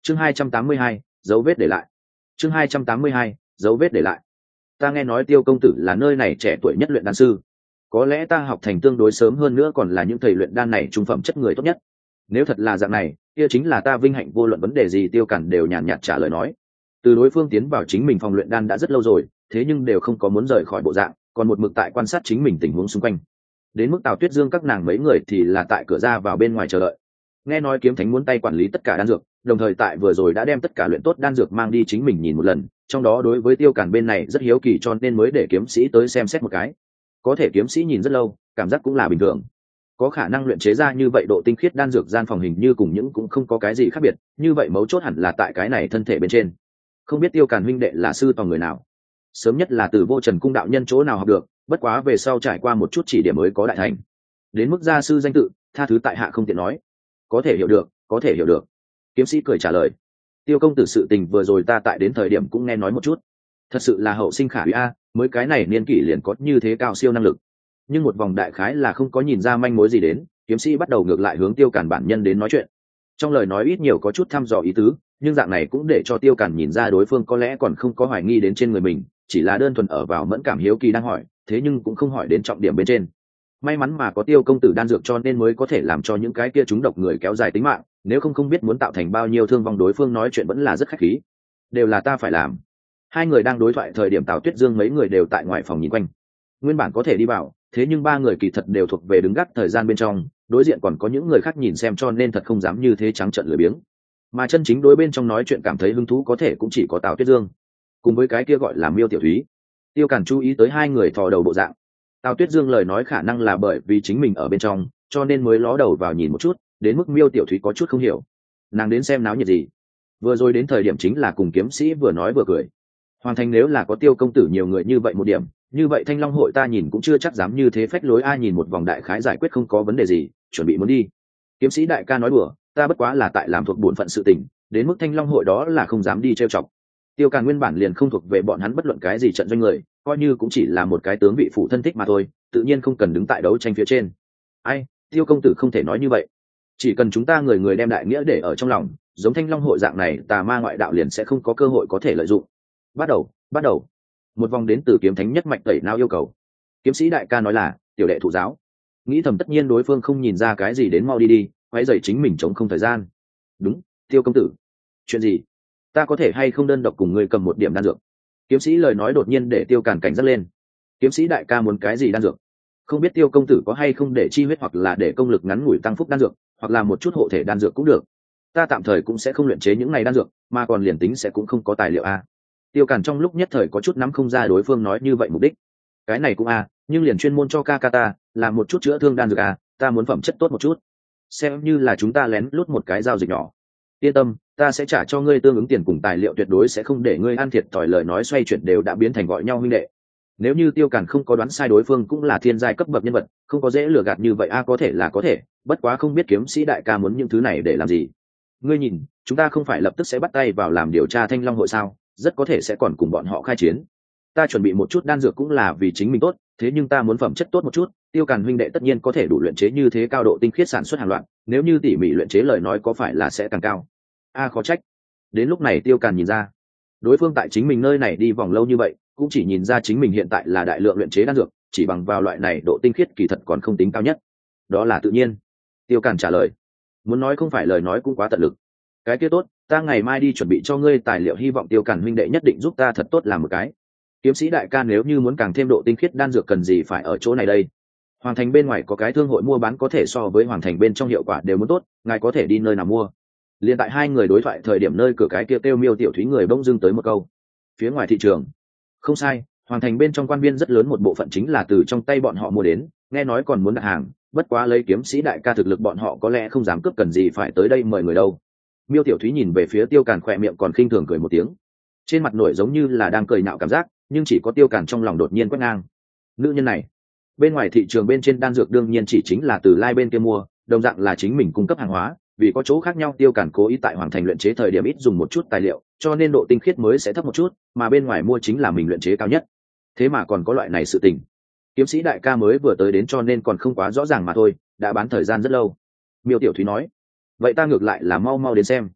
Chương 282, dấu vết để lại. Chương 282, dấu vết để lại. Ta nghe nói Tiêu công tử là nơi này trẻ tuổi nhất luyện đan sư, có lẽ ta học thành tương đối sớm hơn nữa còn là những thầy luyện đan này trung phẩm chất người tốt nhất. Nếu thật là dạng này, kia chính là ta vinh hạnh, vô luận vấn đề gì Tiêu Cản đều nhàn nhạt trả lời nói. Từ đối phương tiến vào chính mình phòng luyện đan đã rất lâu rồi, thế nhưng đều không có muốn rời khỏi bộ dạng, còn một mực tại quan sát chính mình tình huống xung quanh. Đến mức Tào Tuyết Dương các nàng mấy người thì là tại cửa ra vào bên ngoài chờ đợi. Nghe nói Kiếm Thánh muốn tay quản lý tất cả đan dược, đồng thời tại vừa rồi đã đem tất cả luyện tốt đan dược mang đi chính mình nhìn một lần, trong đó đối với Tiêu Cản bên này rất hiếu kỳ cho nên mới để kiếm sĩ tới xem xét một cái. Có thể kiếm sĩ nhìn rất lâu, cảm giác cũng là bình thường. Có khả năng luyện chế ra như vậy độ tinh khiết đan dược gian phòng hình như cùng những cũng không có cái gì khác biệt, như vậy mấu chốt hẳn là tại cái này thân thể bên trên. Không biết Tiêu Cản huynh đệ là sư tòng người nào, sớm nhất là từ Vô Trần cung đạo nhân chỗ nào học được, bất quá về sau trải qua một chút chỉ điểm mới có đại thành. Đến mức gia sư danh tự, tha thứ tại hạ không tiện nói. Có thể hiểu được, có thể hiểu được. Kiếm sĩ cười trả lời. Tiêu công tử sự tình vừa rồi ta tại đến thời điểm cũng nghe nói một chút, thật sự là hậu sinh khả úy a, mới cái này niên kỷ liền có như thế cao siêu năng lực. Nhưng một vòng đại khái là không có nhìn ra manh mối gì đến, kiếm sĩ bắt đầu ngược lại hướng Tiêu Cản bản nhân đến nói chuyện. Trong lời nói ít nhiều có chút thăm dò ý tứ, nhưng dạng này cũng để cho Tiêu Cản nhìn ra đối phương có lẽ còn không có hoài nghi đến trên người mình, chỉ là đơn thuần ở vào mẫn cảm hiếu kỳ đang hỏi, thế nhưng cũng không hỏi đến trọng điểm bên trên. May mắn mà có Tiêu công tử đan dược cho nên mới có thể làm cho những cái kia chúng độc người kéo dài tính mạng, nếu không không biết muốn tạo thành bao nhiêu thương vong. Đối phương nói chuyện vẫn là rất khách khí. Đều là ta phải làm. Hai người đang đối thoại thời điểm Tào Tuyết Dương mấy người đều tại ngoài phòng nhìn quanh. Nguyên bản có thể đi vào, thế nhưng ba người kỳ thật đều thuộc về đứng gác thời gian bên trong, đối diện còn có những người khác nhìn xem cho nên thật không dám như thế trắng trợn lười biếng. Mà chân chính đối bên trong nói chuyện cảm thấy hứng thú có thể cũng chỉ có Tào Tuyết Dương, cùng với cái kia gọi là Miêu Tiểu Thúy. Tiêu Cản chú ý tới hai người thò đầu bộ dạng. Tào Tuyết Dương lời nói khả năng là bởi vì chính mình ở bên trong, cho nên mới ló đầu vào nhìn một chút, đến mức Miêu Tiểu Thúy có chút không hiểu. Nàng đến xem náo nhiệt gì? Vừa rồi đến thời điểm chính là cùng kiếm sĩ vừa nói vừa cười. Hoàng thành nếu là có Tiêu công tử nhiều người như vậy một điểm, như vậy Thanh Long hội ta nhìn cũng chưa chắc dám như thế phách lối. Ai nhìn một vòng đại khái giải quyết không có vấn đề gì, chuẩn bị muốn đi. Kiếm sĩ đại ca nói đùa, ta bất quá là tại làm thuộc bổn phận sự tình, đến mức Thanh Long hội đó là không dám đi trêu chọc. Tiêu Càn nguyên bản liền không thuộc về bọn hắn bất luận cái gì trận doanh người, coi như cũng chỉ là một cái tướng vị phụ thân thích mà thôi, tự nhiên không cần đứng tại đấu tranh phía trên. Ai, Tiêu công tử không thể nói như vậy. Chỉ cần chúng ta người người đem đại nghĩa để ở trong lòng, giống Thanh Long hội dạng này tà ma ngoại đạo liền sẽ không có cơ hội có thể lợi dụng. Bắt đầu. Một vòng đến từ kiếm thánh nhất mạch tẩy não yêu cầu. Kiếm sĩ đại ca nói là tiểu đệ thụ giáo. Nghĩ thầm tất nhiên đối phương không nhìn ra cái gì đến mau đi, quay dậy chính mình chống không thời gian. Đúng, Tiêu công tử. Chuyện gì? Ta có thể hay không đơn độc cùng ngươi cầm một điểm đan dược? Kiếm sĩ lời nói đột nhiên để Tiêu Càn cảnh giác lên. Kiếm sĩ đại ca muốn cái gì đan dược? Không biết Tiêu công tử có hay không để chi huyết hoặc là để công lực ngắn ngủi tăng phúc đan dược, hoặc là một chút hộ thể đan dược cũng được. Ta tạm thời cũng sẽ không luyện chế những này đan dược, mà còn liền tính sẽ cũng không có tài liệu a. Tiêu Càn trong lúc nhất thời có chút nắm không ra đối phương nói như vậy mục đích. Cái này cũng nhưng liền chuyên môn cho ca ta làm một chút chữa thương đan dược ta muốn phẩm chất tốt một chút, xem như là chúng ta lén lút một cái giao dịch nhỏ. Yên tâm, ta sẽ trả cho ngươi tương ứng tiền cùng tài liệu, tuyệt đối sẽ không để ngươi ăn thiệt thòi. Lời nói xoay chuyển đều đã biến thành gọi nhau huynh đệ. Nếu như Tiêu Càn không có đoán sai, đối phương cũng là thiên giai cấp bậc nhân vật, không có dễ lừa gạt như vậy. Có thể là có thể, bất quá không biết kiếm sĩ đại ca muốn những thứ này để làm gì. Ngươi nhìn, chúng ta không phải lập tức sẽ bắt tay vào làm điều tra Thanh Long hội sao, rất có thể sẽ còn cùng bọn họ khai chiến. Ta chuẩn bị một chút đan dược cũng là vì chính mình tốt, thế nhưng ta muốn phẩm chất tốt một chút. Tiêu Càn huynh đệ tất nhiên có thể đủ luyện chế như thế cao độ tinh khiết sản xuất hàng loạt, nếu như tỉ mỉ luyện chế lời nói có phải là sẽ càng cao. Khó trách. Đến lúc này Tiêu Càn nhìn ra, đối phương tại chính mình nơi này đi vòng lâu như vậy, cũng chỉ nhìn ra chính mình hiện tại là đại lượng luyện chế đan dược, chỉ bằng vào loại này độ tinh khiết kỳ thật còn không tính cao nhất. Đó là tự nhiên. Tiêu Càn trả lời. Muốn nói không phải lời nói cũng quá tận lực. Cái kia tốt, ta ngày mai đi chuẩn bị cho ngươi tài liệu, hy vọng Tiêu Càn huynh đệ nhất định giúp ta thật tốt làm một cái. Kiếm sĩ đại ca nếu như muốn càng thêm độ tinh khiết đan dược cần gì phải ở chỗ này đây? Hoàng thành bên ngoài có cái thương hội mua bán có thể so với hoàng thành bên trong hiệu quả đều muốn tốt, ngài có thể đi nơi nào mua? Liên tại hai người đối thoại thời điểm nơi cửa cái kia kêu Miêu Tiểu Thúy người bỗng dưng tới một câu. Phía ngoài thị trường. Không sai, hoàng thành bên trong quan viên rất lớn một bộ phận chính là từ trong tay bọn họ mua đến, nghe nói còn muốn đặt hàng, bất quá lấy kiếm sĩ đại ca thực lực bọn họ có lẽ không dám cướp, cần gì phải tới đây mời người đâu. Miêu Tiểu Thúy nhìn về phía Tiêu Càn, khỏe miệng còn khinh thường cười một tiếng, trên mặt nổi giống như là đang cười nhạo cảm giác, nhưng chỉ có Tiêu Càn trong lòng đột nhiên quét ngang. Nữ nhân này, bên ngoài thị trường bên trên đan dược đương nhiên chỉ chính là từ lai bên kia mua, đồng dạng là chính mình cung cấp hàng hóa, vì có chỗ khác nhau Tiêu Càn cố ý tại hoàng thành luyện chế thời điểm ít dùng một chút tài liệu, cho nên độ tinh khiết mới sẽ thấp một chút, mà bên ngoài mua chính là mình luyện chế cao nhất. Thế mà còn có loại này sự tình. Kiếm sĩ đại ca mới vừa tới đến cho nên còn không quá rõ ràng mà thôi, đã bán thời gian rất lâu. Miêu Tiểu Thúy nói. Vậy ta ngược lại là mau mau đến xem.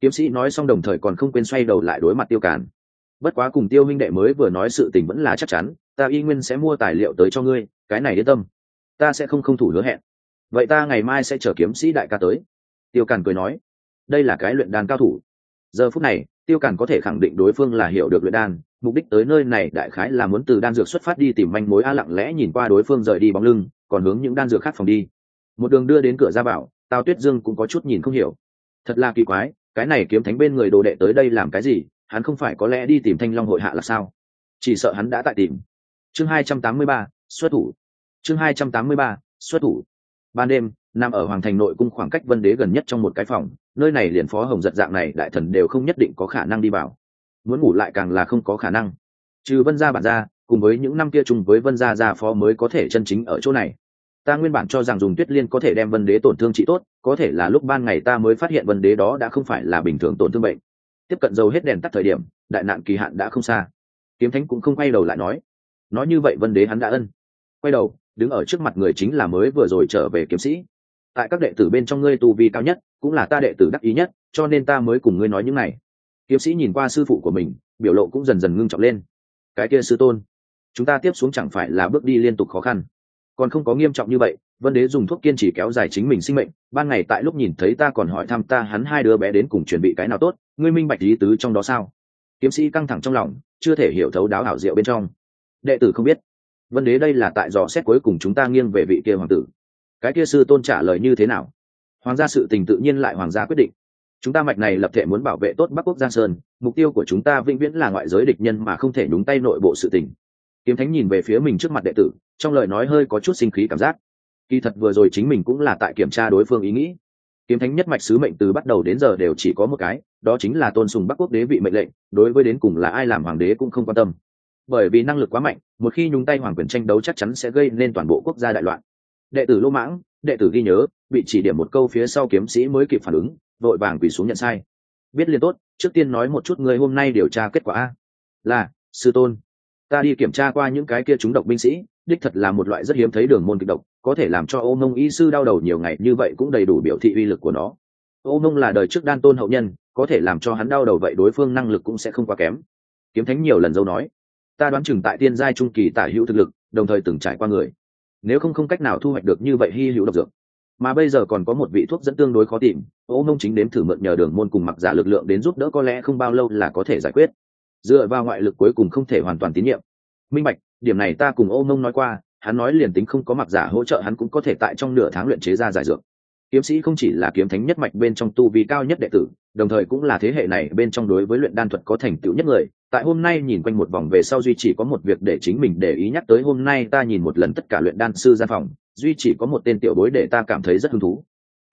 Kiếm sĩ nói xong đồng thời còn không quên xoay đầu lại đối mặt Tiêu Càn. Bất quá cùng Tiêu huynh đệ mới vừa nói sự tình vẫn là chắc chắn, ta y nguyên sẽ mua tài liệu tới cho ngươi, cái này yên tâm, ta sẽ không thủ hứa hẹn. Vậy ta ngày mai sẽ chở kiếm sĩ đại ca tới. Tiêu Càn cười nói, đây là cái luyện đan cao thủ. Giờ phút này Tiêu Càn có thể khẳng định đối phương là hiểu được luyện đan, mục đích tới nơi này đại khái là muốn từ đan dược xuất phát đi tìm manh mối. Lặng lẽ nhìn qua đối phương rời đi bóng lưng, còn hướng những đan dược khác phòng đi. Một đường đưa đến cửa ra vào, Tào Tuyết Dương cũng có chút nhìn không hiểu. Thật là kỳ quái, cái này kiếm thánh bên người đồ đệ tới đây làm cái gì? Hắn không phải có lẽ đi tìm Thanh Long hội hạ là sao? Chỉ sợ hắn đã tại tìm. Chương 283, xuất thủ. Chương 283, xuất thủ. Ban đêm, nằm ở hoàng thành nội cung khoảng cách Vân Đế gần nhất trong một cái phòng, nơi này liền Phó Hồng Giật dạng này đại thần đều không nhất định có khả năng đi vào, muốn ngủ lại càng là không có khả năng. Trừ Vân gia bản gia, cùng với những năm kia chung với Vân gia gia phó mới có thể chân chính ở chỗ này. Ta nguyên bản cho rằng dùng Tuyết Liên có thể đem Vân Đế tổn thương trị tốt, có thể là lúc ban ngày ta mới phát hiện Vân Đế đó đã không phải là bình thường tổn thương bệnh. Tiếp cận dầu hết đèn tắt thời điểm, đại nạn kỳ hạn đã không xa. Kiếm Thánh cũng không quay đầu lại nói như vậy Vân Đế hắn đã ân. Quay đầu, đứng ở trước mặt người chính là mới vừa rồi trở về kiếm sĩ. Tại các đệ tử bên trong ngươi tu vi cao nhất, cũng là ta đệ tử đắc ý nhất, cho nên ta mới cùng ngươi nói những này. Kiếm sĩ nhìn qua sư phụ của mình, biểu lộ cũng dần dần ngưng trọng lên. Cái kia sư tôn, chúng ta tiếp xuống chẳng phải là bước đi liên tục khó khăn, còn không có nghiêm trọng như vậy. Vân Đế dùng thuốc kiên trì kéo dài chính mình sinh mệnh, ban ngày tại lúc nhìn thấy ta còn hỏi thăm ta hắn hai đứa bé đến cùng chuẩn bị cái nào tốt, ngươi minh bạch ý tứ trong đó sao? Kiếm sĩ căng thẳng trong lòng, chưa thể hiểu thấu đáo ảo diệu bên trong. Đệ tử không biết. Vân Đế đây là tại dò xét cuối cùng chúng ta nghiêng về vị kia hoàng tử. Cái kia sư tôn trả lời như thế nào? Hoàng gia sự tình tự nhiên lại hoàng gia quyết định. Chúng ta mạch này lập thể muốn bảo vệ tốt Bắc Quốc Giang Sơn, mục tiêu của chúng ta vĩnh viễn là ngoại giới địch nhân mà không thể nhúng tay nội bộ sự tình. Kiếm Thánh nhìn về phía mình trước mặt đệ tử, trong lời nói hơi có chút sinh khí cảm giác. Kỳ thật vừa rồi chính mình cũng là tại kiểm tra đối phương ý nghĩ. Kiếm Thánh nhất mạch sứ mệnh từ bắt đầu đến giờ đều chỉ có một cái, đó chính là tôn sùng Bắc Quốc đế vị mệnh lệnh, đối với đến cùng là ai làm hoàng đế cũng không quan tâm. Bởi vì năng lực quá mạnh, một khi nhúng tay hoàng quyền tranh đấu chắc chắn sẽ gây nên toàn bộ quốc gia đại loạn. Đệ tử lô mãng, đệ tử ghi nhớ, bị chỉ điểm một câu phía sau kiếm sĩ mới kịp phản ứng, vội vàng quỳ xuống nhận sai. Biết liền tốt, trước tiên nói một chút người hôm nay điều tra kết quả a. Là sư tôn, ta đi kiểm tra qua những cái kia trúng độc binh sĩ, đích thật là một loại rất hiếm thấy đường môn kịch độc, có thể làm cho Ô Mông y sư đau đầu nhiều ngày như vậy cũng đầy đủ biểu thị uy lực của nó. Ô Mông là đời trước đan tôn hậu nhân, có thể làm cho hắn đau đầu vậy đối phương năng lực cũng sẽ không quá kém. Kiếm Thánh nhiều lần dâu nói, ta đoán chừng tại tiên giai trung kỳ tả hữu thực lực, đồng thời từng trải qua người, nếu không cách nào thu hoạch được như vậy hy hữu độc dược. Mà bây giờ còn có một vị thuốc dẫn tương đối khó tìm, Ô Mông chính đến thử mượn nhờ đường môn cùng mặc giả lực lượng đến giúp đỡ, có lẽ không bao lâu là có thể giải quyết. Dựa vào ngoại lực cuối cùng không thể hoàn toàn tín nhiệm. Minh bạch, điểm này ta cùng Ô Mông nói qua, hắn nói liền tính không có mặc giả hỗ trợ hắn cũng có thể tại trong nửa tháng luyện chế ra giải dược. Kiếm sĩ không chỉ là kiếm thánh nhất mạch bên trong tu vi cao nhất đệ tử, đồng thời cũng là thế hệ này bên trong đối với luyện đan thuật có thành tựu nhất người. Tại hôm nay nhìn quanh một vòng về sau duy chỉ có một việc để chính mình để ý nhắc tới. Hôm nay ta nhìn một lần tất cả luyện đan sư gian phòng, duy chỉ có một tên tiểu bối để ta cảm thấy rất hứng thú.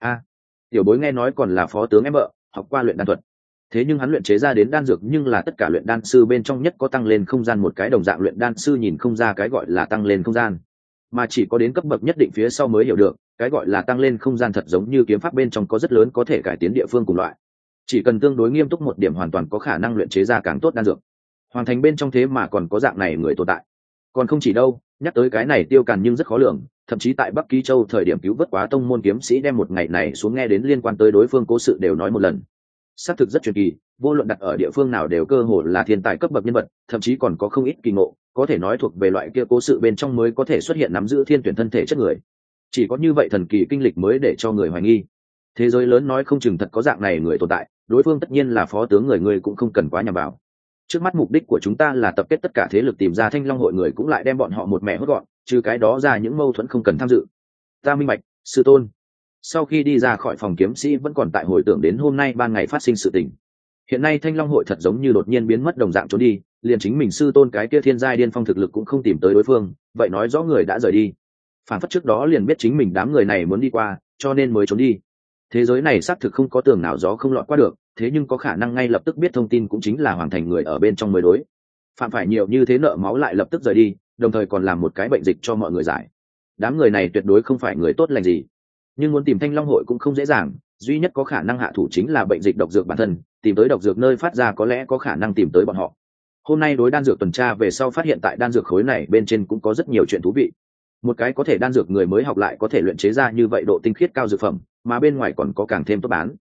Tiểu bối nghe nói còn là phó tướng em vợ, học qua luyện đan thuật. Thế nhưng hắn luyện chế ra đến đan dược nhưng là tất cả luyện đan sư bên trong nhất có tăng lên không gian, một cái đồng dạng luyện đan sư nhìn không ra cái gọi là tăng lên không gian, mà chỉ có đến cấp bậc nhất định phía sau mới hiểu được cái gọi là tăng lên không gian thật giống như kiếm pháp bên trong có rất lớn có thể cải tiến địa phương cùng loại, chỉ cần tương đối nghiêm túc một điểm hoàn toàn có khả năng luyện chế ra càng tốt đan dược. Hoàn thành bên trong thế mà còn có dạng này người tồn tại. Còn không chỉ đâu, nhắc tới cái này Tiêu Càn nhưng rất khó lường, thậm chí tại Bắc Ký Châu thời điểm cứu vớt quá tông môn kiếm sĩ đem một ngày này xuống nghe đến liên quan tới đối phương cố sự đều nói một lần. Xác thực rất truyền kỳ, vô luận đặt ở địa phương nào đều cơ hồ là thiên tài cấp bậc nhân vật, thậm chí còn có không ít kỳ ngộ, có thể nói thuộc về loại kia cố sự bên trong mới có thể xuất hiện nắm giữ thiên tuyển thân thể chất người. Chỉ có như vậy thần kỳ kinh lịch mới để cho người hoài nghi. Thế giới lớn nói không chừng thật có dạng này người tồn tại, đối phương tất nhiên là phó tướng người cũng không cần quá nhằm vào. Trước mắt mục đích của chúng ta là tập kết tất cả thế lực tìm ra Thanh Long hội người cũng lại đem bọn họ một mẻ hốt gọn, trừ cái đó ra những mâu thuẫn không cần tham dự. Ta minh bạch, sư tôn. Sau khi đi ra khỏi phòng kiếm sĩ vẫn còn tại hồi tưởng đến hôm nay ban ngày phát sinh sự tình. Hiện nay Thanh Long hội thật giống như đột nhiên biến mất đồng dạng trốn đi, liền chính mình sư tôn cái kia thiên giai điên phong thực lực cũng không tìm tới đối phương, vậy nói rõ người đã rời đi. Phản phất trước đó liền biết chính mình đám người này muốn đi qua, cho nên mới trốn đi. Thế giới này xác thực không có tường nào gió không lọt qua được, thế nhưng có khả năng ngay lập tức biết thông tin cũng chính là hoàn thành người ở bên trong mới đối. Phạm phải nhiều như thế nợ máu lại lập tức rời đi, đồng thời còn làm một cái bệnh dịch cho mọi người giải. Đám người này tuyệt đối không phải người tốt lành gì. Nhưng muốn tìm Thanh Long hội cũng không dễ dàng, duy nhất có khả năng hạ thủ chính là bệnh dịch độc dược bản thân, tìm tới độc dược nơi phát ra có lẽ có khả năng tìm tới bọn họ. Hôm nay đối đan dược tuần tra về sau phát hiện tại đan dược khối này bên trên cũng có rất nhiều chuyện thú vị. Một cái có thể đan dược người mới học lại có thể luyện chế ra như vậy độ tinh khiết cao dược phẩm, mà bên ngoài còn có càng thêm tốt bán.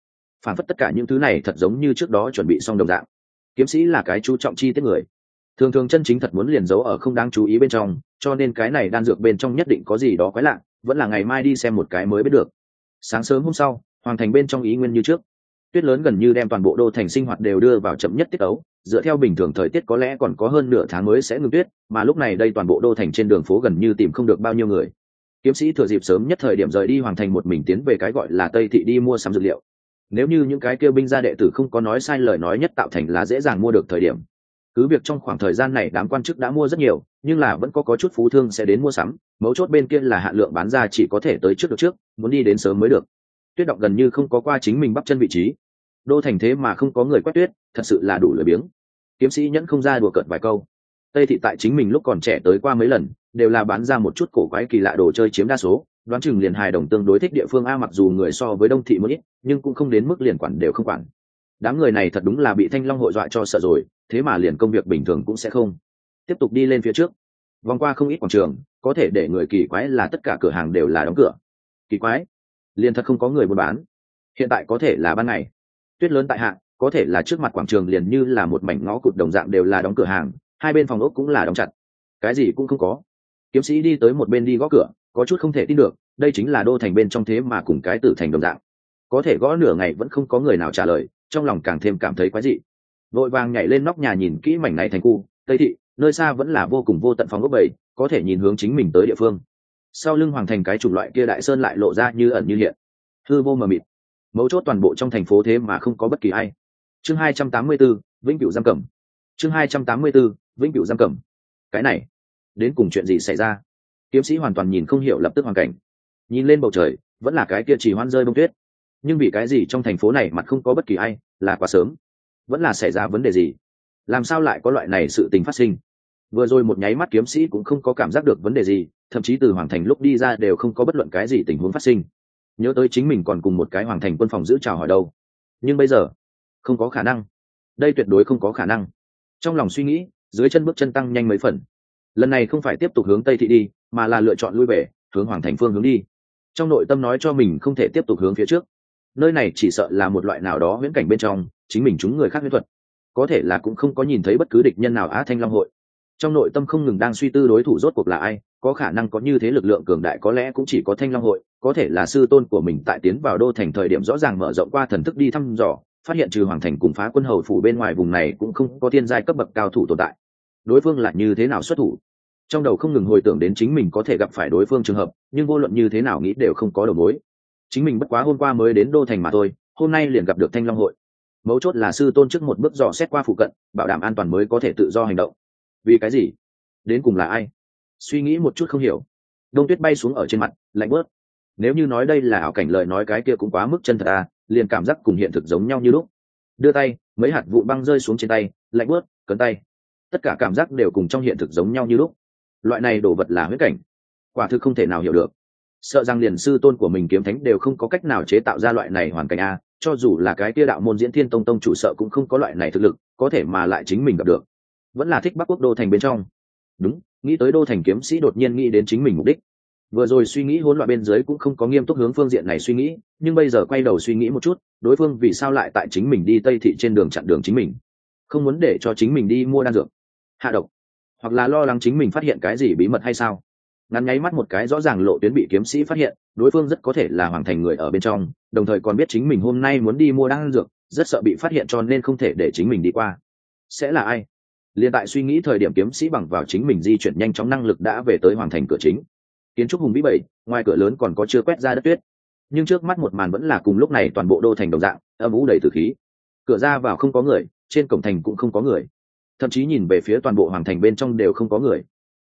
phản phất tất cả những thứ này thật giống như trước đó chuẩn bị xong đồng dạng. Kiếm sĩ là cái chú trọng chi tiết người, thường thường chân chính thật muốn liền giấu ở không đáng chú ý bên trong, cho nên cái này đan dược bên trong nhất định có gì đó quái lạ, vẫn là ngày mai đi xem một cái mới biết được. Sáng sớm hôm sau, hoàng thành bên trong ý nguyên như trước, tuyết lớn gần như đem toàn bộ đô thành sinh hoạt đều đưa vào chậm nhất tiết ấu. Dựa theo bình thường thời tiết có lẽ còn có hơn nửa tháng mới sẽ ngừng tuyết, mà lúc này đây toàn bộ đô thành trên đường phố gần như tìm không được bao nhiêu người. Kiếm sĩ thừa dịp sớm nhất thời điểm rời đi hoàng thành một mình tiến về cái gọi là Tây thị đi mua sắm dược liệu. Nếu như những cái kêu binh gia đệ tử không có nói sai lời nói nhất tạo thành là dễ dàng mua được thời điểm. Cứ việc trong khoảng thời gian này đám quan chức đã mua rất nhiều, nhưng là vẫn có chút phú thương sẽ đến mua sắm, mấu chốt bên kia là hạn lượng bán ra chỉ có thể tới trước được trước, muốn đi đến sớm mới được. Tuyết động gần như không có qua chính mình bắp chân vị trí. Đô thành thế mà không có người quét tuyết, thật sự là đủ lười biếng. Kiếm sĩ nhẫn không ra đùa cợt vài câu. Tây thị tại chính mình lúc còn trẻ tới qua mấy lần, đều là bán ra một chút cổ quái kỳ lạ đồ chơi chiếm đa số, đoán chừng liền hài đồng tương đối thích địa phương a, mặc dù người so với Đông thị một ít, nhưng cũng không đến mức liền quản đều không quản. Đám người này thật đúng là bị Thanh Long hội dọa cho sợ rồi, thế mà liền công việc bình thường cũng sẽ không. Tiếp tục đi lên phía trước, vòng qua không ít quảng trường, có thể để người kỳ quái là tất cả cửa hàng đều là đóng cửa. Kỳ quái, liền thật không có người buôn bán. Hiện tại có thể là ban ngày, tuyết lớn tại hạ, có thể là trước mặt quảng trường liền như là một mảnh ngõ cụt đồng dạng đều là đóng cửa hàng, hai bên phòng ốc cũng là đóng chặt, cái gì cũng không có. Kiếm sĩ đi tới một bên đi gõ cửa, có chút không thể tin được, đây chính là đô thành bên trong thế mà cùng cái tử thành đồng dạng, có thể gõ nửa ngày vẫn không có người nào trả lời, trong lòng càng thêm cảm thấy quái dị. Vội vàng nhảy lên nóc nhà nhìn kỹ mảnh này thành khu Tây thị, nơi xa vẫn là vô cùng vô tận phòng ốc bầy, có thể nhìn hướng chính mình tới địa phương. Sau lưng hoàng thành cái chủng loại kia đại sơn lại lộ ra như ẩn như hiện, hư vô mờ mịt, mấu chốt toàn bộ trong thành phố thế mà không có bất kỳ ai. Chương 284, vĩnh cửu giam cầm. Chương 284, vĩnh cửu giam cầm. Cái này đến cùng chuyện gì xảy ra? Kiếm sĩ hoàn toàn nhìn không hiểu lập tức hoàn cảnh. Nhìn lên bầu trời, vẫn là cái kia chỉ hoan rơi bông tuyết, nhưng vì cái gì trong thành phố này mặt không có bất kỳ ai, là quá sớm, vẫn là xảy ra vấn đề gì? Làm sao lại có loại này sự tình phát sinh? Vừa rồi một nháy mắt kiếm sĩ cũng không có cảm giác được vấn đề gì, thậm chí từ hoàng thành lúc đi ra đều không có bất luận cái gì tình huống phát sinh. Nhớ tới chính mình còn cùng một cái hoàng thành quân phòng giữ chào hỏi đâu, nhưng bây giờ không có khả năng, đây tuyệt đối không có khả năng. Trong lòng suy nghĩ, dưới chân bước chân tăng nhanh mấy phần, lần này không phải tiếp tục hướng Tây thị đi, mà là lựa chọn lui về, hướng hoàng thành phương hướng đi. Trong nội tâm nói cho mình không thể tiếp tục hướng phía trước, nơi này chỉ sợ là một loại nào đó huyễn cảnh bên trong, chính mình chúng người khác huyễn thuật, có thể là cũng không có nhìn thấy bất cứ địch nhân nào. Thanh Long hội, trong nội tâm không ngừng đang suy tư đối thủ rốt cuộc là ai, có khả năng có như thế lực lượng cường đại có lẽ cũng chỉ có Thanh Long hội, có thể là sư tôn của mình tại tiến vào đô thành thời điểm rõ ràng mở rộng qua thần thức đi thăm dò, phát hiện trừ hoàng thành cùng Phá Quân hầu phủ bên ngoài vùng này cũng không có thiên giai cấp bậc cao thủ tồn tại. Đối phương là như thế nào xuất thủ? Trong đầu không ngừng hồi tưởng đến chính mình có thể gặp phải đối phương trường hợp, nhưng vô luận như thế nào nghĩ đều không có đầu mối. Chính mình bất quá hôm qua mới đến đô thành mà thôi, hôm nay liền gặp được Thanh Long hội. Mấu chốt là sư tôn trước một bước dò xét qua phụ cận, bảo đảm an toàn mới có thể tự do hành động. Vì cái gì? Đến cùng là ai? Suy nghĩ một chút không hiểu. Đông tuyết bay xuống ở trên mặt, lạnh bớt. Nếu như nói đây là ảo cảnh lời nói cái kia cũng quá mức chân thật à, liền cảm giác cùng hiện thực giống nhau như lúc. Đưa tay, mấy hạt vụ băng rơi xuống trên tay, lạnh bớt, cấn tay. Tất cả cảm giác đều cùng trong hiện thực giống nhau như lúc. Loại này đồ vật là huyễn cảnh, quả thực không thể nào hiểu được. Sợ rằng liền sư tôn của mình kiếm thánh đều không có cách nào chế tạo ra loại này hoàn cảnh a, cho dù là cái kia đạo môn Diễn Thiên Tông tông chủ sợ cũng không có loại này thực lực, có thể mà lại chính mình gặp được. Vẫn là thích Bắc Quốc đô thành bên trong. Đúng, nghĩ tới đô thành kiếm sĩ đột nhiên nghĩ đến chính mình mục đích. Vừa rồi suy nghĩ hỗn loạn bên dưới cũng không có nghiêm túc hướng phương diện này suy nghĩ, nhưng bây giờ quay đầu suy nghĩ một chút, đối phương vì sao lại tại chính mình đi Tây thị trên đường chặn đường chính mình? Không muốn để cho chính mình đi mua đan dược, hạ độc, hoặc là lo lắng chính mình phát hiện cái gì bí mật hay sao? Ngắn nháy mắt một cái rõ ràng lộ tuyến bị kiếm sĩ phát hiện, đối phương rất có thể là hoàng thành người ở bên trong, đồng thời còn biết chính mình hôm nay muốn đi mua đan dược, rất sợ bị phát hiện cho nên không thể để chính mình đi qua. Sẽ là ai? Liên tại suy nghĩ thời điểm kiếm sĩ bằng vào chính mình di chuyển nhanh chóng năng lực đã về tới hoàng thành cửa chính. Kiến trúc hùng vĩ bầy, ngoài cửa lớn còn có chưa quét ra đất tuyết, nhưng trước mắt một màn vẫn là cùng lúc này toàn bộ đô thành đồng dạng, âm u đầy tử khí. Cửa ra vào không có người, trên cổng thành cũng không có người, thậm chí nhìn về phía toàn bộ hoàng thành bên trong đều không có người.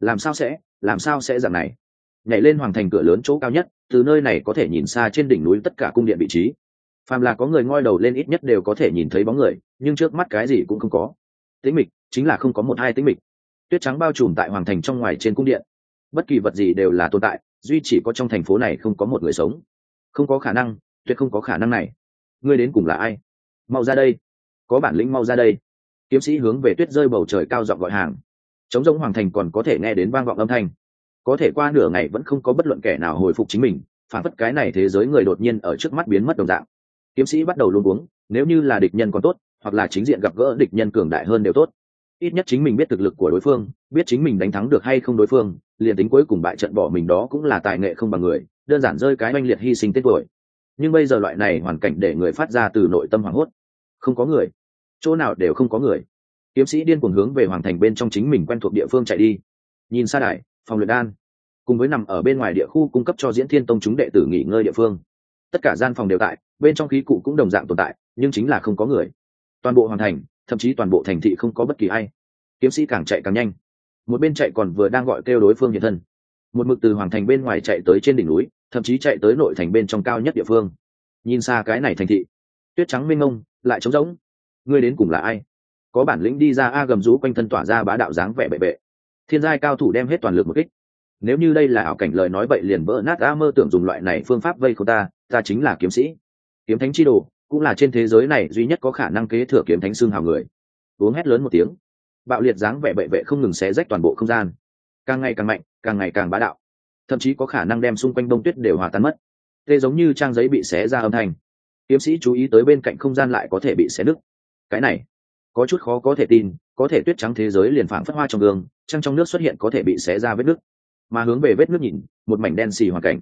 Làm sao sẽ dạng này? Nhảy lên hoàng thành cửa lớn chỗ cao nhất, từ nơi này có thể nhìn xa trên đỉnh núi tất cả cung điện vị trí. Phàm là có người ngoi đầu lên ít nhất đều có thể nhìn thấy bóng người, nhưng trước mắt cái gì cũng không có. Tĩnh mịch, chính là không có một hai tĩnh mịch. Tuyết trắng bao trùm tại hoàng thành trong ngoài trên cung điện. Bất kỳ vật gì đều là tồn tại, duy chỉ có trong thành phố này không có một người sống. Không có khả năng, tuyệt không có khả năng này. Ngươi đến cùng là ai? Mau ra đây, có bản lĩnh mau ra đây. Kiếm sĩ hướng về tuyết rơi bầu trời cao giọng gọi hàng. Trống rỗng hoàng thành còn có thể nghe đến vang vọng âm thanh, có thể qua nửa ngày vẫn không có bất luận kẻ nào hồi phục chính mình, phản phất cái này thế giới người đột nhiên ở trước mắt biến mất đồng dạng. Kiếm sĩ bắt đầu luống cuống, nếu như là địch nhân còn tốt, hoặc là chính diện gặp gỡ địch nhân cường đại hơn đều tốt, ít nhất chính mình biết thực lực của đối phương, biết chính mình đánh thắng được hay không đối phương, liền tính cuối cùng bại trận bỏ mình đó cũng là tài nghệ không bằng người, đơn giản rơi cái oanh liệt hy sinh tên tuổi. Nhưng bây giờ loại này hoàn cảnh để người phát ra từ nội tâm hoảng hốt, không có người, chỗ nào đều không có người. Kiếm sĩ điên cuồng hướng về hoàng thành bên trong chính mình quen thuộc địa phương chạy đi. Nhìn xa đài, phòng luyện đan, cùng với nằm ở bên ngoài địa khu cung cấp cho Diễn Thiên Tông chúng đệ tử nghỉ ngơi địa phương, tất cả gian phòng đều tại, bên trong khí cụ cũng đồng dạng tồn tại, nhưng chính là không có người. Toàn bộ hoàng thành, thậm chí toàn bộ thành thị không có bất kỳ ai. Kiếm sĩ càng chạy càng nhanh, một bên chạy còn vừa đang gọi kêu đối phương hiện thân, một mực từ hoàng thành bên ngoài chạy tới trên đỉnh núi, thậm chí chạy tới nội thành bên trong cao nhất địa phương. Nhìn xa cái này thành thị, tuyết trắng mênh mông, lại trống rỗng. Ngươi đến cùng là ai? Có bản lĩnh đi ra a, gầm rú quanh thân tỏa ra bá đạo dáng vẻ bệ bệ. Thiên giai cao thủ đem hết toàn lực một kích. Nếu như đây là ảo cảnh lời nói vậy liền vỡ nát a, mơ tưởng dùng loại này phương pháp vây khốn ta chính là kiếm sĩ, kiếm thánh chi đồ, cũng là trên thế giới này duy nhất có khả năng kế thừa kiếm thánh xương hào người. Uống hét lớn một tiếng, bạo liệt dáng vẻ bệ vệ không ngừng xé rách toàn bộ không gian, càng ngày càng mạnh, càng ngày càng bá đạo, thậm chí có khả năng đem xung quanh bông tuyết đều hòa tan mất. Tê giống như trang giấy bị xé ra âm thanh. Kiếm sĩ chú ý tới bên cạnh không gian lại có thể bị xé nứt. Cái này có chút khó có thể tin, có thể tuyết trắng thế giới liền phảng phất hoa trong gương, trăng trong nước xuất hiện có thể bị xé ra vết nứt, mà hướng về vết nứt nhìn, một mảnh đen xì hoàn cảnh.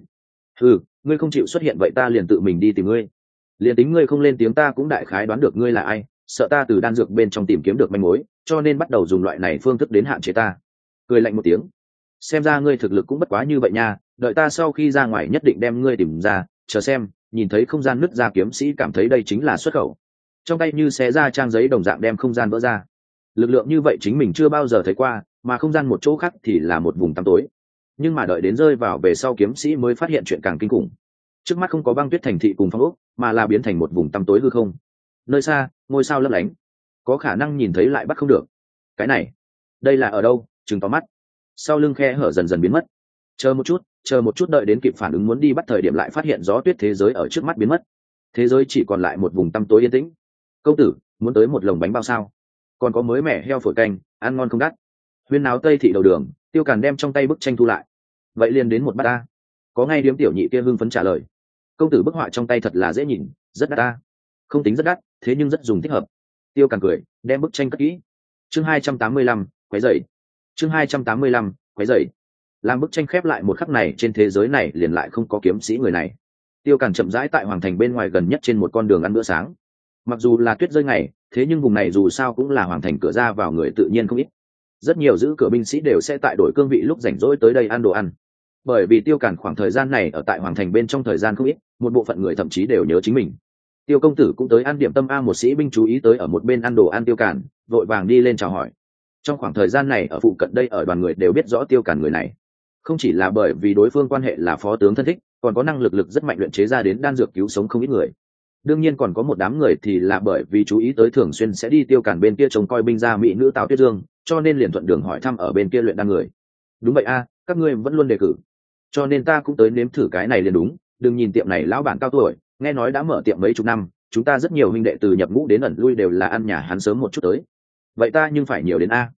Ngươi không chịu xuất hiện vậy ta liền tự mình đi tìm ngươi. Liền tính ngươi không lên tiếng ta cũng đại khái đoán được ngươi là ai, sợ ta từ đan dược bên trong tìm kiếm được manh mối, cho nên bắt đầu dùng loại này phương thức đến hạn chế ta. Cười lạnh một tiếng, xem ra ngươi thực lực cũng bất quá như vậy nha, đợi ta sau khi ra ngoài nhất định đem ngươi tìm ra, chờ xem. Nhìn thấy không gian nứt ra, kiếm sĩ cảm thấy đây chính là xuất khẩu, trong tay như xé ra trang giấy đồng dạng đem không gian vỡ ra. Lực lượng như vậy chính mình chưa bao giờ thấy qua, mà không gian một chỗ khác thì là một vùng tăm tối. Nhưng mà đợi đến rơi vào về sau, kiếm sĩ mới phát hiện chuyện càng kinh khủng. Trước mắt không có băng tuyết thành thị cùng phong ốc, mà là biến thành một vùng tăm tối hư không. Nơi xa ngôi sao lấp lánh, có khả năng nhìn thấy lại bắt không được. Cái này, đây là ở đâu? Trừng to mắt, sau lưng khe hở dần dần biến mất. Chờ một chút, đợi đến kịp phản ứng muốn đi bắt thời điểm lại phát hiện gió tuyết thế giới ở trước mắt biến mất, thế giới chỉ còn lại một vùng tăm tối yên tĩnh. Công tử muốn tới một lồng bánh bao sao? Còn có mới mẻ heo phổi canh, ăn ngon không đắt. Huyên náo Tây thị đầu đường, Tiêu Càn đem trong tay bức tranh thu lại. Vậy liền đến một bát ta. Có ngay điếm tiểu nhị kia hưng phấn trả lời. Công tử bức họa trong tay thật là dễ nhìn, rất đắt ta. Không tính rất đắt, thế nhưng rất dùng thích hợp. Tiêu Càn cười, đem bức tranh cất kỹ. Chương 285, quấy rầy. Chương 285, quấy rầy. Làm bức tranh khép lại một khắc này, trên thế giới này liền lại không có kiếm sĩ người này. Tiêu Càn chậm rãi tại hoàng thành bên ngoài gần nhất trên một con đường ăn bữa sáng. Mặc dù là tuyết rơi ngày, thế nhưng vùng này dù sao cũng là hoàng thành cửa ra vào người tự nhiên không ít. Rất nhiều giữ cửa binh sĩ đều sẽ tại đổi cương vị lúc rảnh rỗi tới đây ăn đồ ăn. Bởi vì Tiêu Càn khoảng thời gian này ở tại hoàng thành bên trong thời gian không ít, một bộ phận người thậm chí đều nhớ chính mình. Tiêu công tử cũng tới ăn điểm tâm a, một sĩ binh chú ý tới ở một bên ăn đồ ăn Tiêu Càn, vội vàng đi lên chào hỏi. Trong khoảng thời gian này ở phụ cận đây ở đoàn người đều biết rõ Tiêu Càn người này, không chỉ là bởi vì đối phương quan hệ là phó tướng thân thích, còn có năng lực rất mạnh luyện chế ra đến đan dược cứu sống không ít người. Đương nhiên còn có một đám người thì là bởi vì chú ý tới thường xuyên sẽ đi Tiêu Càn bên kia trông coi binh gia mỹ nữ Tào Tuyết Dương, cho nên liền thuận đường hỏi thăm ở bên kia luyện đan người. Đúng vậy a, các ngươi vẫn luôn đề cử, cho nên ta cũng tới nếm thử cái này liền đúng. Đừng nhìn tiệm này lão bản cao tuổi, nghe nói đã mở tiệm mấy chục năm, chúng ta rất nhiều huynh đệ từ nhập ngũ đến ẩn lui đều là ăn nhà hắn sớm một chút tới. Vậy ta nhưng phải nhiều đến a.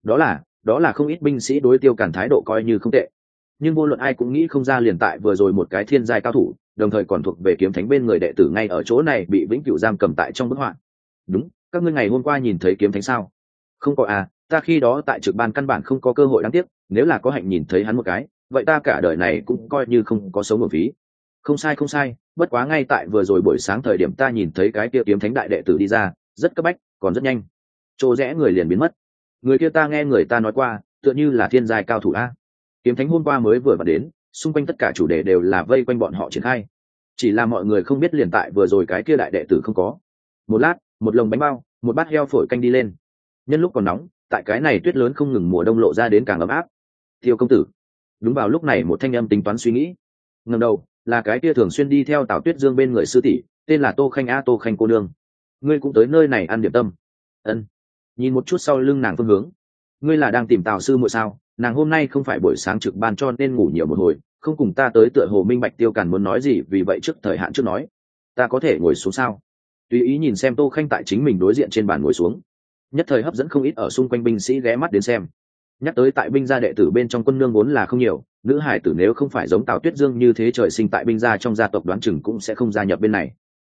Đó là không ít binh sĩ đối Tiêu Càn thái độ coi như không tệ, nhưng vô luận ai cũng nghĩ không ra liền tại vừa rồi một cái thiên giai cao thủ, đồng thời còn thuộc về kiếm thánh bên người đệ tử ngay ở chỗ này bị vĩnh cửu giam cầm tại trong bức họa. Đúng, các ngươi ngày hôm qua nhìn thấy kiếm thánh sao? Không có à, ta khi đó tại trực ban căn bản không có cơ hội, đáng tiếc, nếu là có hạnh nhìn thấy hắn một cái, vậy ta cả đời này cũng coi như không có sống ở phí. Không sai, bất quá ngay tại vừa rồi buổi sáng thời điểm ta nhìn thấy cái kia kiếm thánh đại đệ tử đi ra, rất cấp bách, còn rất nhanh. Chỗ rẽ người liền biến mất. Người kia ta nghe người ta nói qua, tựa như là thiên giai cao thủ a. Kiếm thánh hôm qua mới vừa vào đến, xung quanh tất cả chủ đề đều là vây quanh bọn họ triển khai. Chỉ là mọi người không biết liền tại vừa rồi cái kia đại đệ tử không có. Một lát, một lồng bánh bao, một bát heo phổi canh đi lên. Nhân lúc còn nóng, tại cái này tuyết lớn không ngừng mùa đông lộ ra đến càng ấm áp. Tiêu công tử. Đúng vào lúc này một thanh âm tính toán suy nghĩ. Ngẩng đầu, là cái kia thường xuyên đi theo Tào Tuyết Dương bên người sư tỷ, tên là Tô Khanh a, Tô Khanh cô nương. Ngươi cũng tới nơi này ăn điểm tâm? Ân. Nhìn một chút sau lưng nàng phương hướng. Ngươi là đang tìm Tào sư muội sao? Nàng hôm nay không phải buổi sáng trực ban cho nên ngủ nhiều một hồi, không cùng ta tới, tựa hồ minh bạch Tiêu Càn muốn nói gì, vì vậy trước thời hạn trước nói. Ta có thể ngồi xuống sao? Tùy ý nhìn xem Tô Khanh tại chính mình đối diện trên bàn ngồi xuống, nhất thời hấp dẫn không ít ở xung quanh binh sĩ ghé mắt đến xem. Nhắc tới tại binh gia đệ tử bên trong quân nương vốn là không nhiều, nữ hải tử nếu không phải giống Tào Tuyết Dương như thế trời sinh tại binh gia trong gia tộc đoán chừng cũng sẽ không gia nhập bên này.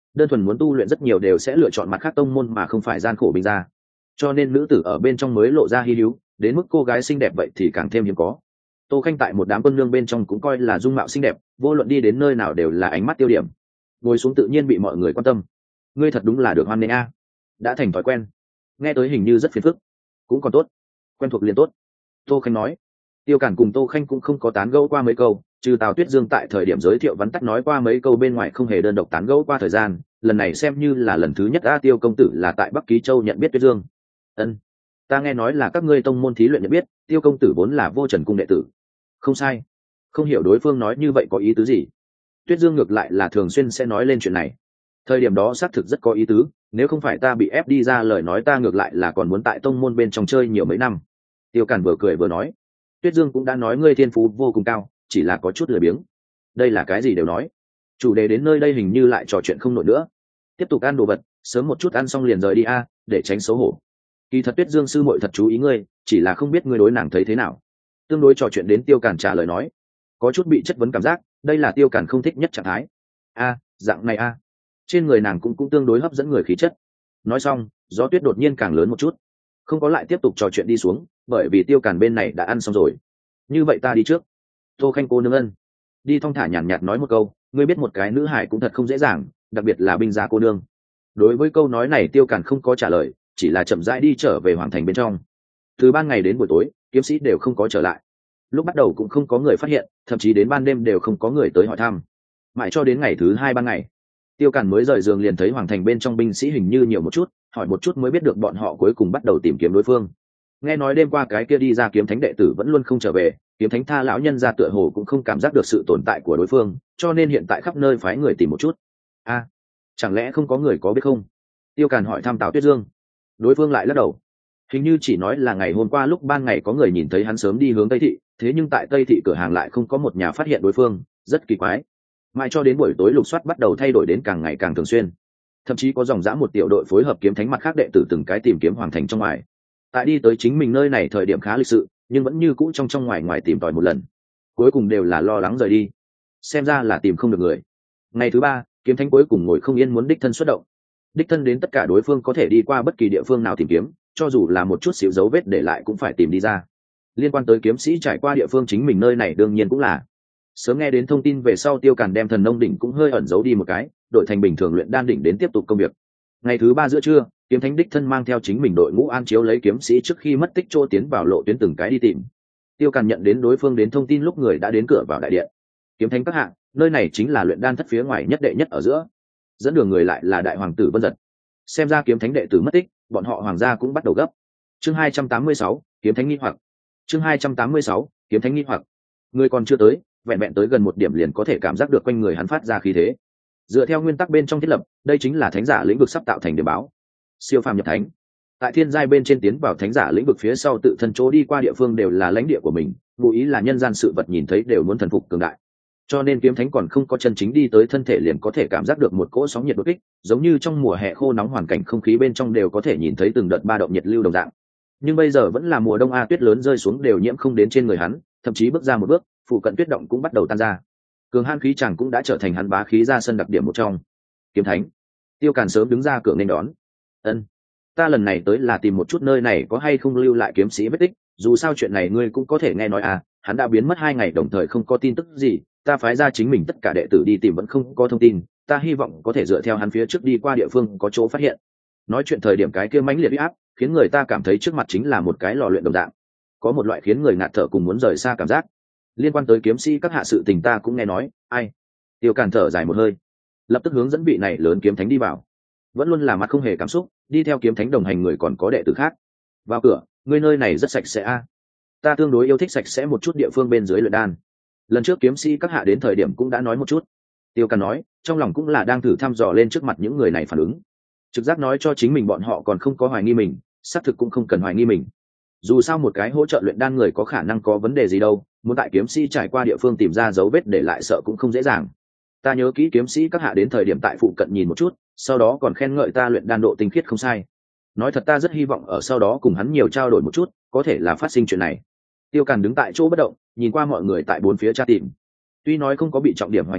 đơn thuần muốn tu luyện rất nhiều đều sẽ lựa chọn mặt khác tông môn mà không phải gian khổ binh ra, cho nên nữ tử ở bên trong mới lộ ra hy hữu, đến mức cô gái xinh đẹp vậy thì càng thêm hiếm có. Tô Khanh tại một đám quân lương bên trong cũng coi là dung mạo xinh đẹp, vô luận đi đến nơi nào đều là ánh mắt tiêu điểm, ngồi xuống tự nhiên bị mọi người quan tâm. Ngươi thật đúng là được hoan nghênh a. Đã thành thói quen. Nghe tới hình như rất phiền phức, cũng còn tốt, quen thuộc liền tốt. Tô Khanh nói. Tiêu Cản cùng Tô Khanh cũng không có tán gẫu qua mấy câu, trừ Tào Tuyết Dương tại thời điểm giới thiệu vắn tắt nói qua mấy câu bên ngoài không hề đơn độc tán gẫu qua thời gian. Lần này xem như là lần thứ nhất a. Tiêu công tử là tại Bắc Ký Châu nhận biết Tuyết Dương. Ân, ta nghe nói là các ngươi tông môn thí luyện nhận biết. Tiêu công tử vốn là Vô Trần cung đệ tử. Không sai. Không hiểu đối phương nói như vậy có ý tứ gì. Tuyết Dương ngược lại là thường xuyên sẽ nói lên chuyện này. Thời điểm đó xác thực rất có ý tứ, nếu không phải ta bị ép đi ra lời nói ta ngược lại là còn muốn tại tông môn bên trong chơi nhiều mấy năm. Tiêu Cản vừa cười vừa nói. Tuyết Dương cũng đã nói ngươi thiên phú vô cùng cao, chỉ là có chút lười biếng. Đây là cái gì đều nói. Chủ đề đến nơi đây hình như lại trò chuyện không nổi nữa. Tiếp tục ăn đồ vật, sớm một chút ăn xong liền rời đi a, để tránh xấu hổ. Kỳ thật Tuyết Dương sư muội thật chú ý ngươi, chỉ là không biết ngươi đối nàng thấy thế nào. Tương đối trò chuyện đến Tiêu Cản trả lời nói, có chút bị chất vấn cảm giác, đây là Tiêu Cản không thích nhất trạng thái. A, dạng này a. Trên người nàng cũng tương đối hấp dẫn người khí chất. Nói xong, gió tuyết đột nhiên càng lớn một chút, không có lại tiếp tục trò chuyện đi xuống, bởi vì Tiêu Cản bên này đã ăn xong rồi. Như vậy ta đi trước. Tô Khanh cô nương ân. Đi thong thả nhàn nhạt nói một câu, ngươi biết một cái nữ hải cũng thật không dễ dàng, đặc biệt là binh gia cô nương. Đối với câu nói này Tiêu Cản không có trả lời, chỉ là chậm rãi đi trở về hoàng thành bên trong. Từ ban ngày đến buổi tối, kiếm sĩ đều không có trở lại. Lúc bắt đầu cũng không có người phát hiện, thậm chí đến ban đêm đều không có người tới hỏi thăm. Mãi cho đến ngày thứ 2 ban ngày, Tiêu Cản mới rời giường liền thấy hoàng thành bên trong binh sĩ hình như nhiều một chút, hỏi một chút mới biết được bọn họ cuối cùng bắt đầu tìm kiếm đối phương. Nghe nói đêm qua cái kia đi ra kiếm thánh đệ tử vẫn luôn không trở về, kiếm thánh tha lão nhân ra tựa hồ cũng không cảm giác được sự tồn tại của đối phương, cho nên hiện tại khắp nơi phái người tìm một chút. A, chẳng lẽ không có người có biết không? Tiêu Cản hỏi thăm Tào Tuyết Dương. Đối phương lại lắc đầu, hình như chỉ nói là ngày hôm qua lúc ban ngày có người nhìn thấy hắn sớm đi hướng Tây thị, thế nhưng tại Tây thị cửa hàng lại không có một nhà phát hiện đối phương, rất kỳ quái. Mãi cho đến buổi tối lục soát bắt đầu thay đổi đến càng ngày càng thường xuyên, thậm chí có dòng dã một tiểu đội phối hợp kiếm thánh mặt khác đệ tử từng cái tìm kiếm hoàng thành trong ngoài. Tại đi tới chính mình nơi này thời điểm khá lịch sự, nhưng vẫn như cũ trong ngoài ngoài tìm tòi một lần, cuối cùng đều là lo lắng rời đi, xem ra là tìm không được người. Ngày thứ 3, kiếm thánh cuối cùng ngồi không yên muốn đích thân xuất động, đích thân đến tất cả đối phương có thể đi qua bất kỳ địa phương nào tìm kiếm, cho dù là một chút xíu dấu vết để lại cũng phải tìm đi ra. Liên quan tới kiếm sĩ trải qua địa phương chính mình nơi này đương nhiên cũng là. Sớm nghe đến thông tin về sau Tiêu Cản đem thần nông đỉnh cũng hơi ẩn giấu đi một cái, đổi thành bình thường luyện đan đỉnh đến tiếp tục công việc. Ngày thứ 3 giữa trưa, kiếm thánh đích thân mang theo chính mình đội ngũ an chiếu lấy kiếm sĩ trước khi mất tích trô tiến vào lộ tuyến từng cái đi tìm. Tiêu Cản nhận đến đối phương đến thông tin lúc người đã đến cửa vào đại điện. Kiếm thánh các hạng, nơi này chính là luyện đan thất phía ngoài nhất đệ nhất ở giữa. Dẫn đường người lại là đại hoàng tử Vân Giật. Xem ra kiếm thánh đệ tử mất tích, bọn họ hoàng gia cũng bắt đầu gấp. Chương 286, kiếm thánh nghi hoặc. Chương 286, kiếm thánh nghi hoặc. Người còn chưa tới, vẹn vẹn tới gần một điểm liền có thể cảm giác được quanh người hắn phát ra khí thế. Dựa theo nguyên tắc bên trong thiết lập, đây chính là thánh giả lĩnh vực sắp tạo thành điểm báo. Siêu phàm nhập thánh. Tại thiên giai bên trên tiến vào thánh giả lĩnh vực phía sau tự thân chỗ đi qua địa phương đều là lãnh địa của mình, ngụ ý là nhân gian sự vật nhìn thấy đều muốn thần phục cường đại. Cho nên kiếm thánh còn không có chân chính đi tới thân thể liền có thể cảm giác được một cỗ sóng nhiệt đột kích, giống như trong mùa hè khô nóng hoàn cảnh không khí bên trong đều có thể nhìn thấy từng đợt ba động nhiệt lưu đồng dạng. Nhưng bây giờ vẫn là mùa đông a, tuyết lớn rơi xuống đều nhiễm không đến trên người hắn, thậm chí bước ra một bước, phụ cận tuyết động cũng bắt đầu tan ra. Cường han khí chàng cũng đã trở thành hắn bá khí ra sân đặc điểm một trong. Kiếm thánh. Tiêu Cản sớm đứng ra cửa nên đón. Ân, ta lần này tới là tìm một chút nơi này có hay không lưu lại kiếm sĩ vết tích, dù sao chuyện này ngươi cũng có thể nghe nói à, hắn đã biến mất 2 ngày đồng thời không có tin tức gì, ta phái ra chính mình tất cả đệ tử đi tìm vẫn không có thông tin, ta hy vọng có thể dựa theo hắn phía trước đi qua địa phương có chỗ phát hiện. Nói chuyện thời điểm cái kia mãnh liệt uy áp khiến người ta cảm thấy trước mặt chính là một cái lò luyện đồng dạng, có một loại khiến người ngạt thở cùng muốn rời xa cảm giác. Liên quan tới kiếm sĩ các hạ sự tình ta cũng nghe nói. Ai? Tiêu Cản thở dài một hơi, lập tức hướng dẫn vị này lớn kiếm thánh đi vào, vẫn luôn là mặt không hề cảm xúc, đi theo kiếm thánh đồng hành người còn có đệ tử khác. Vào cửa, ngươi nơi này rất sạch sẽ a. Ta tương đối yêu thích sạch sẽ một chút địa phương bên dưới luyện đan. Lần trước kiếm sĩ các hạ đến thời điểm cũng đã nói một chút. Tiêu Cản nói, trong lòng cũng là đang thử thăm dò lên trước mặt những người này phản ứng. Trực giác nói cho chính mình bọn họ còn không có hoài nghi mình, xác thực cũng không cần hoài nghi mình. Dù sao một cái hỗ trợ luyện đan người có khả năng có vấn đề gì đâu, muốn tại kiếm sĩ trải qua địa phương tìm ra dấu vết để lại sợ cũng không dễ dàng. Ta nhớ kỹ kiếm sĩ các hạ đến thời điểm tại phụ cận nhìn một chút, sau đó còn khen ngợi ta luyện đan độ tinh khiết không sai. Nói thật ta rất hy vọng ở sau đó cùng hắn nhiều trao đổi một chút, có thể là phát sinh chuyện này. Tiêu Cản đứng tại chỗ bất động, nhìn qua mọi người tại bốn phía tra tìm. Tuy nói không có bị trọng điểm hoài nghi,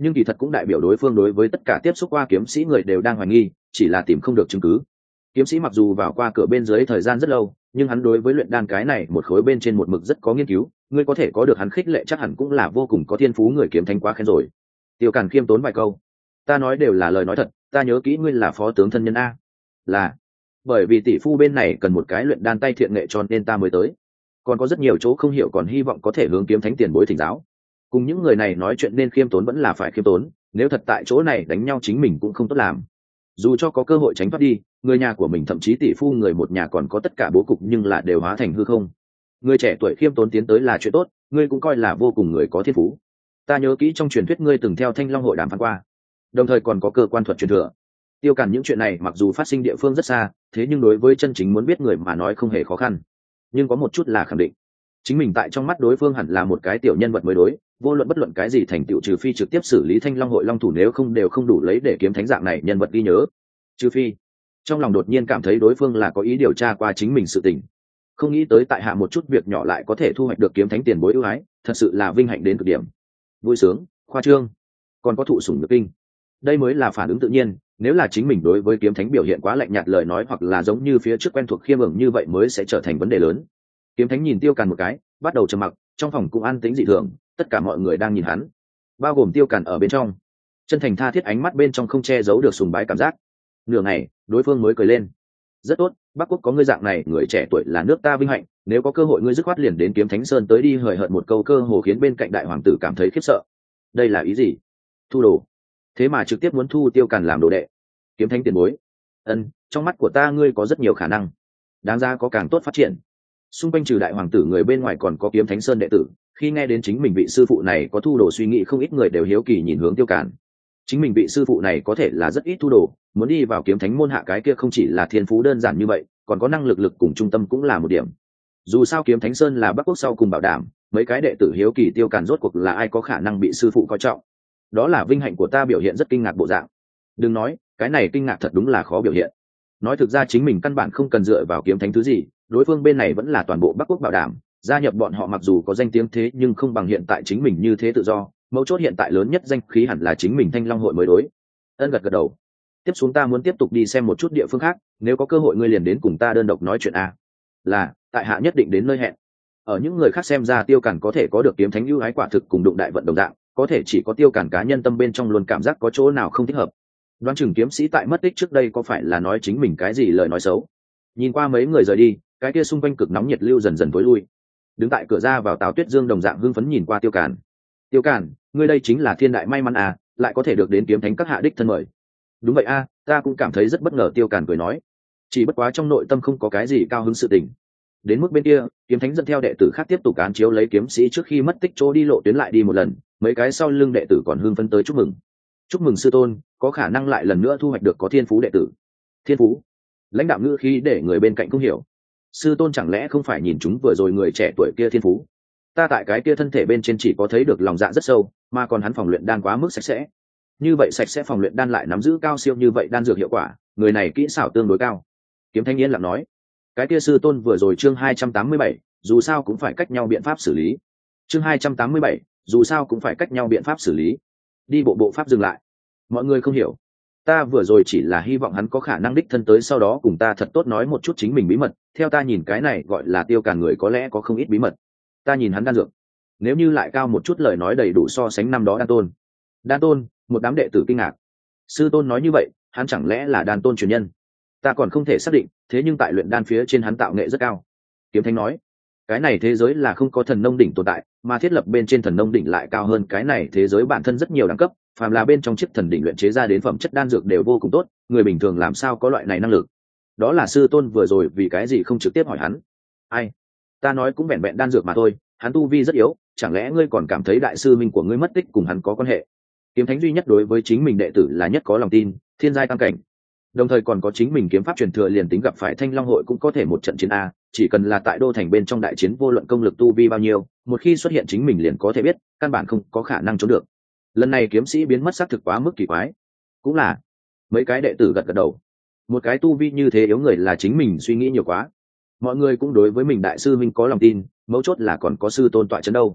nhưng kỳ thật cũng đại biểu đối phương đối với tất cả tiếp xúc qua kiếm sĩ người đều đang hoài nghi, chỉ là tìm không được chứng cứ. Kiếm sĩ mặc dù vào qua cửa bên dưới thời gian rất lâu, nhưng hắn đối với luyện đan cái này một khối bên trên một mực rất có nghiên cứu, ngươi có thể có được hắn khích lệ chắc hẳn cũng là vô cùng có thiên phú người kiếm thánh quá khen rồi. Tiêu Càn khiêm tốn vài câu. Ta nói đều là lời nói thật, ta nhớ kỹ ngươi là phó tướng thân nhân a. Là, bởi vì tỷ phu bên này cần một cái luyện đan tay thiện nghệ cho nên ta mới tới. Còn có rất nhiều chỗ không hiểu, còn hy vọng có thể hướng kiếm thánh tiền bối thỉnh giáo. Cùng những người này nói chuyện nên khiêm tốn vẫn là phải khiêm tốn, nếu thật tại chỗ này đánh nhau chính mình cũng không tốt làm. Dù cho có cơ hội tránh thoát đi, người nhà của mình thậm chí tỷ phu người một nhà còn có tất cả bố cục nhưng là đều hóa thành hư không. Người trẻ tuổi khiêm tốn tiến tới là chuyện tốt, ngươi cũng coi là vô cùng người có thiên phú. Ta nhớ kỹ trong truyền thuyết ngươi từng theo Thanh Long hội đàm phán qua, đồng thời còn có cơ quan thuật truyền thừa. Tiêu Càn những chuyện này mặc dù phát sinh địa phương rất xa, thế nhưng đối với chân chính muốn biết người mà nói không hề khó khăn. Nhưng có một chút là khẳng định, chính mình tại trong mắt đối phương hẳn là một cái tiểu nhân vật mới đối, vô luận bất luận cái gì thành tựu trừ phi trực tiếp xử lý Thanh Long hội long thủ, nếu không đều không đủ lấy để kiếm thánh dạng này nhân vật ghi nhớ. Trừ phi trong lòng đột nhiên cảm thấy đối phương là có ý điều tra qua chính mình sự tình, không nghĩ tới tại hạ một chút việc nhỏ lại có thể thu hoạch được kiếm thánh tiền bối ưu ái, thật sự là vinh hạnh đến cực điểm. Vui sướng, khoa trương, còn có thụ sủng nhược kinh, đây mới là phản ứng tự nhiên. Nếu là chính mình đối với kiếm thánh biểu hiện quá lạnh nhạt lời nói, hoặc là giống như phía trước quen thuộc khiêm ưởng như vậy, mới sẽ trở thành vấn đề lớn. Kiếm thánh nhìn Tiêu Càn một cái, bắt đầu trầm mặc, trong phòng cũng an tĩnh dị thường, tất cả mọi người đang nhìn hắn, bao gồm Tiêu Càn ở bên trong. Chân thành tha thiết ánh mắt bên trong không che giấu được sùng bái cảm giác. Nửa ngày đối phương mới cười lên. Rất tốt, Bắc Quốc có ngươi dạng này người trẻ tuổi là nước ta vinh hạnh, nếu có cơ hội ngươi dứt khoát liền đến Kiếm Thánh Sơn tới đi. Hời hợt một câu cơ hồ khiến bên cạnh đại hoàng tử cảm thấy khiếp sợ. Đây là ý gì? Thu đồ? Thế mà trực tiếp muốn thu Tiêu Càn làm đồ đệ? Kiếm thánh tiền bối, trong mắt của ta ngươi có rất nhiều khả năng, đáng ra có càng tốt phát triển. Xung quanh trừ đại hoàng tử người bên ngoài còn có Kiếm Thánh Sơn đệ tử, khi nghe đến chính mình vị sư phụ này có thu đồ suy nghĩ, không ít người đều hiếu kỳ nhìn hướng Tiêu Càn. Chính mình vị sư phụ này có thể là rất ít thu đồ, muốn đi vào kiếm thánh môn hạ cái kia không chỉ là thiên phú đơn giản như vậy, còn có năng lực cùng trung tâm cũng là một điểm. Dù sao Kiếm Thánh Sơn là Bắc Quốc sau cùng bảo đảm, mấy cái đệ tử hiếu kỳ Tiêu Càn rốt cuộc là ai có khả năng bị sư phụ coi trọng. Đó là vinh hạnh của ta, biểu hiện rất kinh ngạc bộ dạng. Đừng nói, cái này kinh ngạc thật đúng là khó biểu hiện. Nói thực ra chính mình căn bản không cần dựa vào kiếm thánh thứ gì, đối phương bên này vẫn là toàn bộ Bắc Quốc bảo đảm, gia nhập bọn họ mặc dù có danh tiếng thế nhưng không bằng hiện tại chính mình như thế tự do. Mấu chốt hiện tại lớn nhất danh khí hẳn là chính mình Thanh Long hội mới đối. Gật đầu. Tiếp xuống ta muốn tiếp tục đi xem một chút địa phương khác, nếu có cơ hội ngươi liền đến cùng ta đơn độc nói chuyện a. Là, tại hạ nhất định đến nơi hẹn. Ở những người khác xem ra Tiêu Càn có thể có được kiếm thánh ưu ái quả thực cùng đụng đại vận đồng dạng, có thể chỉ có Tiêu Càn cá nhân tâm bên trong luôn cảm giác có chỗ nào không thích hợp. Đoán chừng kiếm sĩ tại mất tích trước đây có phải là nói chính mình cái gì lời nói xấu. Nhìn qua mấy người rời đi, cái kia xung quanh cực nóng nhiệt lưu dần dần tối lui. Đứng tại cửa ra vào Tào Tuyết Dương đồng dạng hưng phấn nhìn qua Tiêu Càn. Tiêu Càn, ngươi đây chính là thiên đại may mắn à, lại có thể được đến kiếm thánh các hạ đích thân mời. Đúng vậy a, ta cũng cảm thấy rất bất ngờ. Tiêu Càn cười nói, chỉ bất quá trong nội tâm không có cái gì cao hứng sự tình. Đến mức bên kia, kiếm thánh dẫn theo đệ tử khác tiếp tục án chiếu lấy kiếm sĩ trước khi mất tích chỗ đi lộ tuyến lại đi một lần, mấy cái sau lưng đệ tử còn hưng phấn tới chúc mừng sư tôn, có khả năng lại lần nữa thu hoạch được có thiên phú đệ tử. Thiên phú? Lãnh đạo ngữ khí để người bên cạnh không hiểu. Sư tôn chẳng lẽ không phải nhìn chúng vừa rồi người trẻ tuổi kia thiên phú? Ta tại cái kia thân thể bên trên chỉ có thấy được lòng dạ rất sâu, mà còn hắn phòng luyện đan quá mức sạch sẽ. Như vậy sạch sẽ phòng luyện đan lại nắm giữ cao siêu như vậy đan dược hiệu quả, người này kỹ xảo tương đối cao. Kiếm Thanh Yên lặng nói, cái kia sư tôn vừa rồi chương 287, dù sao cũng phải cách nhau biện pháp xử lý. Chương 287, dù sao cũng phải cách nhau biện pháp xử lý. Đi bộ pháp dừng lại. Mọi người không hiểu. Ta vừa rồi chỉ là hy vọng hắn có khả năng đích thân tới sau đó cùng ta thật tốt nói một chút chính mình bí mật, theo ta nhìn cái này gọi là Tiêu Càn người có lẽ có không ít bí mật. Ta nhìn hắn đan dược, nếu như lại cao một chút lời nói đầy đủ so sánh năm đó đan tôn. Một đám đệ tử kinh ngạc. Sư tôn nói như vậy, hắn chẳng lẽ là đan tôn truyền nhân? Ta còn không thể xác định, thế nhưng tại luyện đan phía trên hắn tạo nghệ rất cao. Kiếm Thánh nói, cái này thế giới là không có thần nông đỉnh tồn tại, mà thiết lập bên trên thần nông đỉnh lại cao hơn cái này thế giới bản thân rất nhiều đẳng cấp, phàm là bên trong chiếc thần đỉnh luyện chế ra đến phẩm chất đan dược đều vô cùng tốt, người bình thường làm sao có loại này năng lực? Đó là sư tôn vừa rồi vì cái gì không trực tiếp hỏi hắn? Ai? Ta nói cũng vẹn vẹn đan dược mà thôi, hắn tu vi rất yếu, chẳng lẽ ngươi còn cảm thấy đại sư minh của ngươi mất tích cùng hắn có quan hệ? Kiếm Thánh duy nhất đối với chính mình đệ tử là nhất có lòng tin, thiên giai tam cảnh, đồng thời còn có chính mình kiếm pháp truyền thừa, liền tính gặp phải Thanh Long hội cũng có thể một trận chiến a. Chỉ cần là tại đô thành bên trong đại chiến, vô luận công lực tu vi bao nhiêu, một khi xuất hiện chính mình liền có thể biết, căn bản không có khả năng trốn được. Lần này kiếm sĩ biến mất xác thực quá mức kỳ quái. Cũng là, mấy cái đệ tử gật đầu. Một cái tu vi như thế yếu người là chính mình suy nghĩ nhiều quá. Mọi người cũng đối với mình đại sư minh có lòng tin, mấu chốt là còn có sư tôn tọa trấn đâu.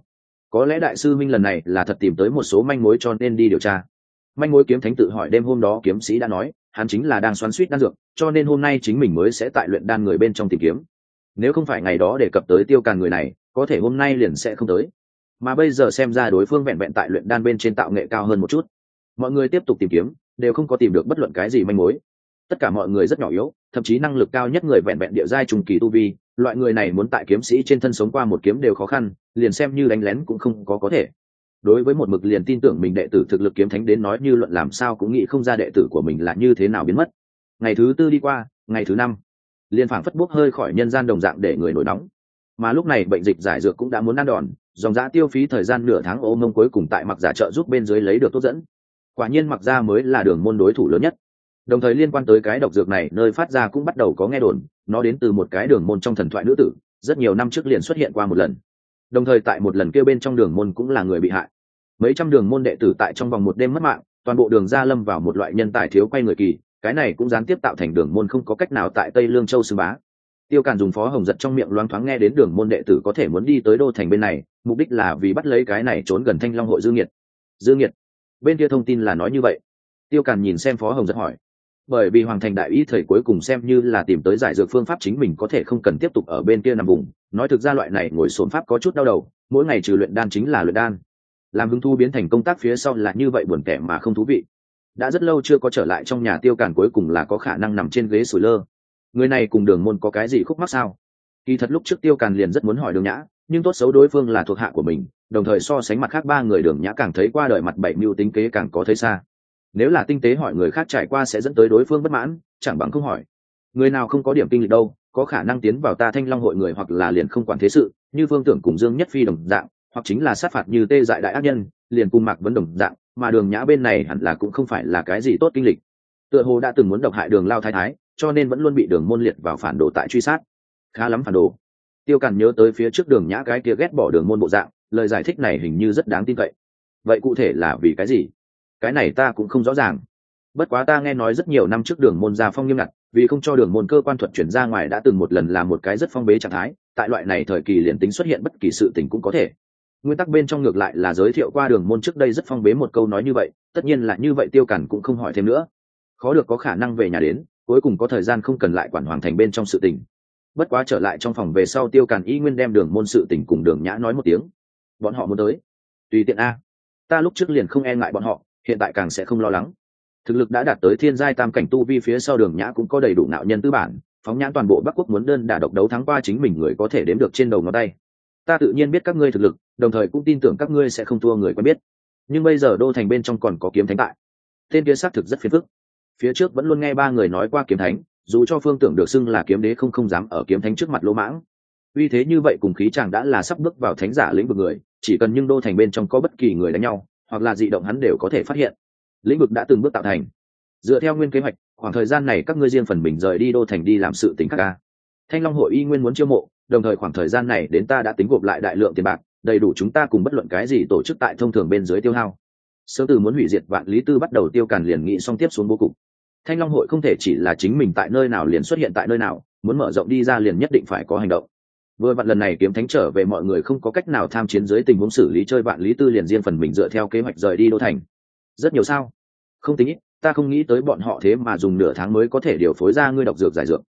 Có lẽ đại sư minh lần này là thật tìm tới một số manh mối cho nên đi điều tra. Manh mối kiếm thánh tự hỏi đêm hôm đó kiếm sĩ đã nói hắn chính là đang xoắn suýt đan dược, cho nên hôm nay chính mình mới sẽ tại luyện đan người bên trong tìm kiếm. Nếu không phải ngày đó đề cập tới Tiêu Càn người này, có thể hôm nay liền sẽ không tới. Mà bây giờ xem ra đối phương vẹn vẹn tại luyện đan bên trên tạo nghệ cao hơn một chút. Mọi người tiếp tục tìm kiếm, đều không có tìm được bất luận cái gì manh mối. Tất cả mọi người rất nhỏ yếu, thậm chí năng lực cao nhất người vẹn vẹn địa giai trùng kỳ tu vi, loại người này muốn tại kiếm sĩ trên thân sống qua một kiếm đều khó khăn, liền xem như đánh lén cũng không có thể. Đối với một mực liền tin tưởng mình đệ tử thực lực kiếm thánh đến nói như luận làm sao cũng nghĩ không ra đệ tử của mình là như thế nào biến mất. Ngày thứ tư đi qua, ngày thứ năm liên phảng phất bốc hơi khỏi nhân gian đồng dạng để người nổi nóng. Mà lúc này bệnh dịch giải dược cũng đã muốn ăn đòn, dòng dã tiêu phí thời gian nửa tháng ôm mông cuối cùng tại Mặc Giả trợ giúp bên dưới lấy được tốt dẫn. Quả nhiên Mặc Gia mới là đường môn đối thủ lớn nhất. Đồng thời liên quan tới cái độc dược này nơi phát ra cũng bắt đầu có nghe đồn, nó đến từ một cái đường môn trong thần thoại nữ tử, rất nhiều năm trước liền xuất hiện qua một lần. Đồng thời tại một lần kia bên trong đường môn cũng là người bị hại. Mấy trăm đường môn đệ tử tại trong vòng một đêm mất mạng, toàn bộ đường gia lâm vào một loại nhân tài thiếu quay người kỳ, cái này cũng gián tiếp tạo thành đường môn không có cách nào tại Tây Lương Châu xưng bá. Tiêu Càn dùng Phó Hồng Giật trong miệng loáng thoáng nghe đến đường môn đệ tử có thể muốn đi tới đô thành bên này, mục đích là vì bắt lấy cái này trốn gần Thanh Long hội Dương Nghiệt. Dương Nghiệt? Bên kia thông tin là nói như vậy. Tiêu Càn nhìn xem Phó Hồng Giật hỏi. Bởi vì Hoàng Thành đại ý thời cuối cùng xem như là tìm tới giải dược phương pháp, chính mình có thể không cần tiếp tục ở bên kia nằm vùng. Nói thực ra loại này ngồi xổm pháp có chút đau đầu, mỗi ngày trừ luyện đan chính là luyện đan. Làm hứng thú biến thành công tác phía sau là như vậy, buồn tẻ mà không thú vị. Đã rất lâu chưa có trở lại trong nhà, Tiêu Càn cuối cùng là có khả năng nằm trên ghế sủi lơ. Người này cùng đường môn có cái gì khúc mắc sao? Kỳ thật lúc trước Tiêu Càn liền rất muốn hỏi Đường Nhã, nhưng tốt xấu đối phương là thuộc hạ của mình, đồng thời so sánh mặt khác ba người Đường Nhã càng thấy qua đời mặt bảy mưu tính kế càng có thấy xa. Nếu là tinh tế hỏi người khác trải qua sẽ dẫn tới đối phương bất mãn, chẳng bằng không hỏi. Người nào không có điểm kinh lịch đâu, có khả năng tiến vào ta Thanh Long hội người hoặc là liền không quản thế sự, như Phương Tưởng cùng Dương Nhất Phi đồng dạng, hoặc chính là sát phạt như Tê Dại đại ác nhân, liền cùng Mạc Vấn đồng dạng, mà Đường Nhã bên này hẳn là cũng không phải là cái gì tốt kinh lịch. Tựa hồ đã từng muốn độc hại Đường Lao thái thái, cho nên vẫn luôn bị Đường môn liệt vào phản đồ tại truy sát. Khá lắm phản đồ. Tiêu Càn nhớ tới phía trước Đường Nhã cái kia ghét bỏ Đường môn bộ dạng, lời giải thích này hình như rất đáng tin cậy. Vậy cụ thể là vì cái gì? Cái này ta cũng không rõ ràng. Bất quá ta nghe nói rất nhiều năm trước Đường môn gia phong nghiêm ngặt, vì không cho Đường môn cơ quan thuật chuyển ra ngoài đã từng một lần là một cái rất phong bế trạng thái, tại loại này thời kỳ liền tính xuất hiện bất kỳ sự tình cũng có thể. Nguyên tắc bên trong ngược lại là giới thiệu qua Đường môn trước đây rất phong bế một câu nói như vậy, tất nhiên là như vậy Tiêu Càn cũng không hỏi thêm nữa. Khó được có khả năng về nhà đến, cuối cùng có thời gian không cần lại quản Hoàng Thành bên trong sự tình. Bất quá trở lại trong phòng về sau, Tiêu Càn y nguyên đem Đường môn sự tình cùng Đường Nhã nói một tiếng. Bọn họ muốn tới, tùy tiện a. Ta lúc trước liền không e ngại bọn họ, hiện tại càng sẽ không lo lắng. Thực lực đã đạt tới thiên giai tam cảnh tu vi phía sau, Đường Nhã cũng có đầy đủ nạo nhân tư bản, phóng nhãn toàn bộ Bắc Quốc muốn đơn đả độc đấu thắng qua chính mình người có thể đếm được trên đầu ngón tay. Ta tự nhiên biết các ngươi thực lực, đồng thời cũng tin tưởng các ngươi sẽ không thua người quen biết. Nhưng bây giờ đô thành bên trong còn có Kiếm Thánh tại, tên kia xác thực rất phiền phức. Phía trước vẫn luôn nghe ba người nói qua Kiếm Thánh, dù cho Phương Tưởng được xưng là kiếm đế không dám ở Kiếm Thánh trước mặt lỗ mãng. Uy thế như vậy cùng khí chàng đã là sắp bước vào thánh giả lĩnh vực người, chỉ cần nhưng đô thành bên trong có bất kỳ người đánh nhau hoặc là dị động hắn đều có thể phát hiện. Lĩnh vực đã từng bước tạo thành. Dựa theo nguyên kế hoạch, khoảng thời gian này các ngươi riêng phần mình rời đi đô thành đi làm sự tình khác ca. Thanh Long hội y nguyên muốn chiêu mộ, đồng thời khoảng thời gian này đến ta đã tính gộp lại đại lượng tiền bạc, đầy đủ chúng ta cùng bất luận cái gì tổ chức tại thông thường bên dưới tiêu hao. Sớm từ muốn hủy diệt Vạn Lý Tư bắt đầu, Tiêu Càn liền nghĩ xong tiếp xuống bố cục. Thanh Long hội không thể chỉ là chính mình tại nơi nào liền xuất hiện tại nơi nào, muốn mở rộng đi ra liền nhất định phải có hành động. Vừa vặn lần này Kiếm Thánh trở về, mọi người không có cách nào tham chiến dưới tình huống xử lý chơi, Vạn Lý Tư liền riêng phần mình dựa theo kế hoạch rời đi đô thành. Rất nhiều sao? Không tính ít, ta không nghĩ tới bọn họ thế mà dùng nửa tháng mới có thể điều phối ra ngươi độc dược giải dược.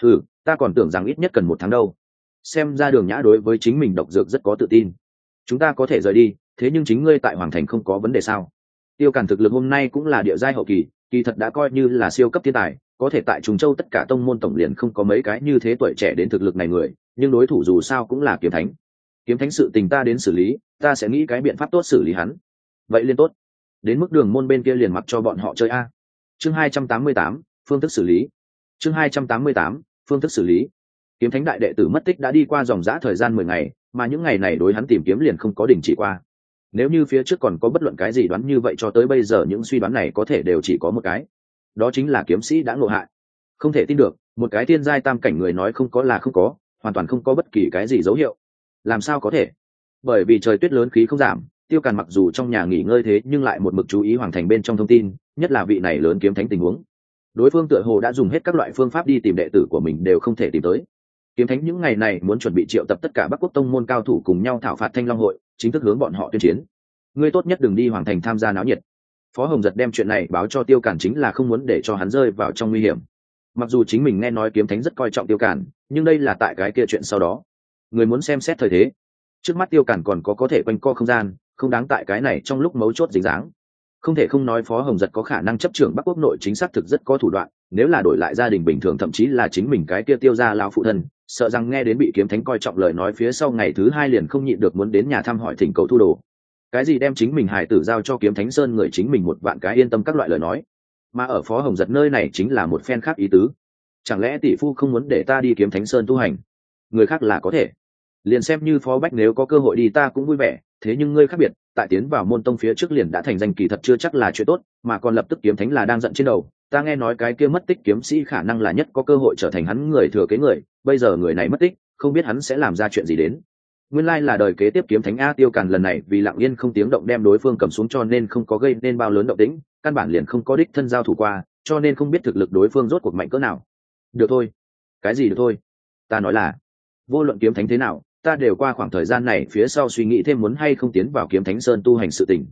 Ta còn tưởng rằng ít nhất cần 1 tháng đâu. Xem ra Đường Nhã đối với chính mình độc dược rất có tự tin. Chúng ta có thể rời đi, thế nhưng chính ngươi tại Hoàng Thành không có vấn đề sao? Tiêu Càn thực lực hôm nay cũng là địa giai hậu kỳ, kỳ thật đã coi như là siêu cấp thiên tài, có thể tại Trùng Châu tất cả tông môn tổng liền không có mấy cái như thế tuổi trẻ đến thực lực này người, nhưng đối thủ dù sao cũng là Kiếm Thánh. Kiếm Thánh sự tình ta đến xử lý, ta sẽ nghĩ cái biện pháp tốt xử lý hắn. Vậy liên tốt. Đến mức Đường môn bên kia liền mặc cho bọn họ chơi a. Chương 288, phương thức xử lý. Chương 288, phương thức xử lý. Kiếm Thánh đại đệ tử mất tích đã đi qua dòng dã thời gian 10 ngày, mà những ngày này đối hắn tìm kiếm liền không có đình chỉ qua. Nếu như phía trước còn có bất luận cái gì đoán như vậy, cho tới bây giờ những suy đoán này có thể đều chỉ có một cái, đó chính là kiếm sĩ đã ngộ hại. Không thể tin được, một cái thiên giai tam cảnh người nói không có là không có, hoàn toàn không có bất kỳ cái gì dấu hiệu. Làm sao có thể? Bởi vì trời tuyết lớn khí không giảm, Tiêu Càn mặc dù trong nhà nghỉ ngơi thế nhưng lại một mực chú ý Hoàng Thành bên trong thông tin, nhất là vị này lớn kiếm thánh tình huống. Đối phương tựa hồ đã dùng hết các loại phương pháp đi tìm đệ tử của mình đều không thể tìm tới. Kiếm thánh những ngày này muốn chuẩn bị triệu tập tất cả Bắc Quốc tông môn cao thủ cùng nhau thảo phạt Thanh Long hội, chính thức hướng bọn họ tuyên chiến. Ngươi tốt nhất đừng đi hoàng thành tham gia náo nhiệt. Phó Hồng Giật đem chuyện này báo cho Tiêu Càn chính là không muốn để cho hắn rơi vào trong nguy hiểm. Mặc dù chính mình nghe nói Kiếm Thánh rất coi trọng Tiêu Càn, nhưng đây là tại cái kia chuyện sau đó. Người muốn xem xét thời thế. Trước mắt Tiêu Càn còn có thể quanh co không gian, không đáng tại cái này trong lúc mấu chốt dính dáng. Không thể không nói Phó Hồng Giật có khả năng chấp trưởng Bắc Quốc nội chính xác thực rất có thủ đoạn, nếu là đổi lại gia đình bình thường thậm chí là chính mình cái kia Tiêu gia lão phụ thân, sợ rằng nghe đến bị Kiếm Thánh coi trọng lời nói phía sau ngày thứ hai liền không nhịn được muốn đến nhà thăm hỏi thỉnh cầu thu đồ. Cái gì đem chính mình hài tử giao cho Kiếm Thánh Sơn người chính mình một vạn cái yên tâm các loại lời nói. Mà ở Phó Hồng Giật nơi này chính là một phen khác ý tứ. Chẳng lẽ tỷ phu không muốn để ta đi Kiếm Thánh Sơn tu hành? Người khác là có thể. Liền xem như Phó Bách nếu có cơ hội đi ta cũng vui vẻ, thế nhưng ngươi khác biệt, tại tiến vào môn tông phía trước liền đã thành danh kỳ thật chưa chắc là chuyện tốt, mà còn lập tức Kiếm Thánh là đang giận trên đầu. Ta nghe nói cái kia mất tích kiếm sĩ khả năng là nhất có cơ hội trở thành hắn người thừa kế người, bây giờ người này mất tích, không biết hắn sẽ làm ra chuyện gì đến. Nguyên lai là đời kế tiếp Kiếm Thánh A. Tiêu Càn lần này vì lặng yên không tiếng động đem đối phương cầm xuống cho nên không có gây nên bao lớn động tĩnh, căn bản liền không có đích thân giao thủ qua, cho nên không biết thực lực đối phương rốt cuộc mạnh cỡ nào. Được thôi. Cái gì được thôi? Ta nói là, vô luận Kiếm Thánh thế nào, ta đều qua khoảng thời gian này phía sau suy nghĩ thêm muốn hay không tiến vào Kiếm Thánh Sơn tu hành sự tình.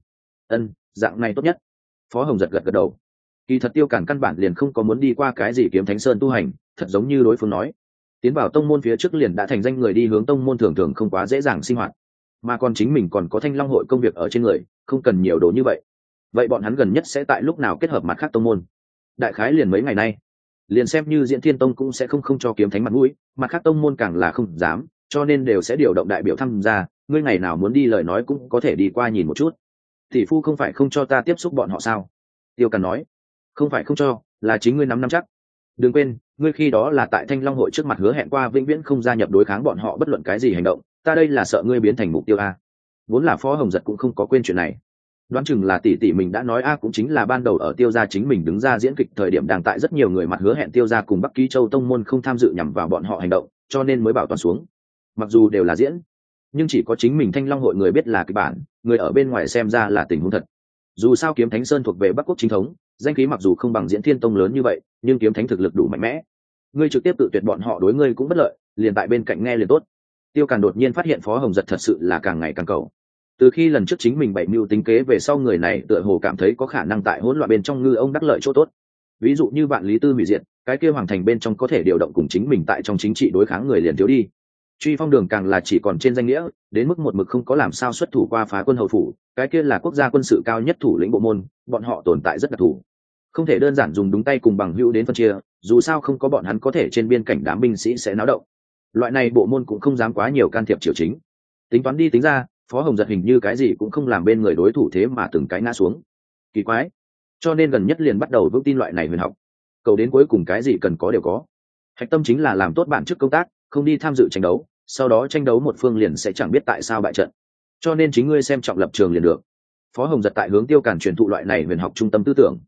Dạng này tốt nhất. Phó Hồng Giật gật gật đầu. Kỳ thật Tiêu Càn căn bản liền không có muốn đi qua cái gì Kiếm Thánh Sơn tu hành, thật giống như đối phương nói. Tiến vào tông môn phía trước liền đã thành danh người đi hướng tông môn thường thường không quá dễ dàng sinh hoạt, mà còn chính mình còn có Thanh Long hội công việc ở trên người, không cần nhiều đồ như vậy. Vậy bọn hắn gần nhất sẽ tại lúc nào kết hợp mặt khác tông môn? Đại khái liền mấy ngày nay. Liền xem như Diễn Thiên Tông cũng sẽ không cho Kiếm Thánh mặt mũi, mặt khác tông môn càng là không dám, cho nên đều sẽ điều động đại biểu tham gia. Ngươi ngày nào muốn đi lời nói cũng có thể đi qua nhìn một chút. Tỷ phu không phải không cho ta tiếp xúc bọn họ sao? Tiêu Càn nói. Không phải không cho, là chính ngươi nắm chắc. Đừng quên, ngươi khi đó là tại Thanh Long hội trước mặt hứa hẹn qua vĩnh viễn không gia nhập đối kháng bọn họ bất luận cái gì hành động, ta đây là sợ ngươi biến thành mục tiêu a. Vốn là Phó Hồng Giật cũng không có quên chuyện này. Đoán chừng là tỷ tỷ mình đã nói a, cũng chính là ban đầu ở Tiêu gia chính mình đứng ra diễn kịch thời điểm đang tại rất nhiều người mặt hứa hẹn Tiêu gia cùng Bắc Ký Châu tông môn không tham dự nhằm vào bọn họ hành động, cho nên mới bảo toàn xuống. Mặc dù đều là diễn, nhưng chỉ có chính mình Thanh Long hội người biết là kịch bản, người ở bên ngoài xem ra là tình huống thật. Dù sao Kiếm Thánh Sơn thuộc về Bắc Quốc chính thống, danh khí mặc dù không bằng Diễn Thiên Tông lớn như vậy, nhưng Kiếm Thánh thực lực đủ mạnh mẽ. Ngươi trực tiếp tự tuyệt bọn họ đối ngươi cũng bất lợi, liền tại bên cạnh nghe liền tốt. Tiêu Càn đột nhiên phát hiện Phó Hồng Giật thật sự là càng ngày càng cầu. Từ khi lần trước chính mình bày mưu tính kế về sau, người này tựa hồ cảm thấy có khả năng tại hỗn loạn bên trong ngư ông đắc lợi chỗ tốt. Ví dụ như Vạn Lý Tư hủy diệt, cái kia hoàng thành bên trong có thể điều động cùng chính mình tại trong chính trị đối kháng người liền thiếu đi. Truy Phong Đường càng là chỉ còn trên danh nghĩa, đến mức một mực không có làm sao xuất thủ qua phá quân hầu phủ, cái kia là quốc gia quân sự cao nhất thủ lĩnh bộ môn, bọn họ tồn tại rất đặc thù, không thể đơn giản dùng đúng tay cùng bằng hữu đến phân chia, dù sao không có bọn hắn có thể trên biên cảnh đám binh sĩ sẽ náo động. Loại này bộ môn cũng không dám quá nhiều can thiệp triều chính. Tính toán đi tính ra, Phó Hồng Giật hình như cái gì cũng không làm bên người đối thủ, thế mà từng cái ngã xuống. Kỳ quái, cho nên gần nhất liền bắt đầu vững tin loại này huyền học. Cầu đến cuối cùng cái gì cần có đều có. Hạch tâm chính là làm tốt bản chức công tác, không đi tham dự tranh đấu, sau đó tranh đấu một phương liền sẽ chẳng biết tại sao bại trận. Cho nên chính ngươi xem trọng lập trường liền được. Phó Hồng Giật tại hướng Tiêu Càn truyền thụ loại này huyền học trung tâm tư tưởng.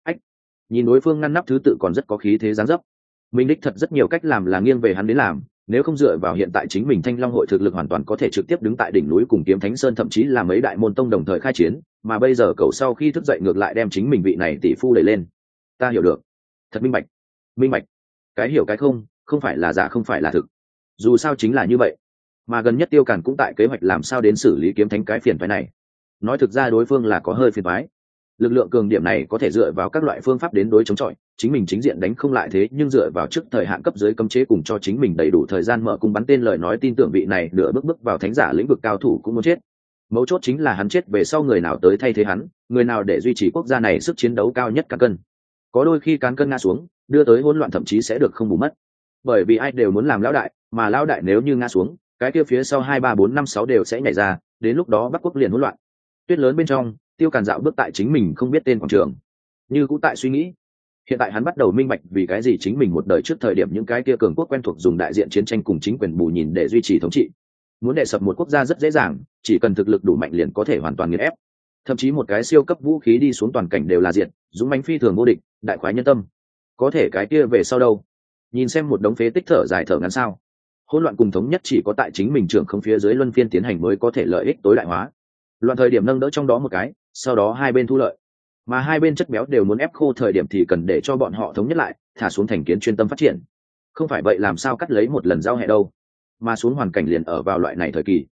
Nhìn đối phương ngăn nắp thứ tự còn rất có khí thế dáng dấp, mình đích thật rất nhiều cách làm là nghiêng về hắn đến làm, nếu không dựa vào hiện tại chính mình Thanh Long hội thực lực hoàn toàn có thể trực tiếp đứng tại đỉnh núi cùng Kiếm Thánh Sơn, thậm chí là mấy đại môn tông đồng thời khai chiến, mà bây giờ cậu sau khi thức dậy ngược lại đem chính mình vị này tỷ phu đẩy lên. Ta hiểu được, thật minh bạch, cái hiểu cái không phải là giả không phải là thực, dù sao chính là như vậy. Mà gần nhất Tiêu Càn cũng tại kế hoạch làm sao đến xử lý Kiếm Thánh cái phiền phái này. Nói thực ra đối phương là có hơi phiền phái, lực lượng cường điểm này có thể dựa vào các loại phương pháp đến đối chống chọi, chính mình chính diện đánh không lại, thế nhưng dựa vào trước thời hạn cấp dưới cấm chế cùng cho chính mình đầy đủ thời gian mở cung bắn tên lời nói tin tưởng vị này nửa bước vào thánh giả lĩnh vực cao thủ cũng muốn chết. Mấu chốt chính là hắn chết về sau người nào tới thay thế hắn, người nào để duy trì quốc gia này sức chiến đấu cao nhất cán cân. Có đôi khi cán cân ngã xuống, đưa tới hỗn loạn thậm chí sẽ được không bù mất, bởi vì ai đều muốn làm lão đại, mà lão đại nếu như ngã xuống, cái kia phía sau 2 3 4 5 6 đều sẽ nhảy ra, đến lúc đó Bắc Quốc liền hỗn loạn. Tuyết lớn bên trong, Tiêu Càn dạo bước tại chính mình không biết tên quảng trường, như cũng tại suy nghĩ. Hiện tại hắn bắt đầu minh bạch vì cái gì chính mình một đời trước thời điểm những cái kia cường quốc quen thuộc dùng đại diện chiến tranh cùng chính quyền bù nhìn để duy trì thống trị. Muốn đè sập một quốc gia rất dễ dàng, chỉ cần thực lực đủ mạnh liền có thể hoàn toàn nghiền ép. Thậm chí một cái siêu cấp vũ khí đi xuống toàn cảnh đều là diệt, dũng mãnh phi thường vô địch, đại khoái nhân tâm. Có thể cái kia về sau đâu? Nhìn xem một đống phế tích thở dài thở ngắn sao? Hỗn loạn cùng thống nhất chỉ có tại chính mình trưởng không phía dưới luân phiên tiến hành mới có thể lợi ích tối đại hóa. Loạn thời điểm nâng đỡ trong đó một cái, sau đó hai bên thu lợi, mà hai bên chất béo đều muốn ép khô thời điểm thì cần để cho bọn họ thống nhất lại, thả xuống thành kiến chuyên tâm phát triển. Không phải vậy làm sao cắt lấy một lần giao hẹ đâu, mà xuống hoàn cảnh liền ở vào loại này thời kỳ.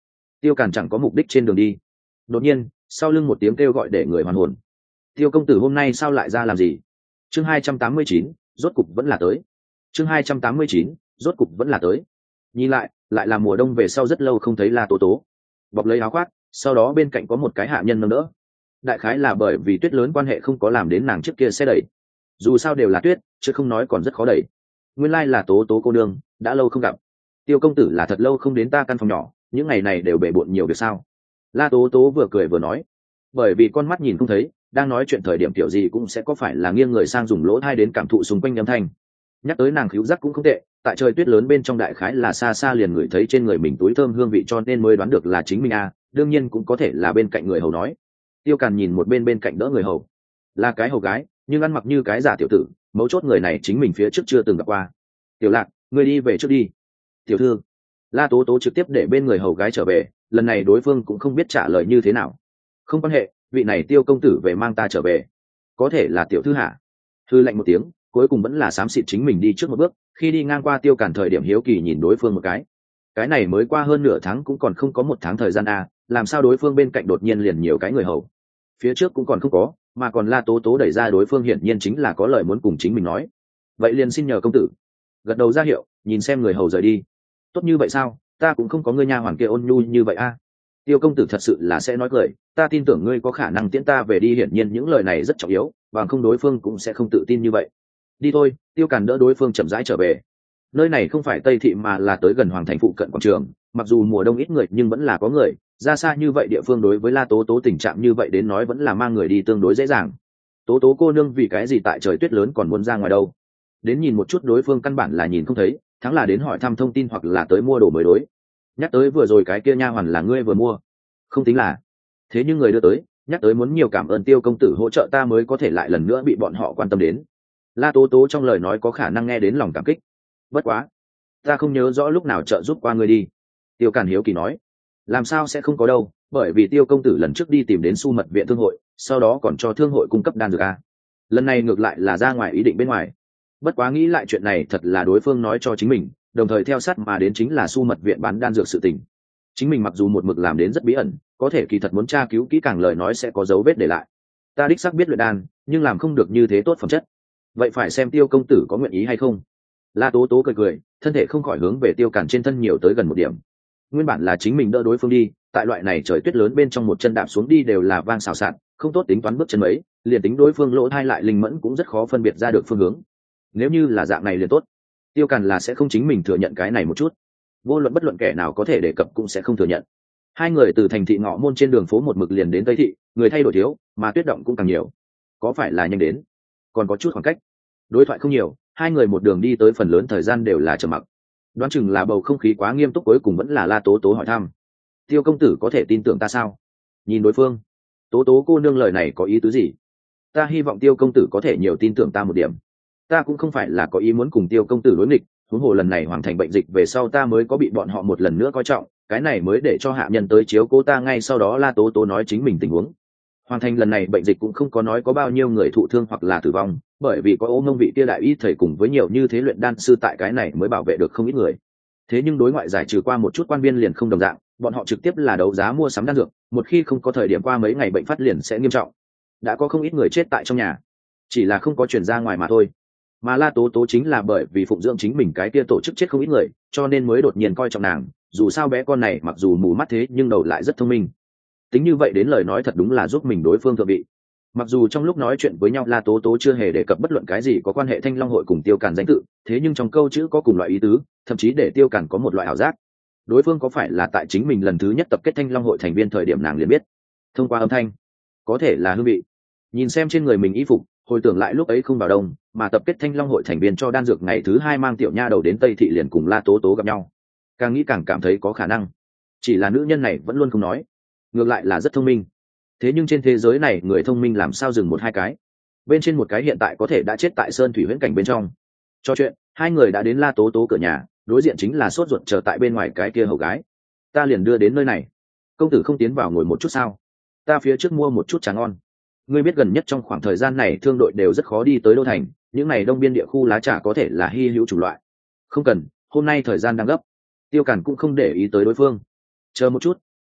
Tiêu Càn chẳng có mục đích trên đường đi. Đột nhiên sau lưng một tiếng kêu gọi để người hoàn hồn. Tiêu công tử hôm nay sao lại ra làm gì? Chương 289, rốt cục vẫn là tới. Chương 289, rốt cục vẫn là tới. Nhìn lại là mùa đông về sau rất lâu không thấy La Tố Tố. Bọc lấy áo khoác, sau đó bên cạnh có một cái hạ nhân nâng đỡ. Đại khái là bởi vì tuyết lớn quan hệ không có làm đến nàng trước kia xe đẩy. Dù sao đều là tuyết, chứ không nói còn rất khó đẩy. Nguyên lai là Tố Tố cô nương, đã lâu không gặp. Tiêu công tử là thật lâu không đến ta căn phòng nhỏ, những ngày này đều bể bộn nhiều việc sao? La Tố Tố vừa cười vừa nói. Bởi vì con mắt nhìn không thấy, đang nói chuyện thời điểm kiểu gì cũng sẽ có phải là nghiêng người sang dùng lỗ tai đến cảm thụ xung quanh âm thanh. Nhắc tới nàng khứu giác cũng không tệ, tại trời tuyết lớn bên trong đại khái là xa xa liền ngửi thấy trên người mình túi thơm hương vị cho nên mới đoán được là chính mình đương nhiên cũng có thể là bên cạnh người hầu nói. Tiêu Càn nhìn một bên cạnh đỡ người hầu, là cái hầu gái nhưng ăn mặc như cái giả tiểu tử, mấu chốt người này chính mình phía trước chưa từng gặp qua. Tiểu Lạc, ngươi đi về trước đi. Tiểu thư. La Tố Tố trực tiếp để bên người hầu gái trở về, lần này đối phương cũng không biết trả lời như thế nào. Không quan hệ, vị này Tiêu công tử về mang ta trở về. Có thể là tiểu thư hả? Thư lạnh một tiếng, cuối cùng vẫn là xám xịt chính mình đi trước một bước. Khi đi ngang qua Tiêu Càn thời điểm hiếu kỳ nhìn đối phương một cái này mới qua hơn nửa tháng cũng còn không có một tháng thời gian làm sao đối phương bên cạnh đột nhiên liền nhiều cái người hầu, phía trước cũng còn không có, mà còn La Tố Tố đẩy ra đối phương hiển nhiên chính là có lời muốn cùng chính mình nói. Vậy liền xin nhờ công tử. Gật đầu ra hiệu, nhìn xem người hầu rời đi. Tốt như vậy sao? Ta cũng không có ngươi nha hoàn kia ôn nhu như vậy Tiêu công tử thật sự là sẽ nói cười, ta tin tưởng ngươi có khả năng tiễn ta về đi, hiển nhiên những lời này rất trọng yếu, bằng không đối phương cũng sẽ không tự tin như vậy. Đi thôi. Tiêu Càn đỡ đối phương chậm rãi trở về. Nơi này không phải Tây Thị mà là tới gần Hoàng thành phụ cận quảng trường, mặc dù mùa đông ít người nhưng vẫn là có người, ra xa như vậy địa phương đối với La Tố Tố tình trạng như vậy đến nói vẫn là mang người đi tương đối dễ dàng. Tố Tố cô nương vì cái gì tại trời tuyết lớn còn muốn ra ngoài đâu? Đến nhìn một chút đối phương căn bản là nhìn không thấy, thắng là đến hỏi thăm thông tin hoặc là tới mua đồ mới đối. Nhắc tới vừa rồi cái kia nha hoàn là ngươi vừa mua. Không tính là. Thế nhưng người đưa tới, nhắc tới muốn nhiều cảm ơn Tiêu công tử hỗ trợ ta mới có thể lại lần nữa bị bọn họ quan tâm đến. La Tố Tố trong lời nói có khả năng nghe đến lòng cảm kích. Bất quá, ta không nhớ rõ lúc nào trợ giúp qua ngươi đi. Tiêu Càn hiếu kỳ nói. Làm sao sẽ không có đâu, bởi vì Tiêu công tử lần trước đi tìm đến Su Mật viện thương hội, sau đó còn cho thương hội cung cấp đan dược lần này ngược lại là ra ngoài ý định bên ngoài. Bất quá nghĩ lại chuyện này thật là đối phương nói cho chính mình, đồng thời theo sát mà đến chính là Su Mật viện bán đan dược sự tình. Chính mình mặc dù một mực làm đến rất bí ẩn, có thể kỳ thật muốn tra cứu kỹ càng lời nói sẽ có dấu vết để lại. Ta đích xác biết luyện đan, nhưng làm không được như thế tốt phẩm chất. Vậy phải xem Tiêu công tử có nguyện ý hay không. La Tố Tố cười cười, thân thể không khỏi hướng về Tiêu Càn trên thân nhiều tới gần một điểm. Nguyên bản là chính mình đỡ đối phương đi, tại loại này trời tuyết lớn bên trong một chân đạp xuống đi đều là vang xào xạc, không tốt tính toán bước chân mấy, liền tính đối phương lỗ thai lại linh mẫn cũng rất khó phân biệt ra được phương hướng. Nếu như là dạng này liền tốt. Tiêu Càn là sẽ không chính mình thừa nhận cái này một chút, vô luận bất luận kẻ nào có thể đề cập cũng sẽ không thừa nhận. Hai người từ thành thị ngõ môn trên đường phố một mực liền đến Tây Thị, người thay đổi thiếu, mà tuyết động cũng càng nhiều. Có phải là nhanh đến? Còn có chút khoảng cách. Đối thoại không nhiều, hai người một đường đi tới phần lớn thời gian đều là trầm mặc. Đoán chừng là bầu không khí quá nghiêm túc, cuối cùng vẫn là La Tố Tố hỏi thăm. Tiêu công tử có thể tin tưởng ta sao? Nhìn đối phương, Tố Tố cô nương lời này có ý tứ gì? Ta hy vọng Tiêu công tử có thể nhiều tin tưởng ta một điểm. Ta cũng không phải là có ý muốn cùng Tiêu công tử đối nghịch, huống hồ lần này hoàn thành bệnh dịch về sau ta mới có bị bọn họ một lần nữa coi trọng, cái này mới để cho hạ nhân tới chiếu cố ta ngay sau đó. La Tố Tố nói chính mình tình huống. Hoàn thành lần này bệnh dịch cũng không có nói có bao nhiêu người thụ thương hoặc là tử vong, bởi vì có Ôm Mông vị kia đại y thầy cùng với nhiều như thế luyện đan sư tại cái này mới bảo vệ được không ít người. Thế nhưng đối ngoại giải trừ qua một chút quan viên liền không đồng dạng, bọn họ trực tiếp là đấu giá mua sắm đan dược, một khi không có thời điểm qua mấy ngày bệnh phát liền sẽ nghiêm trọng. Đã có không ít người chết tại trong nhà, chỉ là không có truyền ra ngoài mà thôi. Mà La Tố Tố chính là bởi vì phụng dưỡng chính mình cái kia tổ chức chết không ít người, cho nên mới đột nhiên coi trọng nàng. Dù sao bé con này mặc dù mù mắt thế nhưng đầu lại rất thông minh. Tính như vậy đến lời nói thật đúng là giúp mình đối phương thượng vị. Mặc dù trong lúc nói chuyện với nhau La Tố Tố chưa hề đề cập bất luận cái gì có quan hệ Thanh Long hội cùng Tiêu Càn danh tự, thế nhưng trong câu chữ có cùng loại ý tứ, thậm chí để Tiêu Càn có một loại ảo giác. Đối phương có phải là tại chính mình lần thứ nhất tập kết Thanh Long hội thành viên thời điểm nàng liền biết. Thông qua âm thanh, có thể là hương vị. Nhìn xem trên người mình y phục, hồi tưởng lại lúc ấy không vào đông, mà tập kết Thanh Long hội thành viên cho đan dược ngày thứ 2 mang tiểu nha đầu đến Tây Thị liền cùng La Tố Tố gặp nhau. Càng nghĩ càng cảm thấy có khả năng. Chỉ là nữ nhân này vẫn luôn không nói, ngược lại là rất thông minh. Thế nhưng trên thế giới này người thông minh làm sao dừng một hai cái, bên trên một cái hiện tại có thể đã chết tại sơn thủy huyễn cảnh bên trong. Cho chuyện hai người đã đến La Tố Tố cửa nhà, đối diện chính là sốt ruột chờ tại bên ngoài cái kia hầu gái. Ta liền đưa đến nơi này, công tử không tiến vào ngồi một chút sao? Ta phía trước mua một chút trà ngon. Ngươi biết gần nhất trong khoảng thời gian này thương đội đều rất khó đi tới đô thành, những này đông biên địa khu lá trà có thể là hy hữu chủng loại. Không cần, hôm nay thời gian đang gấp. Tiêu Càn cũng không để ý tới đối phương. Chờ một chút,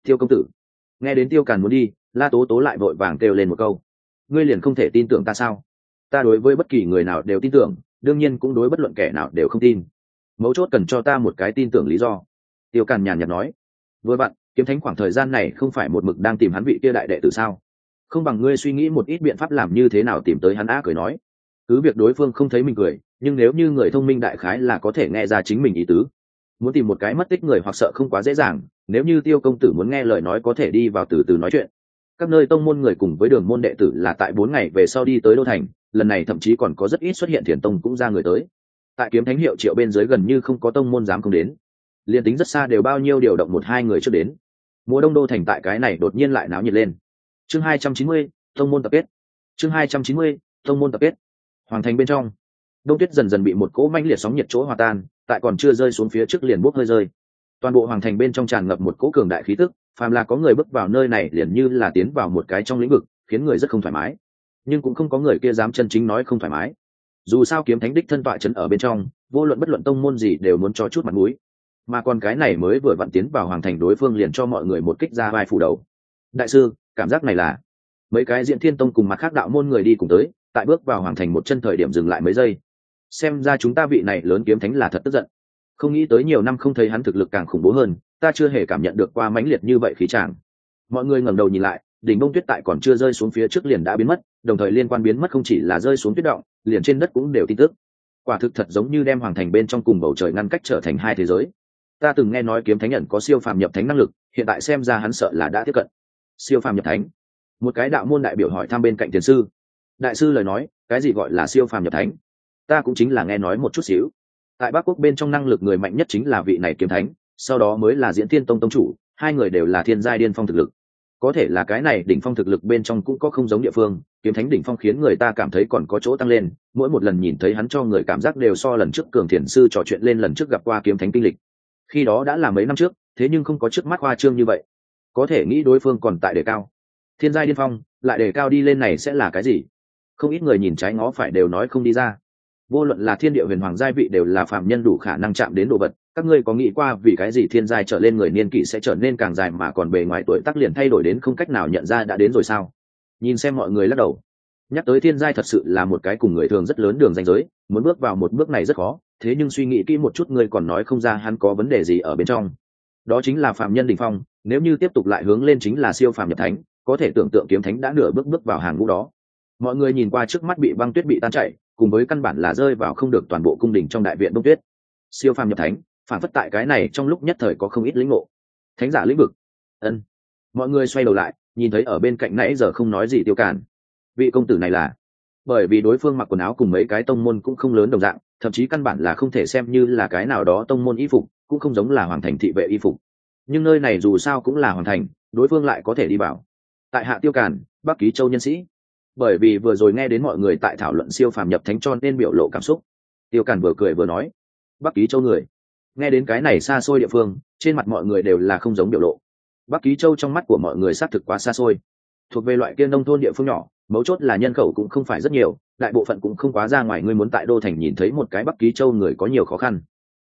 Tiêu công tử. Nghe đến Tiêu Càn muốn đi, La Tố Tố lại vội vàng kêu lên một câu: ngươi liền không thể tin tưởng ta sao? Ta đối với bất kỳ người nào đều tin tưởng, đương nhiên cũng đối bất luận kẻ nào đều không tin. Mấu chốt cần cho ta một cái tin tưởng lý do. Tiêu Càn nhàn nhạt nói. Vừa bạn, kiếm thánh khoảng thời gian này không phải một mực đang tìm hắn vị kia đại đệ tử sao? Không bằng ngươi suy nghĩ một ít biện pháp làm như thế nào tìm tới hắn. Á cười nói. Cứ việc đối phương không thấy mình cười, nhưng nếu như người thông minh đại khái là có thể nghe ra chính mình ý tứ. Muốn tìm một cái mất tích người hoặc sợ không quá dễ dàng, nếu như Tiêu công tử muốn nghe lời nói có thể đi vào từ từ nói chuyện. Các nơi tông môn người cùng với đường môn đệ tử là tại 4 ngày về sau đi tới đô thành, lần này thậm chí còn có rất ít xuất hiện Thiền tông cũng ra người tới. Tại kiếm thánh hiệu triệu bên dưới gần như không có tông môn dám không đến, liên tính rất xa đều bao nhiêu điều động 1-2 người trước đến. Mùa đông đô thành tại cái này đột nhiên lại náo nhiệt lên. Chương 290, tông môn tập kết. Chương 290, tông môn tập kết. Hoàng thành bên trong, đông tuyết dần dần bị một cỗ manh liệt sóng nhiệt chỗ hòa tan, tại còn chưa rơi xuống phía trước liền bốc hơi rơi. Toàn bộ hoàng thành bên trong tràn ngập một cỗ cường đại khí tức, phàm là có người bước vào nơi này liền như là tiến vào một cái trong lĩnh vực, khiến người rất không thoải mái. Nhưng cũng không có người kia dám chân chính nói không thoải mái. Dù sao kiếm thánh đích thân tọa trấn ở bên trong, vô luận bất luận tông môn gì đều muốn cho chút mặt mũi. Mà còn cái này mới vừa vặn tiến vào hoàng thành, đối phương liền cho mọi người một kích ra vai phủ đầu. Đại sư, cảm giác này là... Mấy cái Diễn Thiên tông cùng mặt khác đạo môn người đi cùng tới, tại bước vào hoàng thành một chân thời điểm dừng lại mấy giây. Xem ra chúng ta vị này lớn kiếm thánh là thật tức giận. Không nghĩ tới nhiều năm không thấy hắn thực lực càng khủng bố hơn, ta chưa hề cảm nhận được qua mãnh liệt như vậy khí tràng. Mọi người ngẩng đầu nhìn lại, đỉnh bông tuyết tại còn chưa rơi xuống phía trước liền đã biến mất, đồng thời liên quan biến mất không chỉ là rơi xuống tuyết động, liền trên đất cũng đều tin tức. Quả thực thật giống như đem hoàng thành bên trong cùng bầu trời ngăn cách trở thành hai thế giới. Ta từng nghe nói kiếm thánh nhận có siêu phàm nhập thánh năng lực, hiện tại xem ra hắn sợ là đã tiếp cận siêu phàm nhập thánh. Một cái đạo môn đại biểu hỏi thăm bên cạnh tiền sư. Đại sư lời nói, cái gì gọi là siêu phàm nhập thánh? Ta cũng chính là nghe nói một chút xíu. Tại Bắc Quốc bên trong năng lực người mạnh nhất chính là vị này kiếm thánh, sau đó mới là Diễn Thiên tông tông chủ, hai người đều là thiên giai điên phong thực lực. Có thể là cái này đỉnh phong thực lực bên trong cũng có không giống địa phương, kiếm thánh đỉnh phong khiến người ta cảm thấy còn có chỗ tăng lên, mỗi một lần nhìn thấy hắn cho người cảm giác đều so lần trước cường thiền sư trò chuyện lên lần trước gặp qua kiếm thánh kinh lịch. Khi đó đã là mấy năm trước, thế nhưng không có trước mắt hoa trương như vậy. Có thể nghĩ đối phương còn tại đề cao. Thiên giai điên phong, lại đề cao đi lên này sẽ là cái gì? Không ít người nhìn trái ngó phải đều nói không đi ra. Vô luận là thiên địa huyền hoàng giai vị đều là phàm nhân đủ khả năng chạm đến đồ vật, các ngươi có nghĩ qua vì cái gì thiên giai trở lên người niên kỷ sẽ trở nên càng dài mà còn bề ngoài tuổi tác liền thay đổi đến không cách nào nhận ra đã đến rồi sao? Nhìn xem mọi người lắc đầu. Nhắc tới thiên giai thật sự là một cái cùng người thường rất lớn đường ranh giới, muốn bước vào một bước này rất khó, thế nhưng suy nghĩ kỹ một chút ngươi còn nói không ra hắn có vấn đề gì ở bên trong. Đó chính là phàm nhân đỉnh phong, nếu như tiếp tục lại hướng lên chính là siêu phàm nhập thánh, có thể tưởng tượng kiếm thánh đã nửa bước vào hàng ngũ đó. Mọi người nhìn qua trước mắt bị băng tuyết bị tan chảy, cùng với căn bản là rơi vào không được toàn bộ cung đình trong đại viện đông tuyết. Siêu phàm nhập thánh, phản phất tại cái này trong lúc nhất thời có không ít lĩnh ngộ. Thánh giả lĩnh vực. Ân. Mọi người xoay đầu lại, nhìn thấy ở bên cạnh nãy giờ không nói gì Tiêu Càn. Vị công tử này là... Bởi vì đối phương mặc quần áo cùng mấy cái tông môn cũng không lớn đồng dạng, thậm chí căn bản là không thể xem như là cái nào đó tông môn y phục, cũng không giống là hoàng thành thị vệ y phục. Nhưng nơi này dù sao cũng là hoàng thành, đối phương lại có thể đi vào. Tại hạ Tiêu Càn, Bắc Ký Châu nhân sĩ. Bởi vì vừa rồi nghe đến mọi người tại thảo luận siêu phàm nhập thánh cho nên biểu lộ cảm xúc. Tiêu Càn vừa cười vừa nói, Bắc Ký Châu người. Nghe đến cái này xa xôi địa phương, trên mặt mọi người đều là không giống biểu lộ. Bắc Ký Châu trong mắt của mọi người xác thực quá xa xôi, thuộc về loại kia nông thôn địa phương nhỏ, mấu chốt là nhân khẩu cũng không phải rất nhiều, đại bộ phận cũng không quá ra ngoài. Ngươi muốn tại đô thành nhìn thấy một cái Bắc Ký Châu người có nhiều khó khăn.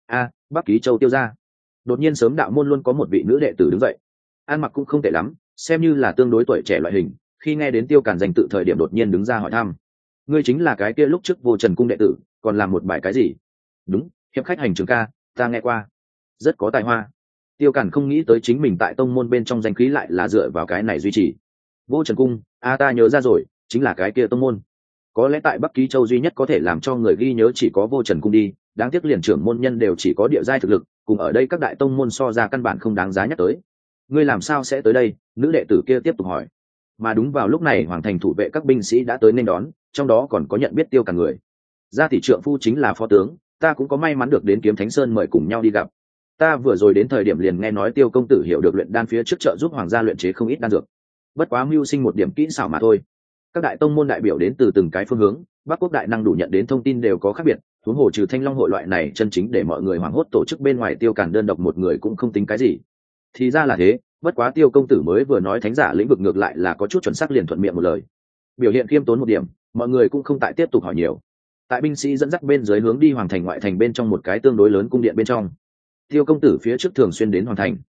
Bắc Ký Châu Tiêu gia. Đột nhiên sớm đạo môn luôn có một vị nữ đệ tử đứng dậy, ăn mặc cũng không tệ lắm, xem như là tương đối tuổi trẻ loại hình. Khi nghe đến Tiêu Càn danh tự thời điểm đột nhiên đứng ra hỏi thăm, ngươi chính là cái kia lúc trước Vô Trần cung đệ tử, còn làm một bài cái gì? Đúng, hiệp khách hành trường ca, ta nghe qua, rất có tài hoa. Tiêu Càn không nghĩ tới chính mình tại tông môn bên trong danh khí lại là dựa vào cái này duy trì. Vô Trần cung, ta nhớ ra rồi, chính là cái kia tông môn. Có lẽ tại Bắc Ký Châu duy nhất có thể làm cho người ghi nhớ chỉ có Vô Trần cung đi, đáng tiếc liền trưởng môn nhân đều chỉ có địa giai thực lực, cùng ở đây các đại tông môn so ra căn bản không đáng giá nhắc tới. Ngươi làm sao sẽ tới đây? Nữ đệ tử kia tiếp tục hỏi. Mà đúng vào lúc này hoàng thành thủ vệ các binh sĩ đã tới nên đón, trong đó còn có nhận biết Tiêu Càn người. Gia tỷ trượng phu chính là phó tướng, ta cũng có may mắn được đến Kiếm Thánh Sơn mời cùng nhau đi gặp. Ta vừa rồi đến thời điểm liền nghe nói Tiêu công tử hiểu được luyện đan phía trước trợ giúp hoàng gia luyện chế không ít đan dược, bất quá mưu sinh một điểm kỹ xảo mà thôi. Các đại tông môn đại biểu đến từ từng cái phương hướng, Bắc Quốc đại năng đủ nhận đến thông tin đều có khác biệt, huống hồ trừ Thanh Long hội loại này chân chính để mọi người hoảng hốt tổ chức bên ngoài, Tiêu Càn đơn độc một người cũng không tính cái gì. Thì ra là thế, bất quá Tiêu công tử mới vừa nói thánh giả lĩnh vực ngược lại là có chút chuẩn xác, liền thuận miệng một lời. Biểu hiện khiêm tốn một điểm, mọi người cũng không tại tiếp tục hỏi nhiều. Tại binh sĩ dẫn dắt bên dưới hướng đi hoàng thành ngoại thành bên trong một cái tương đối lớn cung điện bên trong. Tiêu công tử phía trước thường xuyên đến hoàng thành.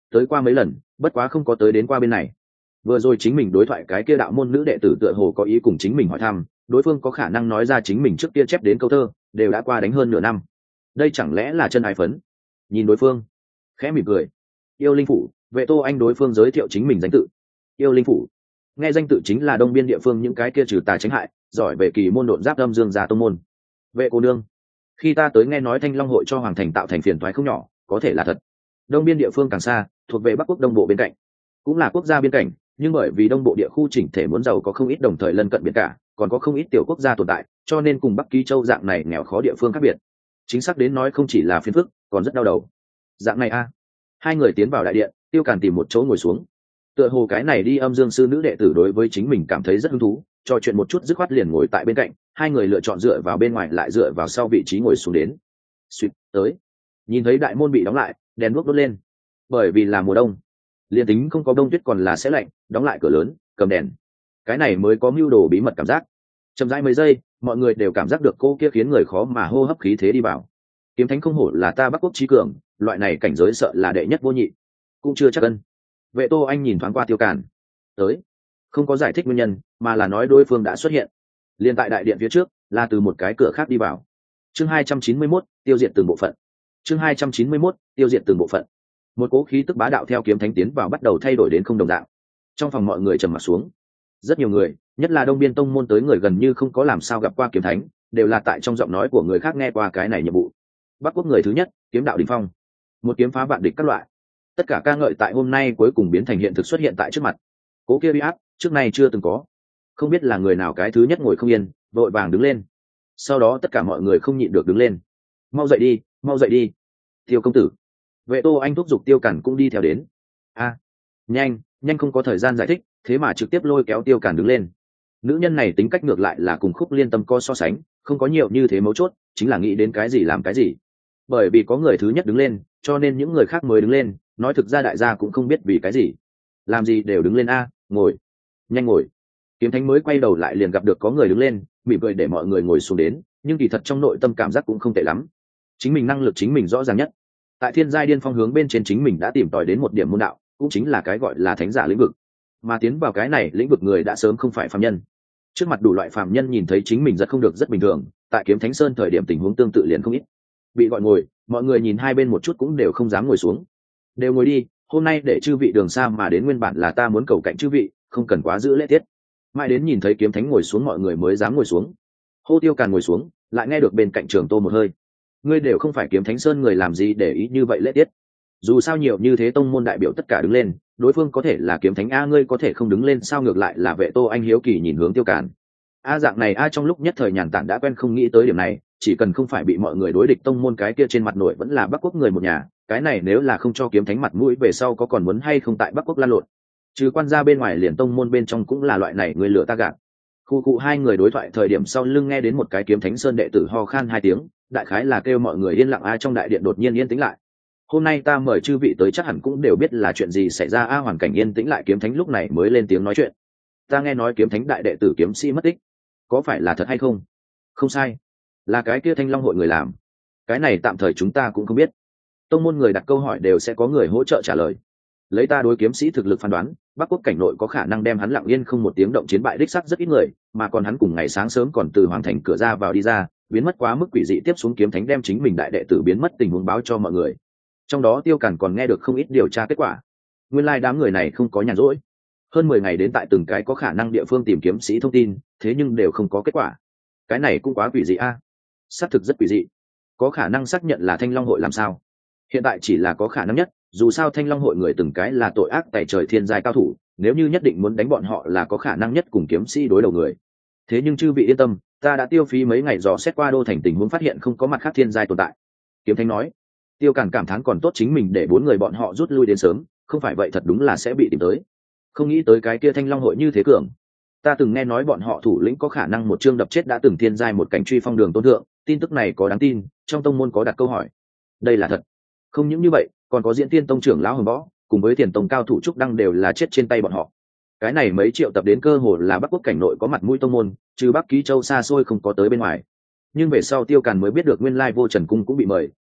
tới qua mấy lần bất quá không có tới đến qua bên này. Vừa rồi chính mình đối thoại cái kia đạo môn nữ đệ tử tựa hồ có ý cùng chính mình hỏi thăm, đối phương có khả năng nói ra chính mình trước kia chép đến câu thơ đều đã qua đánh hơn nửa năm. Đây chẳng lẽ là chân ái phấn? Nhìn đối phương khẽ mỉm cười. Yêu linh phủ, Vệ Tô Anh đối phương giới thiệu chính mình danh tự. Yêu linh phủ, nghe danh tự chính là đông biên địa phương những cái kia trừ tà tránh hại giỏi về kỳ môn độn giáp âm dương gia tông môn. Vệ cô nương, khi ta tới nghe nói Thanh Long hội cho hoàng thành tạo thành phiền toái không nhỏ, có thể là thật. Đông biên địa phương càng xa, thuộc về Bắc quốc đông bộ bên cạnh, cũng là quốc gia biên cảnh, nhưng bởi vì đông bộ địa khu chỉnh thể muốn giàu có không ít đồng thời lân cận biển cả, còn có không ít tiểu quốc gia tồn tại, cho nên cùng Bắc Ký Châu dạng này nghèo khó địa phương khác biệt. Chính xác đến nói không chỉ là phiền phức, còn rất đau đầu. Dạng này a. Hai người tiến vào đại điện, Tiêu Càn tìm một chỗ ngồi xuống. Tựa hồ cái này đi âm dương sư nữ đệ tử đối với chính mình cảm thấy rất hứng thú, trò chuyện một chút dứt khoát liền ngồi tại bên cạnh, hai người lựa chọn dựa vào bên ngoài lại dựa vào sau vị trí ngồi xuống đến. Suýt, tới. Nhìn thấy đại môn bị đóng lại, đèn đuốc đốt lên. Bởi vì là mùa đông, liền tính không có đông tuyết còn là sẽ lạnh, đóng lại cửa lớn, cầm đèn. Cái này mới có mưu đồ bí mật cảm giác. Chậm rãi mấy giây, mọi người đều cảm giác được cô kia khiến người khó mà hô hấp khí thế đi vào. Kiếm Thánh không hổ là ta Bắc quốc trí cường, loại này cảnh giới sợ là đệ nhất vô nhị. Cũng chưa chắc ân. Vệ Tô Anh nhìn thoáng qua Tiêu Càn, tới, không có giải thích nguyên nhân, mà là nói đối phương đã xuất hiện. Liên tại đại điện phía trước, là từ một cái cửa khác đi vào. Chương 291, tiêu diệt từng bộ phận. Chương 291, tiêu diệt từng bộ phận. Một cỗ khí tức bá đạo theo Kiếm Thánh tiến vào bắt đầu thay đổi đến không đồng dạng. Trong phòng mọi người trầm mặt xuống. Rất nhiều người, nhất là Đông Biên tông môn tới người gần như không có làm sao gặp qua Kiếm Thánh, đều là tại trong giọng nói của người khác nghe qua cái này nhiệm vụ. Bắc quốc người thứ nhất, kiếm đạo đỉnh phong, một kiếm phá vạn địch các loại. Tất cả ca ngợi tại hôm nay cuối cùng biến thành hiện thực xuất hiện tại trước mặt. Cố kia uy áp trước nay chưa từng có. Không biết là người nào cái thứ nhất ngồi không yên, vội vàng đứng lên. Sau đó tất cả mọi người không nhịn được đứng lên. Mau dậy đi, mau dậy đi. Tiêu công tử. Vệ Tô Anh thúc giục Tiêu Càn cũng đi theo đến. A, nhanh, nhanh, không có thời gian giải thích, thế mà trực tiếp lôi kéo Tiêu Càn đứng lên. Nữ nhân này tính cách ngược lại là cùng Khúc Liên Tâm có so sánh, không có nhiều như thế mấu chốt, chính là nghĩ đến cái gì làm cái gì. Bởi vì có người thứ nhất đứng lên, cho nên những người khác mới đứng lên, nói thực ra đại gia cũng không biết vì cái gì. Làm gì đều đứng lên a, ngồi. Nhanh ngồi. Kiếm Thánh mới quay đầu lại liền gặp được có người đứng lên, mỉm cười để mọi người ngồi xuống đến, nhưng kỳ thật trong nội tâm cảm giác cũng không tệ lắm. Chính mình năng lực chính mình rõ ràng nhất. Tại Thiên Giai Điên Phong hướng bên trên chính mình đã tìm tòi đến một điểm môn đạo, cũng chính là cái gọi là thánh giả lĩnh vực. Mà tiến vào cái này lĩnh vực người đã sớm không phải phàm nhân. Trước mặt đủ loại phàm nhân nhìn thấy chính mình rất không được rất bình thường, tại Kiếm Thánh Sơn thời điểm tình huống tương tự liền không ít. Bị gọi ngồi, mọi người nhìn hai bên một chút cũng đều không dám ngồi xuống. Đều ngồi đi, hôm nay để chư vị đường xa mà đến nguyên bản là ta muốn cầu cạnh chư vị, không cần quá giữ lễ tiết. Mãi đến nhìn thấy Kiếm Thánh ngồi xuống mọi người mới dám ngồi xuống. Hô Tiêu Càn ngồi xuống, lại nghe được bên cạnh Trường Tô một hơi. Ngươi đều không phải Kiếm Thánh Sơn người làm gì để ý như vậy lễ tiết. Dù sao nhiều như thế tông môn đại biểu tất cả đứng lên, đối phương có thể là Kiếm Thánh a, ngươi có thể không đứng lên sao? Ngược lại là Vệ Tô Anh hiếu kỳ nhìn hướng Tiêu Càn. A dạng này a, trong lúc nhất thời nhàn tản đã quen không nghĩ tới điểm này, chỉ cần không phải bị mọi người đối địch tông môn cái kia trên mặt nội vẫn là Bắc quốc người một nhà, cái này nếu là không cho Kiếm Thánh mặt mũi về sau có còn muốn hay không tại Bắc quốc lan lộn. Trừ quan gia bên ngoài liền tông môn bên trong cũng là loại này người lửa ta gạt. Khu cụ hai người đối thoại thời điểm sau lưng nghe đến một cái Kiếm Thánh Sơn đệ tử ho khan hai tiếng, đại khái là kêu mọi người yên lặng a. Trong đại điện đột nhiên yên tĩnh lại. Hôm nay ta mời chư vị tới chắc hẳn cũng đều biết là chuyện gì xảy ra a. Hoàn cảnh yên tĩnh lại, Kiếm Thánh lúc này mới lên tiếng nói chuyện. Ta nghe nói Kiếm Thánh đại đệ tử Kiếm Sĩ mất tích, có phải là thật hay không? Không sai, là cái kia Thanh Long hội người làm. Cái này tạm thời chúng ta cũng không biết, tông môn người đặt câu hỏi đều sẽ có người hỗ trợ trả lời. Lấy ta đối Kiếm Sĩ thực lực phán đoán, Bắc quốc cảnh nội có khả năng đem hắn lặng yên không một tiếng động chiến bại đích sắc rất ít người, mà còn hắn cùng ngày sáng sớm còn từ hoàng thành cửa ra vào đi ra, biến mất quá mức quỷ dị, tiếp xuống Kiếm Thánh đem chính mình đại đệ tử biến mất tình huống báo cho mọi người. Trong đó Tiêu Càn còn nghe được không ít điều tra kết quả. Nguyên lai đám người này không có nhàn rỗi, hơn 10 ngày đến tại từng cái có khả năng địa phương tìm Kiếm Sĩ thông tin, thế nhưng đều không có kết quả. Cái này cũng quá quỷ dị a. Xác thực rất quỷ dị. Có khả năng xác nhận là Thanh Long hội làm sao? Hiện tại chỉ là có khả năng nhất, dù sao Thanh Long hội người từng cái là tội ác tày trời thiên giai cao thủ, nếu như nhất định muốn đánh bọn họ là có khả năng nhất cùng Kiếm Sĩ đối đầu người. Thế nhưng chư vị yên tâm, ta đã tiêu phí mấy ngày dò xét qua đô thành tình huống, phát hiện không có mặt khác thiên giai tồn tại. Kiếm Thánh nói. Tiêu Càn cảm thán còn tốt chính mình để 4 người bọn họ rút lui đến sớm, không phải vậy thật đúng là sẽ bị tìm tới. Không nghĩ tới cái kia Thanh Long hội như thế cường. Ta từng nghe nói bọn họ thủ lĩnh có khả năng một chương đập chết đã từng thiên giai một cảnh truy phong Đường Tôn thượng, tin tức này có đáng tin, trong tông môn có đặt câu hỏi. Đây là thật. Không những như vậy, còn có Diễn Tiên tông trưởng lão Hồng Võ, cùng với Tiền tông cao thủ Trúc Đăng đều là chết trên tay bọn họ. Cái này mấy triệu tập đến cơ hồ là Bắc quốc cảnh nội có mặt mũi tông môn, trừ Bắc Ký Châu xa xôi không có tới bên ngoài. Nhưng về sau Tiêu Càn mới biết được nguyên lai Vô Trần cung cũng bị mời,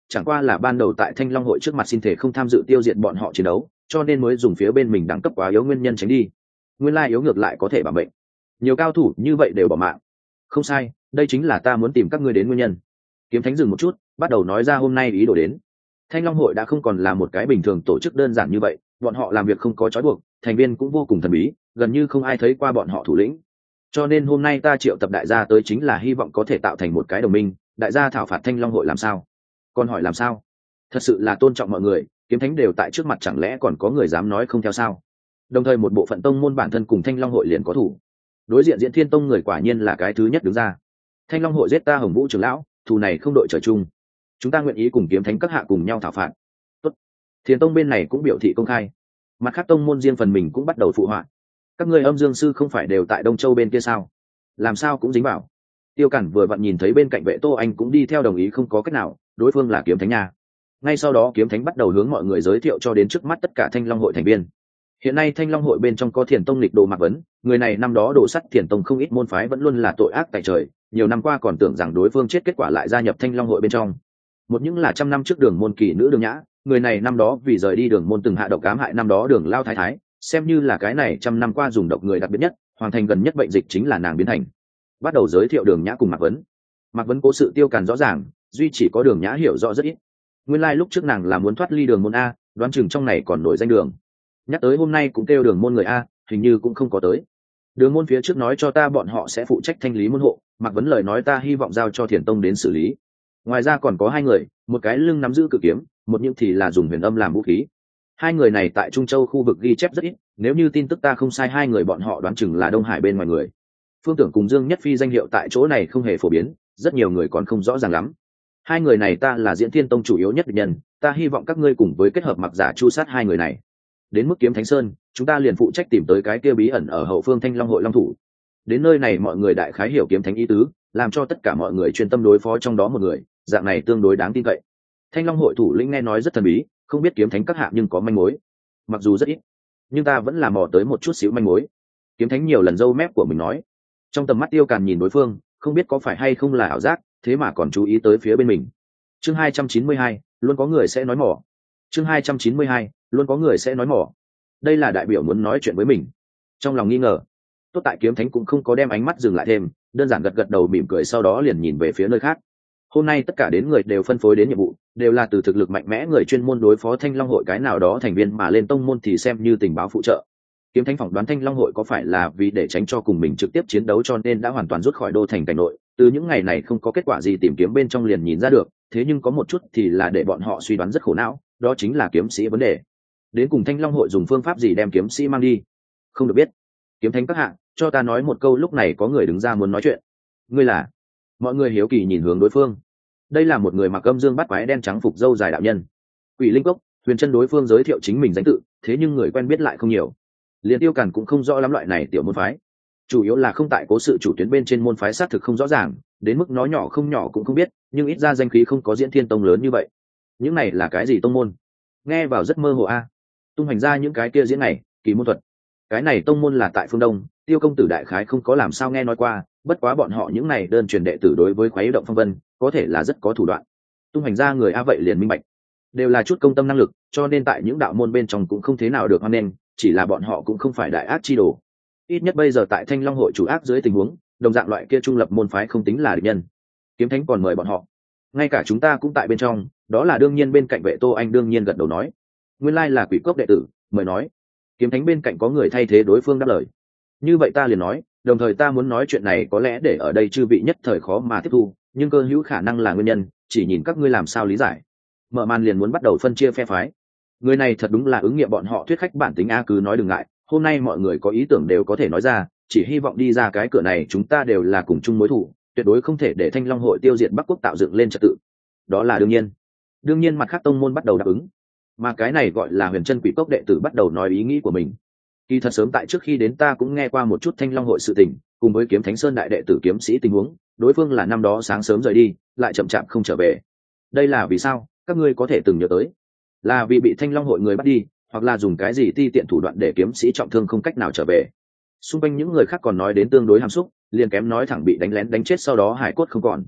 chẳng qua là ban đầu tại Thanh Long hội trước mặt xin thể không tham dự tiêu diệt bọn họ chiến đấu, cho nên mới dùng phía bên mình đẳng cấp quá yếu nguyên nhân tránh đi. Nguyên lai yếu ngược lại có thể bảo mệnh. Nhiều cao thủ như vậy đều bỏ mạng. Không sai, đây chính là ta muốn tìm các ngươi đến nguyên nhân. Kiếm Thánh dừng một chút, bắt đầu nói ra hôm nay ý đồ đến. Thanh Long hội đã không còn là một cái bình thường tổ chức đơn giản như vậy, bọn họ làm việc không có trói buộc, thành viên cũng vô cùng thần bí, gần như không ai thấy qua bọn họ thủ lĩnh. Cho nên hôm nay ta triệu tập đại gia tới chính là hy vọng có thể tạo thành một cái đồng minh, đại gia thảo phạt Thanh Long hội làm sao? Còn hỏi làm sao? Thật sự là tôn trọng mọi người, Kiếm Thánh đều tại trước mặt, chẳng lẽ còn có người dám nói không theo sao? Đồng thời một bộ phận tông môn bản thân cùng Thanh Long hội liền có thủ. Đối diện Diễn Thiên tông người quả nhiên là cái thứ nhất đứng ra. Thanh Long hội giết ta Hồng Vũ trưởng lão, thù này không đội trời chung. Chúng ta nguyện ý cùng Kiếm Thánh các hạ cùng nhau thảo phạt. Tốt. Thiền tông bên này cũng biểu thị công khai. Mặt khác tông môn riêng phần mình cũng bắt đầu phụ họa. Các ngươi Âm Dương sư không phải đều tại Đông Châu bên kia sao? Làm sao cũng dính vào. Tiêu Cản vừa vặn nhìn thấy bên cạnh Vệ Tô Anh cũng đi theo đồng ý, không có cách nào, đối phương là Kiếm Thánh nha. Ngay sau đó Kiếm Thánh bắt đầu hướng mọi người giới thiệu cho đến trước mắt tất cả Thanh Long hội thành viên. Hiện nay Thanh Long hội bên trong có Thiền tông lịch đồ Mạc Vấn, người này năm đó đổ sắt Thiền tông không ít môn phái, vẫn luôn là tội ác tại trời, nhiều năm qua còn tưởng rằng đối phương chết, kết quả lại gia nhập Thanh Long hội bên trong. Một những là trăm năm trước Đường môn kỳ nữ Đường Nhã, người này năm đó vì rời đi Đường môn từng hạ độc ám hại năm đó Đường Lao Thái Thái, xem như là cái này trăm năm qua dùng độc người đặc biệt nhất, hoàn thành gần nhất bệnh dịch chính là nàng biến thành. Bắt đầu giới thiệu Đường Nhã cùng Mạc Vấn. Mạc Vấn cố sự Tiêu Càn rõ ràng, duy chỉ có Đường Nhã hiểu rõ rất ít. Nguyên lai lúc trước nàng là muốn thoát ly Đường môn a, đoán chừng trong này còn nổi danh Đường. Nhắc tới hôm nay cũng kêu Đường môn người a, hình như cũng không có tới. Đường môn phía trước nói cho ta bọn họ sẽ phụ trách thanh lý môn hộ, Mạc Vấn lời nói ta hy vọng giao cho Thiền tông đến xử lý. Ngoài ra còn có hai người, một cái lưng nắm giữ cự kiếm, một những thì là dùng huyền âm làm vũ khí. Hai người này tại Trung Châu khu vực ghi chép rất ít, nếu như tin tức ta không sai, hai người bọn họ đoán chừng là Đông Hải bên ngoài người. Phương Tưởng cùng Dương Nhất Phi danh hiệu tại chỗ này không hề phổ biến, rất nhiều người còn không rõ ràng lắm. Hai người này ta là Diễn Thiên tông chủ yếu nhất địch nhân, ta hy vọng các ngươi cùng với kết hợp Mặc Giả chu sát hai người này. Đến mức Kiếm Thánh Sơn, chúng ta liền phụ trách tìm tới cái kia bí ẩn ở hậu phương Thanh Long hội long thủ. Đến nơi này mọi người đại khái hiểu Kiếm Thánh ý tứ, làm cho tất cả mọi người chuyên tâm đối phó trong đó một người, dạng này tương đối đáng tin cậy. Thanh Long hội thủ lĩnh nghe nói rất thần bí, không biết Kiếm Thánh các hạ nhưng có manh mối. Mặc dù rất ít, nhưng ta vẫn là mò tới một chút xíu manh mối. Kiếm Thánh nhiều lần râu mép của mình nói. Trong tầm mắt Tiêu Càn nhìn đối phương, không biết có phải hay không là ảo giác, thế mà còn chú ý tới phía bên mình. Chương 292, luôn có người sẽ nói mỏ. Chương 292, luôn có người sẽ nói mỏ. Đây là đại biểu muốn nói chuyện với mình. Trong lòng nghi ngờ, tốt tại Kiếm Thánh cũng không có đem ánh mắt dừng lại thêm, đơn giản gật gật đầu mỉm cười, sau đó liền nhìn về phía nơi khác. Hôm nay tất cả đến người đều phân phối đến nhiệm vụ, đều là từ thực lực mạnh mẽ người chuyên môn đối phó Thanh Long hội cái nào đó thành viên mà lên tông môn thì xem như tình báo phụ trợ. Kiếm Thánh phỏng đoán Thanh Long hội có phải là vì để tránh cho cùng mình trực tiếp chiến đấu cho nên đã hoàn toàn rút khỏi đô thành cảnh nội, từ những ngày này không có kết quả gì tìm kiếm bên trong liền nhìn ra được, thế nhưng có một chút thì là để bọn họ suy đoán rất khổ não, đó chính là kiếm sĩ vấn đề. Đến cùng Thanh Long hội dùng phương pháp gì đem kiếm sĩ mang đi? Không được biết. Kiếm Thánh các hạ, cho ta nói một câu. Lúc này có người đứng ra muốn nói chuyện. Ngươi là? Mọi người hiếu kỳ nhìn hướng đối phương. Đây là một người mặc âm dương bắt quái đen trắng phục râu dài đạo nhân. Quỷ Linh Cốc. Huyền Chân đối phương giới thiệu chính mình danh tự, thế nhưng người quen biết lại không nhiều. Liên Tiêu Càn cũng không rõ lắm loại này tiểu môn phái, chủ yếu là không tại cố sự chủ tuyến bên trên môn phái xác thực không rõ ràng, đến mức nó nhỏ không nhỏ cũng không biết, nhưng ít ra danh khí không có Diễn Thiên tông lớn như vậy. Những này là cái gì tông môn? Nghe vào rất mơ hồ a. Tung hành ra những cái kia diễn này, kỳ môn thuật. Cái này tông môn là tại phương Đông, Tiêu công tử đại khái không có làm sao nghe nói qua, bất quá bọn họ những này đơn truyền đệ tử đối với khuấy động phong vân, có thể là rất có thủ đoạn. Tung hành ra người a vậy liền minh bạch, đều là chút công tâm năng lực, cho nên tại những đạo môn bên trong cũng không thế nào được hoan nghênh, chỉ là bọn họ cũng không phải đại ác chi đồ. Ít nhất bây giờ tại Thanh Long hội chủ ác dưới tình huống, đồng dạng loại kia trung lập môn phái không tính là địch nhân. Kiếm Thánh còn mời bọn họ, ngay cả chúng ta cũng tại bên trong, đó là đương nhiên. Bên cạnh Vệ Tô Anh đương nhiên gật đầu nói, nguyên lai là Quỷ Cốc đệ tử, mời nói. Kiếm Thánh bên cạnh có người thay thế đối phương đáp lời. Như vậy ta liền nói, đồng thời ta muốn nói chuyện này có lẽ để ở đây chư vị nhất thời khó mà tiếp thu, nhưng cơ hữu khả năng là nguyên nhân, chỉ nhìn các ngươi làm sao lý giải. Mở màn liền muốn bắt đầu phân chia phe phái. Người này thật đúng là ứng nghiệm bọn họ thuyết khách bản tính a, cứ nói đừng ngại, hôm nay mọi người có ý tưởng đều có thể nói ra, chỉ hy vọng đi ra cái cửa này chúng ta đều là cùng chung mối thù, tuyệt đối không thể để Thanh Long hội tiêu diệt Bắc Quốc tạo dựng lên trật tự. Đó là đương nhiên. Đương nhiên mặt khác tông môn bắt đầu đáp ứng, mà cái này gọi là Huyền Chân Quỷ Cốc đệ tử bắt đầu nói ý nghĩ của mình. Kỳ thật sớm tại trước khi đến ta cũng nghe qua một chút Thanh Long hội sự tình, cùng với Kiếm Thánh Sơn đại đệ tử kiếm sĩ tình huống, đối phương là năm đó sáng sớm rời đi, lại chậm chạp không trở về. Đây là vì sao? Các ngươi có thể từng nhớ tới, là vì bị Thanh Long hội người bắt đi, hoặc là dùng cái gì ti tiện thủ đoạn để kiếm sĩ trọng thương không cách nào trở về. Xung quanh những người khác còn nói đến tương đối hàm xúc, liền kém nói thẳng bị đánh lén đánh chết sau đó hải cốt không còn.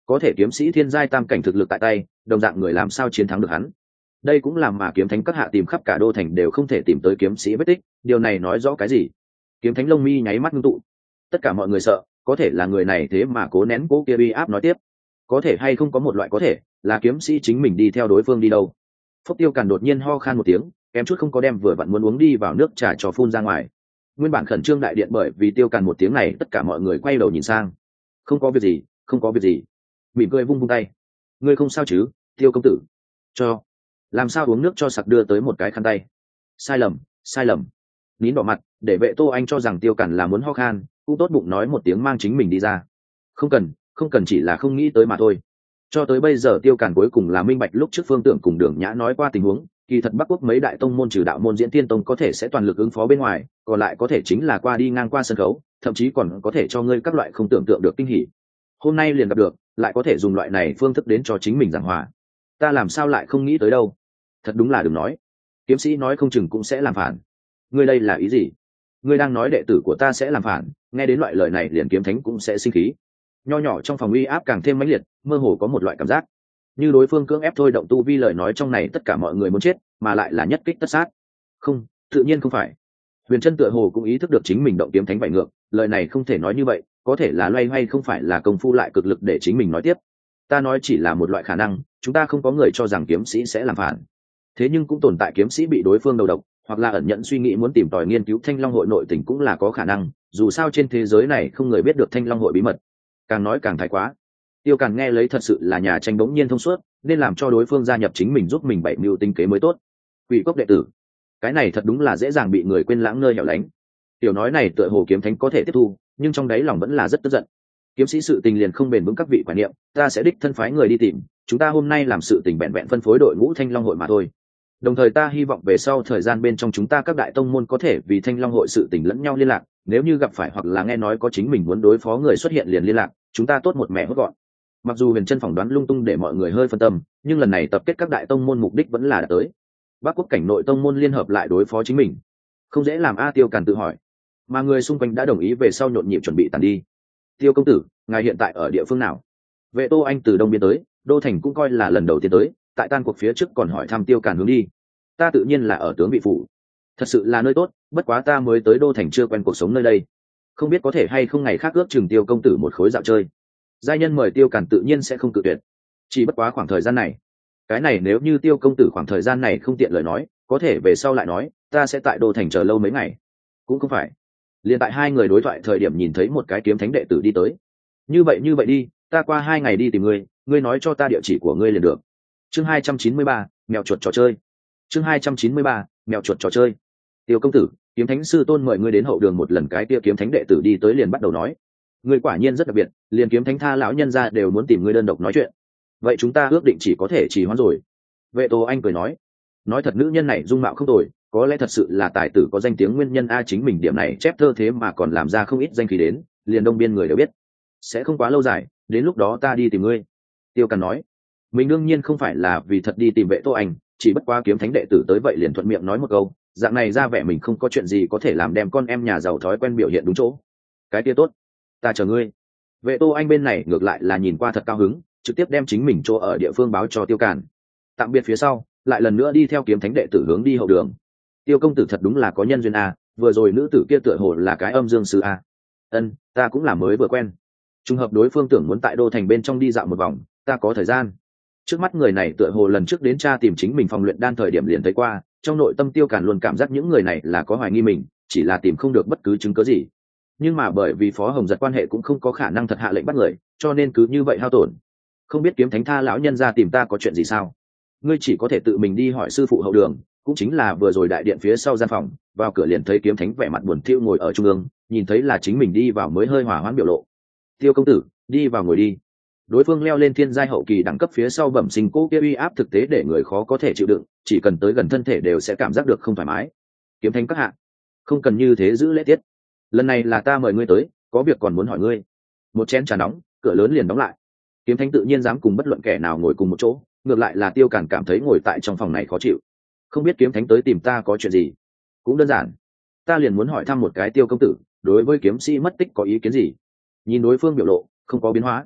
có thể kiếm sĩ thiên giai tam cảnh thực lực tại tay, đồng dạng người làm sao chiến thắng được hắn. Đây cũng làm mà kiếm thánh các hạ tìm khắp cả đô thành đều không thể tìm tới kiếm sĩ vết tích, điều này nói rõ cái gì? Kiếm thánh lông mi nháy mắt ngưng tụ, tất cả mọi người sợ, có thể là người này thế mà cố nén cố kia uy áp nói tiếp, có thể hay không có một loại có thể là kiếm sĩ chính mình đi theo đối phương đi đâu. Phúc Tiêu Càn đột nhiên ho khan một tiếng, kém chút không có đem vừa vặn muốn uống đi vào nước trà cho phun ra ngoài. Nguyên bản khẩn trương đại điện bởi vì Tiêu Càn một tiếng này tất cả mọi người quay đầu nhìn sang. Không có việc gì, không có việc gì. Mỉm cười vung vung tay. Ngươi không sao chứ, Tiêu công tử? Cho. Làm sao uống nước cho sặc đưa tới một cái khăn tay. Sai lầm, sai lầm. Nín đỏ mặt, để Vệ Tô Anh cho rằng Tiêu Càn là muốn ho khan, cũng tốt bụng nói một tiếng mang chính mình đi ra. Không cần, không cần, chỉ là không nghĩ tới mà thôi. Cho tới bây giờ Tiêu Càn cuối cùng là minh bạch lúc trước Phương Tưởng cùng Đường Nhã nói qua tình huống, kỳ thật Bắc Quốc mấy đại tông môn trừ đạo môn Diễn Tiên Tông có thể sẽ toàn lực ứng phó bên ngoài, còn lại có thể chính là qua đi ngang qua sân khấu, thậm chí còn có thể cho ngươi các loại không tưởng tượng được kinh hỉ. Hôm nay liền gặp được, lại có thể dùng loại này phương thức đến cho chính mình giảng hòa. Ta làm sao lại không nghĩ tới đâu? Thật đúng là đừng nói. Kiếm sĩ nói không chừng cũng sẽ làm phản. Ngươi đây là ý gì? Ngươi đang nói đệ tử của ta sẽ làm phản, nghe đến loại lời này liền kiếm thánh cũng sẽ sinh khí. Nho nhỏ trong phòng uy áp càng thêm mãnh liệt, mơ hồ có một loại cảm giác như đối phương cưỡng ép thôi động tu vi, lời nói trong này tất cả mọi người muốn chết, mà lại là nhất kích tất sát. Không, tự nhiên không phải. Huyền Trân tựa hồ cũng ý thức được chính mình động kiếm thánh vậy ngược, lời này không thể nói như vậy, có thể là loay hoay không phải là công phu lại cực lực để chính mình nói tiếp. Ta nói chỉ là một loại khả năng, chúng ta không có người cho rằng kiếm sĩ sẽ làm phản. Thế nhưng cũng tồn tại kiếm sĩ bị đối phương đầu độc, hoặc là ẩn nhận suy nghĩ muốn tìm tòi nghiên cứu Thanh Long hội nội tình cũng là có khả năng, dù sao trên thế giới này không người biết được Thanh Long hội bí mật. Càng nói càng thái quá. Tiêu Càn nghe lấy thật sự là nhà tranh bỗng nhiên thông suốt, nên làm cho đối phương gia nhập chính mình giúp mình bảy mưu tinh kế mới tốt. Quỷ cốc đệ tử, cái này thật đúng là dễ dàng bị người quên lãng nơi hẻo lánh. Tiểu nói này tựa hồ kiếm thánh có thể tiếp thu, nhưng trong đáy lòng vẫn là rất tức giận. Kiếm sĩ sự tình liền không bền vững các vị quản niệm, ta sẽ đích thân phái người đi tìm, chúng ta hôm nay làm sự tình vẹn vẹn phân phối đội ngũ Thanh Long hội mà thôi. Đồng thời ta hy vọng về sau thời gian bên trong chúng ta các đại tông môn có thể vì Thanh Long hội sự tình lẫn nhau liên lạc, nếu như gặp phải hoặc là nghe nói có chính mình muốn đối phó người xuất hiện liền liên lạc, chúng ta tốt một mẹ hốt gọn. Mặc dù Huyền Trân phỏng đoán lung tung để mọi người hơi phân tâm, nhưng lần này tập kết các đại tông môn mục đích vẫn là đã tới. Bắc Quốc cảnh nội tông môn liên hợp lại đối phó chính mình, không dễ làm a. Tiêu Càn tự hỏi, mà người xung quanh đã đồng ý về sau nhộn nhịp chuẩn bị tàn đi. Tiêu công tử, ngài hiện tại ở địa phương nào? Vệ Tô Anh từ đông biên tới, đô thành cũng coi là lần đầu tiên tới, tại tan cuộc phía trước còn hỏi thăm Tiêu Càn hướng đi. Ta tự nhiên là ở tướng vị phủ, thật sự là nơi tốt, bất quá ta mới tới đô thành chưa quen cuộc sống nơi đây, không biết có thể hay không ngày khác ước chừng Tiêu công tử một khối dạo chơi. Giai nhân mời Tiêu Càn tự nhiên sẽ không cự tuyệt, chỉ bất quá khoảng thời gian này, cái này nếu như Tiêu công tử khoảng thời gian này không tiện lời nói, có thể về sau lại nói, ta sẽ tại đô thành chờ lâu mấy ngày. Cũng không phải. Liền tại hai người đối thoại thời điểm nhìn thấy một cái kiếm thánh đệ tử đi tới. Như vậy đi, ta qua 2 ngày đi tìm ngươi, ngươi nói cho ta địa chỉ của ngươi liền được. Chương 293, mèo chuột trò chơi. Chương 293, mèo chuột trò chơi. Tiêu công tử, kiếm thánh sư tôn mời ngươi đến hậu đường một lần. Cái kia kiếm thánh đệ tử đi tới liền bắt đầu nói, ngươi quả nhiên rất đặc biệt, liền kiếm thánh tha lão nhân ra đều muốn tìm ngươi đơn độc nói chuyện. Vậy chúng ta ước định chỉ có thể trì hoãn rồi. Vệ Tô Anh cười nói thật nữ nhân này dung mạo không tồi, có lẽ thật sự là tài tử có danh tiếng nguyên nhân a. Chính mình điểm này chép thơ thế mà còn làm ra không ít danh khí đến, liền đông biên người đều biết. Sẽ không quá lâu dài, đến lúc đó ta đi tìm ngươi. Tiêu Càn nói, mình đương nhiên không phải là vì thật đi tìm Vệ Tô Anh, chỉ bất quá kiếm thánh đệ tử tới vậy liền thuận miệng nói một câu, dạng này ra vẻ mình không có chuyện gì có thể làm đem con em nhà giàu thói quen biểu hiện đúng chỗ. Cái kia tốt, ta chờ ngươi. Vệ Tô Anh bên này ngược lại là nhìn qua thật cao hứng, trực tiếp đem chính mình chỗ ở địa phương báo cho Tiêu Càn. Tạm biệt phía sau, lại lần nữa đi theo kiếm thánh đệ tử hướng đi hậu đường. Tiêu công tử thật đúng là có nhân duyên a, vừa rồi nữ tử kia tựa hồ là cái âm dương sư a. Ân, ta cũng là mới vừa quen. Trùng hợp đối phương tưởng muốn tại đô thành bên trong đi dạo một vòng, ta có thời gian. Trước mắt người này tựa hồ lần trước đến tra tìm chính mình phòng luyện đan thời điểm liền thấy qua, trong nội tâm Tiêu Càn luôn cảm giác những người này là có hoài nghi mình, chỉ là tìm không được bất cứ chứng cứ gì. Nhưng mà bởi vì Phó Hồng Giật quan hệ cũng không có khả năng thật hạ lệnh bắt người, cho nên cứ như vậy hao tổn. Không biết kiếm thánh tha lão nhân ra tìm ta có chuyện gì sao? Ngươi chỉ có thể tự mình đi hỏi sư phụ hậu đường, cũng chính là vừa rồi đại điện phía sau gian phòng, vào cửa liền thấy kiếm thánh vẻ mặt buồn thiu ngồi ở trung ương, nhìn thấy là chính mình đi vào mới hơi hỏa hoãn biểu lộ. Tiêu công tử, đi vào ngồi đi. Đối phương leo lên thiên giai hậu kỳ đẳng cấp phía sau bẩm sinh cố kia uy áp thực tế để người khó có thể chịu đựng, chỉ cần tới gần thân thể đều sẽ cảm giác được không thoải mái. Kiếm thánh các hạ, không cần như thế giữ lễ tiết. Lần này là ta mời ngươi tới, có việc còn muốn hỏi ngươi. Một chén trà nóng, cửa lớn liền đóng lại. Kiếm thánh tự nhiên dám cùng bất luận kẻ nào ngồi cùng một chỗ, ngược lại là Tiêu Càn cảm thấy ngồi tại trong phòng này khó chịu. Không biết kiếm thánh tới tìm ta có chuyện gì? Cũng đơn giản, ta liền muốn hỏi thăm một cái Tiêu công tử đối với kiếm sĩ mất tích có ý kiến gì. Nhìn đối phương biểu lộ không có biến hóa,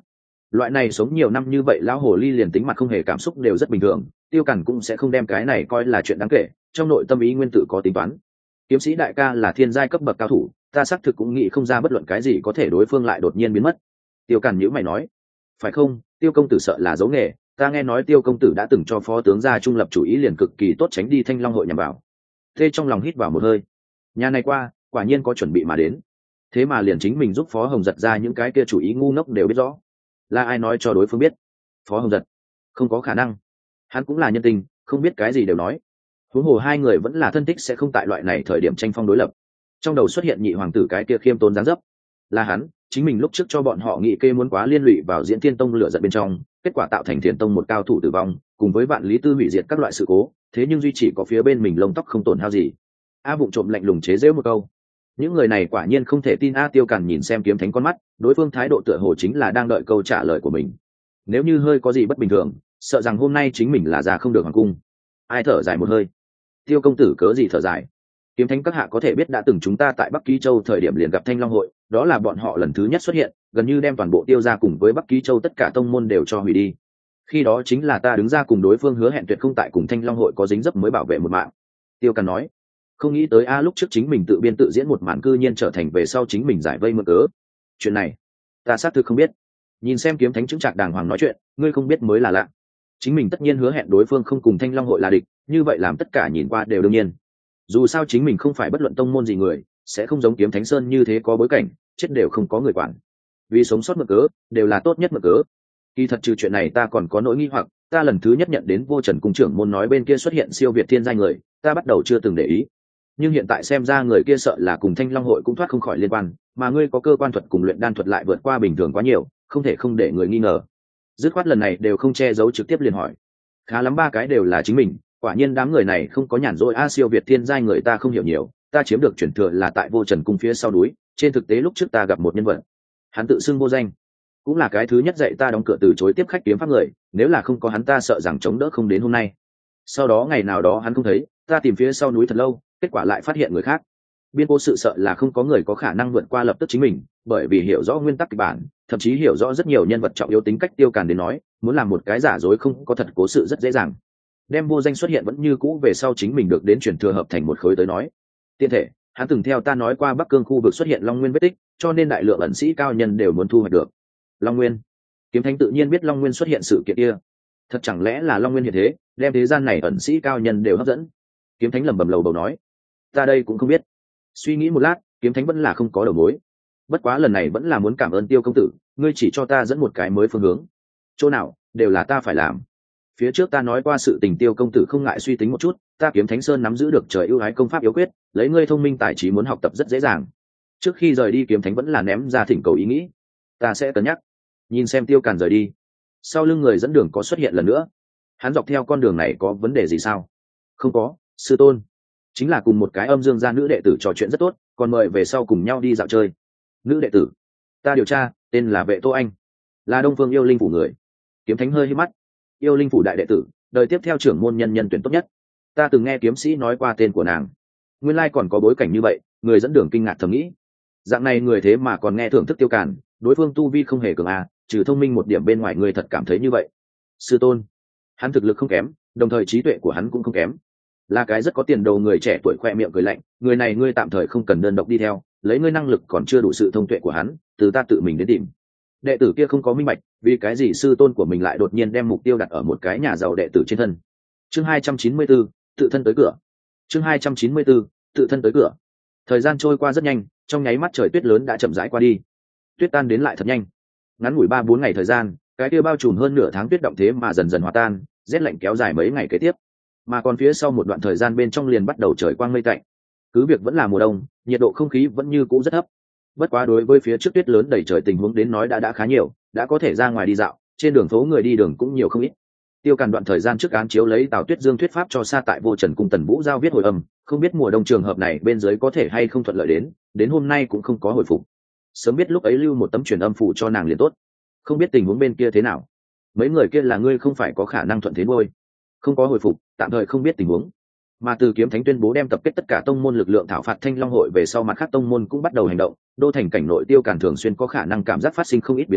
Loại này sống nhiều năm như vậy lão hồ ly liền tính mặt không hề cảm xúc đều rất bình thường, Tiêu Càn cũng sẽ không đem cái này coi là chuyện đáng kể, trong nội tâm ý nguyên tự có tính toán. Kiếm sĩ đại ca là thiên giai cấp bậc cao thủ, ta xác thực cũng nghĩ không ra bất luận cái gì có thể đối phương lại đột nhiên biến mất. Tiêu Càn nhíu mày nói, phải không, Tiêu công tử sợ là giấu nghề, ta nghe nói Tiêu công tử đã từng cho phó tướng gia trung lập chủ ý liền cực kỳ tốt tránh đi Thanh Long hội nhằm vào. Thế trong lòng hít vào một hơi, nhà này qua, quả nhiên có chuẩn bị mà đến. Thế mà liền chính mình giúp Phó Hồng Giật ra những cái kia chủ ý ngu ngốc đều biết rõ. Là ai nói cho đối phương biết? Phó Hồng Giật? Không có khả năng. Hắn cũng là nhân tình, không biết cái gì đều nói. Huống hồ hai người vẫn là thân thích sẽ không tại loại này thời điểm tranh phong đối lập. Trong đầu xuất hiện nhị hoàng tử cái kia khiêm tốn dáng dấp. Là hắn, chính mình lúc trước cho bọn họ nghị kê muốn quá liên lụy vào Diễn Thiên Tông lửa giận bên trong, kết quả tạo thành Thiền Tông một cao thủ tử vong, cùng với Vạn Lý Tư hủy diệt các loại sự cố, thế nhưng duy chỉ có phía bên mình lông tóc không tổn hao gì. A Vụng trộm lạnh lùng chế giễu một câu. Những người này quả nhiên không thể tin. A Tiêu Càn nhìn xem Kiếm Thánh con mắt, đối phương thái độ tựa hồ chính là đang đợi câu trả lời của mình. Nếu như hơi có gì bất bình thường, sợ rằng hôm nay chính mình là già không được hoàng cung. Ai thở dài một hơi. Tiêu công tử cớ gì thở dài? Kiếm Thánh các hạ có thể biết đã từng chúng ta tại Bắc Ký Châu thời điểm liền gặp Thanh Long hội, đó là bọn họ lần thứ nhất xuất hiện, gần như đem toàn bộ Tiêu gia cùng với Bắc Ký Châu tất cả tông môn đều cho hủy đi. Khi đó chính là ta đứng ra cùng đối phương hứa hẹn tuyệt không tại cùng Thanh Long hội có dính dấp mới bảo vệ một mạng. Tiêu Càn nói, không nghĩ tới lúc trước chính mình tự biên tự diễn một màn cư nhiên trở thành về sau chính mình giải vây mượn cớ. Chuyện này ta xác thực không biết. Nhìn xem Kiếm Thánh chứng trạc đàng hoàng nói chuyện, ngươi không biết mới là lạ. Chính mình tất nhiên hứa hẹn đối phương không cùng Thanh Long hội là địch, như vậy làm tất cả nhìn qua đều đương nhiên. Dù sao chính mình không phải bất luận tông môn gì người, sẽ không giống Kiếm Thánh Sơn như thế có bối cảnh, chết đều không có người quản. Vì sống sót mượn cớ đều là tốt nhất mượn cớ. Kỳ thật trừ chuyện này ta còn có nỗi nghi hoặc, ta lần thứ nhất nhận đến Vô Trần cung trưởng môn nói bên kia xuất hiện siêu việt thiên giai người, ta bắt đầu chưa từng để ý. Nhưng hiện tại xem ra người kia sợ là cùng Thanh Long hội cũng thoát không khỏi liên quan, mà ngươi có cơ quan thuật cùng luyện đan thuật lại vượt qua bình thường quá nhiều, không thể không để người nghi ngờ. Dứt khoát lần này đều không che giấu trực tiếp liền hỏi. Khá lắm, ba cái đều là chính mình, quả nhiên đám người này không có nhàn rỗi. Siêu việt thiên giai người ta không hiểu nhiều, ta chiếm được truyền thừa là tại Vô Trần cung phía sau núi, trên thực tế lúc trước ta gặp một nhân vật, hắn tự xưng vô danh, cũng là cái thứ nhất dạy ta đóng cửa từ chối tiếp khách kiếm pháp người, nếu là không có hắn ta sợ rằng chống đỡ không đến hôm nay. Sau đó ngày nào đó hắn không thấy, ta tìm phía sau núi thật lâu, kết quả lại phát hiện người khác. Biên cố sự sợ là không có người có khả năng vượt qua lập tức chính mình, bởi vì hiểu rõ nguyên tắc kịch bản, thậm chí hiểu rõ rất nhiều nhân vật trọng yếu. Tính cách Tiêu Càn đến nói, muốn làm một cái giả dối không có thật cố sự rất dễ dàng. Đem vô danh xuất hiện vẫn như cũ về sau chính mình được đến chuyển thừa hợp thành một khối tới nói. Tiện thể, hắn từng theo ta nói qua Bắc Cương khu vực xuất hiện Long Nguyên vết tích, cho nên đại lượng ẩn sĩ cao nhân đều muốn thu hoạch được. Long Nguyên. Kiếm Thánh tự nhiên biết Long Nguyên xuất hiện sự kiện kia. Thật chẳng lẽ là Long Nguyên hiện thế, đem thế gian này ẩn sĩ cao nhân đều hấp dẫn? Kiếm Thánh lẩm bẩm lầu bầu nói, ta đây cũng không biết. Suy nghĩ một lát, Kiếm Thánh vẫn là không có đầu mối. Bất quá lần này vẫn là muốn cảm ơn Tiêu công tử, ngươi chỉ cho ta dẫn một cái mới phương hướng. Chỗ nào đều là ta phải làm. Phía trước ta nói qua sự tình, Tiêu công tử không ngại suy tính một chút, ta Kiếm Thánh Sơn nắm giữ được trời ưu ái công pháp yếu quyết, lấy ngươi thông minh tài trí muốn học tập rất dễ dàng. Trước khi rời đi, Kiếm Thánh vẫn là ném ra thỉnh cầu ý nghĩ, ta sẽ cân nhắc. Nhìn xem Tiêu Càn rời đi, sau lưng người dẫn đường có xuất hiện lần nữa. Hắn dọc theo con đường này có vấn đề gì sao? Không có, sư tôn. Chính là cùng một cái âm dương gia nữ đệ tử trò chuyện rất tốt, còn mời về sau cùng nhau đi dạo chơi. Nữ đệ tử? Ta điều tra, tên là Vệ Tô Anh, là Đông Phương Yêu Linh phủ người. Kiếm Thánh hơi hí mắt. Yêu Linh phủ đại đệ tử, đời tiếp theo trưởng môn nhân tuyển tốt nhất. Ta từng nghe kiếm sĩ nói qua tên của nàng. Nguyên lai còn có bối cảnh như vậy. Người dẫn đường kinh ngạc thầm nghĩ, dạng này người thế mà còn nghe thưởng thức Tiêu Càn, đối phương tu vi không hề cường trừ thông minh một điểm bên ngoài, người thật cảm thấy như vậy? Sư tôn, hắn thực lực không kém, đồng thời trí tuệ của hắn cũng không kém, là cái rất có tiền đồ. Người trẻ tuổi khoe miệng cười lạnh, người này ngươi tạm thời không cần đơn độc đi theo, lấy ngươi năng lực còn chưa đủ sự thông tuệ của hắn, từ ta tự mình đến tìm. Đệ tử kia không có minh bạch vì cái gì sư tôn của mình lại đột nhiên đem mục tiêu đặt ở một cái nhà giàu đệ tử trên thân. Chương 294, tự thân tới cửa. Chương 294, tự thân tới cửa. Thời gian trôi qua rất nhanh, trong nháy mắt trời tuyết lớn đã chậm rãi qua đi. Tuyết tan đến lại thật nhanh, ngắn ngủi 3-4 ngày thời gian, cái kia bao trùm hơn nửa tháng tuyết động thế mà dần dần hòa tan, rét lạnh kéo dài mấy ngày kế tiếp. Mà còn phía sau một đoạn thời gian bên trong liền bắt đầu trời quang mây tạnh. Cứ việc vẫn là mùa đông, nhiệt độ không khí vẫn như cũ rất thấp. Bất quá đối với phía trước tuyết lớn đầy trời tình huống đến nói đã khá nhiều, đã có thể ra ngoài đi dạo, trên đường phố người đi đường cũng nhiều không ít. Tiêu Càn đoạn thời gian trước án chiếu lấy Tào Tuyết Dương thuyết pháp cho xa tại Vô Trần cung Tần Vũ giao viết hồi âm, không biết mùa đông trường hợp này bên dưới có thể hay không thuận lợi đến hôm nay cũng không có hồi phục. Sớm biết lúc ấy lưu một tấm truyền âm phủ cho nàng liền tốt. Không biết tình huống bên kia thế nào. Mấy người kia là ngươi không phải có khả năng thuận thế nuôi. Không có hồi phục, tạm thời không biết tình huống. Mà từ Kiếm Thánh tuyên bố đem tập kết tất cả tông môn lực lượng thảo phạt Thanh Long hội về sau, mặt khác tông môn cũng bắt đầu hành động. Đô thành cảnh nội Tiêu Càn thường xuyên có khả năng cảm giác phát sinh không ít biến hóa,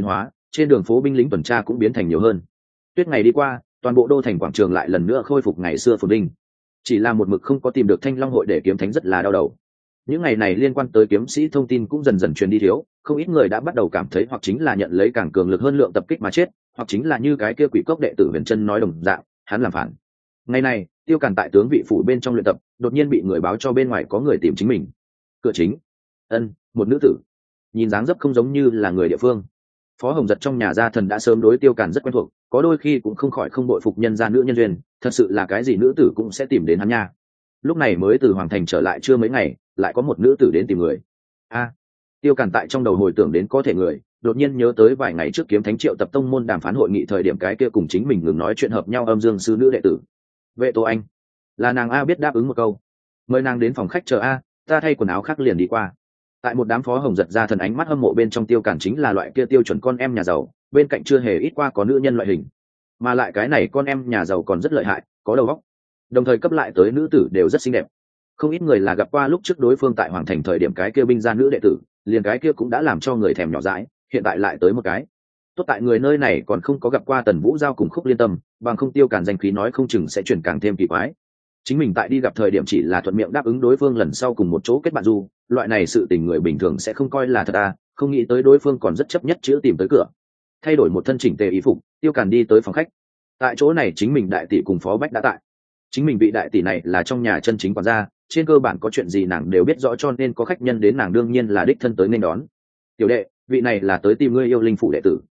trên đường phố binh lính tuần tra cũng biến thành nhiều hơn. Tuyết ngày đi qua, toàn bộ đô thành quảng trường lại lần nữa khôi phục ngày xưa phồn vinh. Chỉ là một mực không có tìm được Thanh Long hội để kiếm thánh rất là đau đầu. Những ngày này liên quan tới kiếm sĩ thông tin cũng dần dần truyền đi thiếu, không ít người đã bắt đầu cảm thấy hoặc chính là nhận lấy càng cường lực hơn lượng tập kích mà chết, hoặc chính là như cái kia quỷ cốc đệ tử Huyền Chân nói đồng dạng, hắn làm phản. Ngày này, Tiêu Càn tại tướng vị phủ bên trong luyện tập, đột nhiên bị người báo cho bên ngoài có người tìm chính mình. Cửa chính, một nữ tử, nhìn dáng dấp không giống như là người địa phương. Phó Hồng Giật trong nhà gia thần đã sớm đối Tiêu Càn rất quen thuộc, có đôi khi cũng không khỏi không bội phục nhân gia nữ nhân duyên, thật sự là cái gì nữ tử cũng sẽ tìm đến hắn nha. Lúc này mới từ hoàng thành trở lại chưa mấy ngày, lại có một nữ tử đến tìm người. Tiêu Càn tại trong đầu hồi tưởng đến có thể người, đột nhiên nhớ tới vài ngày trước kiếm thánh triệu tập tông môn đàm phán hội nghị thời điểm cái kia cùng chính mình ngừng nói chuyện hợp nhau âm dương sư nữ đệ tử Vệ Tô Anh. Là nàng A biết đáp ứng một câu, mời nàng đến phòng khách chờ A, ta thay quần áo khác liền đi qua. Tại một đám Phó Hồng Giật ra thần ánh mắt hâm mộ bên trong, Tiêu Càn chính là loại kia tiêu chuẩn con em nhà giàu, bên cạnh chưa hề ít qua có nữ nhân loại hình, mà lại cái này con em nhà giàu còn rất lợi hại, có đầu óc, đồng thời cấp lại tới nữ tử đều rất xinh đẹp. Không ít người là gặp qua lúc trước đối phương tại hoàng thành thời điểm cái kia binh gia nữ đệ tử, liền cái kia cũng đã làm cho người thèm nhỏ dãi, hiện tại lại tới một cái. Tốt tại người nơi này còn không có gặp qua Tần Vũ Giao cùng Khúc Liên Tâm, bằng không Tiêu Càn danh khí nói không chừng sẽ chuyển càng thêm kỳ quái. Chính mình tại đi gặp thời điểm chỉ là thuận miệng đáp ứng đối phương lần sau cùng một chỗ kết bạn du, loại này sự tình người bình thường sẽ không coi là thật à, không nghĩ tới đối phương còn rất chấp nhất chữ tìm tới cửa. Thay đổi một thân chỉnh tề y phục, Tiêu Càn đi tới phòng khách. Tại chỗ này chính mình đại tỷ cùng Phó Bách đã tại. Chính mình vị đại tỷ này là trong nhà chân chính quản gia, trên cơ bản có chuyện gì nàng đều biết rõ, cho nên có khách nhân đến nàng đương nhiên là đích thân tới nên đón. Tiểu đệ, vị này là tới tìm ngươi yêu linh phủ đệ tử.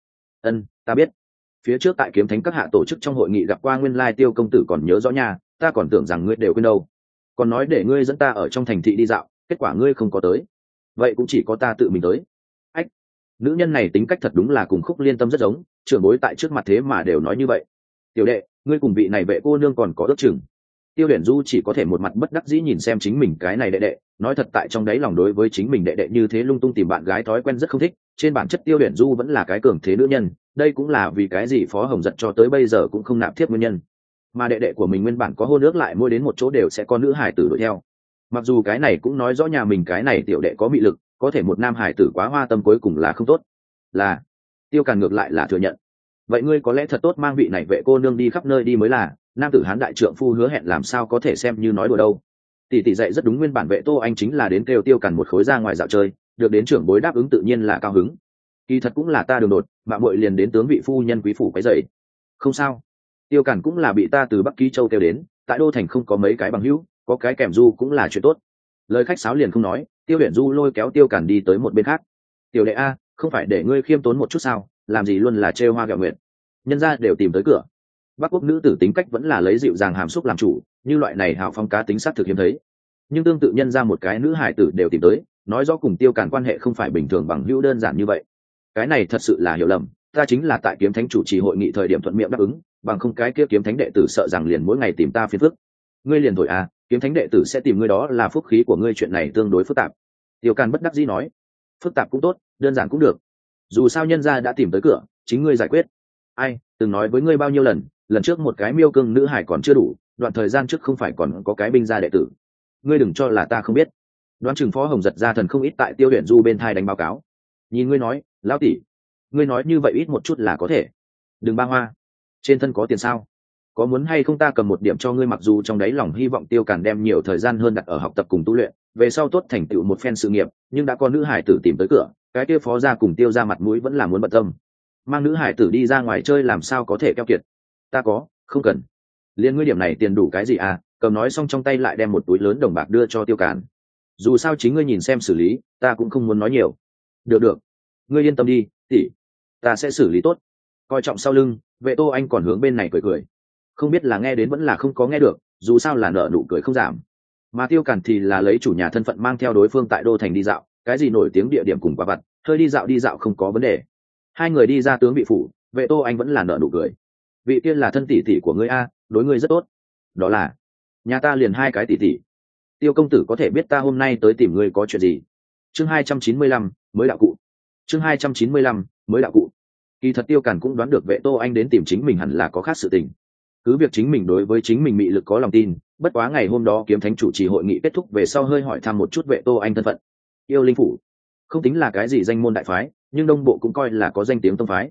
Ta biết. Phía trước tại kiếm thánh các hạ tổ chức trong hội nghị gặp qua, nguyên lai Tiêu công tử còn nhớ rõ nha, ta còn tưởng rằng ngươi đều quên đâu. Còn nói để ngươi dẫn ta ở trong thành thị đi dạo, kết quả ngươi không có tới. Vậy cũng chỉ có ta tự mình tới. Ách, nữ nhân này tính cách thật đúng là cùng Khúc Liên Tâm rất giống, trưởng bối tại trước mặt thế mà đều nói như vậy. Tiểu đệ, ngươi cùng vị này Vệ cô nương còn có ước chừng. Tiêu Huyền Du chỉ có thể một mặt bất đắc dĩ nhìn xem chính mình cái này đệ đệ, nói thật tại trong đáy lòng đối với chính mình đệ đệ như thế lung tung tìm bạn gái thói quen rất không thích. Trên bản chất Tiêu Huyền Du vẫn là cái cường thế nữ nhân, đây cũng là vì cái gì Phó Hồng Giật cho tới bây giờ cũng không nạp thiếp nguyên nhân. Mà đệ đệ của mình nguyên bản có hôn ước, lại mỗi đến một chỗ đều sẽ có nữ hải tử đuổi theo. Mặc dù cái này cũng nói rõ nhà mình cái này tiểu đệ có mị lực, có thể một nam hải tử quá hoa tâm cuối cùng là không tốt. Là Tiêu Càn ngược lại là thừa nhận. Vậy ngươi có lẽ thật tốt mang vị này Vệ cô nương đi khắp nơi đi mới là, nam tử hán đại trượng phu hứa hẹn làm sao có thể xem như nói đùa đâu. Tỷ tỷ dạy rất đúng, nguyên bản Vệ Tô Anh chính là đến kêu Tiêu Càn một khối ra ngoài dạo chơi, được đến trưởng bối đáp ứng tự nhiên là cao hứng. Kỳ thật cũng là ta đường đột, mạng muội liền đến tướng vị phu nhân quý phủ cái dậy. Không sao, Tiêu Càn cũng là bị ta từ Bắc Ký Châu kêu đến, tại đô thành không có mấy cái bằng hữu, có cái kèm du cũng là chuyện tốt. Lời khách sáo liền không nói, Tiêu Huyền Du lôi kéo Tiêu Càn đi tới một bên khác. Tiểu đệ a, không phải để ngươi khiêm tốn một chút sao, làm gì luôn là trêu hoa ghẹo nguyệt. Nhân gia đều tìm tới cửa. Bắc Quốc nữ tử tính cách vẫn là lấy dịu dàng hàm xúc làm chủ, như loại này hào phong cá tính sắc thực hiếm thấy. Nhưng tương tự nhân ra một cái nữ hải tử đều tìm tới, nói rõ cùng Tiêu Càn quan hệ không phải bình thường bằng hữu đơn giản như vậy. Cái này thật sự là hiểu lầm, ta chính là tại kiếm thánh chủ trì hội nghị thời điểm thuận miệng đáp ứng, bằng không cái kia kiếm thánh đệ tử sợ rằng liền mỗi ngày tìm ta phiền phức. Ngươi liền thổi à, kiếm thánh đệ tử sẽ tìm ngươi đó là phúc khí của ngươi, chuyện này tương đối phức tạp. Tiêu Càn bất đắc dĩ nói, phức tạp cũng tốt, đơn giản cũng được, dù sao nhân gia đã tìm tới cửa, chính ngươi giải quyết. Ai, từng nói với ngươi bao nhiêu lần, lần trước một cái miêu cương nữ hải còn chưa đủ, đoạn thời gian trước không phải còn có cái binh gia đệ tử. Ngươi đừng cho là ta không biết. Đoán chừng Phó Hồng Giật ra thần không ít tại Tiêu Huyền Du bên thai đánh báo cáo. Nhìn ngươi nói, lão tỷ, ngươi nói như vậy ít một chút là có thể. Đừng ba hoa, trên thân có tiền sao? Có muốn hay không ta cầm một điểm cho ngươi, mặc dù trong đáy lòng hy vọng Tiêu Càn đem nhiều thời gian hơn đặt ở học tập cùng tu luyện, về sau tốt thành tựu một phen sự nghiệp, nhưng đã có nữ hải tử tìm tới cửa, cái kia Phó gia cùng Tiêu gia mặt mũi vẫn là muốn bận tâm. Mang nữ hải tử đi ra ngoài chơi làm sao có thể keo kiệt. Ta có, không cần. Liên ngươi điểm này tiền đủ cái gì à? Cầm nói xong trong tay lại đem một túi lớn đồng bạc đưa cho Tiêu Càn. Dù sao chính ngươi nhìn xem xử lý, ta cũng không muốn nói nhiều. Được được, ngươi yên tâm đi, tỷ, ta sẽ xử lý tốt. Coi trọng sau lưng, Vệ Tô Anh còn hướng bên này cười cười, không biết là nghe đến vẫn là không có nghe được, dù sao là nợ nụ cười không giảm. Mà Tiêu Càn thì là lấy chủ nhà thân phận mang theo đối phương tại đô thành đi dạo, cái gì nổi tiếng địa điểm cùng quả vặt, hơi đi dạo không có vấn đề. Hai người đi ra tướng vị phủ, Vệ Tô Anh vẫn là nợ nụ cười. Vị tiên là thân tỷ tỷ của ngươi a, đối ngươi rất tốt. Đó là nhà ta liền hai cái tỷ tỷ. Tiêu công tử có thể biết ta hôm nay tới tìm ngươi có chuyện gì? Chương 295, mới đạo cụ. Chương 295, mới đạo cụ. Kỳ thật Tiêu Càn cũng đoán được Vệ Tô Anh đến tìm chính mình hẳn là có khác sự tình. Cứ việc chính mình đối với chính mình mị lực có lòng tin, bất quá ngày hôm đó kiếm thánh chủ trì hội nghị kết thúc về sau hơi hỏi thăm một chút Vệ Tô Anh thân phận. Yêu linh phủ không tính là cái gì danh môn đại phái, nhưng đông bộ cũng coi là có danh tiếng tông phái.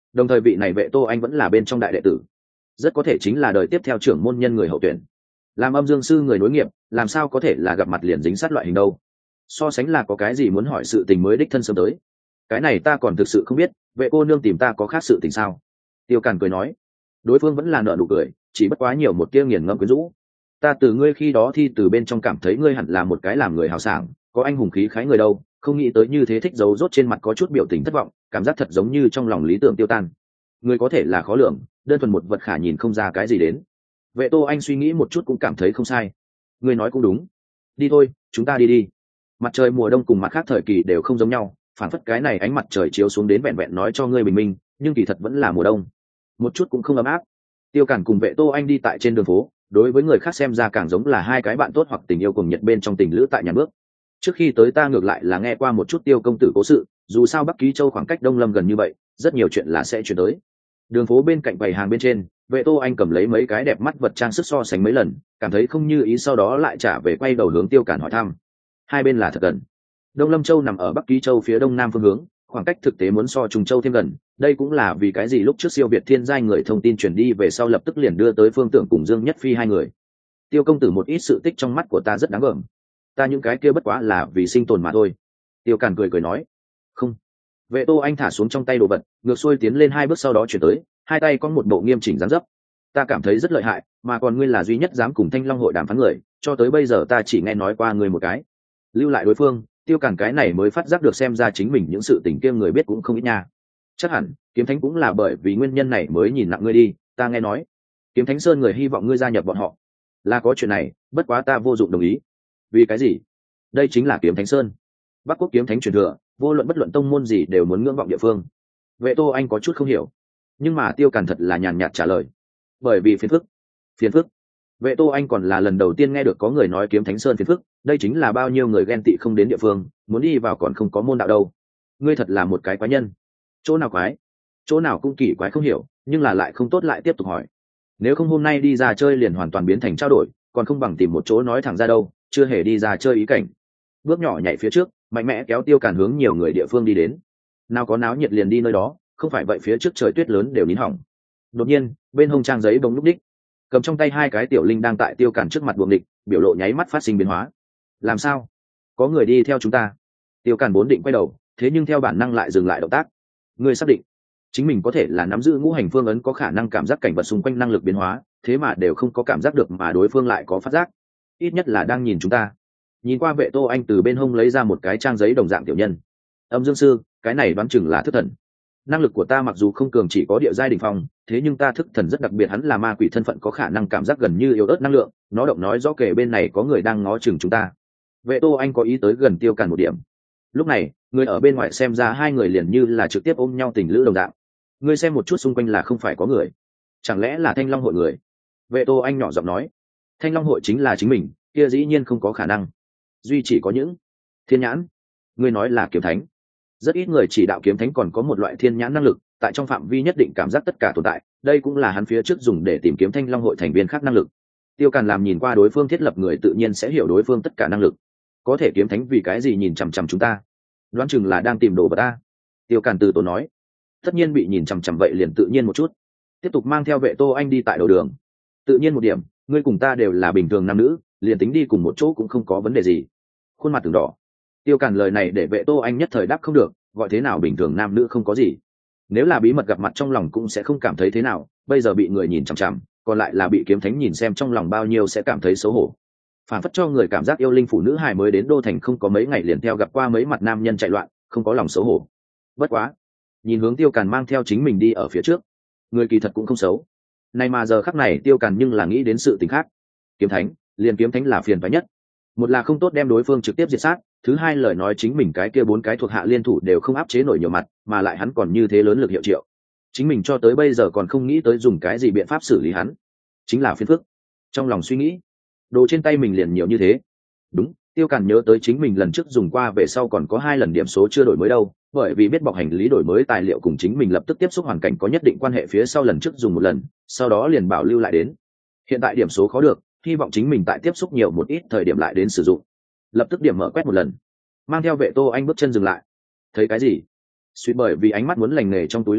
đồng thời vị này Vệ Tô Anh vẫn là bên trong đại đệ tử, rất có thể chính là đời tiếp theo trưởng môn nhân người hậu tuyển. Làm âm dương sư người nối nghiệp, làm sao có thể là gặp mặt liền dính sát loại hình đâu. So sánh là có cái gì muốn hỏi sự tình mới đích thân sớm tới, cái này ta còn thực sự không biết. Vệ cô nương tìm ta có khác sự tình sao? Tiêu Càn cười nói. Đối phương vẫn là nở nụ cười, chỉ bất quá nhiều một tia nghiền ngẫm quyến rũ. Ta từ ngươi khi đó thi từ bên trong cảm thấy ngươi hẳn là một cái làm người hào sảng, có anh hùng khí khái người đâu, không nghĩ tới như thế thích giấu rốt trên mặt có chút biểu tình thất vọng, cảm giác thật giống như trong lòng lý tưởng tiêu tan. Người có thể là khó lường, đơn thuần một vật khả nhìn không ra cái gì đến. Vệ Tô Anh suy nghĩ một chút cũng cảm thấy không sai. Ngươi nói cũng đúng. Đi thôi, chúng ta đi đi. Mặt trời mùa đông cùng mặt khác thời kỳ đều không giống nhau, phản phất cái này ánh mặt trời chiếu xuống đến vẹn vẹn nói cho ngươi bình minh, nhưng kỳ thật vẫn là mùa đông, một chút cũng không ấm áp. Tiêu Càn cùng Vệ Tô Anh đi tại trên đường phố, đối với người khác xem ra càng giống là hai cái bạn tốt hoặc tình yêu cùng nhiệt bên trong tình lữ tại nhà bước. Trước khi tới ta ngược lại là nghe qua một chút Tiêu công tử cố sự, dù sao Bắc Ký Châu khoảng cách Đông Lâm gần như vậy, rất nhiều chuyện là sẽ chuyển tới. Đường phố bên cạnh quầy hàng bên trên, Vệ Tô Anh cầm lấy mấy cái đẹp mắt vật trang sức so sánh mấy lần, cảm thấy không như ý, sau đó lại trả về quay đầu hướng Tiêu Càn hỏi thăm. Hai bên là thật gần. Đông Lâm Châu nằm ở Bắc Ký Châu phía đông nam phương hướng, khoảng cách thực tế muốn so Trùng Châu thêm gần. Đây cũng là vì cái gì lúc trước siêu việt thiên giai người thông tin truyền đi về sau lập tức liền đưa tới Phương Tưởng cùng Dương Nhất Phi hai người. Tiêu công tử một ít sự tích trong mắt của ta rất đáng gờm, ta những cái kia bất quá là vì sinh tồn mà thôi. Tiêu Càn cười cười nói. Không. Vệ Tô Anh thả xuống trong tay đồ vật, ngược xuôi tiến lên hai bước, sau đó chuyển tới, hai tay có một bộ nghiêm chỉnh dáng dấp. Ta cảm thấy rất lợi hại, mà còn ngươi là duy nhất dám cùng Thanh Long hội đàm phán người, cho tới bây giờ ta chỉ nghe nói qua ngươi một cái. Lưu lại đối phương, Tiêu Càn cái này mới phát giác được xem ra chính mình những sự tình kia người biết cũng không ít nha. Chắc hẳn Kiếm Thánh cũng là bởi vì nguyên nhân này mới nhìn nặng ngươi đi, ta nghe nói Kiếm Thánh Sơn người hy vọng ngươi gia nhập bọn họ. Là có chuyện này, bất quá ta vô dụng đồng ý. Vì cái gì? Đây chính là Kiếm Thánh Sơn, Bắc Quốc Kiếm Thánh truyền thừa, vô luận bất luận tông môn gì đều muốn ngưỡng vọng địa phương. Vệ Tô Anh có chút không hiểu, nhưng mà Tiêu Càn thật là nhàn nhạt trả lời. Bởi vì phiền phức. Phiền phức? Vệ Tô Anh còn là lần đầu tiên nghe được có người nói Kiếm Thánh Sơn phiền phức, đây chính là bao nhiêu người ghen tị không đến địa phương, muốn đi vào còn không có môn đạo đâu. Ngươi thật là một cái quái nhân. Chỗ nào quái? Chỗ nào cũng kỳ quái không hiểu, nhưng là lại không tốt lại tiếp tục hỏi. Nếu không hôm nay đi ra chơi liền hoàn toàn biến thành trao đổi, còn không bằng tìm một chỗ nói thẳng ra đâu, chưa hề đi ra chơi ý cảnh. Bước nhỏ nhảy phía trước, mạnh mẽ kéo Tiêu Càn hướng nhiều người địa phương đi đến. Nào có náo nhiệt liền đi nơi đó, không phải vậy phía trước trời tuyết lớn đều nín hỏng. Đột nhiên, bên hông trang giấy bỗng lúc đích, cầm trong tay hai cái tiểu linh đang tại Tiêu Càn trước mặt buồng địch, biểu lộ nháy mắt phát sinh biến hóa. Làm sao? Có người đi theo chúng ta? Tiêu Càn vốn định quay đầu, thế nhưng theo bản năng lại dừng lại động tác. Ngươi xác định chính mình có thể là nắm giữ ngũ hành phương ấn, có khả năng cảm giác cảnh vật xung quanh năng lực biến hóa, thế mà đều không có cảm giác được, mà đối phương lại có phát giác, ít nhất là đang nhìn chúng ta. Nhìn qua Vệ Tô Anh từ bên hông lấy ra một cái trang giấy đồng dạng tiểu nhân. Âm dương sư, cái này đoán chừng là thức thần. Năng lực của ta mặc dù không cường, chỉ có địa giai đỉnh phong, thế nhưng ta thức thần rất đặc biệt, hắn là ma quỷ thân phận, có khả năng cảm giác gần như yếu ớt năng lượng, nó động nói rõ kể bên này có người đang ngó chừng chúng ta. Vệ Tô Anh có ý tới gần Tiêu Càn một điểm. Lúc này, người ở bên ngoài xem ra hai người liền như là trực tiếp ôm nhau tình lữ đồng dạng. Ngươi xem một chút xung quanh là không phải có người, chẳng lẽ là Thanh Long hội người? Vệ Tô Anh nhỏ giọng nói. Thanh Long hội chính là chính mình, kia dĩ nhiên không có khả năng. Duy chỉ có những thiên nhãn. Ngươi nói là kiếm thánh. Rất ít người chỉ đạo kiếm thánh còn có một loại thiên nhãn năng lực, tại trong phạm vi nhất định cảm giác tất cả tồn tại, đây cũng là hắn phía trước dùng để tìm kiếm Thanh Long hội thành viên khác năng lực. Tiêu Càn làm nhìn qua đối phương thiết lập người, tự nhiên sẽ hiểu đối phương tất cả năng lực. Có thể kiếm thánh vì cái gì nhìn chằm chằm chúng ta? Đoán chừng là đang tìm đồ vật ta. Tiêu Càn từ tốn nói. Tất nhiên bị nhìn chằm chằm vậy liền tự nhiên một chút. Tiếp tục mang theo Vệ Tô Anh đi tại đầu đường. Tự nhiên một điểm, ngươi cùng ta đều là bình thường nam nữ, liền tính đi cùng một chỗ cũng không có vấn đề gì. Khuôn mặt từng đỏ. Tiêu Càn lời này để Vệ Tô Anh nhất thời đáp không được, gọi thế nào bình thường nam nữ không có gì. Nếu là bí mật gặp mặt trong lòng cũng sẽ không cảm thấy thế nào, bây giờ bị người nhìn chằm chằm, còn lại là bị kiếm thánh nhìn xem, trong lòng bao nhiêu sẽ cảm thấy xấu hổ. Phản phất cho người cảm giác yêu linh phụ nữ hài mới đến đô thành không có mấy ngày liền theo gặp qua mấy mặt nam nhân chạy loạn, không có lòng xấu hổ. Bất quá, nhìn hướng Tiêu Càn mang theo chính mình đi ở phía trước, người kỳ thật cũng không xấu. Này mà giờ khắc này Tiêu Càn nhưng là nghĩ đến sự tình khác. Kiếm thánh, liền kiếm thánh là phiền toái nhất. Một là không tốt đem đối phương trực tiếp diệt sát, thứ hai lời nói chính mình cái kia 4 cái thuộc hạ liên thủ đều không áp chế nổi nhiều mặt, mà lại hắn còn như thế lớn lực hiệu triệu. Chính mình cho tới bây giờ còn không nghĩ tới dùng cái gì biện pháp xử lý hắn, chính là phiền phức. Trong lòng suy nghĩ, đồ trên tay mình liền nhiều như thế. Đúng, Tiêu Càn nhớ tới chính mình lần trước dùng qua về sau còn có 2 lần điểm số chưa đổi mới đâu, bởi vì biết bọc hành lý đổi mới tài liệu cùng chính mình lập tức tiếp xúc hoàn cảnh có nhất định quan hệ, phía sau lần trước dùng một lần, sau đó liền bảo lưu lại đến. Hiện tại điểm số khó được, hy vọng chính mình tại tiếp xúc nhiều một ít thời điểm lại đến sử dụng. Lập tức điểm mở quét một lần, mang theo Vệ Tô Anh bước chân dừng lại. Thấy cái gì? Suýt bởi vì ánh mắt muốn lành nghề trong túi lưu lại,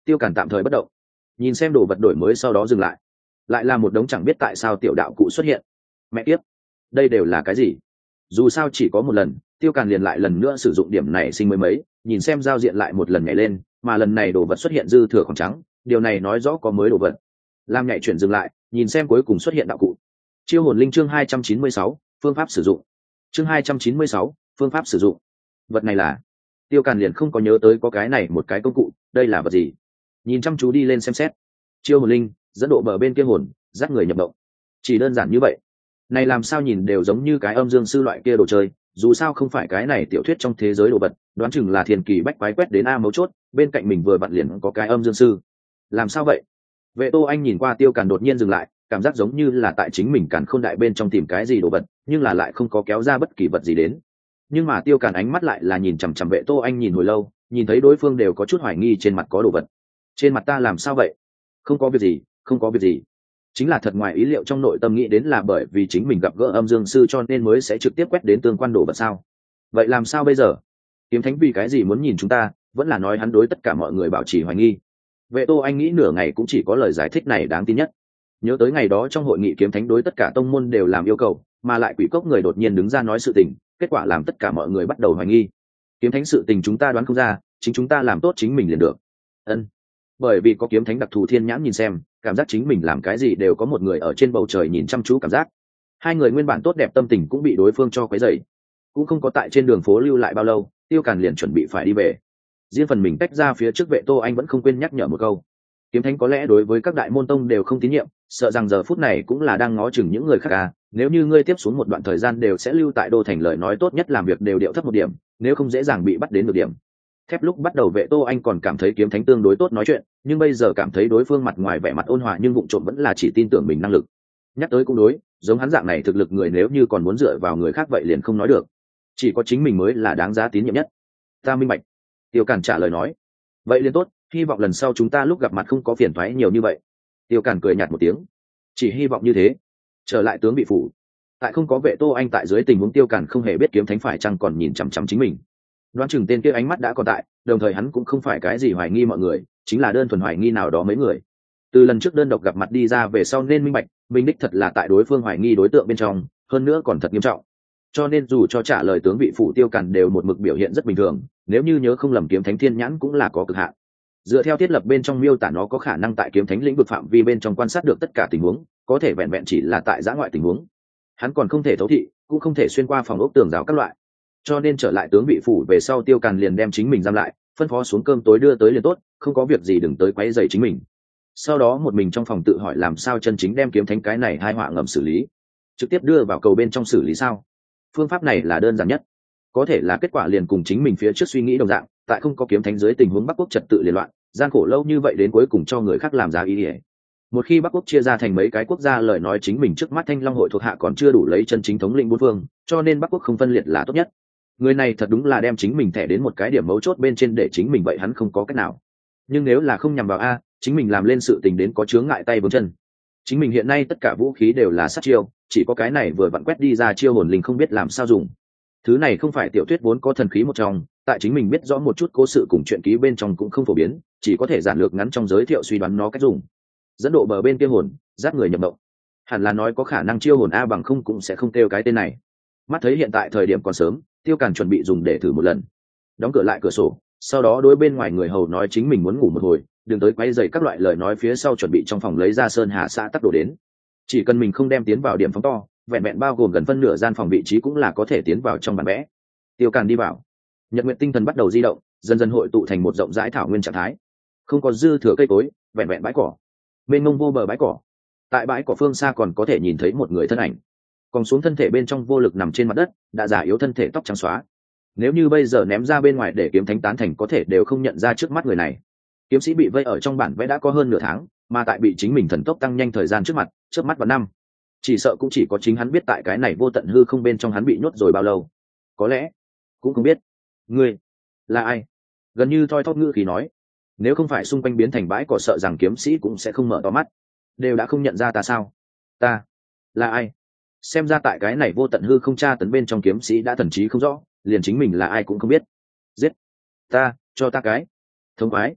Tiêu Càn tạm thời bất động, nhìn xem đồ vật đổi mới sau đó dừng lại là một đống chẳng biết tại sao tiểu đạo cụ xuất hiện. Mẹ kiếp, đây đều là cái gì? Dù sao chỉ có một lần, Tiêu Càn liền lại lần nữa sử dụng điểm này sinh mới mấy, nhìn xem giao diện lại một lần nhảy lên, mà lần này đồ vật xuất hiện dư thừa khoảng trắng, điều này nói rõ có mới đồ vật. Lam nhảy chuyển dừng lại, nhìn xem cuối cùng xuất hiện đạo cụ. Chiêu hồn linh chương 296, phương pháp sử dụng. Chương 296, phương pháp sử dụng. Vật này là? Tiêu Càn liền không có nhớ tới có cái này một cái công cụ, đây là vật gì? Nhìn chăm chú đi lên xem xét. Chiêu hồn linh, dẫn độ bờ bên kia hồn, dắt người nhập động. Chỉ đơn giản như vậy. Này làm sao nhìn đều giống như cái âm dương sư loại kia đồ chơi, dù sao không phải cái này tiểu thuyết trong thế giới đồ vật, đoán chừng là thiên kỳ bách quái quét đến a mấu chốt, bên cạnh mình vừa vặn liền có cái âm dương sư. Làm sao vậy? Vệ Tô Anh nhìn qua Tiêu Càn đột nhiên dừng lại, cảm giác giống như là tại chính mình Càn Khôn Đại bên trong tìm cái gì đồ vật, nhưng là lại không có kéo ra bất kỳ vật gì đến. Nhưng mà Tiêu Càn ánh mắt lại là nhìn chằm chằm Vệ Tô Anh nhìn hồi lâu, nhìn thấy đối phương đều có chút hoài nghi trên mặt có đồ vật. Trên mặt ta làm sao vậy? Không có việc gì, không có việc gì. Chính là thật ngoài ý liệu trong nội tâm nghĩ đến là bởi vì chính mình gặp gỡ âm dương sư cho nên mới sẽ trực tiếp quét đến tương quan đồ vật sao? Vậy làm sao bây giờ? Kiếm Thánh vì cái gì muốn nhìn chúng ta, vẫn là nói hắn đối tất cả mọi người bảo trì hoài nghi. Vệ Tô Anh nghĩ nửa ngày cũng chỉ có lời giải thích này đáng tin nhất. Nhớ tới ngày đó trong hội nghị Kiếm Thánh đối tất cả tông môn đều làm yêu cầu, mà lại Quỷ Cốc người đột nhiên đứng ra nói sự tình, kết quả làm tất cả mọi người bắt đầu hoài nghi. Kiếm Thánh sự tình chúng ta đoán không ra, chính chúng ta làm tốt chính mình liền được. Ân. Bởi vì có Kiếm Thánh đặc thù thiên nhãn nhìn xem, cảm giác chính mình làm cái gì đều có một người ở trên bầu trời nhìn chăm chú cảm giác. Hai người nguyên bản tốt đẹp tâm tình cũng bị đối phương cho quấy rầy. Cũng không có tại trên đường phố lưu lại bao lâu, Tiêu Càn liền chuẩn bị phải đi về. Riêng phần mình tách ra phía trước Vệ Tô Anh vẫn không quên nhắc nhở một câu. Kiếm Thánh có lẽ đối với các đại môn tông đều không tín nhiệm, sợ rằng giờ phút này cũng là đang ngó chừng những người khác à, nếu như ngươi tiếp xuống một đoạn thời gian đều sẽ lưu tại đô thành, lời nói tốt nhất làm việc đều điệu thấp một điểm, nếu không dễ dàng bị bắt đến được điểm. Thép lúc bắt đầu Vệ Tô Anh còn cảm thấy Kiếm Thánh tương đối tốt nói chuyện, nhưng bây giờ cảm thấy đối phương mặt ngoài vẻ mặt ôn hòa nhưng vụng trộm vẫn là chỉ tin tưởng mình năng lực. Nhắc tới cũng đối, giống hắn dạng này thực lực người nếu như còn muốn dựa vào người khác vậy liền không nói được, chỉ có chính mình mới là đáng giá tín nhiệm nhất. Ta minh bạch. Tiêu Càn trả lời nói. Vậy liền tốt, hy vọng lần sau chúng ta lúc gặp mặt không có phiền toái nhiều như vậy. Tiêu Càn cười nhạt một tiếng. Chỉ hy vọng như thế. Trở lại tướng bị phủ. Tại không có Vệ Tô Anh tại dưới tình huống Tiêu Càn không hề biết Kiếm Thánh phải chăng còn nhìn chằm chằm chính mình. Đoán chừng tên kia ánh mắt đã còn tại, đồng thời hắn cũng không phải cái gì hoài nghi mọi người, chính là đơn thuần hoài nghi nào đó mấy người. Từ lần trước đơn độc gặp mặt đi ra về sau nên minh bạch, mình đích thật là tại đối phương hoài nghi đối tượng bên trong, hơn nữa còn thật nghiêm trọng. Cho nên dù cho trả lời tướng vị phủ Tiêu Càn đều một mực biểu hiện rất bình thường, nếu như nhớ không lầm Kiếm Thánh thiên nhãn cũng là có cực hạn. Dựa theo thiết lập bên trong miêu tả nó có khả năng tại Kiếm Thánh lĩnh vực phạm vi bên trong quan sát được tất cả tình huống, có thể vẹn vẹn chỉ là tại giã ngoại tình huống. Hắn còn không thể thấu thị, cũng không thể xuyên qua phòng ốc tường rào các loại. Cho nên trở lại tướng vị phủ về sau Tiêu Càn liền đem chính mình giam lại, phân phó xuống cơm tối đưa tới liền tốt, không có việc gì đừng tới quấy rầy chính mình. Sau đó một mình trong phòng tự hỏi làm sao chân chính đem Kiếm Thánh cái này hai họa ngầm xử lý. Trực tiếp đưa vào cầu bên trong xử lý sao? Phương pháp này là đơn giản nhất, có thể là kết quả liền cùng chính mình phía trước suy nghĩ đồng dạng, tại không có Kiếm Thánh dưới tình huống Bắc Quốc trật tự liên loạn, gian khổ lâu như vậy đến cuối cùng cho người khác làm giá ý ỉa. Một khi Bắc Quốc chia ra thành mấy cái quốc gia lời nói chính mình trước mắt Thanh Long hội thuộc hạ còn chưa đủ lấy chân chính thống lĩnh bốn phương, cho nên Bắc Quốc không phân liệt là tốt nhất. Người này thật đúng là đem chính mình thẻ đến một cái điểm mấu chốt bên trên để chính mình vậy hắn không có cách nào. Nhưng nếu là không nhằm vào a, chính mình làm lên sự tình đến có chướng ngại tay vướng chân. Chính mình hiện nay tất cả vũ khí đều là sát chiêu, chỉ có cái này vừa vặn quét đi ra chiêu hồn linh không biết làm sao dùng. Thứ này không phải tiểu thuyết vốn có thần khí một trong, tại chính mình biết rõ một chút cố sự cùng truyện ký bên trong cũng không phổ biến, chỉ có thể giản lược ngắn trong giới thiệu suy đoán nó cách dùng. Dẫn độ bờ bên kia hồn, dắt người nhập động. Hẳn là nói có khả năng chiêu hồn a, bằng không cũng sẽ không kêu cái tên này. Mắt thấy hiện tại thời điểm còn sớm, Tiêu Càn chuẩn bị dùng để thử một lần. Đóng cửa lại cửa sổ, sau đó đối bên ngoài người hầu nói chính mình muốn ngủ một hồi, đừng tới quấy rầy các loại lời nói, phía sau chuẩn bị trong phòng lấy ra sơn hà xã tắc đồ đến. Chỉ cần mình không đem tiến vào điểm phóng to, vẹn vẹn bao gồm gần phân nửa gian phòng vị trí cũng là có thể tiến vào trong bản vẽ. Tiêu Càn đi vào, Nhật Nguyệt tinh thần bắt đầu di động, dần dần hội tụ thành một rộng rãi thảo nguyên trạng thái. Không có dư thừa cây cối, vẹn vẹn bãi cỏ. Mênh mông vô bờ bãi cỏ. Tại bãi cỏ phương xa còn có thể nhìn thấy một người thân ảnh. Còn xuống thân thể bên trong vô lực nằm trên mặt đất, đã già yếu thân thể tóc trắng xóa. Nếu như bây giờ ném ra bên ngoài để Kiếm Thánh tán thành có thể đều không nhận ra trước mắt người này. Kiếm sĩ bị vây ở trong bản vẽ đã có hơn nửa tháng, mà tại bị chính mình thần tốc tăng nhanh thời gian trước mắt vào năm. Chỉ sợ cũng chỉ có chính hắn biết tại cái này vô tận hư không bên trong hắn bị nhốt rồi bao lâu. Có lẽ cũng không biết. Ngươi là ai? Gần như thoi thóp ngữ khí nói. Nếu không phải xung quanh biến thành bãi cỏ sợ rằng kiếm sĩ cũng sẽ không mở to mắt. Đều đã không nhận ra ta sao? Ta là ai? Xem ra tại cái này vô tận hư không tra tấn bên trong kiếm sĩ đã thần trí không rõ, liền chính mình là ai cũng không biết. Giết ta, cho ta cái thống khoái.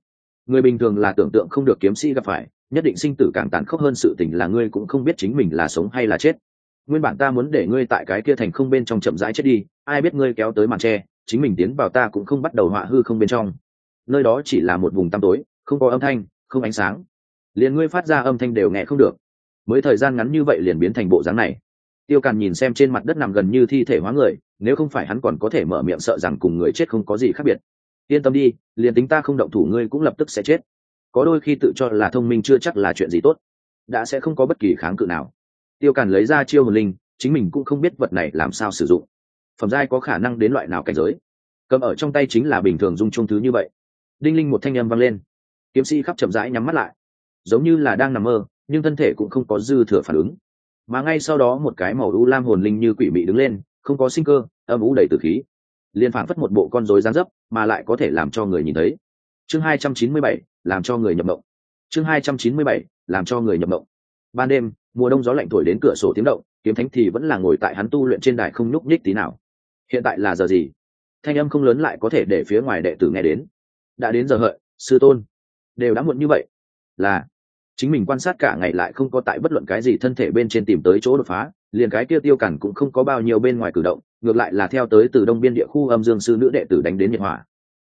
Người bình thường là tưởng tượng không được kiếm sĩ gặp phải, nhất định sinh tử càng tàn khốc hơn sự tình là ngươi cũng không biết chính mình là sống hay là chết. Nguyên bản ta muốn để ngươi tại cái kia thành không bên trong chậm rãi chết đi, ai biết ngươi kéo tới màn tre, chính mình tiến vào ta cũng không bắt đầu họa hư không bên trong. Nơi đó chỉ là một vùng tăm tối, không có âm thanh, không ánh sáng, liền ngươi phát ra âm thanh đều nghe không được. Mới thời gian ngắn như vậy liền biến thành bộ dáng này. Tiêu Càn nhìn xem trên mặt đất nằm gần như thi thể hóa người, nếu không phải hắn còn có thể mở miệng sợ rằng cùng người chết không có gì khác biệt. Yên tâm đi, liền tính ta không động thủ ngươi cũng lập tức sẽ chết. Có đôi khi tự cho là thông minh chưa chắc là chuyện gì tốt, đã sẽ không có bất kỳ kháng cự nào. Tiêu Càn lấy ra chiêu hồn linh, chính mình cũng không biết vật này làm sao sử dụng, phẩm giai có khả năng đến loại nào cảnh giới. Cầm ở trong tay chính là bình thường dung chung thứ như vậy. Đinh linh một thanh âm vang lên, kiếm sĩ khắp chậm rãi nhắm mắt lại, giống như là đang nằm mơ, nhưng thân thể cũng không có dư thừa phản ứng. Mà ngay sau đó một cái màu u lam hồn linh như quỷ mị đứng lên, không có sinh cơ, âm u đầy tử khí, liên phảng phất một bộ con rối dáng dấp, mà lại có thể làm cho người nhìn thấy. Chương 297, làm cho người nhập mộng. Chương 297, làm cho người nhập mộng. Ban đêm, mùa đông gió lạnh thổi đến cửa sổ tiếng động, Kiếm Thánh thì vẫn là ngồi tại hắn tu luyện trên đài không nhúc nhích tí nào. Hiện tại là giờ gì? Thanh âm không lớn lại có thể để phía ngoài đệ tử nghe đến. Đã đến giờ hợi, sư tôn. Đều đã muộn như vậy. Là chính mình quan sát cả ngày lại không có tại bất luận cái gì thân thể bên trên tìm tới chỗ đột phá, liền cái kia Tiêu Cản cũng không có bao nhiêu bên ngoài cử động, ngược lại là theo tới từ đông biên địa khu âm dương sư nữ đệ tử đánh đến nhiệt hỏa.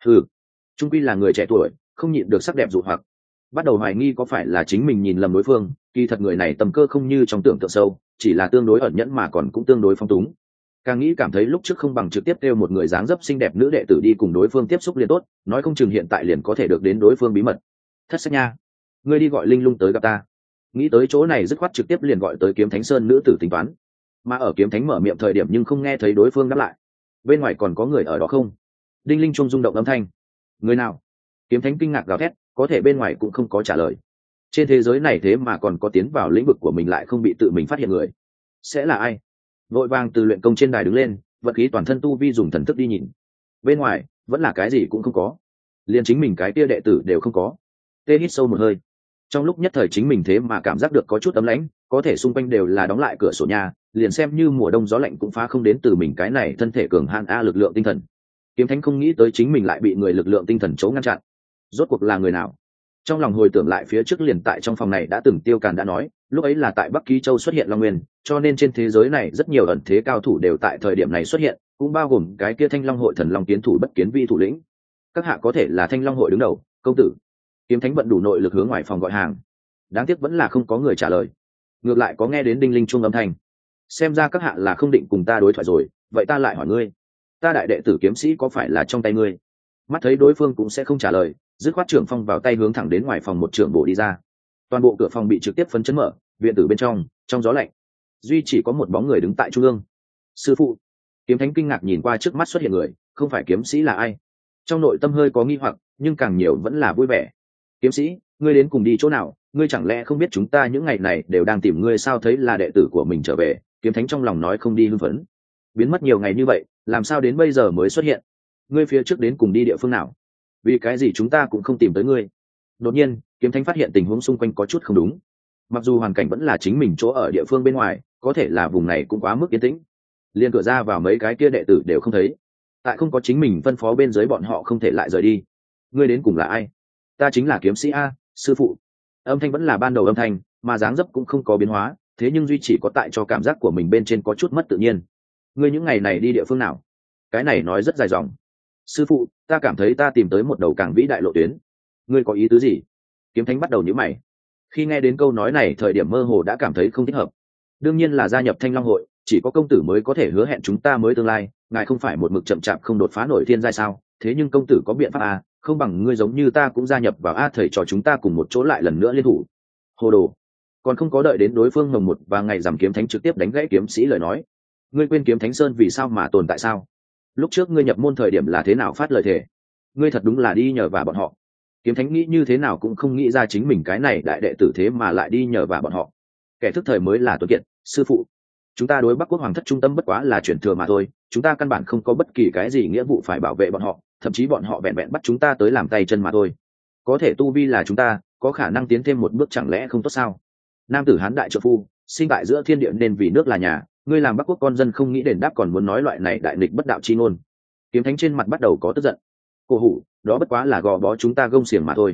Trung quy là người trẻ tuổi, không nhịn được sắc đẹp dụ hoặc, bắt đầu hoài nghi có phải là chính mình nhìn lầm đối phương. Kỳ thật người này tầm cơ không như trong tưởng tượng sâu, chỉ là tương đối ẩn nhẫn mà còn cũng tương đối phong túng. Càng nghĩ cảm thấy lúc trước không bằng trực tiếp kêu một người dáng dấp xinh đẹp nữ đệ tử đi cùng đối phương tiếp xúc liền tốt, nói không chừng hiện tại liền có thể được đến đối phương bí mật. Thất sách nha, ngươi đi gọi Linh Lung tới gặp ta. Nghĩ tới chỗ này dứt khoát trực tiếp liền gọi tới Kiếm Thánh Sơn nữ tử tính toán. Mà ở Kiếm Thánh mở miệng thời điểm nhưng không nghe thấy đối phương đáp lại. Bên ngoài còn có người ở đó không? Đinh linh trung rung động âm thanh. Người nào? Kiếm Thánh kinh ngạc gào thét, có thể bên ngoài cũng không có trả lời. Trên thế giới này thế mà còn có tiến vào lĩnh vực của mình lại không bị tự mình phát hiện người, sẽ là ai? Vội vàng từ luyện công trên đài đứng lên, vận khí toàn thân tu vi dùng thần thức đi nhìn. Bên ngoài vẫn là cái gì cũng không có, liền chính mình cái tia đệ tử đều không có. Tê hít sâu một hơi, trong lúc nhất thời chính mình thế mà cảm giác được có chút ấm lãnh, có thể xung quanh đều là đóng lại cửa sổ nhà, liền xem như mùa đông gió lạnh cũng phá không đến từ mình cái này thân thể cường hãn lực lượng tinh thần. Kiếm Thánh không nghĩ tới chính mình lại bị người lực lượng tinh thần chấu ngăn chặn. Rốt cuộc là người nào? Trong lòng hồi tưởng lại phía trước liền tại trong phòng này đã từng Tiêu Càn đã nói, lúc ấy là tại Bắc Ký Châu xuất hiện Long Nguyên, cho nên trên thế giới này rất nhiều ẩn thế cao thủ đều tại thời điểm này xuất hiện, cũng bao gồm cái kia Thanh Long hội thần long tiến thủ Bất Kiến Vi thủ lĩnh. Các hạ có thể là Thanh Long hội đứng đầu, công tử. Kiếm Thánh bận đủ nội lực hướng ngoài phòng gọi hàng, đáng tiếc vẫn là không có người trả lời, ngược lại có nghe đến đinh linh chuông âm thanh. Xem ra các hạ là không định cùng ta đối thoại rồi, vậy ta lại hỏi ngươi, ta đại đệ tử kiếm sĩ có phải là trong tay ngươi? Mắt thấy đối phương cũng sẽ không trả lời, dứt khoát trưởng phong vào tay hướng thẳng đến ngoài phòng một trưởng bổ đi ra. Toàn bộ cửa phòng bị trực tiếp phấn chấn mở, viện tử bên trong gió lạnh, duy chỉ có một bóng người đứng tại trung ương. Sư phụ. Kiếm Thánh kinh ngạc nhìn qua trước mắt xuất hiện người, không phải kiếm sĩ là ai? Trong nội tâm hơi có nghi hoặc, nhưng càng nhiều vẫn là vui vẻ. Kiếm sĩ, ngươi đến cùng đi chỗ nào? Ngươi chẳng lẽ không biết chúng ta những ngày này đều đang tìm ngươi sao? Thấy là đệ tử của mình trở về, Kiếm Thánh trong lòng nói không đi hưng phấn. Biến mất nhiều ngày như vậy, làm sao đến bây giờ mới xuất hiện? Ngươi phía trước đến cùng đi địa phương nào? Vì cái gì chúng ta cũng không tìm tới ngươi? Đột nhiên, Kiếm Thánh phát hiện tình huống xung quanh có chút không đúng. Mặc dù hoàn cảnh vẫn là chính mình chỗ ở địa phương bên ngoài, có thể là vùng này cũng quá mức yên tĩnh, liền cửa ra vào mấy cái kia đệ tử đều không thấy. Tại không có chính mình phân phó bên dưới bọn họ không thể lại rời đi. Ngươi đến cùng là ai? Ta chính là kiếm sĩ a, sư phụ. Âm thanh vẫn là ban đầu âm thanh, mà dáng dấp cũng không có biến hóa, thế nhưng duy chỉ có tại cho cảm giác của mình bên trên có chút mất tự nhiên. Ngươi những ngày này đi địa phương nào? Cái này nói rất dài dòng. Sư phụ, ta cảm thấy ta tìm tới một đầu càng vĩ đại lộ tuyến. Ngươi có ý tứ gì? Kiếm Thánh bắt đầu nhíu mày. Khi nghe đến câu nói này thời điểm mơ hồ đã cảm thấy không thích hợp. Đương nhiên là gia nhập Thanh Long hội, chỉ có công tử mới có thể hứa hẹn chúng ta mới tương lai, ngài không phải một mực chậm chạp không đột phá nổi thiên giai sao? Thế nhưng công tử có biện pháp à, không bằng ngươi giống như ta cũng gia nhập vào thầy trò chúng ta cùng một chỗ lại lần nữa liên thủ. Hồ đồ. Còn không có đợi đến đối phương mồng một và ngày rằm Kiếm Thánh trực tiếp đánh gãy kiếm sĩ lời nói. Ngươi quên Kiếm Thánh Sơn vì sao mà tồn tại sao? Lúc trước ngươi nhập môn thời điểm là thế nào phát lời thề? Ngươi thật đúng là đi nhờ vả bọn họ. Kiếm Thánh nghĩ như thế nào cũng không nghĩ ra chính mình cái này đại đệ tử thế mà lại đi nhờ vả bọn họ. Kẻ thức thời mới là tuấn kiệt, sư phụ. Chúng ta đối Bắc Quốc Hoàng thất trung tâm bất quá là truyền thừa mà thôi, chúng ta căn bản không có bất kỳ cái gì nghĩa vụ phải bảo vệ bọn họ, thậm chí bọn họ vẹn vẹn bắt chúng ta tới làm tay chân mà thôi. Có thể tu vi là chúng ta, có khả năng tiến thêm một bước chẳng lẽ không tốt sao? Nam tử Hán đại trợ phu, sinh tại giữa thiên địa nên vì nước là nhà, ngươi làm Bắc Quốc con dân không nghĩ đền đáp còn muốn nói loại này đại nghịch bất đạo chi ngôn. Kiếm Thánh trên mặt bắt đầu có tức giận. Cổ hủ, đó bất quá là gò bó chúng ta gông xiềng mà thôi.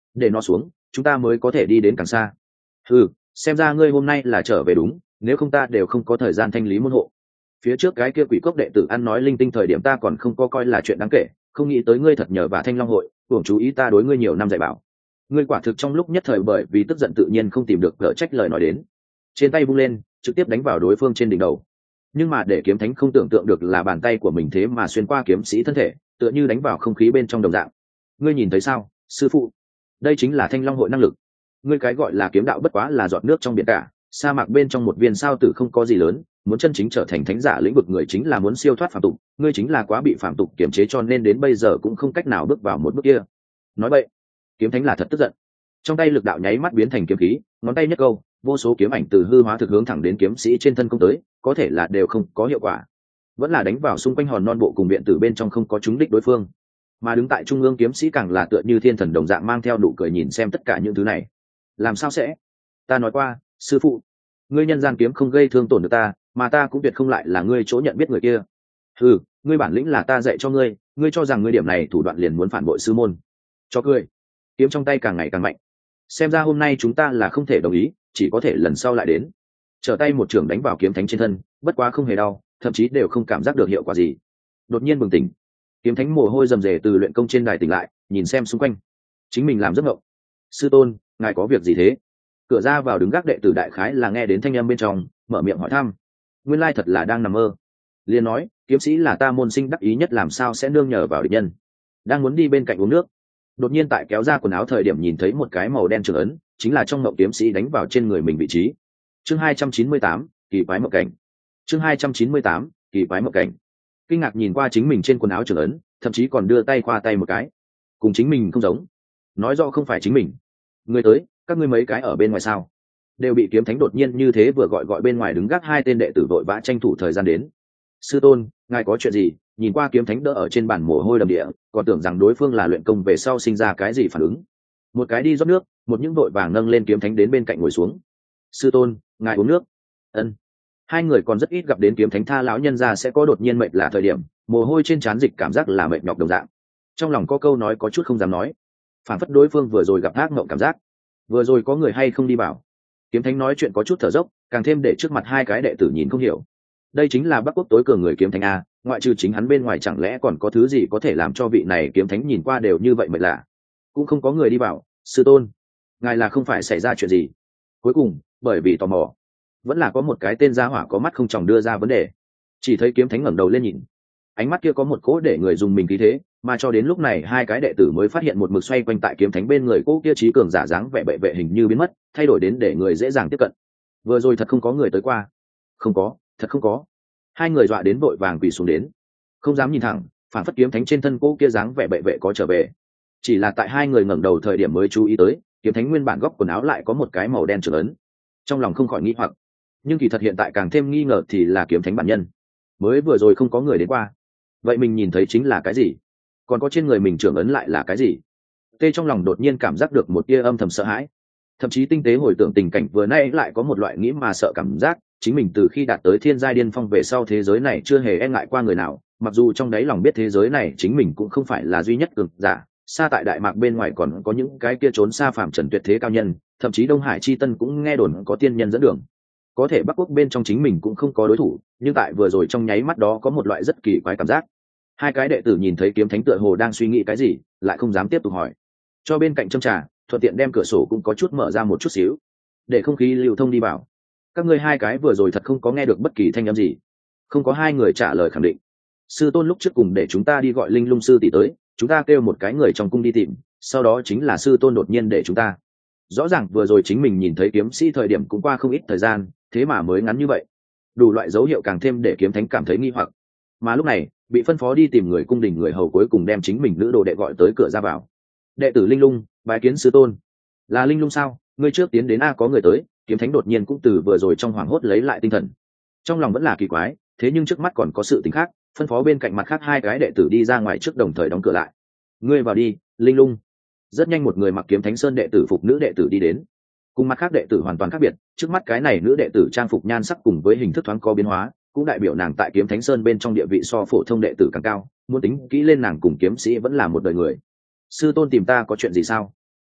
để nó xuống chúng ta mới có thể đi đến càng xa. Ừ, xem ra ngươi hôm nay là trở về đúng, nếu không ta đều không có thời gian thanh lý môn hộ. Phía trước cái kia quỷ cốc đệ tử ăn nói linh tinh thời điểm ta còn không có coi là chuyện đáng kể, không nghĩ tới ngươi thật nhờ và thanh long hội hưởng chú ý ta đối ngươi nhiều năm dạy bảo. Ngươi quả thực trong lúc nhất thời bởi vì tức giận tự nhiên không tìm được gỡ trách lời nói đến, trên tay vung lên trực tiếp đánh vào đối phương trên đỉnh đầu. Nhưng mà để kiếm thánh không tưởng tượng được là bàn tay của mình thế mà xuyên qua kiếm sĩ thân thể, tựa như đánh vào không khí bên trong đồng dạng. Ngươi nhìn thấy sao sư phụ, đây chính là thanh long hội năng lực. Ngươi cái gọi là kiếm đạo bất quá là giọt nước trong biển cả, sa mạc bên trong một viên sao tử không có gì lớn, muốn chân chính trở thành thánh giả lĩnh vực người chính là muốn siêu thoát phàm tục, ngươi chính là quá bị phàm tục kiềm chế cho nên đến bây giờ cũng không cách nào bước vào một bước kia. Nói vậy kiếm thánh là thật tức giận, trong tay lực đạo nháy mắt biến thành kiếm khí, ngón tay nhất câu vô số kiếm ảnh từ hư hóa thực hướng thẳng đến kiếm sĩ trên thân công tới, có thể là đều không có hiệu quả, vẫn là đánh vào xung quanh hòn non bộ cùng viện tử bên trong không có trúng đích đối phương. Mà đứng tại trung ương kiếm sĩ càng là tựa như thiên thần đồng dạng mang theo nụ cười nhìn xem tất cả những thứ này. Làm sao sẽ? Ta nói qua sư phụ, ngươi nhân gian kiếm không gây thương tổn được ta, mà ta cũng tuyệt không lại là ngươi chỗ nhận biết người kia. Ừ, ngươi bản lĩnh là ta dạy cho ngươi, ngươi cho rằng ngươi điểm này thủ đoạn liền muốn phản bội sư môn. Cho cười. Kiếm trong tay càng ngày càng mạnh, xem ra hôm nay chúng ta là không thể đồng ý, chỉ có thể lần sau lại đến. Trở tay một trường đánh vào kiếm thánh trên thân, bất quá không hề đau, thậm chí đều không cảm giác được hiệu quả gì. Đột nhiên bừng tỉnh, kiếm thánh mồ hôi rầm rề từ luyện công trên đài tỉnh lại, nhìn xem xung quanh chính mình làm giấc mộng. Sư tôn, ngài có việc gì thế? Cửa ra vào đứng gác đệ tử đại khái là nghe đến thanh âm bên trong, mở miệng hỏi thăm. Nguyên lai thật là đang nằm mơ. Liền nói kiếm sĩ là ta môn sinh đắc ý nhất, làm sao sẽ nương nhờ vào địch nhân. Đang muốn đi bên cạnh uống nước, đột nhiên tại kéo ra quần áo thời điểm nhìn thấy một cái màu đen trường ấn, chính là trong mộng kiếm sĩ đánh vào trên người mình vị trí. Chương 298, kỳ quái mộng cảnh. Chương 298, kỳ quái mộng cảnh. Kinh ngạc nhìn qua chính mình trên quần áo trường ấn, thậm chí còn đưa tay qua tay một cái, cùng chính mình không giống, nói rõ không phải chính mình. Người tới, các ngươi mấy cái ở bên ngoài sao? Đều bị kiếm thánh đột nhiên như thế vừa gọi bên ngoài đứng gác hai tên đệ tử vội vã tranh thủ thời gian đến. Sư tôn, ngài có chuyện gì? Nhìn qua kiếm thánh đỡ ở trên bàn mồ hôi đầm địa, còn tưởng rằng đối phương là luyện công về sau sinh ra cái gì phản ứng. Một cái đi rót nước, một những vội vàng nâng lên kiếm thánh đến bên cạnh ngồi xuống. Sư tôn, ngài uống nước. Ân. Hai người còn rất ít gặp đến kiếm thánh tha lão nhân ra sẽ có đột nhiên mệt là thời điểm, mồ hôi trên trán dịch cảm giác là mệt nhọc đồng dạng. Trong lòng có câu nói có chút không dám nói, phản phất đối phương vừa rồi gặp ác mộng cảm giác. Vừa rồi có người hay không đi vào? Kiếm thánh nói chuyện có chút thở dốc, càng thêm để trước mặt hai cái đệ tử nhìn không hiểu. Đây chính là Bắc Quốc tối cường người kiếm thánh a, ngoại trừ chính hắn bên ngoài chẳng lẽ còn có thứ gì có thể làm cho vị này kiếm thánh nhìn qua đều như vậy mệt lạ. Cũng không có người đi vào. Sư tôn, ngài là không phải xảy ra chuyện gì? Cuối cùng bởi vì tò mò, vẫn là có một cái tên gia hỏa có mắt không tròng đưa ra vấn đề. Chỉ thấy kiếm thánh ngẩng đầu lên nhìn, ánh mắt kia có một cỗ để người dùng mình khí thế, mà cho đến lúc này hai cái đệ tử mới phát hiện một mực xoay quanh tại kiếm thánh bên người cỗ kia trí cường giả dáng vẻ bệ vệ hình như biến mất, thay đổi đến để người dễ dàng tiếp cận. Vừa rồi thật không có người tới qua? Không có, thật không có. Hai người dọa đến vội vàng quỳ xuống đến, không dám nhìn thẳng, phản phất kiếm thánh trên thân cỗ kia dáng vẻ bệ vệ có trở về. Chỉ là tại hai người ngẩng đầu thời điểm mới chú ý tới, kiếm thánh nguyên bản góc quần áo lại có một cái màu đen trường ấn. Trong lòng không khỏi nghi hoặc, nhưng kỳ thật hiện tại càng thêm nghi ngờ thì là kiếm thánh bản nhân. Mới vừa rồi không có người đến qua, vậy mình nhìn thấy chính là cái gì? Còn có trên người mình trưởng ấn lại là cái gì? Tê trong lòng đột nhiên cảm giác được một tia âm thầm sợ hãi, thậm chí tinh tế hồi tưởng tình cảnh vừa nay lại có một loại nghĩ mà sợ cảm giác. Chính mình từ khi đạt tới thiên giai điên phong về sau thế giới này chưa hề e ngại qua người nào, mặc dù trong đáy lòng biết thế giới này chính mình cũng không phải là duy nhất cường giả, xa tại đại mạc bên ngoài còn có những cái kia trốn xa phàm trần tuyệt thế cao nhân, thậm chí Đông Hải chi tân cũng nghe đồn có tiên nhân dẫn đường. Có thể Bắc Quốc bên trong chính mình cũng không có đối thủ, nhưng tại vừa rồi trong nháy mắt đó có một loại rất kỳ quái cảm giác. Hai cái đệ tử nhìn thấy kiếm thánh tựa hồ đang suy nghĩ cái gì, lại không dám tiếp tục hỏi, cho bên cạnh châm trà, thuận tiện đem cửa sổ cũng có chút mở ra một chút xíu, để không khí lưu thông đi vào. Các ngươi hai cái vừa rồi thật không có nghe được bất kỳ thanh âm gì? Không có. Hai người trả lời khẳng định. Sư tôn lúc trước cùng để chúng ta đi gọi Linh Lung sư tỷ tới, chúng ta kêu một cái người trong cung đi tìm, sau đó chính là sư tôn đột nhiên để chúng ta. Rõ ràng vừa rồi chính mình nhìn thấy kiếm sĩ thời điểm cũng qua không ít thời gian, thế mà mới ngắn như vậy. Đủ loại dấu hiệu càng thêm để kiếm thánh cảm thấy nghi hoặc. Mà lúc này bị phân phó đi tìm người cung đình người hầu cuối cùng đem chính mình nữ đồ đệ gọi tới cửa ra vào. Đệ tử Linh Lung bái kiến sư tôn. Là Linh Lung sao? Ngươi trước tiến đến a. Có người tới. Kiếm thánh đột nhiên cũng từ vừa rồi trong hoảng hốt lấy lại tinh thần. Trong lòng vẫn là kỳ quái, thế nhưng trước mắt còn có sự tình khác, phân phó bên cạnh mặt khác hai cái đệ tử đi ra ngoài trước đồng thời đóng cửa lại. Ngươi vào đi, Linh Lung. Rất nhanh một người mặc kiếm thánh sơn đệ tử phục nữ đệ tử đi đến. Cùng mặt khác đệ tử hoàn toàn khác biệt, trước mắt cái này nữ đệ tử trang phục nhan sắc cùng với hình thức thoáng có biến hóa, cũng đại biểu nàng tại kiếm thánh sơn bên trong địa vị so phổ thông đệ tử càng cao, muốn tính kỹ lên nàng cùng kiếm sĩ vẫn là một đời người. Sư tôn tìm ta có chuyện gì sao?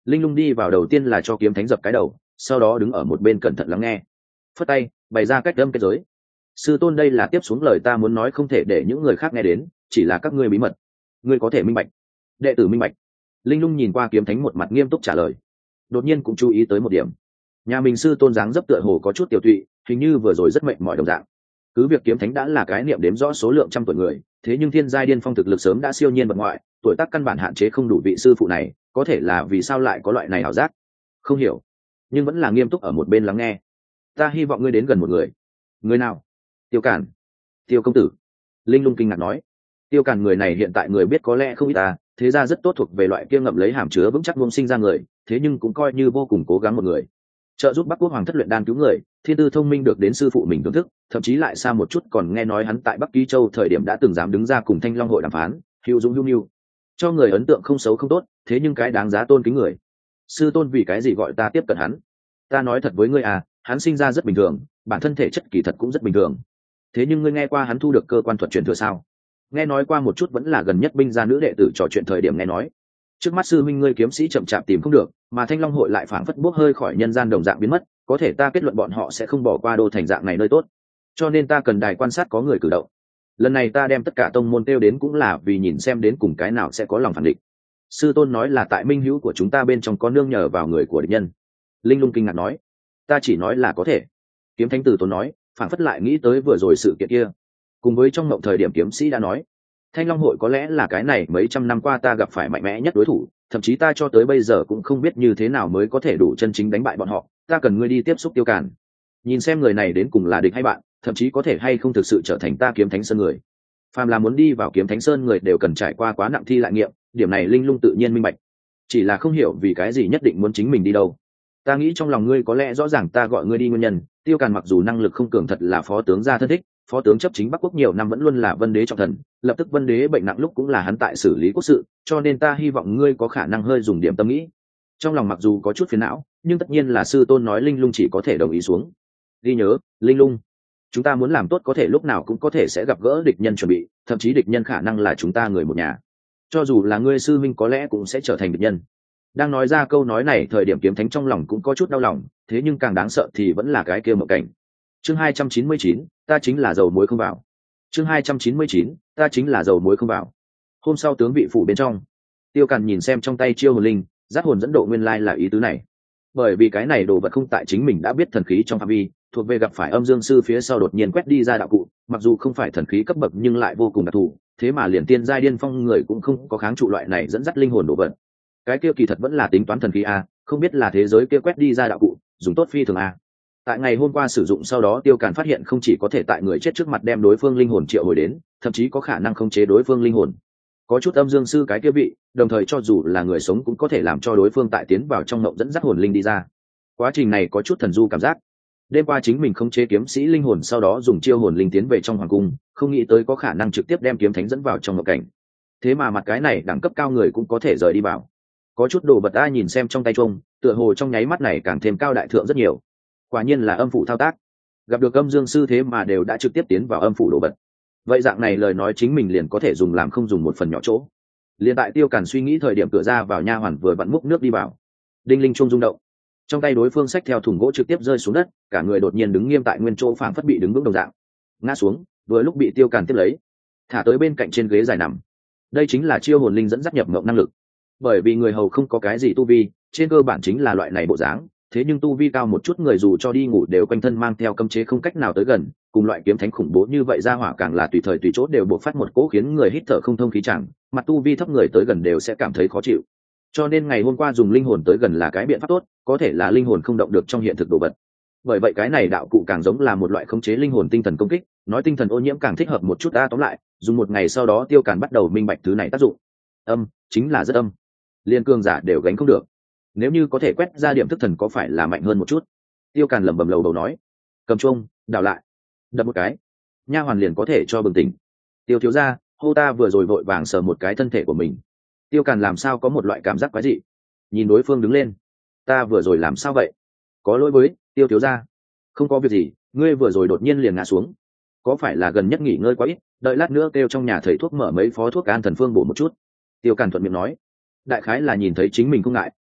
Linh lung đi vào đầu tiên là cho kiếm thánh dập cái đầu, sau đó đứng ở một bên cẩn thận lắng nghe, phất tay bày ra cách âm kết giới. Sư tôn, đây là tiếp xuống lời ta muốn nói, không thể để những người khác nghe đến, chỉ là các ngươi bí mật. Ngươi có thể minh bạch. Đệ tử minh bạch. Linh lung nhìn qua kiếm thánh một mặt nghiêm túc trả lời, đột nhiên cũng chú ý tới một điểm. Nhà mình sư tôn dáng dấp tựa hồ có chút tiểu tụy, hình như vừa rồi rất mệt mỏi đồng dạng. Cứ việc kiếm thánh đã là cái niệm đếm rõ số lượng trăm tuổi người, thế nhưng thiên giai điên phong thực lực sớm đã siêu nhiên bậc ngoại, tuổi tác căn bản hạn chế không đủ vị sư phụ này, có thể là vì sao lại có loại này ảo giác, không hiểu, nhưng vẫn là nghiêm túc ở một bên lắng nghe. Ta hy vọng ngươi đến gần một người. Người nào? Tiêu Càn. Tiêu công tử. Linh lung kinh ngạc nói. Tiêu Càn người này hiện tại người biết có lẽ không ít ta, thế ra rất tốt, thuộc về loại kia ngậm lấy hàm chứa vững chắc buông sinh ra người, thế nhưng cũng coi như vô cùng cố gắng một người, trợ giúp Bắc Quốc hoàng thất luyện đan cứu người, thiên tư thông minh được đến sư phụ mình thưởng thức, thậm chí lại xa một chút còn nghe nói hắn tại Bắc Ký Châu thời điểm đã từng dám đứng ra cùng Thanh Long hội đàm phán, hữu dũng hữu mưu, cho người ấn tượng không xấu không tốt, thế nhưng cái đáng giá tôn kính người. Sư tôn vì cái gì gọi ta tiếp cận hắn? Ta nói thật với ngươi à, hắn sinh ra rất bình thường, bản thân thể chất kỳ thật cũng rất bình thường. Thế nhưng ngươi nghe qua hắn thu được cơ quan thuật truyền thừa sao? Nghe nói qua một chút, vẫn là gần nhất binh gia nữ đệ tử trò chuyện thời điểm nghe nói. Trước mắt sư huynh ngươi kiếm sĩ chậm chạp tìm không được, mà Thanh Long hội lại phảng phất bốc hơi khỏi nhân gian đồng dạng biến mất, có thể ta kết luận bọn họ sẽ không bỏ qua đô thành dạng này nơi tốt, cho nên ta cần đài quan sát có người cử động. Lần này ta đem tất cả tông môn tiêu đến cũng là vì nhìn xem đến cùng cái nào sẽ có lòng phản địch. Sư tôn nói là tại minh hữu của chúng ta bên trong có nương nhờ vào người của địch nhân. Linh lung kinh ngạc nói. Ta chỉ nói là có thể. Kiếm thánh tử tôn nói, phảng phất lại nghĩ tới vừa rồi sự kiện kia, cùng với trong mộng thời điểm kiếm sĩ đã nói Thanh Long hội có lẽ là cái này mấy trăm năm qua ta gặp phải mạnh mẽ nhất đối thủ, thậm chí ta cho tới bây giờ cũng không biết như thế nào mới có thể đủ chân chính đánh bại bọn họ. Ta cần ngươi đi tiếp xúc Tiêu Càn, nhìn xem người này đến cùng là địch hay bạn, thậm chí có thể hay không thực sự trở thành ta Kiếm Thánh Sơn người. Phàm là muốn đi vào Kiếm Thánh Sơn người đều cần trải qua quá nặng thi lại nghiệm, điểm này Linh lung tự nhiên minh bạch, chỉ là không hiểu vì cái gì nhất định muốn chính mình đi đâu. Ta nghĩ trong lòng ngươi có lẽ rõ ràng ta gọi ngươi đi nguyên nhân. Tiêu Càn mặc dù năng lực không cường, thật là phó tướng gia thân thích, phó tướng chấp chính Bắc Quốc nhiều năm vẫn luôn là Vân Đế trọng thần, lập tức Vân Đế bệnh nặng lúc cũng là hắn tại xử lý quốc sự, cho nên ta hy vọng ngươi có khả năng hơi dùng điểm tâm nghĩ. Trong lòng mặc dù có chút phiền não, nhưng tất nhiên là sư tôn nói, Linh lung chỉ có thể đồng ý xuống. Ghi nhớ, Linh lung, chúng ta muốn làm tốt có thể lúc nào cũng có thể sẽ gặp gỡ địch nhân chuẩn bị, thậm chí địch nhân khả năng là chúng ta người một nhà. Cho dù là ngươi sư minh có lẽ cũng sẽ trở thành địch nhân. Đang nói ra câu nói này thời điểm Kiếm Thánh trong lòng cũng có chút đau lòng, thế nhưng càng đáng sợ thì vẫn là cái kia mộng cảnh. Chương 299, ta chính là dầu muối không vào. Chương 299, ta chính là dầu muối không vào. Hôm sau tướng vị phủ bên trong, Tiêu Càn nhìn xem trong tay chiêu hồn linh, giác hồn dẫn độ, nguyên lai là ý tứ này. Bởi vì cái này đồ vật không tại chính mình đã biết thần khí trong phạm vi, thuộc về gặp phải âm dương sư phía sau đột nhiên quét đi ra đạo cụ, mặc dù không phải thần khí cấp bậc nhưng lại vô cùng đặc thù, thế mà liền tiên giai điên phong người cũng không có kháng trụ loại này dẫn dắt linh hồn đồ vật. Cái kia kỳ thật vẫn là tính toán thần khí a, không biết là thế giới kia quét đi ra đạo cụ, dùng tốt phi thường a. Tại ngày hôm qua sử dụng sau đó, Tiêu Càn phát hiện không chỉ có thể tại người chết trước mặt đem đối phương linh hồn triệu hồi đến, thậm chí có khả năng khống chế đối phương linh hồn. Có chút âm dương sư cái kia vị, đồng thời cho dù là người sống cũng có thể làm cho đối phương tại tiến vào trong mộng dẫn dắt hồn linh đi ra. Quá trình này có chút thần du cảm giác. Đêm qua chính mình khống chế kiếm sĩ linh hồn, sau đó dùng chiêu hồn linh tiến về trong hoàng cung, không nghĩ tới có khả năng trực tiếp đem kiếm thánh dẫn vào trong mộng cảnh. Thế mà mặt cái này đẳng cấp cao người cũng có thể rời đi vào. Có chút đồ vật ai nhìn xem trong tay trông, tựa hồ trong nháy mắt này càng thêm cao đại thượng rất nhiều. Quả nhiên là âm phủ thao tác, gặp được âm dương sư thế mà đều đã trực tiếp tiến vào âm phủ đồ vật. Vậy dạng này lời nói chính mình liền có thể dùng làm không dùng một phần nhỏ chỗ. Liền tại Tiêu Càn suy nghĩ thời điểm, cửa ra vào nha hoàn vừa vặn múc nước đi vào. Đinh linh trung rung động, trong tay đối phương xách theo thùng gỗ trực tiếp rơi xuống đất, cả người đột nhiên đứng nghiêm tại nguyên chỗ, phảng phất bị đứng vững đồng dạng, ngã xuống, vừa lúc bị Tiêu Càn tiếp lấy, thả tới bên cạnh trên ghế dài nằm. Đây chính là chiêu hồn linh dẫn dắt nhập mộng năng lực. Bởi vì người hầu không có cái gì tu vi, trên cơ bản chính là loại này bộ dáng, thế nhưng tu vi cao một chút người dù cho đi ngủ đều quanh thân mang theo cấm chế, không cách nào tới gần. Cùng loại kiếm thánh khủng bố như vậy ra hỏa càng là tùy thời tùy chỗ đều bộc phát một cỗ khiến người hít thở không thông khí chẳng, mặt tu vi thấp người tới gần đều sẽ cảm thấy khó chịu. Cho nên ngày hôm qua dùng linh hồn tới gần là cái biện pháp tốt, có thể là linh hồn không động được trong hiện thực đồ vật. Bởi vậy cái này đạo cụ càng giống là một loại khống chế linh hồn tinh thần công kích, nói tinh thần ô nhiễm càng thích hợp một chút. Tóm lại, dùng một ngày sau đó Tiêu Càn bắt đầu minh bạch thứ này tác dụng. Âm chính là rất âm, liên cường giả đều gánh không được. Nếu như có thể quét ra điểm thức thần có phải là mạnh hơn một chút? Tiêu Càn lẩm bẩm lầu đầu nói. Cầm chuông, đảo lại, đập một cái, nha hoàn liền có thể cho bừng tỉnh. Tiêu thiếu gia, hô ta vừa rồi vội vàng sờ một cái thân thể của mình. Tiêu Càn làm sao có một loại cảm giác quái dị, nhìn đối phương đứng lên. Ta vừa rồi làm sao vậy? Có lỗi với Tiêu thiếu gia. Không có việc gì, ngươi vừa rồi đột nhiên liền ngã xuống, có phải là gần nhất nghỉ ngơi quá ít, đợi lát nữa kêu trong nhà thầy thuốc mở mấy phó thuốc an thần phương bổ một chút. Tiêu Càn thuận miệng nói. Đại khái là nhìn thấy chính mình không ngại,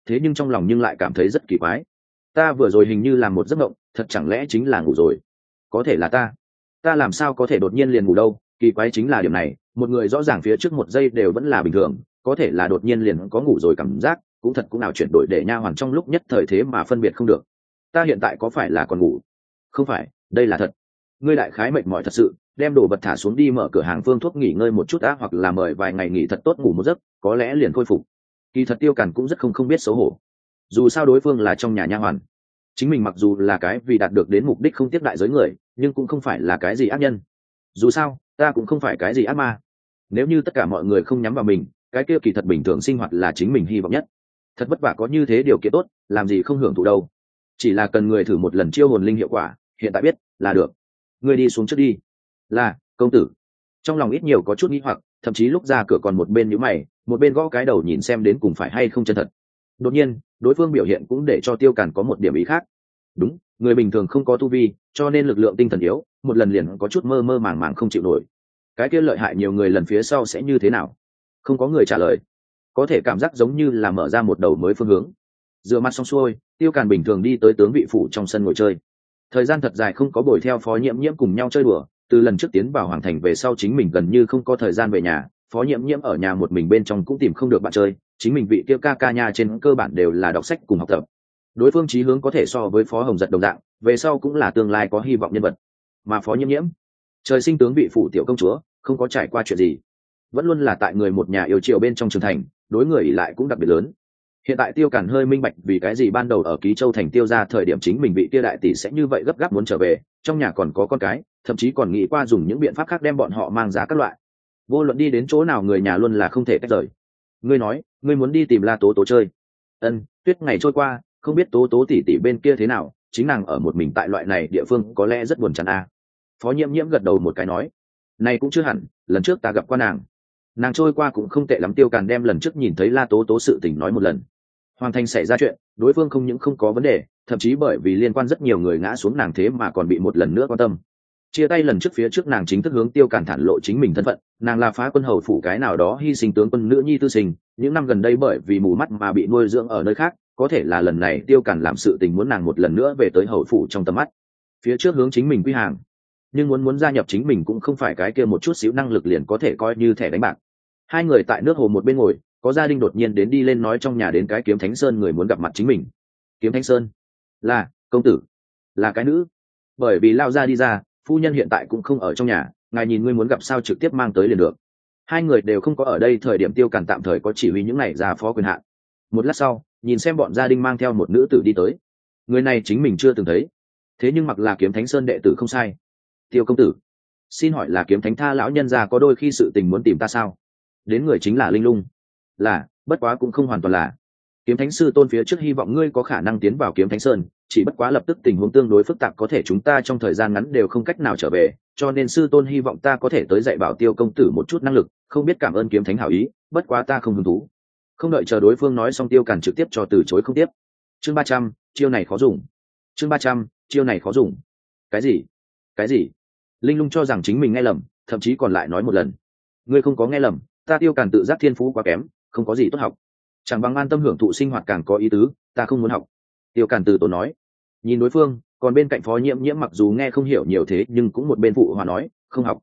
thế nhưng trong lòng nhưng lại cảm thấy rất kỳ quái. Ta vừa rồi hình như làm một giấc mộng, thật chẳng lẽ chính là ngủ rồi? Có thể là ta làm sao có thể đột nhiên liền ngủ đâu? Kỳ quái chính là điểm này, một người rõ ràng phía trước một giây đều vẫn là bình thường, có thể là đột nhiên liền có ngủ rồi cảm giác, cũng nào chuyển đổi để nha hoàn trong lúc nhất thời thế mà phân biệt không được. Ta hiện tại có phải là còn ngủ? Không phải, đây là thật. Ngươi đại khái mệt mỏi thật sự, đem đồ vật thả xuống đi mở cửa hàng phương thuốc nghỉ ngơi một chút hoặc là mời vài ngày nghỉ thật tốt ngủ một giấc, có lẽ liền khôi phục. Kỳ thật Tiêu Càn cũng rất không biết xấu hổ. Dù sao đối phương là trong nhà nha hoàn, chính mình mặc dù là cái vì đạt được đến mục đích không tiếp đại giới người, nhưng cũng không phải là cái gì ác nhân. Dù sao ta cũng không phải cái gì ác ma. Nếu như tất cả mọi người không nhắm vào mình, cái kia kỳ thật bình thường sinh hoạt là chính mình hy vọng nhất. Thật vất vả có như thế điều kiện tốt, làm gì không hưởng thụ đâu. Chỉ là cần người thử một lần chiêu hồn linh hiệu quả, hiện tại biết là được. Ngươi đi xuống trước đi. Là công tử. Trong lòng ít nhiều có chút nghi hoặc, thậm chí lúc ra cửa còn một bên nhíu mày, một bên gõ cái đầu nhìn xem đến cùng phải hay không chân thật. Đột nhiên đối phương biểu hiện cũng để cho Tiêu Càn có một điểm ý khác. Đúng, người bình thường không có tu vi, cho nên lực lượng tinh thần yếu, một lần liền có chút mơ mơ màng màng không chịu nổi. Cái kia lợi hại nhiều người lần phía sau sẽ như thế nào? Không có người trả lời. Có thể cảm giác giống như là mở ra một đầu mới phương hướng. Rửa mặt xong xuôi, Tiêu Càn bình thường đi tới tướng vị phủ trong sân ngồi chơi. Thời gian thật dài không có bồi theo Phó Nhiễm Nhiễm cùng nhau chơi đùa, từ lần trước tiến vào hoàng thành về sau chính mình gần như không có thời gian về nhà. Phó Nhiễm Nhiễm ở nhà một mình bên trong cũng tìm không được bạn chơi, chính mình vị kia ca ca nha trên cơ bản đều là đọc sách cùng học tập. Đối phương chí hướng có thể so với Phó Hồng Giật đồng dạng, về sau cũng là tương lai có hy vọng nhân vật. Mà Phó Nhiễm Nhiễm, trời sinh tướng vị phủ tiểu công chúa, không có trải qua chuyện gì, vẫn luôn là tại người một nhà yêu chiều bên trong trưởng thành, đối người ỷ lại cũng đặc biệt lớn. Hiện tại Tiêu Càn hơi minh bạch vì cái gì ban đầu ở Ký Châu thành Tiêu ra thời điểm chính mình bị Tiêu đại tỷ sẽ như vậy gấp gáp muốn trở về, trong nhà còn có con cái, thậm chí còn nghĩ qua dùng những biện pháp khác đem bọn họ mang ra các loại. Vô luận đi đến chỗ nào người nhà luôn là không thể tách rời. Ngươi nói, ngươi muốn đi tìm La Tố Tố chơi? Ân, tuyết ngày trôi qua, không biết Tố Tố tỷ tỷ bên kia thế nào, chính nàng ở một mình tại loại này địa phương có lẽ rất buồn chán a. Phó Nhiễm Nhiễm gật đầu một cái nói, này cũng chưa hẳn, lần trước ta gặp qua nàng trôi qua cũng không tệ lắm. Tiêu Càn đem lần trước nhìn thấy La Tố Tố sự tình nói một lần. Hoàng thành xảy ra chuyện, đối phương không những không có vấn đề, thậm chí bởi vì liên quan rất nhiều người ngã xuống nàng thế mà còn bị một lần nữa quan tâm. Chia tay lần trước phía trước nàng chính thức hướng Tiêu Càn thản lộ chính mình thân phận, nàng là Phá Quân hầu phủ cái nào đó hy sinh tướng quân nữ nhi tư sinh, những năm gần đây bởi vì mù mắt mà bị nuôi dưỡng ở nơi khác, có thể là lần này Tiêu Càn làm sự tình muốn nàng một lần nữa về tới hầu phủ trong tầm mắt. Phía trước hướng chính mình quy hàng, nhưng muốn gia nhập chính mình cũng không phải cái kia một chút xíu năng lực liền có thể coi như thẻ đánh bạc. Hai người tại nước hồ một bên ngồi, có gia đình đột nhiên đến đi lên nói trong nhà đến cái Kiếm Thánh Sơn người muốn gặp mặt chính mình. Kiếm Thánh Sơn? Là công tử, là cái nữ. Bởi vì lao ra đi ra, phu nhân hiện tại cũng không ở trong nhà, ngài nhìn ngươi muốn gặp sao trực tiếp mang tới liền được. Hai người đều không có ở đây thời điểm Tiêu Càn tạm thời có chỉ huy những này ra phó quyền hạn. Một lát sau, nhìn xem bọn gia đình mang theo một nữ tử đi tới. Người này chính mình chưa từng thấy, thế nhưng mặc là Kiếm Thánh Sơn đệ tử không sai. Tiêu công tử, xin hỏi là Kiếm Thánh Tha lão nhân già có đôi khi sự tình muốn tìm ta sao? Đến người chính là Linh Lung. Là, bất quá cũng không hoàn toàn là. Kiếm Thánh sư tôn phía trước hy vọng ngươi có khả năng tiến vào Kiếm Thánh Sơn, chỉ bất quá lập tức tình huống tương đối phức tạp, có thể chúng ta trong thời gian ngắn đều không cách nào trở về, cho nên sư tôn hy vọng ta có thể tới dạy bảo Tiêu công tử một chút năng lực, không biết cảm ơn Kiếm Thánh hảo ý, bất quá ta không hứng thú. Không đợi chờ đối phương nói xong Tiêu Càn trực tiếp cho từ chối không tiếp. Chương 300, chiêu này khó dùng. Chương 300, chiêu này khó dùng. Cái gì? Cái gì? Linh Lung cho rằng chính mình nghe lầm, thậm chí còn lại nói một lần. Ngươi không có nghe lầm, ta Tiêu Càn tự giác thiên phú quá kém, không có gì tốt học, chẳng bằng an tâm hưởng thụ sinh hoạt càng có ý tứ, ta không muốn học. Tiêu Càn từ tốn nói. Nhìn đối phương, còn bên cạnh Phó Nhiễm Nhiễm mặc dù nghe không hiểu nhiều thế nhưng cũng một bên phụ hòa nói, không học.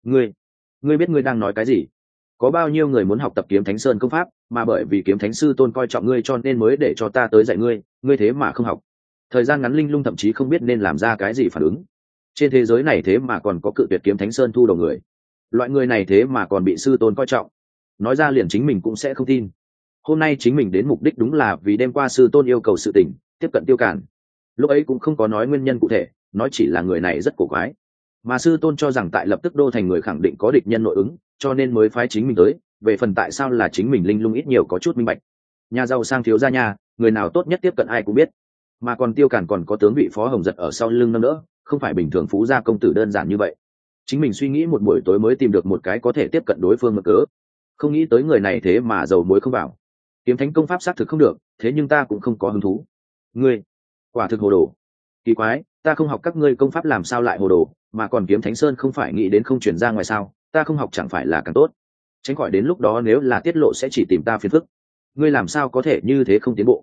Ngươi biết ngươi đang nói cái gì? Có bao nhiêu người muốn học tập Kiếm Thánh Sơn công pháp, mà bởi vì Kiếm Thánh sư tôn coi trọng ngươi cho nên mới để cho ta tới dạy ngươi, ngươi thế mà không học. Thời gian ngắn Linh Lung thậm chí không biết nên làm ra cái gì phản ứng. Trên thế giới này thế mà còn có cự tuyệt Kiếm Thánh Sơn thu đầu người, loại người này thế mà còn bị sư tôn coi trọng, nói ra liền chính mình cũng sẽ không tin. Hôm nay chính mình đến mục đích đúng là vì đêm qua sư tôn yêu cầu sự tình, tiếp cận Tiêu Càn. Lúc ấy cũng không có nói nguyên nhân cụ thể, nói chỉ là người này rất cổ quái, mà sư tôn cho rằng tại lập tức đô thành người khẳng định có địch nhân nội ứng, cho nên mới phái chính mình tới. Về phần tại sao là chính mình Linh Lung ít nhiều có chút minh bạch. Nhà giàu sang thiếu gia nhà, người nào tốt nhất tiếp cận ai cũng biết, mà còn Tiêu Càn còn có tướng vị Phó Hồng Giật ở sau lưng nâng đỡ, không phải bình thường phú gia công tử đơn giản như vậy. Chính mình suy nghĩ một buổi tối mới tìm được một cái có thể tiếp cận đối phương mực cớ, không nghĩ tới người này thế mà dầu muối không vào. Kiếm Thánh công pháp xác thực không được, thế nhưng ta cũng không có hứng thú. Ngươi quả thực hồ đồ. Kỳ quái, ta không học các ngươi công pháp làm sao lại hồ đồ, mà còn Kiếm Thánh Sơn không phải nghĩ đến không chuyển ra ngoài sao, ta không học chẳng phải là càng tốt. Tránh khỏi đến lúc đó nếu là tiết lộ sẽ chỉ tìm ta phiền phức. Ngươi làm sao có thể như thế không tiến bộ?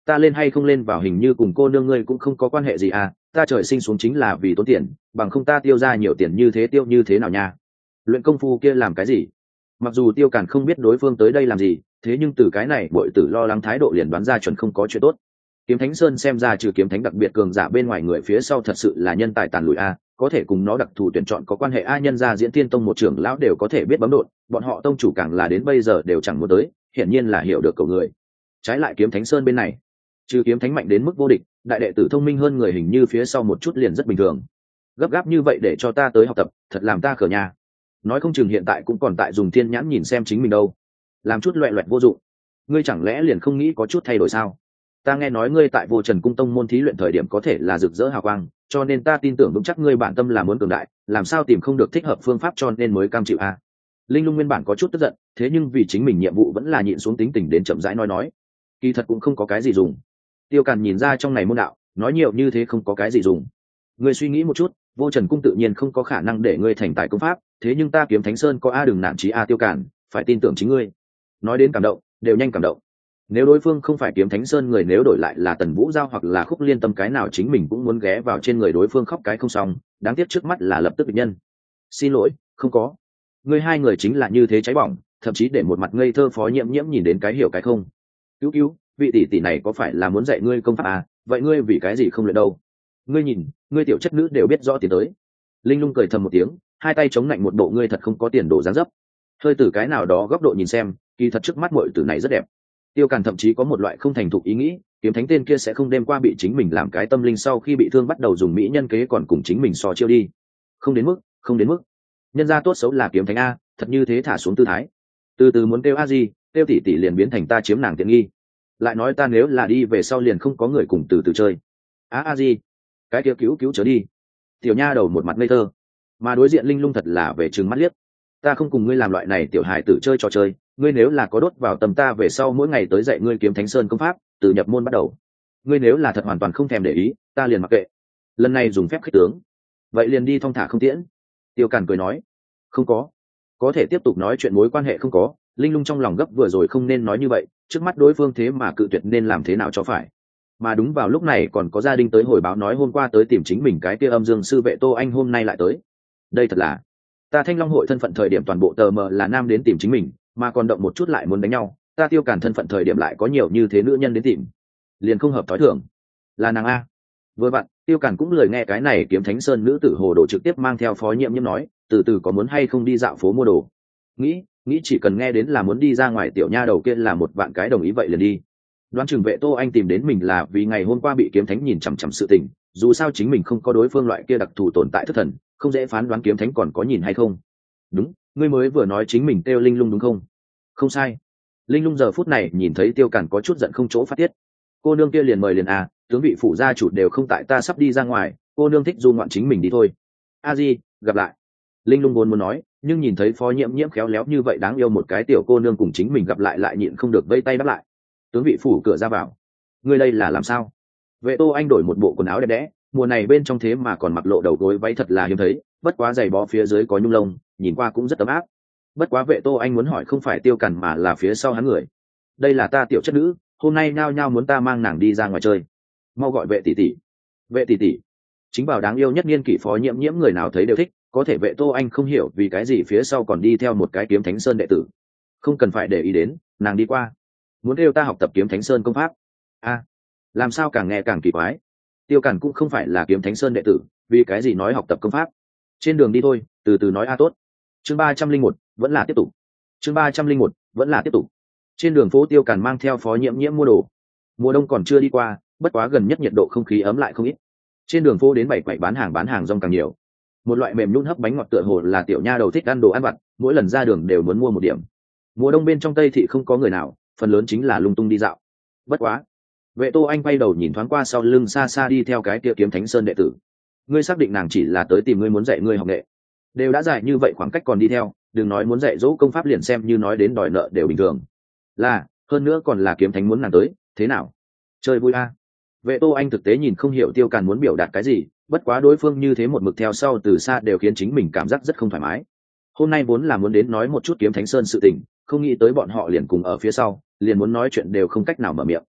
ta lên hay không lên vào hình như cùng cô nương ngươi cũng không có quan hệ gì à, ta trời sinh xuống chính là vì tốn tiền, bằng không ta tiêu ra nhiều tiền như thế tiêu như thế nào nha. Luyện công phu kia làm cái gì? Mặc dù Tiêu Càn không biết đối phương tới đây làm gì, thế nhưng từ cái này bội tử lo lắng thái độ liền đoán ra chuẩn không có chuyện tốt. Kiếm Thánh Sơn xem ra trừ kiếm thánh đặc biệt cường giả bên ngoài, người phía sau thật sự là nhân tài tàn lụi a, có thể cùng nó đặc thù tuyển chọn có quan hệ a, nhân ra Diễn Tiên Tông một trưởng lão đều có thể biết bấm đột, bọn họ tông chủ càng là đến bây giờ đều chẳng muốn tới, hiển nhiên là hiểu được cầu người. Trái lại Kiếm Thánh Sơn bên này, trừ kiếm thánh mạnh đến mức vô địch, đại đệ tử thông minh hơn người hình như phía sau một chút liền rất bình thường. Gấp gáp như vậy để cho ta tới học tập, thật làm ta khở nhà. Nói không chừng hiện tại cũng còn tại dùng thiên nhãn nhìn xem chính mình đâu, làm chút loẹ loẹt vô dụng. Ngươi chẳng lẽ liền không nghĩ có chút thay đổi sao? Ta nghe nói ngươi tại Vô Trần cung tông môn thí luyện thời điểm có thể là rực rỡ hào quang, cho nên ta tin tưởng vững chắc ngươi bản tâm là muốn cường đại, làm sao tìm không được thích hợp phương pháp cho nên mới cam chịu a. Linh Lung nguyên bản có chút tức giận, thế nhưng vì chính mình nhiệm vụ vẫn là nhịn xuống tính tình đến chậm rãi nói, kỳ thật cũng không có cái gì dùng. Tiêu Càn nhìn ra trong này môn đạo, nói nhiều như thế không có cái gì dùng. Ngươi suy nghĩ một chút, Vô Trần cung tự nhiên không có khả năng để ngươi thành tài công pháp, thế nhưng ta Kiếm Thánh Sơn có a, đừng nản chí a. Tiêu Càn, phải tin tưởng chính ngươi. Nói đến cảm động, đều nhanh cảm động. Nếu đối phương không phải Kiếm Thánh Sơn người, nếu đổi lại là Tần Vũ Giao hoặc là Khúc Liên Tâm, cái nào chính mình cũng muốn ghé vào trên người đối phương khóc cái không xong, đáng tiếc trước mắt là lập tức địch nhân. Xin lỗi, không có. Ngươi hai người chính là như thế cháy bỏng, thậm chí để một mặt ngây thơ Phó Nhiễm Nhiễm nhìn đến cái hiểu cái không. Cứu cứu, vị tỷ tỷ này có phải là muốn dạy ngươi công pháp à, vậy ngươi vì cái gì không luyện đâu? Ngươi nhìn, ngươi tiểu chất nữ đều biết rõ tiền tới. Linh Lung cười thầm một tiếng, hai tay chống lạnh một bộ ngươi thật không có tiền đổ dáng dấp. Hơi từ cái nào đó góc độ nhìn xem, kỳ thật trước mắt muội tử này rất đẹp. Tiêu Càn thậm chí có một loại không thành thục ý nghĩ, Kiếm Thánh tên kia sẽ không đêm qua bị chính mình làm cái tâm linh sau khi bị thương bắt đầu dùng mỹ nhân kế còn cùng chính mình so chiêu đi. Không đến mức, không đến mức. Nhân gia tốt xấu là Kiếm Thánh a, thật như thế thả xuống tư thái. Từ từ muốn kêu a gì, kêu tỷ tỷ liền biến thành ta chiếm nàng tiện nghi. Lại nói ta nếu là đi về sau liền không có người cùng từ từ chơi. A gì? Cái kia cứu cứu trở đi. Tiểu nha đầu một mặt ngây thơ, mà đối diện Linh Lung thật là về trừng mắt liếc. Ta không cùng ngươi làm loại này tiểu hài tử chơi trò chơi, ngươi nếu là có đốt vào tầm ta về sau mỗi ngày tới dạy ngươi Kiếm Thánh Sơn công pháp, từ nhập môn bắt đầu. Ngươi nếu là thật hoàn toàn không thèm để ý, ta liền mặc kệ. Lần này dùng phép khích tướng, vậy liền đi thong thả không tiễn. Tiêu Càn cười nói, không có thể tiếp tục nói chuyện mối quan hệ không có. Linh Lung trong lòng gấp vừa rồi không nên nói như vậy, trước mắt đối phương thế mà cự tuyệt nên làm thế nào cho phải. Mà đúng vào lúc này còn có gia đình tới hồi báo nói hôm qua tới tìm chính mình cái kia âm dương sư vệ Tô Anh hôm nay lại tới. Đây thật là, ta Thanh Long hội thân phận thời điểm toàn bộ tờ mờ là nam đến tìm chính mình, mà còn động một chút lại muốn đánh nhau, ta Tiêu Càn thân phận thời điểm lại có nhiều như thế nữ nhân đến tìm, liền không hợp thói thường. Là nàng a. Vừa vặn Tiêu Càn cũng lời nghe cái này Kiếm Thánh Sơn nữ tử hồ đồ trực tiếp mang theo Phó Nhiệm Nhiễm nói, từ từ có muốn hay không đi dạo phố mua đồ. Nghĩ chỉ cần nghe đến là muốn đi ra ngoài, tiểu nha đầu kia là một vạn cái đồng ý vậy liền đi. Đoán chừng vệ Tô Anh tìm đến mình là vì ngày hôm qua bị Kiếm Thánh nhìn chằm chằm sự tình, dù sao chính mình không có đối phương loại kia đặc thù tồn tại thất thần, không dễ phán đoán Kiếm Thánh còn có nhìn hay không. Đúng, ngươi mới vừa nói chính mình kêu Linh Lung đúng không? Không sai. Linh Lung giờ phút này nhìn thấy Tiêu Càn có chút giận không chỗ phát tiết. Cô nương kia liền mời liền à, tướng vị phủ gia chủ đều không tại, ta sắp đi ra ngoài, cô nương thích du ngoạn chính mình đi thôi. A Di, gặp lại. Linh Lung muốn nói, nhưng nhìn thấy Phó Nhiễm Nhiễm khéo léo như vậy đáng yêu một cái tiểu cô nương cùng chính mình gặp lại nhịn không được vây tay đáp lại. Tướng vị phủ cửa ra vào. Ngươi đây là làm sao? Vệ Tô Anh đổi một bộ quần áo đẹp đẽ, mùa này bên trong thế mà còn mặc lộ đầu gối váy thật là hiếm thấy, bất quá giày bó phía dưới có nhung lông, nhìn qua cũng rất ấm áp. Bất quá vệ Tô Anh muốn hỏi không phải Tiêu Càn mà là phía sau hắn người. Đây là ta tiểu chất nữ, hôm nay nhao nhao muốn ta mang nàng đi ra ngoài chơi. Mau gọi vệ tỷ tỷ. Vệ tỷ tỷ. Chính bảo đáng yêu nhất niên kỷ Phó Nhiễm Nhiễm người nào thấy đều thích, có thể vệ Tô Anh không hiểu vì cái gì phía sau còn đi theo một cái Kiếm Thánh Sơn đệ tử. Không cần phải để ý đến, nàng đi qua. Muốn kêu ta học tập Kiếm Thánh Sơn công pháp. A, làm sao càng nghe càng kỳ quái. Tiêu Càn cũng không phải là Kiếm Thánh Sơn đệ tử, vì cái gì nói học tập công pháp. Trên đường đi thôi, từ từ nói a tốt. Chương 301, vẫn là tiếp tục. Chương 301, vẫn là tiếp tục. Trên đường phố Tiêu Càn mang theo Phó Nhiễm Nhiễm mua đồ. Mùa đông còn chưa đi qua, bất quá gần nhất nhiệt độ không khí ấm lại không ít. Trên đường phố đến bảy quầy bán hàng rong càng nhiều. Một loại mềm nhũn hấp bánh ngọt tựa hồ là tiểu nha đầu thích ăn đồ ăn vặt, mỗi lần ra đường đều muốn mua một điểm. Mùa đông bên trong Tây thị không có người nào, phần lớn chính là lung tung đi dạo. Bất quá, vệ Tô Anh quay đầu nhìn thoáng qua sau lưng xa xa đi theo cái kia Kiếm Thánh Sơn đệ tử. Ngươi xác định nàng chỉ là tới tìm ngươi muốn dạy ngươi học nghệ? Đều đã dài như vậy khoảng cách còn đi theo, đừng nói muốn dạy dỗ công pháp liền xem như nói đến đòi nợ đều bình thường. Là, hơn nữa còn là Kiếm Thánh muốn nàng tới, thế nào? Chơi vui a. Vệ Tô Anh thực tế nhìn không hiểu Tiêu Càn muốn biểu đạt cái gì, bất quá đối phương như thế một mực theo sau từ xa đều khiến chính mình cảm giác rất không thoải mái. Hôm nay vốn là muốn đến nói một chút Kiếm Thánh Sơn sự tình, không nghĩ tới bọn họ liền cùng ở phía sau, liền muốn nói chuyện đều không cách nào mở miệng.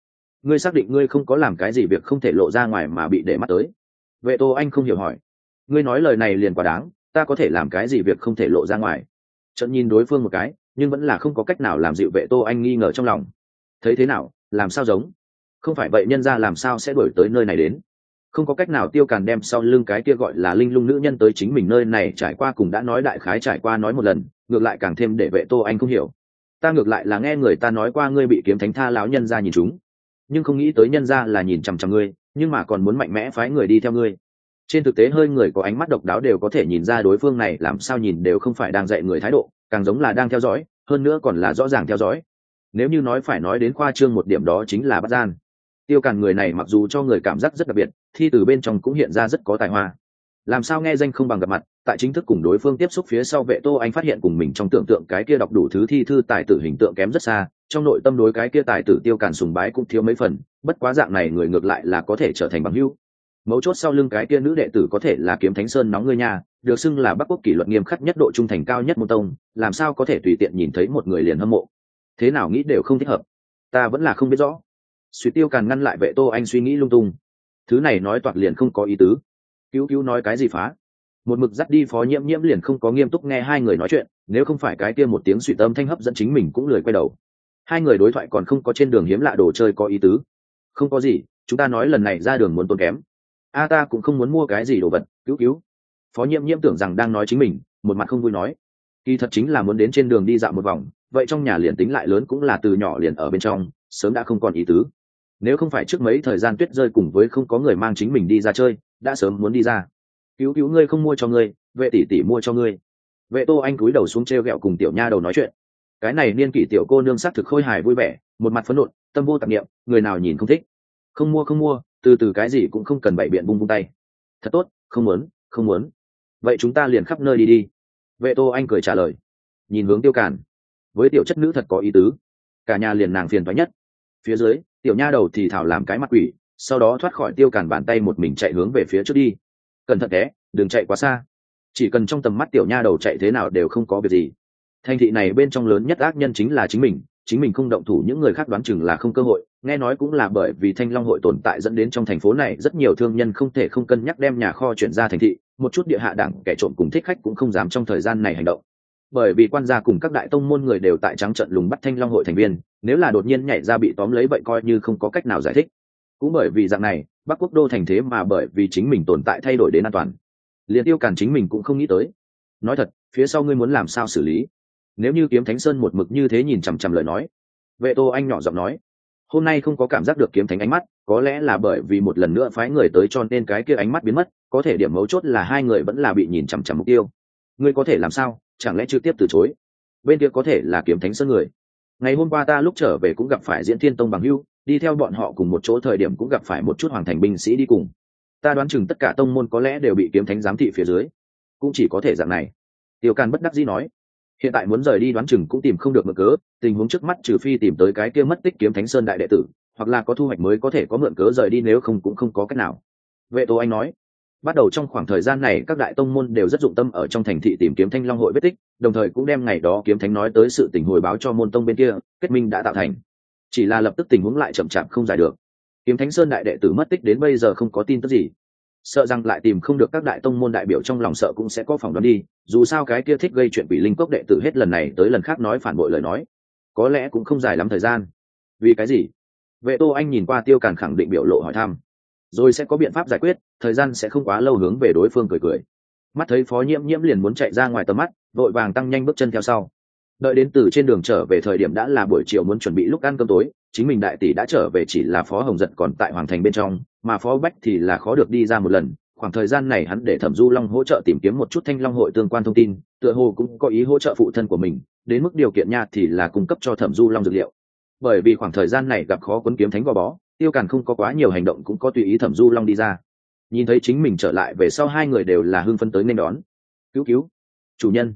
ngươi xác định ngươi không có làm cái gì việc không thể lộ ra ngoài mà bị để mắt tới? Vệ Tô Anh không hiểu hỏi. Ngươi nói lời này liền quá đáng, ta có thể làm cái gì việc không thể lộ ra ngoài? Trận nhìn đối phương một cái, nhưng vẫn là không có cách nào làm dịu Vệ Tô Anh nghi ngờ trong lòng. Thấy thế nào, làm sao giống? Không phải vậy nhân ra làm sao sẽ đuổi tới nơi này đến? Không có cách nào. Tiêu Càn đem sau lưng cái kia gọi là linh lung nữ nhân tới chính mình nơi này trải qua cùng đã nói đại khái trải qua nói một lần, ngược lại càng thêm để Vệ Tô Anh không hiểu. Ta ngược lại là nghe người ta nói qua ngươi bị kiếm thánh tha lão nhân ra nhìn chúng, nhưng không nghĩ tới nhân ra là nhìn chằm chằm ngươi, nhưng mà còn muốn mạnh mẽ phái người đi theo ngươi. Trên thực tế hơi người có ánh mắt độc đáo đều có thể nhìn ra đối phương này làm sao nhìn đều không phải đang dạy người thái độ, càng giống là đang theo dõi, hơn nữa còn là rõ ràng theo dõi. Nếu như nói phải nói đến khoa trương một điểm đó chính là bắt gian. Tiêu Càn người này mặc dù cho người cảm giác rất đặc biệt, thi từ bên trong cũng hiện ra rất có tài hoa. Làm sao nghe danh không bằng gặp mặt, tại chính thức cùng đối phương tiếp xúc phía sau Vệ Tô Anh phát hiện cùng mình trong tưởng tượng cái kia đọc đủ thứ thi thư tài tử hình tượng kém rất xa, trong nội tâm đối cái kia tài tử Tiêu Càn sùng bái cũng thiếu mấy phần, bất quá dạng này người ngược lại là có thể trở thành bằng hữu. Mấu chốt sau lưng cái kia nữ đệ tử có thể là Kiếm Thánh Sơn nóng ngươi nha, được xưng là Bắc Quốc kỷ luật nghiêm khắc nhất độ trung thành cao nhất môn tông, làm sao có thể tùy tiện nhìn thấy một người liền hâm mộ? Thế nào nghĩ đều không thích hợp. Ta vẫn là không biết rõ. Suy Tiêu Càn ngăn lại Vệ Tô Anh suy nghĩ lung tung. Thứ này nói toạc liền không có ý tứ. Cứu nói cái gì phá? Một mực dắt đi Phó Nhiễm Nhiễm liền không có nghiêm túc nghe hai người nói chuyện, nếu không phải cái kia một tiếng suy tâm thanh hấp dẫn chính mình cũng lười quay đầu. Hai người đối thoại còn không có trên đường hiếm lạ đồ chơi có ý tứ. Không có gì, chúng ta nói lần này ra đường muốn tốn kém. Ta cũng không muốn mua cái gì đồ vật, cứu. Phó Nhiễm Nhiễm tưởng rằng đang nói chính mình, một mặt không vui nói. Kỳ thật chính là muốn đến trên đường đi dạo một vòng, vậy trong nhà liền tính lại lớn cũng là từ nhỏ liền ở bên trong, sớm đã không còn ý tứ. Nếu không phải trước mấy thời gian tuyết rơi cùng với không có người mang chính mình đi ra chơi, đã sớm muốn đi ra. Cứu ngươi không mua cho ngươi, Vệ tỷ tỷ mua cho ngươi. Vệ Tô Anh cúi đầu xuống treo gẹo cùng tiểu nha đầu nói chuyện. Cái này niên kỷ tiểu cô nương sắc thực khôi hài vui vẻ, một mặt phấn nộ, tâm vô tạp niệm, người nào nhìn không thích. Không mua, từ từ cái gì cũng không cần bày biện bung tay. Thật tốt, không muốn. Vậy chúng ta liền khắp nơi đi. Vệ Tô Anh cười trả lời. Nhìn hướng Tiêu Càn, với tiểu chất nữ thật có ý tứ, cả nhà liền nàng phiền toái nhất. Phía dưới, tiểu nha đầu thì thảo làm cái mặt quỷ, sau đó thoát khỏi Tiêu Càn bàn tay một mình chạy hướng về phía trước đi. Cẩn thận té, đừng chạy quá xa. Chỉ cần trong tầm mắt tiểu nha đầu chạy thế nào đều không có việc gì. Thành thị này bên trong lớn nhất ác nhân chính là chính mình không động thủ những người khác đoán chừng là không cơ hội. Nghe nói cũng là bởi vì Thanh Long hội tồn tại dẫn đến trong thành phố này rất nhiều thương nhân không thể không cân nhắc đem nhà kho chuyển ra thành thị, một chút địa hạ đẳng kẻ trộm cùng thích khách cũng không dám trong thời gian này hành động. Bởi vì quan gia cùng các đại tông môn người đều tại trắng trận lùng bắt Thanh Long hội thành viên, nếu là đột nhiên nhảy ra bị tóm lấy vậy coi như không có cách nào giải thích. Cũng bởi vì dạng này, Bắc Quốc đô thành thế mà bởi vì chính mình tồn tại thay đổi đến an toàn. Liền Tiêu Càn chính mình cũng không nghĩ tới. Nói thật, phía sau ngươi muốn làm sao xử lý? Nếu như Kiếm Thánh Sơn một mực như thế nhìn chằm chằm lời nói. Vệ Tô Anh nhỏ giọng nói, hôm nay không có cảm giác được Kiếm Thánh ánh mắt, có lẽ là bởi vì một lần nữa phái người tới cho nên cái kia ánh mắt biến mất, có thể điểm mấu chốt là hai người vẫn là bị nhìn chằm chằm mục tiêu. Ngươi có thể làm sao, chẳng lẽ trực tiếp từ chối? Bên kia có thể là Kiếm Thánh Sơn người. Ngày hôm qua ta lúc trở về cũng gặp phải Diễn Thiên Tông bằng hữu, đi theo bọn họ cùng một chỗ thời điểm cũng gặp phải một chút hoàng thành binh sĩ đi cùng. Ta đoán chừng tất cả tông môn có lẽ đều bị Kiếm Thánh giám thị phía dưới, cũng chỉ có thể dạng này. Tiêu Càn bất đắc dĩ nói, hiện tại muốn rời đi đoán chừng cũng tìm không được mượn cớ, tình huống trước mắt trừ phi tìm tới cái kia mất tích Kiếm Thánh Sơn đại đệ tử, hoặc là có thu hoạch mới có thể có mượn cớ rời đi, nếu không cũng không có cách nào. Vệ Tô Anh nói, bắt đầu trong khoảng thời gian này các đại tông môn đều rất dụng tâm ở trong thành thị tìm kiếm Thanh Long hội vết tích, đồng thời cũng đem ngày đó Kiếm Thánh nói tới sự tình hồi báo cho môn tông bên kia, kết minh đã tạo thành. Chỉ là lập tức tình huống lại chậm chạp không giải được. Kiếm Thánh Sơn đại đệ tử mất tích đến bây giờ không có tin tức gì, sợ rằng lại tìm không được các đại tông môn đại biểu, trong lòng sợ cũng sẽ có phỏng đoán đi, dù sao cái kia thích gây chuyện quỷ linh cốc đệ tử hết lần này tới lần khác nói phản bội lời nói, có lẽ cũng không dài lắm thời gian. Vì cái gì? Vệ Tô Anh nhìn qua Tiêu Càn khẳng định biểu lộ hỏi thăm, rồi sẽ có biện pháp giải quyết, thời gian sẽ không quá lâu. Hướng về đối phương cười. Mắt thấy Phó Nhiễm Nhiễm liền muốn chạy ra ngoài tầm mắt, vội vàng tăng nhanh bước chân theo sau. Đợi đến từ trên đường trở về thời điểm đã là buổi chiều muốn chuẩn bị lúc ăn cơm tối, chính mình đại tỷ đã trở về, chỉ là Phó Hồng Giật còn tại hoàng thành bên trong, mà Phó Bách thì là khó được đi ra một lần. Khoảng thời gian này hắn để Thẩm Du Long hỗ trợ tìm kiếm một chút Thanh Long hội tương quan thông tin, tựa hồ cũng có ý hỗ trợ phụ thân của mình, đến mức điều kiện nha thì là cung cấp cho Thẩm Du Long dược liệu. Bởi vì khoảng thời gian này gặp khó quấn Kiếm Thánh gò bó, Tiêu Càn không có quá nhiều hành động, cũng có tùy ý Thẩm Du Long đi ra. Nhìn thấy chính mình trở lại về sau, hai người đều là hưng phấn tới nên đón. Cứu chủ nhân.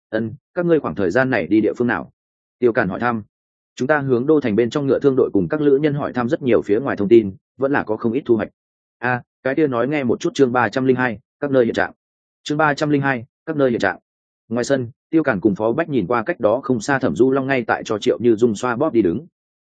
Các ngươi khoảng thời gian này đi địa phương nào? Tiêu Càn hỏi thăm. Chúng ta hướng đô thành bên trong ngựa thương đội cùng các lữ nhân hỏi thăm rất nhiều phía ngoài thông tin, vẫn là có không ít thu hoạch. Cái kia nói nghe một chút. Chương 302, các nơi hiện trạng. Chương 302, các nơi hiện trạng. Ngoài sân, Tiêu Càn cùng Phó Bách nhìn qua cách đó không xa Thẩm Du Long ngay tại cho Triệu Như Dung xoa bóp đi đứng.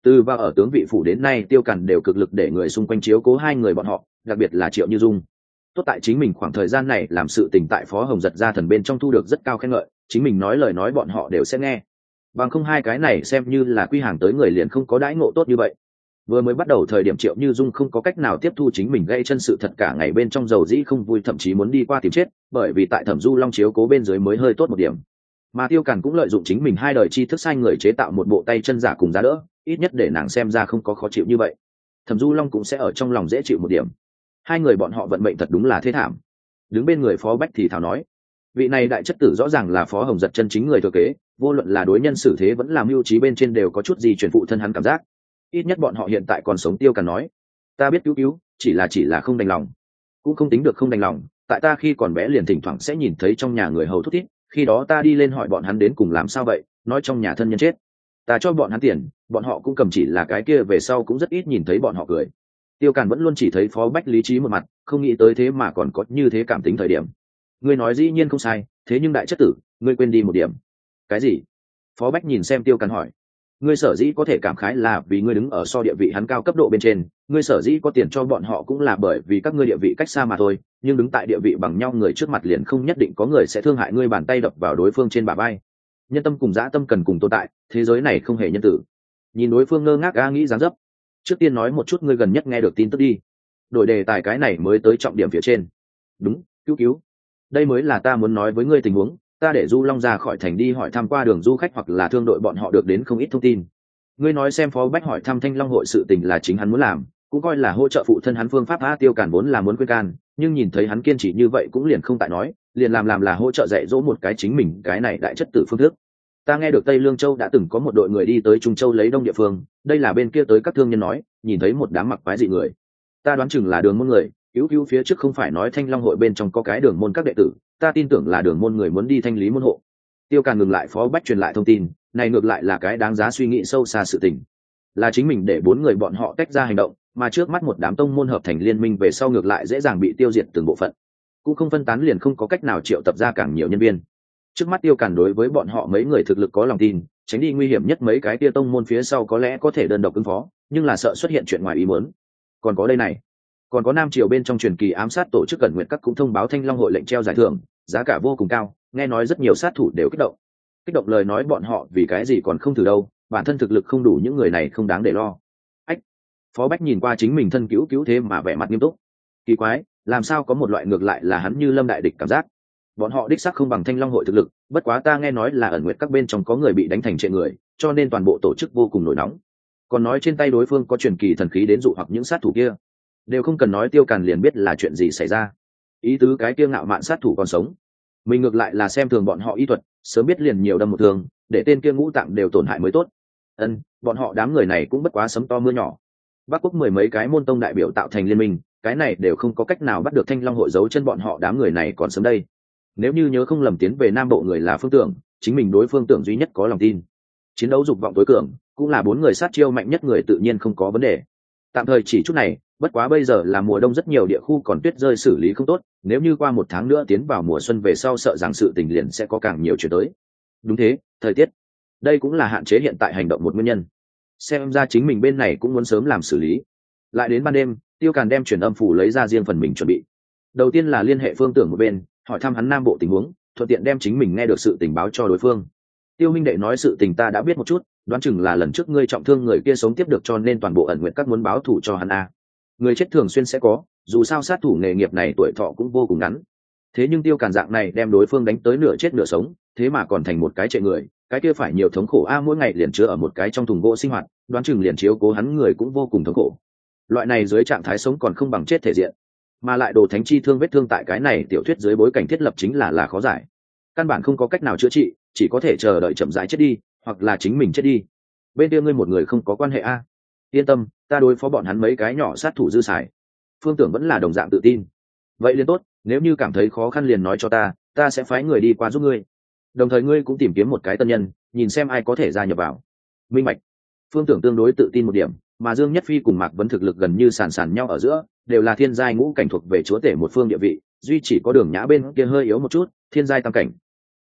Từ vào ở tướng vị phủ đến nay, Tiêu Càn đều cực lực để người xung quanh chiếu cố hai người bọn họ, đặc biệt là Triệu Như Dung. Tốt tại chính mình khoảng thời gian này làm sự tình tại Phó Hồng Giật gia thần bên trong thu được rất cao khen ngợi, chính mình nói lời nói bọn họ đều sẽ nghe. Bằng không hai cái này xem như là quy hàng tới người liền không có đãi ngộ tốt như vậy. Vừa mới bắt đầu thời điểm Triệu Như Dung không có cách nào tiếp thu chính mình gây chân sự thật, cả ngày bên trong dầu dĩ không vui, thậm chí muốn đi qua tìm chết, bởi vì tại Thẩm Du Long chiếu cố bên dưới mới hơi tốt một điểm. Mà Tiêu Càn cũng lợi dụng chính mình hai đời tri thức sai người chế tạo một bộ tay chân giả cùng giá đỡ, ít nhất để nàng xem ra không có khó chịu như vậy. Thẩm Du Long cũng sẽ ở trong lòng dễ chịu một điểm. Hai người bọn họ vận mệnh thật đúng là thế thảm. Đứng bên người Phó Bách thì thảo nói, vị này đại chất tử rõ ràng là Phó Hồng Giật chân chính người thừa kế, vô luận là đối nhân xử thế vẫn là mưu trí bên trên đều có chút gì truyền phụ thân hắn cảm giác. Ít nhất bọn họ hiện tại còn sống. Tiêu Càn nói, ta biết cứu, chỉ là không đành lòng. Cũng không tính được không đành lòng, tại ta khi còn bé liền thỉnh thoảng sẽ nhìn thấy trong nhà người hầu thút thít, khi đó ta đi lên hỏi bọn hắn đến cùng làm sao vậy, nói trong nhà thân nhân chết, ta cho bọn hắn tiền, bọn họ cũng cầm, chỉ là cái kia về sau cũng rất ít nhìn thấy bọn họ cười. Tiêu Càn vẫn luôn chỉ thấy Phó Bách lý trí một mặt, không nghĩ tới thế mà còn có như thế cảm tính thời điểm. Ngươi nói dĩ nhiên không sai, thế nhưng đại chất tử, ngươi quên đi một điểm. Cái gì? Phó Bách nhìn xem Tiêu Càn hỏi. Ngươi sở dĩ có thể cảm khái là vì ngươi đứng ở so địa vị hắn cao cấp độ bên trên, ngươi sở dĩ có tiền cho bọn họ cũng là bởi vì các ngươi địa vị cách xa mà thôi, nhưng đứng tại địa vị bằng nhau người trước mặt liền không nhất định có người sẽ thương hại ngươi bàn tay đập vào đối phương trên bả vai. Nhân tâm cùng dã tâm cần cùng tồn tại, thế giới này không hề nhân tử. Nhìn đối phương ngơ ngác nghĩ dáng dấp, trước tiên nói một chút ngươi gần nhất nghe được tin tức đi. Đổi đề tài, cái này mới tới trọng điểm phía trên. Đúng, cứu, đây mới là ta muốn nói với ngươi tình huống. Ta để Du Long ra khỏi thành đi hỏi thăm qua đường du khách hoặc là thương đội, bọn họ được đến không ít thông tin. Ngươi nói xem, Phó Bách hỏi thăm Thanh Long hội sự tình là chính hắn muốn làm, cũng coi là hỗ trợ phụ thân hắn phương pháp. Tiêu Càn vốn là muốn khuyên can, nhưng nhìn thấy hắn kiên trì như vậy cũng liền không tại nói, liền làm là hỗ trợ dạy dỗ một cái chính mình cái này đại chất tử phương thức. Ta nghe được Tây Lương Châu đã từng có một đội người đi tới Trung Châu lấy đông địa phương, đây là bên kia tới các thương nhân nói, nhìn thấy một đám mặc quái dị người. Ta đoán chừng là đường môn người. Cứu phía trước không phải nói Thanh Long hội bên trong có cái đường môn các đệ tử, ta tin tưởng là đường môn người muốn đi thanh lý môn hộ. Tiêu Càn ngừng lại, Phó Bách truyền lại thông tin này ngược lại là cái đáng giá suy nghĩ sâu xa sự tình, là chính mình để bốn người bọn họ tách ra hành động, mà trước mắt một đám tông môn hợp thành liên minh về sau ngược lại dễ dàng bị tiêu diệt từng bộ phận, cũng không phân tán liền không có cách nào triệu tập ra càng nhiều nhân viên. Trước mắt Tiêu Càn đối với bọn họ mấy người thực lực có lòng tin, tránh đi nguy hiểm nhất mấy cái tia tông môn phía sau có lẽ có thể đơn độc ứng phó, nhưng là sợ xuất hiện chuyện ngoài ý muốn. Còn có đây này, còn có Nam Triều bên trong truyền kỳ ám sát tổ chức Cẩn Nguyện Các cũng thông báo Thanh Long hội lệnh treo giải thưởng, giá cả vô cùng cao, nghe nói rất nhiều sát thủ đều kích động lời nói bọn họ vì cái gì còn không thử đâu, bản thân thực lực không đủ, những người này không đáng để lo. Ách. Phó Bách nhìn qua chính mình thân cứu thế mà vẻ mặt nghiêm túc. Kỳ quái, làm sao có một loại ngược lại là hắn như lâm đại địch cảm giác. Bọn họ đích xác không bằng Thanh Long hội thực lực, bất quá ta nghe nói là Ẩn Nguyệt Các bên trong có người bị đánh thành trệ người, cho nên toàn bộ tổ chức vô cùng nổi nóng. Còn nói trên tay đối phương có truyền kỳ thần khí đến dụ hoặc những sát thủ kia, đều không cần nói Tiêu Càn liền biết là chuyện gì xảy ra. Ý tứ cái kia ngạo mạn sát thủ còn sống, mình ngược lại là xem thường bọn họ y thuật, sớm biết liền nhiều đâm một thương, để tên kia ngũ tạng đều tổn hại mới tốt. Bọn họ đám người này cũng bất quá sấm to mưa nhỏ. Bắc Quốc mười mấy cái môn tông đại biểu tạo thành liên minh, cái này đều không có cách nào bắt được Thanh Long hội giấu chân bọn họ đám người này còn sớm đây. Nếu như nhớ không lầm, tiến về Nam Bộ người là Phương Tưởng, chính mình đối Phương Tưởng duy nhất có lòng tin. Chiến đấu dục vọng tối cường, cũng là bốn người sát chiêu mạnh nhất người, tự nhiên không có vấn đề. Tạm thời chỉ chút này, bất quá bây giờ là mùa đông, rất nhiều địa khu còn tuyết rơi, xử lý không tốt, nếu như qua một tháng nữa tiến vào mùa xuân về sau, sợ rằng sự tình liền sẽ có càng nhiều chuyện tới. Đúng thế, thời tiết, đây cũng là hạn chế hiện tại hành động một nguyên nhân. Xem ra chính mình bên này cũng muốn sớm làm xử lý. Lại đến ban đêm, Tiêu Càn đem truyền âm phủ lấy ra riêng phần mình chuẩn bị. Đầu tiên là liên hệ Phương Tưởng một bên, hỏi thăm hắn Nam Bộ tình huống, thuận tiện đem chính mình nghe được sự tình báo cho đối phương. Tiêu minh đệ nói sự tình ta đã biết một chút, đoán chừng là lần trước ngươi trọng thương người kia sống tiếp được, cho nên toàn bộ Ẩn Nguyện Các muốn báo thù cho hắn a. Người chết thường xuyên sẽ có, dù sao sát thủ nghề nghiệp này tuổi thọ cũng vô cùng ngắn. Thế nhưng Tiêu Càn dạng này đem đối phương đánh tới nửa chết nửa sống, thế mà còn thành một cái trệ người, cái kia phải nhiều thống khổ a, mỗi ngày liền chứa ở một cái trong thùng gỗ sinh hoạt, đoán chừng liền chiếu cố hắn người cũng vô cùng thống khổ. Loại này dưới trạng thái sống còn không bằng chết thể diện, mà lại đồ thánh chi thương vết thương tại cái này tiểu thuyết dưới bối cảnh thiết lập chính là khó giải, căn bản không có cách nào chữa trị, chỉ có thể chờ đợi chậm rãi chết đi, hoặc là chính mình chết đi. Bên kia ngươi một người không có quan hệ a. Yên tâm, ta đối phó bọn hắn mấy cái nhỏ sát thủ dư xài. Phương Tưởng vẫn là đồng dạng tự tin. Vậy liền tốt, nếu như cảm thấy khó khăn liền nói cho ta sẽ phái người đi qua giúp ngươi. Đồng thời ngươi cũng tìm kiếm một cái tân nhân, nhìn xem ai có thể gia nhập vào. Minh bạch. Phương Tưởng tương đối tự tin một điểm, mà Dương Nhất Phi cùng Mạc Vấn thực lực gần như sàn sàn nhau ở giữa, đều là thiên giai ngũ cảnh thuộc về chúa tể một phương địa vị, duy chỉ có Đường Nhã bên kia hơi yếu một chút, thiên giai tam cảnh.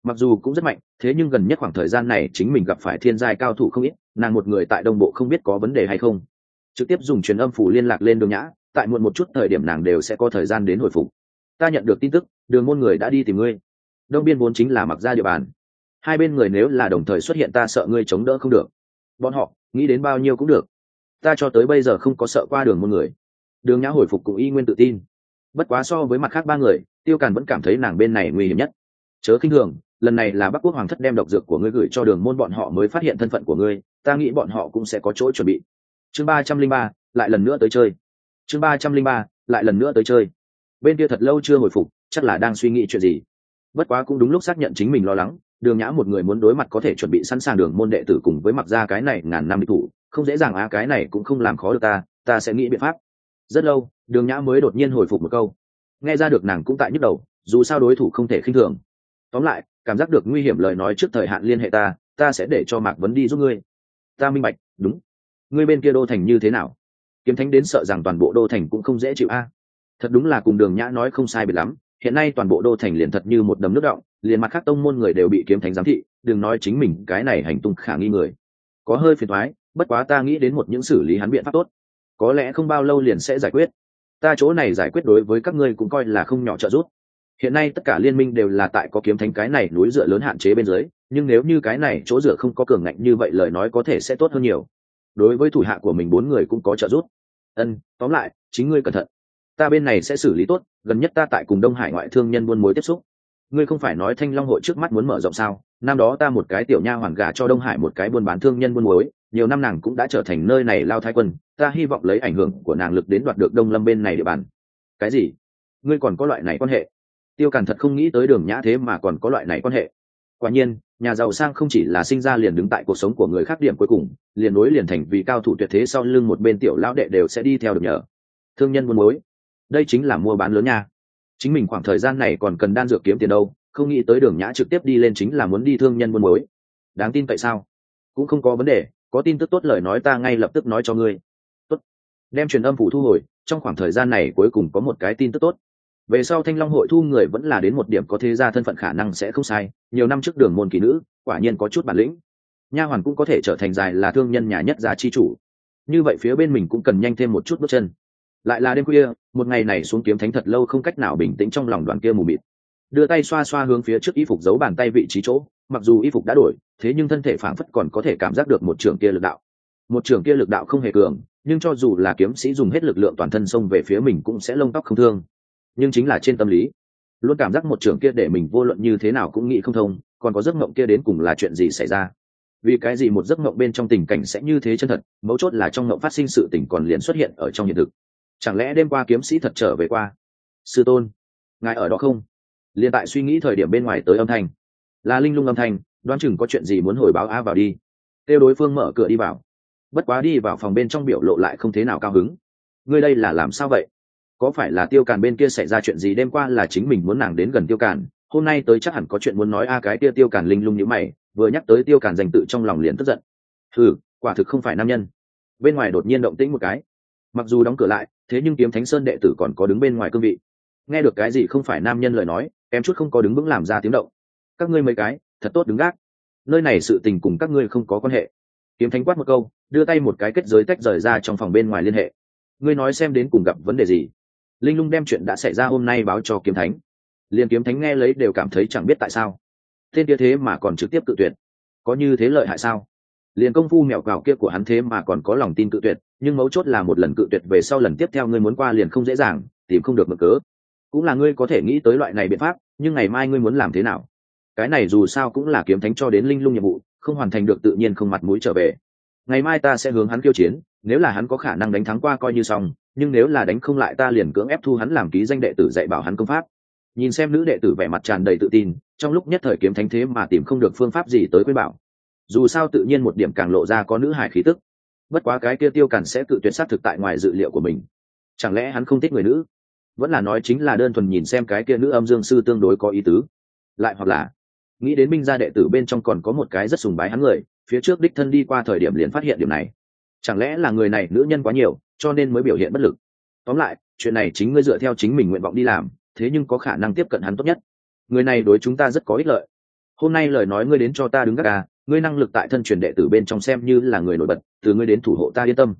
mặc dù cũng rất mạnh, thế nhưng gần nhất khoảng thời gian này chính mình gặp phải thiên giai cao thủ không ít, nàng một người tại đông bộ không biết có vấn đề hay không, trực tiếp dùng truyền âm phủ liên lạc lên Đường Nhã, tại muộn một chút thời điểm nàng đều sẽ có thời gian đến hồi phục. Ta nhận được tin tức, Đường môn người đã đi tìm ngươi. Đông biên vốn chính là Mặc Gia địa bàn, hai bên người nếu là đồng thời xuất hiện ta sợ ngươi chống đỡ không được. Bọn họ nghĩ đến bao nhiêu cũng được, ta cho tới bây giờ không có sợ qua Đường môn người. Đường Nhã hồi phục cũng y nguyên tự tin, bất quá so với mặt khác ba người, Tiêu Càn vẫn cảm thấy nàng bên này nguy hiểm nhất. Chớ khinh thường, lần này là Bắc Quốc hoàng thất đem độc dược của ngươi gửi cho Đường môn bọn họ mới phát hiện thân phận của ngươi, ta nghĩ bọn họ cũng sẽ có chỗ chuẩn bị. Chương 303, lại lần nữa tới chơi. Chương 303, lại lần nữa tới chơi. Bên kia thật lâu chưa hồi phục, chắc là đang suy nghĩ chuyện gì. Bất quá cũng đúng lúc xác nhận chính mình lo lắng, Đường Nhã một người muốn đối mặt có thể chuẩn bị sẵn sàng Đường môn đệ tử cùng với Mặc Gia cái này ngàn năm địch thủ, không dễ dàng cái này cũng không làm khó được ta sẽ nghĩ biện pháp. Rất lâu, Đường Nhã mới đột nhiên hồi phục một câu. Nghe ra được nàng cũng tại nhức đầu, dù sao đối thủ không thể khinh thường. Tóm lại, cảm giác được nguy hiểm lời nói trước thời hạn liên hệ ta sẽ để cho Mạc Vấn đi giúp ngươi. Ta minh bạch, đúng. Ngươi bên kia đô thành như thế nào? Kiếm Thánh đến sợ rằng toàn bộ đô thành cũng không dễ chịu Thật đúng là cùng Đường Nhã nói không sai biệt lắm, hiện nay toàn bộ đô thành liền thật như một đầm nước đọng, liền mặt khác tông môn người đều bị Kiếm Thánh giám thị, đừng nói chính mình cái này hành tung khả nghi người. Có hơi phiền toái, bất quá ta nghĩ đến một những xử lý hắn biện pháp tốt, có lẽ không bao lâu liền sẽ giải quyết. Ta chỗ này giải quyết đối với các ngươi cũng coi là không nhỏ trợ giúp. Hiện nay tất cả liên minh đều là tại có Kiếm Thánh cái này núi dựa lớn hạn chế bên dưới, nhưng nếu như cái này chỗ dựa không có cường ngạnh như vậy lời nói có thể sẽ tốt hơn nhiều. Đối với thủ hạ của mình 4 người cũng có trợ giúp. Tóm lại, chính ngươi cẩn thận. Ta bên này sẽ xử lý tốt, gần nhất ta tại cùng Đông Hải ngoại thương nhân buôn mối tiếp xúc. Ngươi không phải nói Thanh Long hội trước mắt muốn mở rộng sao? Năm đó ta một cái tiểu nha hoàn gả cho Đông Hải một cái buôn bán thương nhân buôn mối, nhiều năm nàng cũng đã trở thành nơi này lao thái quân, ta hy vọng lấy ảnh hưởng của nàng lực đến đoạt được Đông Lâm bên này địa bàn. Cái gì? Ngươi còn có loại này quan hệ? Tiêu Càn thật không nghĩ tới Đường Nhã thế mà còn có loại này quan hệ. Quả nhiên, nhà giàu sang không chỉ là sinh ra liền đứng tại cuộc sống của người khác điểm cuối cùng, liền nối liền thành vì cao thủ tuyệt thế sau lưng một bên tiểu lão đệ đều sẽ đi theo được nhờ. Thương nhân buôn mối, đây chính là mua bán lớn nha. Chính mình khoảng thời gian này còn cần đan dược kiếm tiền đâu, không nghĩ tới Đường Nhã trực tiếp đi lên chính là muốn đi thương nhân buôn mối. Đáng tin tại sao? Cũng không có vấn đề, có tin tức tốt lời nói ta ngay lập tức nói cho ngươi. Tốt. Đem truyền âm phủ thu hồi, trong khoảng thời gian này cuối cùng có một cái tin tức tốt. Về sau Thanh Long hội thu người vẫn là đến một điểm có thế gia thân phận khả năng sẽ không sai, nhiều năm trước Đường môn kỳ nữ, quả nhiên có chút bản lĩnh. Nha hoàn cũng có thể trở thành dài là thương nhân nhà nhất gia chi chủ. Như vậy phía bên mình cũng cần nhanh thêm một chút bước chân. Lại là đêm khuya, một ngày này xuống Kiếm Thánh thật lâu không cách nào bình tĩnh trong lòng đoàn kia mù mịt. Đưa tay xoa xoa hướng phía trước y phục giấu bàn tay vị trí chỗ, mặc dù y phục đã đổi, thế nhưng thân thể phảng phất còn có thể cảm giác được một trường kia lực đạo. Một trường kia lực đạo không hề cường, nhưng cho dù là kiếm sĩ dùng hết lực lượng toàn thân xông về phía mình cũng sẽ lông tóc không thương. Nhưng chính là trên tâm lý, luôn cảm giác một trường kia để mình vô luận như thế nào cũng nghĩ không thông, còn có giấc mộng kia đến cùng là chuyện gì xảy ra? Vì cái gì một giấc mộng bên trong tình cảnh sẽ như thế chân thật, mấu chốt là trong mộng phát sinh sự tình còn liền xuất hiện ở trong hiện thực. Chẳng lẽ đêm qua kiếm sĩ thật trở về qua? Sư tôn, ngài ở đó không? Liên tại suy nghĩ thời điểm bên ngoài tới âm thanh, là Linh Lung âm thanh, đoán chừng có chuyện gì muốn hồi báo vào đi. Kêu đối phương mở cửa đi vào. Bất quá đi vào phòng bên trong biểu lộ lại không thế nào cao hứng. Ngươi đây là làm sao vậy? Có phải là Tiêu Càn bên kia xảy ra chuyện gì? Đêm qua là chính mình muốn nàng đến gần Tiêu Càn, hôm nay tới chắc hẳn có chuyện muốn nói cái kia Tiêu Càn. Linh Lung nhíu mày, vừa nhắc tới Tiêu Càn danh tự trong lòng liền tức giận. Quả thực không phải nam nhân. Bên ngoài đột nhiên động tĩnh một cái, mặc dù đóng cửa lại, thế nhưng Kiếm Thánh Sơn đệ tử còn có đứng bên ngoài cương vị. Nghe được cái gì không phải nam nhân lời nói, em chút không có đứng vững làm ra tiếng động. Các ngươi mấy cái thật tốt đứng gác, nơi này sự tình cùng các ngươi không có quan hệ. Kiếm Thánh quát một câu, đưa tay một cái kết giới tách rời ra trong phòng bên ngoài liên hệ. Ngươi nói xem đến cùng gặp vấn đề gì? Linh Lung đem chuyện đã xảy ra hôm nay báo cho Kiếm Thánh. Liên Kiếm Thánh nghe lấy đều cảm thấy chẳng biết tại sao tên kia thế mà còn trực tiếp cự tuyệt. Có như thế lợi hại sao? Liên công phu mèo cào kia của hắn thế mà còn có lòng tin cự tuyệt, nhưng mấu chốt là một lần cự tuyệt về sau lần tiếp theo ngươi muốn qua liền không dễ dàng, tìm không được mực cớ. Cũng là ngươi có thể nghĩ tới loại này biện pháp, nhưng ngày mai ngươi muốn làm thế nào? Cái này dù sao cũng là Kiếm Thánh cho đến Linh Lung nhiệm vụ, không hoàn thành được tự nhiên không mặt mũi trở về. Ngày mai ta sẽ hướng hắn khiêu chiến, nếu là hắn có khả năng đánh thắng qua coi như xong, nhưng nếu là đánh không lại ta liền cưỡng ép thu hắn làm ký danh đệ tử dạy bảo hắn công pháp. Nhìn xem nữ đệ tử vẻ mặt tràn đầy tự tin, trong lúc nhất thời Kiếm Thánh thế mà tìm không được phương pháp gì tới quên bảo. Dù sao tự nhiên một điểm càng lộ ra có nữ hài khí tức. Bất quá cái kia Tiêu Càn sẽ tự tuyệt sát thực tại ngoài dự liệu của mình. Chẳng lẽ hắn không thích người nữ? Vẫn là nói chính là đơn thuần nhìn xem cái kia nữ âm dương sư tương đối có ý tứ. Lại hoặc là nghĩ đến Minh gia đệ tử bên trong còn có một cái rất sùng bái hắn người, phía trước đích thân đi qua thời điểm liền phát hiện điểm này. Chẳng lẽ là người này nữ nhân quá nhiều cho nên mới biểu hiện bất lực? Tóm lại, chuyện này chính ngươi dựa theo chính mình nguyện vọng đi làm, thế nhưng có khả năng tiếp cận hắn tốt nhất. Người này đối chúng ta rất có ích lợi. hôm nay lời nói ngươi đến cho ta đứng gác à, ngươi năng lực tại thân truyền đệ tử bên trong xem như là người nổi bật, từ ngươi đến thủ hộ ta yên tâm.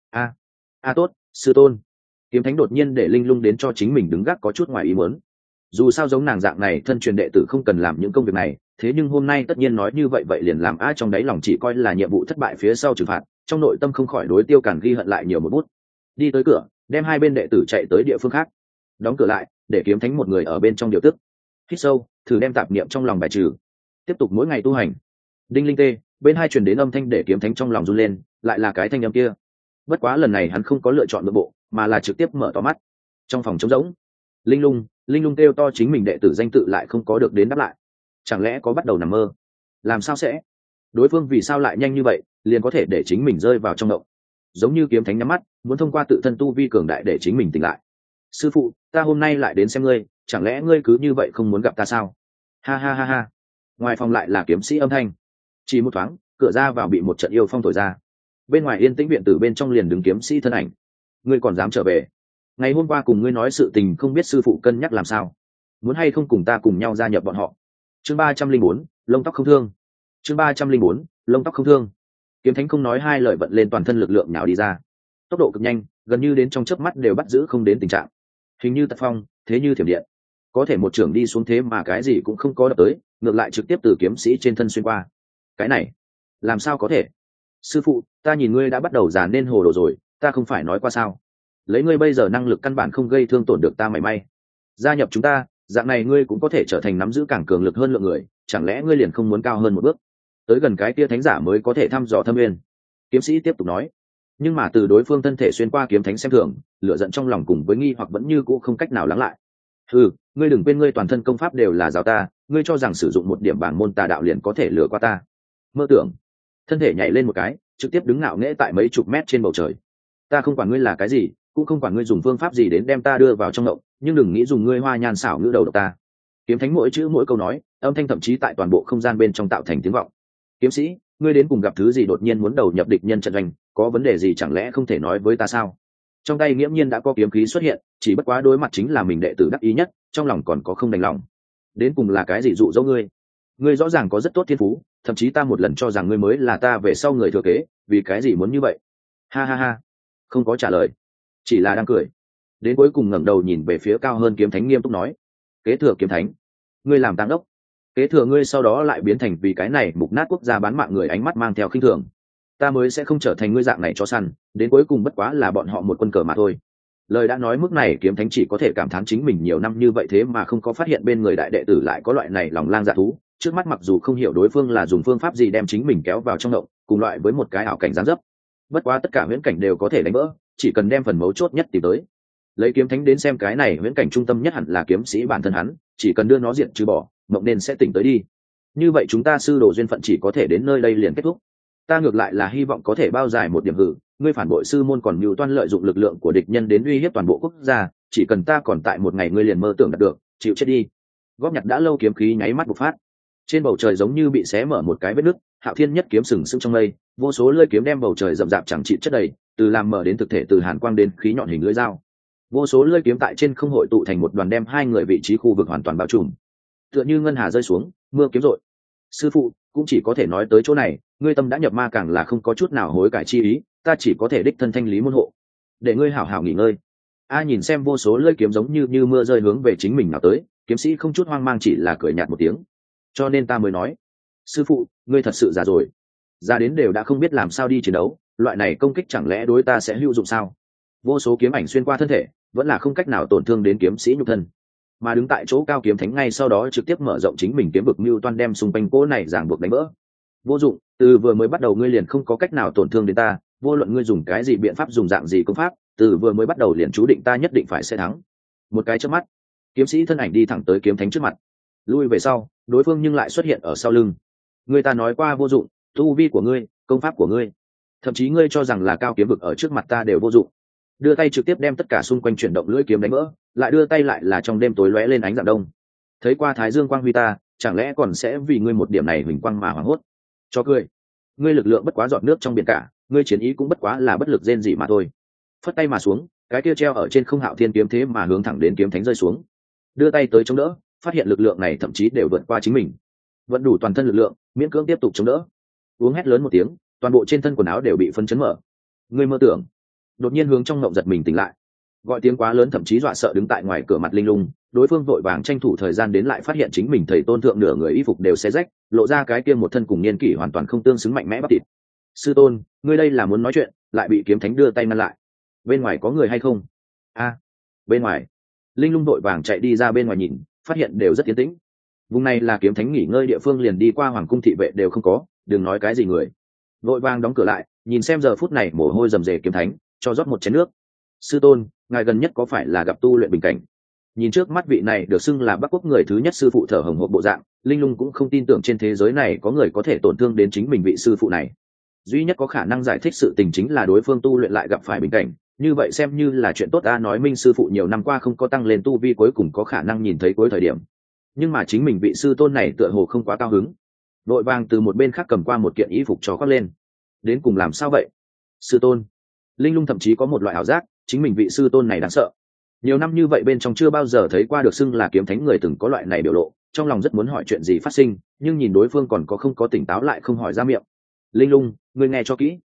A tốt, sư tôn. Kiếm thánh đột nhiên để linh lung đến cho chính mình đứng gác có chút ngoài ý muốn. Dù sao giống nàng dạng này thân truyền đệ tử không cần làm những công việc này, thế nhưng hôm nay tất nhiên nói như vậy vậy liền làm trong đáy lòng chỉ coi là nhiệm vụ thất bại phía sau trừng phạt, trong nội tâm không khỏi đối Tiêu Càn ghi hận lại nhiều một bút. Đi tới cửa, đem hai bên đệ tử chạy tới địa phương khác, đóng cửa lại, để kiếm thánh một người ở bên trong điều tức. Hít sâu, thử đem tạp niệm trong lòng bài trừ, tiếp tục mỗi ngày tu hành. Đinh linh tê, bên hai truyền đến âm thanh để kiếm thánh trong lòng run lên, lại là cái thanh âm kia. Bất quá lần này hắn không có lựa chọn nội bộ, mà là trực tiếp mở to mắt. Trong phòng trống rỗng, linh lung kêu to chính mình đệ tử danh tự lại không có được đến đáp lại. Chẳng lẽ có bắt đầu nằm mơ? Làm sao sẽ? Đối phương vì sao lại nhanh như vậy, liền có thể để chính mình rơi vào trong động? Giống như kiếm thánh nhắm mắt, muốn thông qua tự thân tu vi cường đại để chính mình tỉnh lại. Sư phụ, ta hôm nay lại đến xem ngươi, chẳng lẽ ngươi cứ như vậy không muốn gặp ta sao? Ha ha ha ha. Ngoài phòng lại là kiếm sĩ âm thanh. Chỉ một thoáng, cửa ra vào bị một trận yêu phong thổi ra. Bên ngoài yên tĩnh viện tử bên trong liền đứng kiếm sĩ thân ảnh. Ngươi còn dám trở về? Ngày hôm qua cùng ngươi nói sự tình không biết sư phụ cân nhắc làm sao, muốn hay không cùng ta cùng nhau gia nhập bọn họ. Chương 304, lông tóc không thương. Chương 304, lông tóc không thương. Kiếm thánh không nói hai lời vận lên toàn thân lực lượng nhào đi ra, tốc độ cực nhanh, gần như đến trong chớp mắt đều bắt giữ không đến tình trạng. Hình như tật phong, thế như thiểm điện, có thể một trường đi xuống thế mà cái gì cũng không có đập tới, ngược lại trực tiếp từ kiếm sĩ trên thân xuyên qua. Cái này làm sao có thể? Sư phụ, ta nhìn ngươi đã bắt đầu già nên hồ đồ rồi, ta không phải nói qua sao? Lấy ngươi bây giờ năng lực căn bản không gây thương tổn được ta mảy may. Gia nhập chúng ta, dạng này ngươi cũng có thể trở thành nắm giữ càng cường lực hơn lượng người, chẳng lẽ ngươi liền không muốn cao hơn một bước, tới gần cái kia thánh giả mới có thể thăm dò thâm nguyên? Kiếm sĩ tiếp tục nói. Nhưng mà từ đối phương thân thể xuyên qua kiếm thánh xem thường, lửa giận trong lòng cùng với nghi hoặc vẫn như cũ không cách nào lắng lại. Ngươi đừng quên ngươi toàn thân công pháp đều là giáo ta, ngươi cho rằng sử dụng một điểm bảng môn tà đạo liền có thể lừa qua ta? Mơ tưởng. Thân thể nhảy lên một cái, trực tiếp đứng ngạo nghễ tại mấy chục mét trên bầu trời. Ta không quản ngươi là cái gì, cũng không quản ngươi dùng phương pháp gì đến đem ta đưa vào trong động, nhưng đừng nghĩ dùng ngươi hoa nhan xảo ngữ đầu độc ta. Kiếm thánh mỗi chữ mỗi câu nói, âm thanh thậm chí tại toàn bộ không gian bên trong tạo thành tiếng vọng. Kiếm sĩ, ngươi đến cùng gặp thứ gì đột nhiên muốn đầu nhập địch nhân trận doanh, có vấn đề gì chẳng lẽ không thể nói với ta sao? Trong tay nghiễm nhiên đã có kiếm khí xuất hiện, chỉ bất quá đối mặt chính là mình đệ tử đắc ý nhất, trong lòng còn có không đành lòng. Đến cùng là cái gì dụ dỗ ngươi? Ngươi rõ ràng có rất tốt thiên phú, thậm chí ta một lần cho rằng ngươi mới là ta về sau người thừa kế, vì cái gì muốn như vậy? Ha ha ha. Không có trả lời, chỉ là đang cười. Đến cuối cùng ngẩng đầu nhìn về phía cao hơn kiếm thánh nghiêm túc nói. Kế thừa kiếm thánh, ngươi làm tăng đốc, kế thừa ngươi sau đó lại biến thành vì cái này mục nát quốc gia bán mạng người, ánh mắt mang theo khinh thường. Ta mới sẽ không trở thành ngươi dạng này cho săn, đến cuối cùng bất quá là bọn họ một quân cờ mà thôi. Lời đã nói mức này, kiếm thánh chỉ có thể cảm thán chính mình nhiều năm như vậy thế mà không có phát hiện bên người đại đệ tử lại có loại này lòng lang dạ thú. Trước mắt mặc dù không hiểu đối phương là dùng phương pháp gì đem chính mình kéo vào trong động, cùng loại với một cái ảo cảnh gián dấp, bất quá tất cả huyễn cảnh đều có thể đánh vỡ, chỉ cần đem phần mấu chốt nhất tìm tới. Lấy kiếm thánh đến xem, cái này huyễn cảnh trung tâm nhất hẳn là kiếm sĩ bản thân hắn, chỉ cần đưa nó diện trừ bỏ, mộng nên sẽ tỉnh tới đi. Như vậy chúng ta sư đồ duyên phận chỉ có thể đến nơi đây liền kết thúc. Ta ngược lại là hy vọng có thể bao dài một điểm hử, ngươi phản bội sư môn còn mưu toan lợi dụng lực lượng của địch nhân đến uy hiếp toàn bộ quốc gia, chỉ cần ta còn tại một ngày ngươi liền mơ tưởng đạt được, chịu chết đi. Góp nhặt đã lâu kiếm khí nháy mắt bộc phát, trên bầu trời giống như bị xé mở một cái vết nứt, Hạo Thiên nhất kiếm sừng sững trong mây, vô số lưỡi kiếm đem bầu trời rậm rạp chẳng trị chất đầy, từ làm mở đến thực thể, từ hàn quang đến khí nhọn hình lưỡi dao. Vô số lưỡi kiếm tại trên không hội tụ thành một đoàn đem hai người vị trí khu vực hoàn toàn bao trùm. Tựa như ngân hà rơi xuống, mưa kiếm rội. Sư phụ, cũng chỉ có thể nói tới chỗ này, ngươi tâm đã nhập ma càng là không có chút nào hối cải chi ý, ta chỉ có thể đích thân thanh lý môn hộ, để ngươi hảo hảo nghỉ ngơi. Nhìn xem vô số lưỡi kiếm giống như mưa rơi hướng về chính mình nào tới, kiếm sĩ không chút hoang mang chỉ là cười nhạt một tiếng. Cho nên ta mới nói, sư phụ, ngươi thật sự già rồi, già đến đều đã không biết làm sao đi chiến đấu, loại này công kích chẳng lẽ đối ta sẽ hữu dụng sao? Vô số kiếm ảnh xuyên qua thân thể, vẫn là không cách nào tổn thương đến kiếm sĩ nhục thân, mà đứng tại chỗ cao kiếm thánh ngay sau đó trực tiếp mở rộng chính mình kiếm vực mưu toan đem xung quanh cỗ này ràng buộc đánh vỡ. Vô dụng, từ vừa mới bắt đầu ngươi liền không có cách nào tổn thương đến ta, vô luận ngươi dùng cái gì biện pháp, dùng dạng gì công pháp, từ vừa mới bắt đầu liền chú định ta nhất định phải sẽ thắng. Một cái chớp mắt, kiếm sĩ thân ảnh đi thẳng tới kiếm thánh trước mặt, lui về sau, đối phương nhưng lại xuất hiện ở sau lưng. Người ta nói qua vô dụng, tu vi của ngươi, công pháp của ngươi, thậm chí ngươi cho rằng là cao kiếm vực ở trước mặt ta đều vô dụng. Đưa tay trực tiếp đem tất cả xung quanh chuyển động lưỡi kiếm đánh vỡ, lại đưa tay lại là trong đêm tối lóe lên ánh dạng đông. Thấy qua thái dương quang huy ta, chẳng lẽ còn sẽ vì ngươi một điểm này huỳnh quang mà hoảng hốt? Cho cười, ngươi lực lượng bất quá giọt nước trong biển cả, ngươi chiến ý cũng bất quá là bất lực rên rỉ mà thôi. Phất tay mà xuống, cái kia treo ở trên không Hạo Thiên kiếm thế mà hướng thẳng đến kiếm thánh rơi xuống. Đưa tay tới chống đỡ, phát hiện lực lượng này thậm chí đều vượt qua chính mình. vẫn đủ toàn thân lực lượng miễn cưỡng tiếp tục chống đỡ. Uống hét lớn một tiếng, toàn bộ trên thân quần áo đều bị phân chấn mở. Ngươi mơ tưởng. Đột nhiên hướng trong ngộng giật mình tỉnh lại, gọi tiếng quá lớn thậm chí dọa sợ đứng tại ngoài cửa mặt Linh Lung. Đối phương vội vàng tranh thủ thời gian đến, lại phát hiện chính mình thầy tôn thượng nửa người y phục đều xé rách, lộ ra cái kia một thân cùng niên kỷ hoàn toàn không tương xứng mạnh mẽ bắp thịt. Sư tôn, ngươi đây là muốn nói chuyện, lại bị kiếm thánh đưa tay ngăn lại. Bên ngoài có người hay không? Bên ngoài. Linh Lung vội vàng chạy đi ra bên ngoài nhìn, phát hiện đều rất yên tĩnh. Vùng này là kiếm thánh nghỉ ngơi địa phương, liền đi qua hoàng cung thị vệ đều không có, đừng nói cái gì người. Vội vàng đóng cửa lại, nhìn xem giờ phút này mồ hôi rầm rề kiếm thánh, cho rót một chén nước. Sư tôn, ngài gần nhất có phải là gặp tu luyện bình cảnh? Nhìn trước mắt vị này được xưng là Bắc Quốc người thứ nhất sư phụ thở hồng hộc bộ dạng, Linh Lung cũng không tin tưởng trên thế giới này có người có thể tổn thương đến chính mình vị sư phụ này. Duy nhất có khả năng giải thích sự tình chính là đối phương tu luyện lại gặp phải bình cảnh, như vậy xem như là chuyện tốt. Ta nói minh sư phụ nhiều năm qua không có tăng lên tu vi, cuối cùng có khả năng nhìn thấy cuối thời điểm. Nhưng mà chính mình vị sư tôn này tựa hồ không quá cao hứng, đội vàng từ một bên khác cầm qua một kiện y phục cho khoác lên. Đến cùng làm sao vậy sư tôn? Linh Lung thậm chí có một loại ảo giác chính mình vị sư tôn này đáng sợ. Nhiều năm như vậy bên trong chưa bao giờ thấy qua được xưng là kiếm thánh người từng có loại này biểu lộ, trong lòng rất muốn hỏi chuyện gì phát sinh, nhưng nhìn đối phương còn có không có tỉnh táo lại không hỏi ra miệng. Linh Lung, ngươi nghe cho kỹ.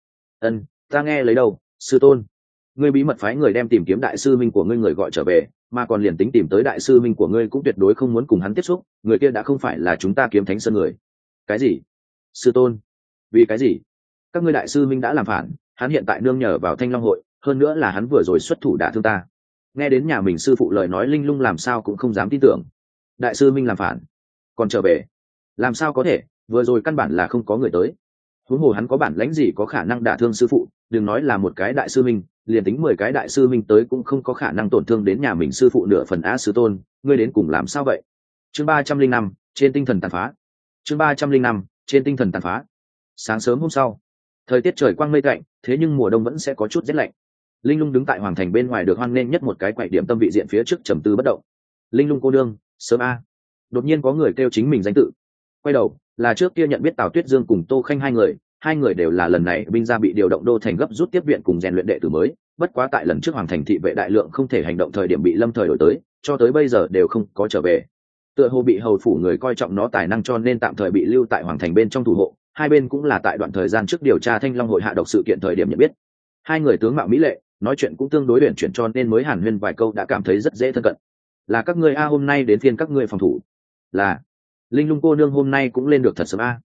Ta nghe lấy đâu sư tôn? Ngươi bí mật phái người đem tìm kiếm đại sư minh của ngươi người gọi trở về, mà còn liền tính tìm tới đại sư minh của ngươi cũng tuyệt đối không muốn cùng hắn tiếp xúc, người kia đã không phải là chúng ta kiếm thánh sơn người. Cái gì? Sư tôn? Vì cái gì? Các ngươi đại sư minh đã làm phản, hắn hiện tại nương nhờ vào Thanh Long hội, hơn nữa là hắn vừa rồi xuất thủ đả thương ta. Nghe đến nhà mình sư phụ lời nói, Linh Lung làm sao cũng không dám tin tưởng. Đại sư minh làm phản còn trở về? Làm sao có thể, vừa rồi căn bản là không có người tới. Huống hồ hắn có bản lãnh gì có khả năng đả thương sư phụ, đừng nói là một cái đại sư minh, liền tính 10 cái đại sư minh tới cũng không có khả năng tổn thương đến nhà mình sư phụ nửa phần. Á sư tôn, ngươi đến cùng làm sao vậy? Chương 305, trên tinh thần tàn phá. Chương 305, trên tinh thần tàn phá. Sáng sớm hôm sau, thời tiết trời quang mây tạnh, thế nhưng mùa đông vẫn sẽ có chút rét lạnh. Linh Lung đứng tại hoàng thành bên ngoài được hoan nghênh nhất một cái quầy điểm tâm vị diện phía trước trầm tư bất động. Linh Lung cô đương, sớm a. Đột nhiên có người kêu chính mình danh tự. Quay đầu, là trước kia nhận biết Tào Tuyết Dương cùng Tô Khanh hai người đều là lần này binh gia bị điều động đô thành gấp rút tiếp viện cùng rèn luyện đệ tử mới, bất quá tại lần trước hoàng thành thị vệ đại lượng không thể hành động thời điểm bị lâm thời đổi tới, cho tới bây giờ đều không có trở về. Tựa hồ bị hầu phủ người coi trọng nó tài năng cho nên tạm thời bị lưu tại hoàng thành bên trong thủ hộ. Hai bên cũng là tại đoạn thời gian trước điều tra Thanh Long hội hạ độc sự kiện thời điểm nhận biết. Hai người tướng mạo mỹ lệ, nói chuyện cũng tương đối uyển chuyển cho nên mới hàn huyên vài câu đã cảm thấy rất dễ thân cận. Là các ngươi a, hôm nay đến phiên các ngươi phòng thủ. Là. Linh Lung cô nương hôm nay cũng lên được thật sớm a.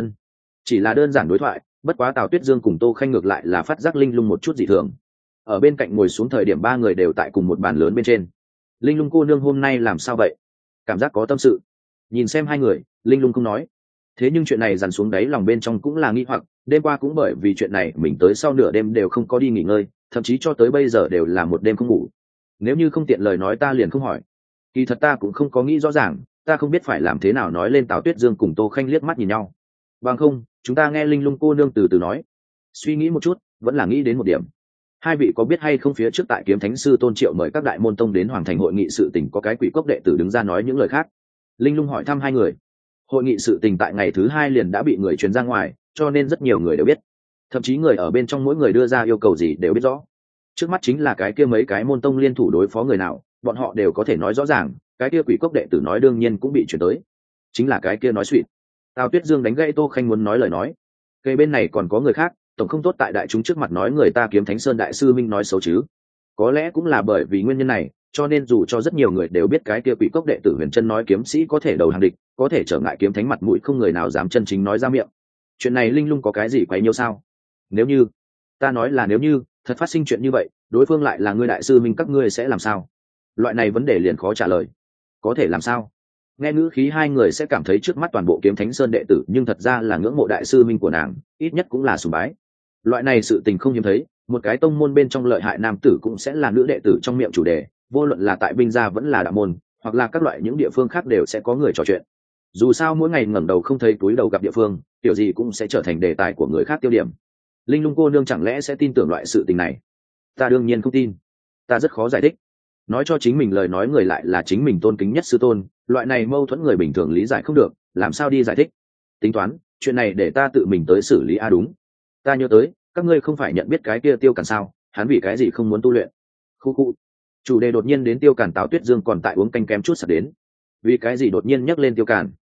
Chỉ là đơn giản đối thoại, bất quá Tào Tuyết Dương cùng Tô Khanh ngược lại là phát giác Linh Lung một chút dị thường. Ở bên cạnh ngồi xuống thời điểm ba người đều tại cùng một bàn lớn bên trên. Linh Lung cô nương hôm nay làm sao vậy? Cảm giác có tâm sự. Nhìn xem hai người, Linh Lung không nói. Thế nhưng chuyện này dằn xuống đáy lòng bên trong cũng là nghi hoặc, đêm qua cũng bởi vì chuyện này mình tới sau nửa đêm đều không có đi nghỉ ngơi, thậm chí cho tới bây giờ đều là một đêm không ngủ. Nếu như không tiện lời nói ta liền không hỏi. Kỳ thật ta cũng không có nghĩ rõ ràng, ta không biết phải làm thế nào nói lên. Tào Tuyết Dương cùng Tô Khanh liếc mắt nhìn nhau. Bằng không, chúng ta nghe Linh Lung cô nương từ từ nói. Suy nghĩ một chút, vẫn là nghĩ đến một điểm. Hai vị có biết hay không phía trước tại Kiếm Thánh sư Tôn Triệu mời các đại môn tông đến hoàng thành hội nghị sự tình có cái quỷ cốc đệ tử đứng ra nói những lời khác. Linh Lung hỏi thăm hai người. Hội nghị sự tình tại ngày thứ 2 liền đã bị người truyền ra ngoài, cho nên rất nhiều người đều biết. Thậm chí người ở bên trong mỗi người đưa ra yêu cầu gì đều biết rõ. Trước mắt chính là cái kia mấy cái môn tông liên thủ đối phó người nào, bọn họ đều có thể nói rõ ràng. Cái kia quỷ cốc đệ tử nói đương nhiên cũng bị truyền tới. Chính là cái kia nói suýt. Tào Tuyết Dương đánh gãy Tô Khanh muốn nói lời nói. Cây bên này còn có người khác, tổng không tốt tại đại chúng trước mặt nói người ta Kiếm Thánh Sơn đại sư minh nói xấu chứ. Có lẽ cũng là bởi vì nguyên nhân này, cho nên dù cho rất nhiều người đều biết cái kia quỷ cốc đệ tử Huyền Chân nói kiếm sĩ có thể đầu hàng địch, có thể trở ngại Kiếm Thánh mặt mũi, không người nào dám chân chính nói ra miệng. Chuyện này Linh Lung có cái gì quấy nhiễu sao? Nếu như, ta nói là nếu như thật phát sinh chuyện như vậy, đối phương lại là ngươi đại sư minh, các ngươi sẽ làm sao? Loại này vấn đề liền khó trả lời. Có thể làm sao? Nghe ngữ khí hai người sẽ cảm thấy trước mắt toàn bộ Kiếm Thánh Sơn đệ tử nhưng thật ra là ngưỡng mộ đại sư minh của nàng, ít nhất cũng là sùng bái. Loại này sự tình không hiếm thấy, một cái tông môn bên trong lợi hại nam tử cũng sẽ là nữ đệ tử trong miệng chủ đề, vô luận là tại binh gia vẫn là đạo môn, hoặc là các loại những địa phương khác đều sẽ có người trò chuyện. Dù sao mỗi ngày ngẩng đầu không thấy túi đầu gặp địa phương, kiểu gì cũng sẽ trở thành đề tài của người khác tiêu điểm. Linh Lung cô nương chẳng lẽ sẽ tin tưởng loại sự tình này? Ta đương nhiên không tin. Ta rất khó giải thích. Nói cho chính mình lời nói người lại là chính mình tôn kính nhất sư tôn, loại này mâu thuẫn người bình thường lý giải không được, làm sao đi giải thích? Tính toán, chuyện này để ta tự mình tới xử lý. A đúng, ta nhớ tới, các ngươi không phải nhận biết cái kia Tiêu Càn sao? Hắn vì cái gì không muốn tu luyện? Khu. Chủ đề đột nhiên đến Tiêu Càn, Tào Tuyết Dương còn tại uống canh kem chút sặc đến. Vì cái gì đột nhiên nhắc lên Tiêu Càn?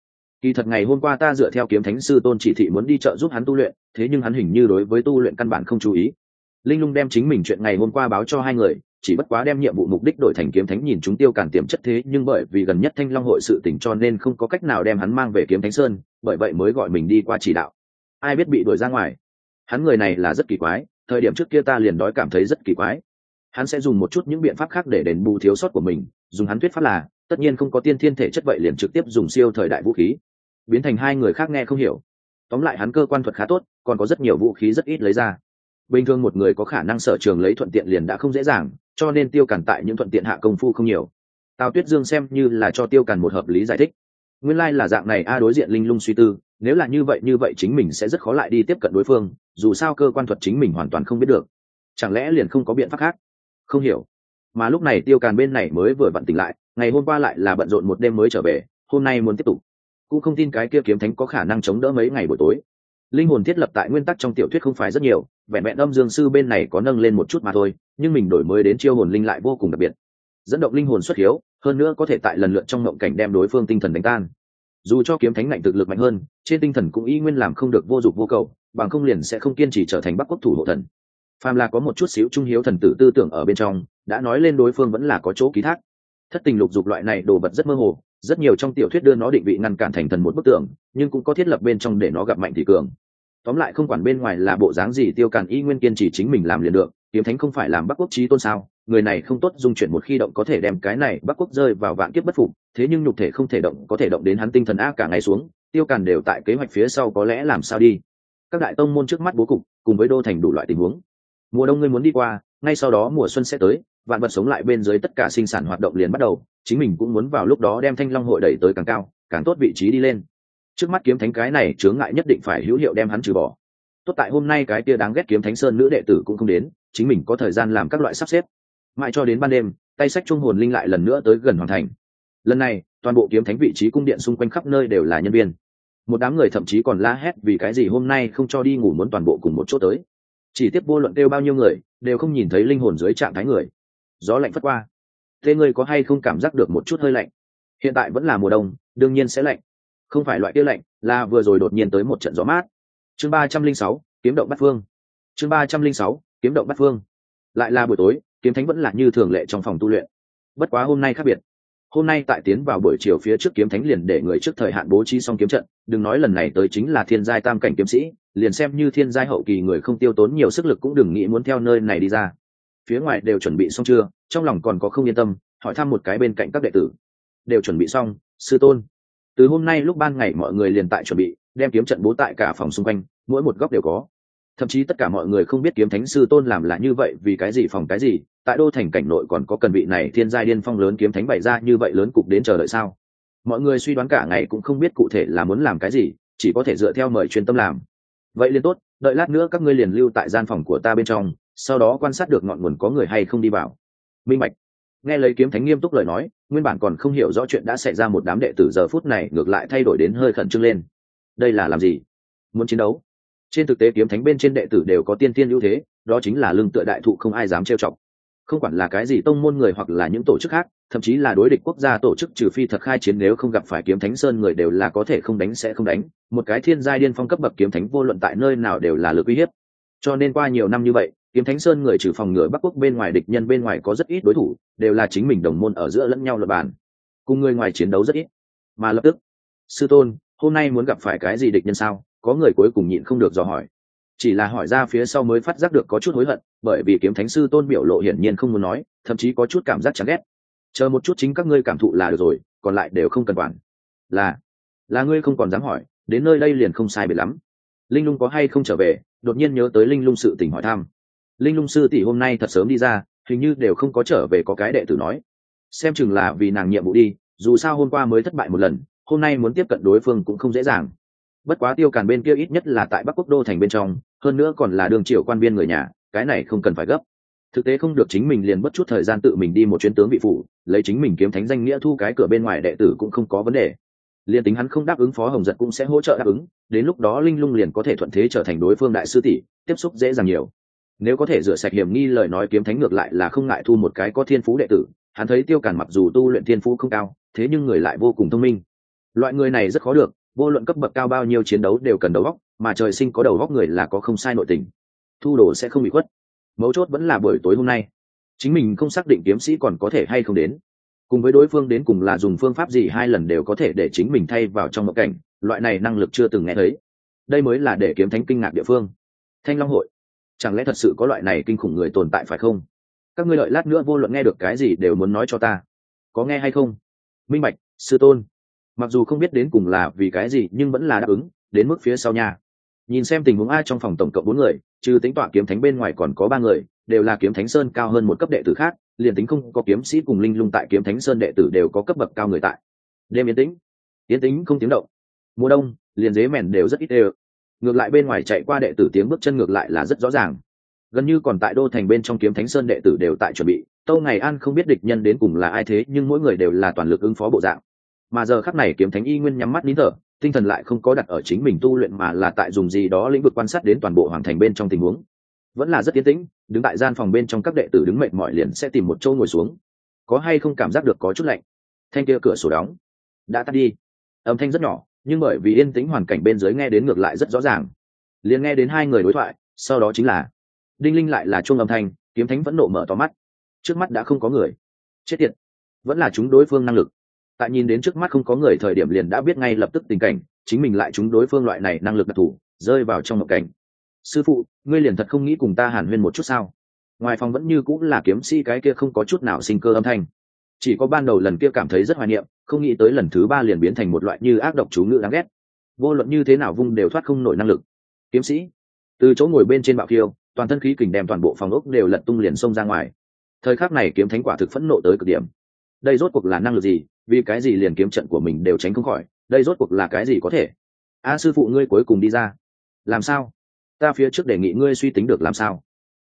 Kỳ thật ngày hôm qua ta dựa theo kiếm thánh sư tôn chỉ thị muốn đi chợ giúp hắn tu luyện, thế nhưng hắn hình như đối với tu luyện căn bản không chú ý. Linh lung đem chính mình chuyện ngày hôm qua báo cho hai người, chỉ bất quá đem nhiệm vụ mục đích đổi thành kiếm thánh nhìn chúng Tiêu Càn tiềm chất, thế nhưng bởi vì gần nhất Thanh Long hội sự tình cho nên không có cách nào đem hắn mang về kiếm thánh sơn, bởi vậy mới gọi mình đi qua chỉ đạo. Ai biết bị đuổi ra ngoài. Hắn người này là rất kỳ quái, thời điểm trước kia ta liền đói cảm thấy rất kỳ quái. Hắn sẽ dùng một chút những biện pháp khác để đền bù thiếu sót của mình, dùng hắn thuyết pháp là tất nhiên không có tiên thiên thể chất vậy liền trực tiếp dùng siêu thời đại vũ khí, biến thành hai người khác nghe không hiểu. Tóm lại hắn cơ quan thuật khá tốt, còn có rất nhiều vũ khí rất ít lấy ra. Bình thường một người có khả năng sở trường lấy thuận tiện liền đã không dễ dàng, cho nên Tiêu Càn tại những thuận tiện hạ công phu không nhiều. Tào Tuyết Dương xem như là cho Tiêu Càn một hợp lý giải thích. Nguyên lai là dạng này a. Đối diện Linh Lung suy tư, nếu là như vậy chính mình sẽ rất khó lại đi tiếp cận đối phương, dù sao cơ quan thuật chính mình hoàn toàn không biết được, chẳng lẽ liền không có biện pháp khác? Không hiểu. Mà lúc này Tiêu Càn bên này mới vừa vặn tỉnh lại, ngày hôm qua lại là bận rộn một đêm mới trở về, hôm nay muốn tiếp tục, cũng không tin cái kia kiếm thánh có khả năng chống đỡ mấy ngày buổi tối. Linh hồn thiết lập tại nguyên tắc trong tiểu thuyết không phải rất nhiều, vẹn vẹn âm dương sư bên này có nâng lên một chút mà thôi, nhưng mình đổi mới đến chiêu hồn linh lại vô cùng đặc biệt, dẫn động linh hồn xuất hiếu, hơn nữa có thể tại lần lượt trong mộng cảnh đem đối phương tinh thần đánh tan. Dù cho kiếm thánh ngạnh thực lực mạnh hơn, trên tinh thần cũng y nguyên làm không được vô dụng vô cầu, bằng không liền sẽ không kiên trì trở thành Bắc Quốc thủ hộ thần. Phàm là có một chút xíu trung hiếu thần tử tư tưởng ở bên trong, đã nói lên đối phương vẫn là có chỗ ký thác. Thất tình lục dục loại này đồ vật rất mơ hồ, rất nhiều trong tiểu thuyết đưa nó định vị ngăn cản thành thần một bức tượng, nhưng cũng có thiết lập bên trong để nó gặp mạnh thì cường. Tóm lại không quản bên ngoài là bộ dáng gì, Tiêu Càn y nguyên kiên trì chính mình làm liền được. Kiếm thánh không phải làm Bắc Quốc chí tôn sao? Người này không tốt dung chuyển một khi động có thể đem cái này Bắc Quốc rơi vào vạn kiếp bất phục, thế nhưng nhục thể không thể động, có thể động đến hắn tinh thần a. Cả ngày xuống, Tiêu Càn đều tại kế hoạch phía sau có lẽ làm sao đi. Các đại tông môn trước mắt bố cục, cùng với đô thành đủ loại tình huống. Mùa đông ngươi muốn đi qua, ngay sau đó mùa xuân sẽ tới, vạn vật sống lại bên dưới tất cả sinh sản hoạt động liền bắt đầu, chính mình cũng muốn vào lúc đó đem Thanh Long hội đẩy tới càng cao, càng tốt vị trí đi lên. Trước mắt kiếm thánh cái này chướng ngại nhất định phải hữu hiệu đem hắn trừ bỏ. Tốt tại hôm nay cái kia đáng ghét kiếm thánh sơn nữ đệ tử cũng không đến, chính mình có thời gian làm các loại sắp xếp. Mãi cho đến ban đêm, tay sách trung hồn linh lại lần nữa tới gần hoàn thành. Lần này, toàn bộ kiếm thánh vị trí cung điện xung quanh khắp nơi đều là nhân viên. Một đám người thậm chí còn la hét vì cái gì hôm nay không cho đi ngủ, muốn toàn bộ cùng một chỗ tới. Chỉ tiếp vô luận kêu bao nhiêu người, đều không nhìn thấy linh hồn dưới trạng thái người. Gió lạnh phất qua. Thế ngươi có hay không cảm giác được một chút hơi lạnh? Hiện tại vẫn là mùa đông, đương nhiên sẽ lạnh. Không phải loại kia lạnh, là vừa rồi đột nhiên tới một trận gió mát. Chương 306, kiếm động bắt phương. Chương 306, kiếm động bắt phương. Lại là buổi tối, kiếm thánh vẫn là như thường lệ trong phòng tu luyện. Bất quá hôm nay khác biệt. Hôm nay tại tiến vào buổi chiều phía trước kiếm thánh liền để người trước thời hạn bố trí xong kiếm trận, đừng nói lần này tới chính là thiên giai tam cảnh kiếm sĩ, liền xem như thiên giai hậu kỳ người không tiêu tốn nhiều sức lực cũng đừng nghĩ muốn theo nơi này đi ra. Phía ngoài đều chuẩn bị xong chưa? Trong lòng còn có không yên tâm, hỏi thăm một cái bên cạnh các đệ tử. Đều chuẩn bị xong, sư tôn. Từ hôm nay lúc ban ngày mọi người liền tại chuẩn bị, đem kiếm trận bố tại cả phòng xung quanh, mỗi một góc đều có. Thậm chí tất cả mọi người không biết kiếm thánh sư tôn làm là như vậy vì cái gì phòng cái gì, tại đô thành cảnh nội còn có cần vị này thiên giai điên phong lớn kiếm thánh bày ra như vậy lớn cục đến chờ đợi sao? Mọi người suy đoán cả ngày cũng không biết cụ thể là muốn làm cái gì, chỉ có thể dựa theo mời chuyên tâm làm. Vậy liền tốt, đợi lát nữa các ngươi liền lưu tại gian phòng của ta bên trong, sau đó quan sát được ngọn nguồn có người hay không đi vào. Minh bạch. Nghe lấy kiếm thánh nghiêm túc lời nói, nguyên bản còn không hiểu rõ chuyện đã xảy ra một đám đệ tử giờ phút này ngược lại thay đổi đến hơi khẩn trương lên. Đây là làm gì? Muốn chiến đấu? Trên thực tế kiếm thánh bên trên đệ tử đều có tiên tiên ưu thế, đó chính là lưng tựa đại thụ không ai dám trêu chọc. Không quản là cái gì tông môn người hoặc là những tổ chức khác, thậm chí là đối địch quốc gia tổ chức, trừ phi thật khai chiến, nếu không gặp phải kiếm thánh sơn người đều là có thể không đánh sẽ không đánh. Một cái thiên giai điên phong cấp bậc kiếm thánh vô luận tại nơi nào đều là lực uy hiếp. Cho nên qua nhiều năm như vậy, kiếm thánh sơn người trừ phòng ngừa Bắc Quốc bên ngoài địch nhân bên ngoài có rất ít đối thủ, đều là chính mình đồng môn ở giữa lẫn nhau luật bàn, cùng người ngoài chiến đấu rất ít. Mà lập tức, sư tôn, hôm nay muốn gặp phải cái gì địch nhân sao? Có người cuối cùng nhịn không được dò hỏi. Chỉ là hỏi ra phía sau mới phát giác được có chút hối hận, bởi vì kiếm thánh sư tôn biểu lộ hiển nhiên không muốn nói, thậm chí có chút cảm giác chán ghét. Chờ một chút, chính các ngươi cảm thụ là được rồi, còn lại đều không cần quản. Là ngươi không còn dám hỏi, đến nơi đây liền không sai biệt lắm. Linh Lung có hay không trở về? Đột nhiên nhớ tới Linh Lung sự tình hỏi thăm. Linh Lung sư tỷ hôm nay thật sớm đi ra, hình như đều không có trở về, có cái đệ tử nói. Xem chừng là vì nàng nhiệm vụ đi, dù sao hôm qua mới thất bại một lần, hôm nay muốn tiếp cận đối phương cũng không dễ dàng. Bất quá Tiêu Càn bên kia ít nhất là tại Bắc Quốc đô thành bên trong, hơn nữa còn là đường triều quan viên người nhà, cái này không cần phải gấp. Thực tế không được chính mình liền mất chút thời gian tự mình đi một chuyến tướng vị phủ, lấy chính mình kiếm thánh danh nghĩa thu cái cửa bên ngoài đệ tử cũng không có vấn đề. Liên tính hắn không đáp ứng, Phó Hồng Giật cũng sẽ hỗ trợ đáp ứng, đến lúc đó Linh Lung liền có thể thuận thế trở thành đối phương đại sư tỷ, tiếp xúc dễ dàng nhiều. Nếu có thể rửa sạch hiểm nghi lời nói, kiếm thánh ngược lại là không ngại thu một cái có thiên phú đệ tử. Hắn thấy Tiêu Càn mặc dù tu luyện thiên phú không cao, thế nhưng người lại vô cùng thông minh. Loại người này rất khó được, vô luận cấp bậc cao bao nhiêu chiến đấu đều cần đầu góc, mà trời sinh có đầu góc người là có không sai nội tình, thu đồ sẽ không bị khuất. Mấu chốt vẫn là buổi tối hôm nay chính mình không xác định kiếm sĩ còn có thể hay không đến, cùng với đối phương đến cùng là dùng phương pháp gì 2 lần đều có thể để chính mình thay vào trong mộng cảnh, loại này năng lực chưa từng nghe thấy. Đây mới là để kiếm thánh kinh ngạc địa phương. Thanh Long hội, chẳng lẽ thật sự có loại này kinh khủng người tồn tại phải không? Các ngươi đợi lát nữa vô luận nghe được cái gì đều muốn nói cho ta, có nghe hay không? Minh bạch, sư tôn. Mặc dù không biết đến cùng là vì cái gì nhưng vẫn là đáp ứng. Đến mức phía sau nhà, nhìn xem tình huống A, trong phòng tổng cộng 4 người, trừ tính tọa kiếm thánh bên ngoài còn có 3 người, đều là kiếm thánh sơn cao hơn một cấp đệ tử khác, liền tính không có kiếm sĩ cùng linh lung tại kiếm thánh sơn đệ tử đều có cấp bậc cao người tại. Đêm yên tĩnh không tiếng động. Mùa đông liền dế mèn đều rất ít đều. Ngược lại bên ngoài chạy qua đệ tử tiếng bước chân ngược lại là rất rõ ràng, gần như còn tại đô thành bên trong kiếm thánh sơn đệ tử đều tại chuẩn bị. Tâu Ngày An không biết địch nhân đến cùng là ai, thế nhưng mỗi người đều là toàn lực ứng phó bộ dạng. Mà giờ khắc này kiếm thánh y nguyên nhắm mắt nín thở, tinh thần lại không có đặt ở chính mình tu luyện mà là tại dùng gì đó lĩnh vực quan sát đến toàn bộ hoàng thành bên trong tình huống. Vẫn là rất yên tĩnh, đứng tại gian phòng bên trong các đệ tử đứng mệt mỏi liền sẽ tìm một chỗ ngồi xuống. Có hay không cảm giác được có chút lạnh? Thanh kia cửa sổ đóng đã tắt đi, âm thanh rất nhỏ nhưng bởi vì yên tĩnh hoàn cảnh bên dưới nghe đến ngược lại rất rõ ràng. Liền nghe đến 2 người đối thoại, sau đó chính là đinh linh lại là chuông âm thanh. Kiếm thánh vẫn nộ mở to mắt, trước mắt đã không có người. Chết tiệt, vẫn là chúng đối phương năng lực. Tại nhìn đến trước mắt không có người thời điểm liền đã biết ngay lập tức tình cảnh, chính mình lại chúng đối phương loại này năng lực đặc thù, rơi vào trong một cảnh. Sư phụ, ngươi liền thật không nghĩ cùng ta hàn huyên một chút sao? Ngoài phòng vẫn như cũng là kiếm sĩ cái kia không có chút nào sinh cơ âm thanh. Chỉ có ban đầu lần kia cảm thấy rất hoài niệm, không nghĩ tới lần thứ 3 liền biến thành một loại như ác độc chú ngữ đáng ghét. Vô luận như thế nào vung đều thoát không nổi năng lực. Kiếm sĩ từ chỗ ngồi bên trên bạo khiêu, toàn thân khí kình đem toàn bộ phòng ốc đều lật tung liền xông ra ngoài. Thời khắc này kiếm thánh quả thực phẫn nộ tới cực điểm. Đây rốt cuộc là năng lực gì, vì cái gì liền kiếm trận của mình đều tránh không khỏi, đây rốt cuộc là cái gì có thể? Sư phụ ngươi cuối cùng đi ra. Làm sao? Ta phía trước đề nghị ngươi suy tính được làm sao?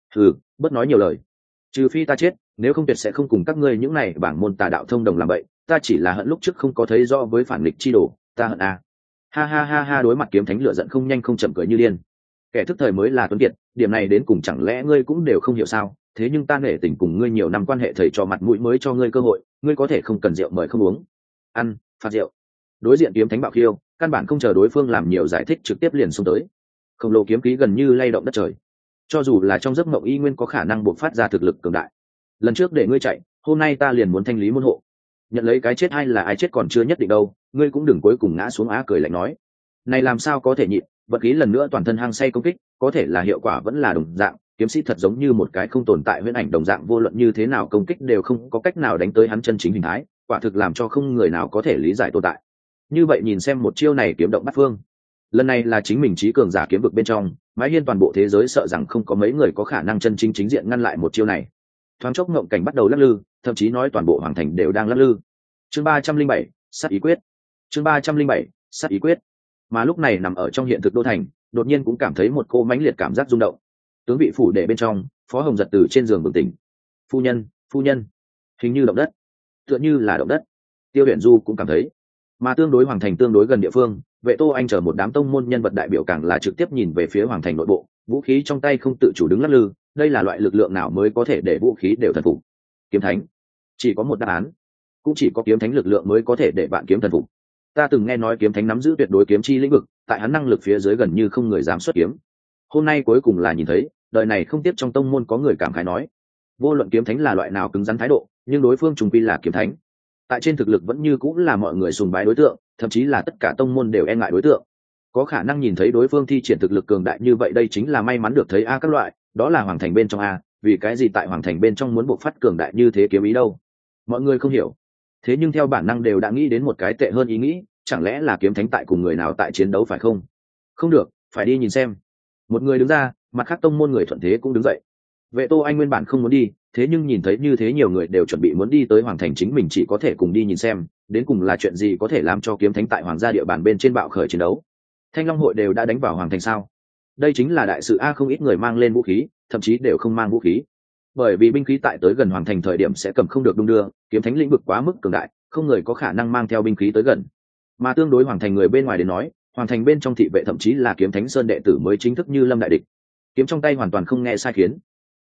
Bớt nói nhiều lời. Trừ phi ta chết, nếu không tuyệt sẽ không cùng các ngươi những này bảng môn tà đạo thông đồng làm bậy. Ta chỉ là hận lúc trước không có thấy rõ với phản nghịch chi đồ, ta hận a. Ha ha ha ha, đối mặt kiếm thánh lửa giận không nhanh không chậm cười như điên. Kẻ thức thời mới là tuấn kiệt, điểm này đến cùng chẳng lẽ ngươi cũng đều không hiểu sao? Thế nhưng ta nể tình cùng ngươi nhiều năm quan hệ thầy trò mặt mũi mới cho ngươi cơ hội, ngươi có thể không cần rượu mời không uống, ăn phạt rượu. Đối diện kiếm thánh bạo khiêu, căn bản không chờ đối phương làm nhiều giải thích trực tiếp liền xông tới. Khổng lồ kiếm khí gần như lay động đất trời, cho dù là trong giấc mộng y nguyên có khả năng buộc phát ra thực lực cường đại. Lần trước để ngươi chạy, hôm nay ta liền muốn thanh lý môn hộ. Nhận lấy cái chết hay là ai chết còn chưa nhất định đâu, ngươi cũng đừng cuối cùng ngã xuống. Á cười lạnh nói, này làm sao có thể nhịn, vật khí lần nữa toàn thân hăng say công kích, có thể là hiệu quả vẫn là đồng dạng. Kiếm sĩ thật giống như một cái không tồn tại huyễn ảnh đồng dạng, vô luận như thế nào công kích đều không có cách nào đánh tới hắn chân chính hình thái, quả thực làm cho không người nào có thể lý giải tồn tại. Như vậy nhìn xem một chiêu này kiếm động bắt phương, lần này là chính mình trí cường giả kiếm vực bên trong mái hiên toàn bộ thế giới sợ rằng không có mấy người có khả năng chân chính chính diện ngăn lại một chiêu này. Thoáng chốc ngộng cảnh bắt đầu lắc lư, thậm chí nói toàn bộ hoàng thành đều đang lắc lư. Chương 307, sát ý quyết. Chương 307, sát ý quyết. Mà lúc này nằm ở trong hiện thực đô thành, đột nhiên cũng cảm thấy một cô mãnh liệt cảm giác rung động. Tướng vị phủ để bên trong, Phó Hồng giật từ trên giường bừng tỉnh. Phu nhân, hình như động đất, tựa như là động đất. Tiêu Huyền Du cũng cảm thấy. Mà tương đối hoàng thành tương đối gần địa phương, Vệ Tô Anh chờ một đám tông môn nhân vật đại biểu càng là trực tiếp nhìn về phía hoàng thành nội bộ, vũ khí trong tay không tự chủ đứng lắc lư. Đây là loại lực lượng nào mới có thể để vũ khí đều thần phục? Kiếm thánh. Chỉ có một đáp án, cũng chỉ có kiếm thánh lực lượng mới có thể để bạn kiếm thần phục. Ta từng nghe nói kiếm thánh nắm giữ tuyệt đối kiếm chi lĩnh vực, tại hắn năng lực phía dưới gần như không người dám xuất kiếm. Hôm nay cuối cùng là nhìn thấy, đời này không tiếp trong tông môn có người cảm khái nói, vô luận kiếm thánh là loại nào cứng rắn thái độ, nhưng đối phương trùng quy là kiếm thánh, tại trên thực lực vẫn như cũng là mọi người sùng bái đối tượng, thậm chí là tất cả tông môn đều e ngại đối tượng. Có khả năng nhìn thấy đối phương thi triển thực lực cường đại như vậy, đây chính là may mắn được thấy các loại, đó là hoàng thành bên trong vì cái gì tại hoàng thành bên trong muốn buộc phát cường đại như thế kiếm ý đâu? Mọi người không hiểu, thế nhưng theo bản năng đều đã nghĩ đến một cái tệ hơn ý nghĩ, chẳng lẽ là kiếm thánh tại cùng người nào tại chiến đấu phải không? Không được, phải đi nhìn xem. Một người đứng ra, mặt khác tông môn người thuận thế cũng đứng dậy. Vệ Tô Anh nguyên bản không muốn đi, thế nhưng nhìn thấy như thế nhiều người đều chuẩn bị muốn đi tới hoàng thành, chính mình chỉ có thể cùng đi nhìn xem, đến cùng là chuyện gì có thể làm cho kiếm thánh tại hoàng gia địa bàn bên trên bạo khởi chiến đấu. Thanh Long hội đều đã đánh vào hoàng thành sao? Đây chính là đại sự không ít người mang lên vũ khí, thậm chí đều không mang vũ khí, bởi vì binh khí tại tới gần hoàng thành thời điểm sẽ cầm không được đung đưa, kiếm thánh lĩnh vực quá mức cường đại, không người có khả năng mang theo binh khí tới gần. Mà tương đối hoàng thành người bên ngoài đến nói, hoàng thành bên trong thị vệ thậm chí là kiếm thánh sơn đệ tử mới chính thức như lâm đại địch, kiếm trong tay hoàn toàn không nghe sai khiến.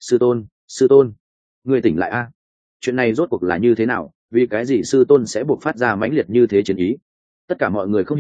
Sư tôn, người tỉnh lại chuyện này rốt cuộc là như thế nào, vì cái gì sư tôn sẽ buộc phát ra mãnh liệt như thế chiến ý? Tất cả mọi người không hiểu,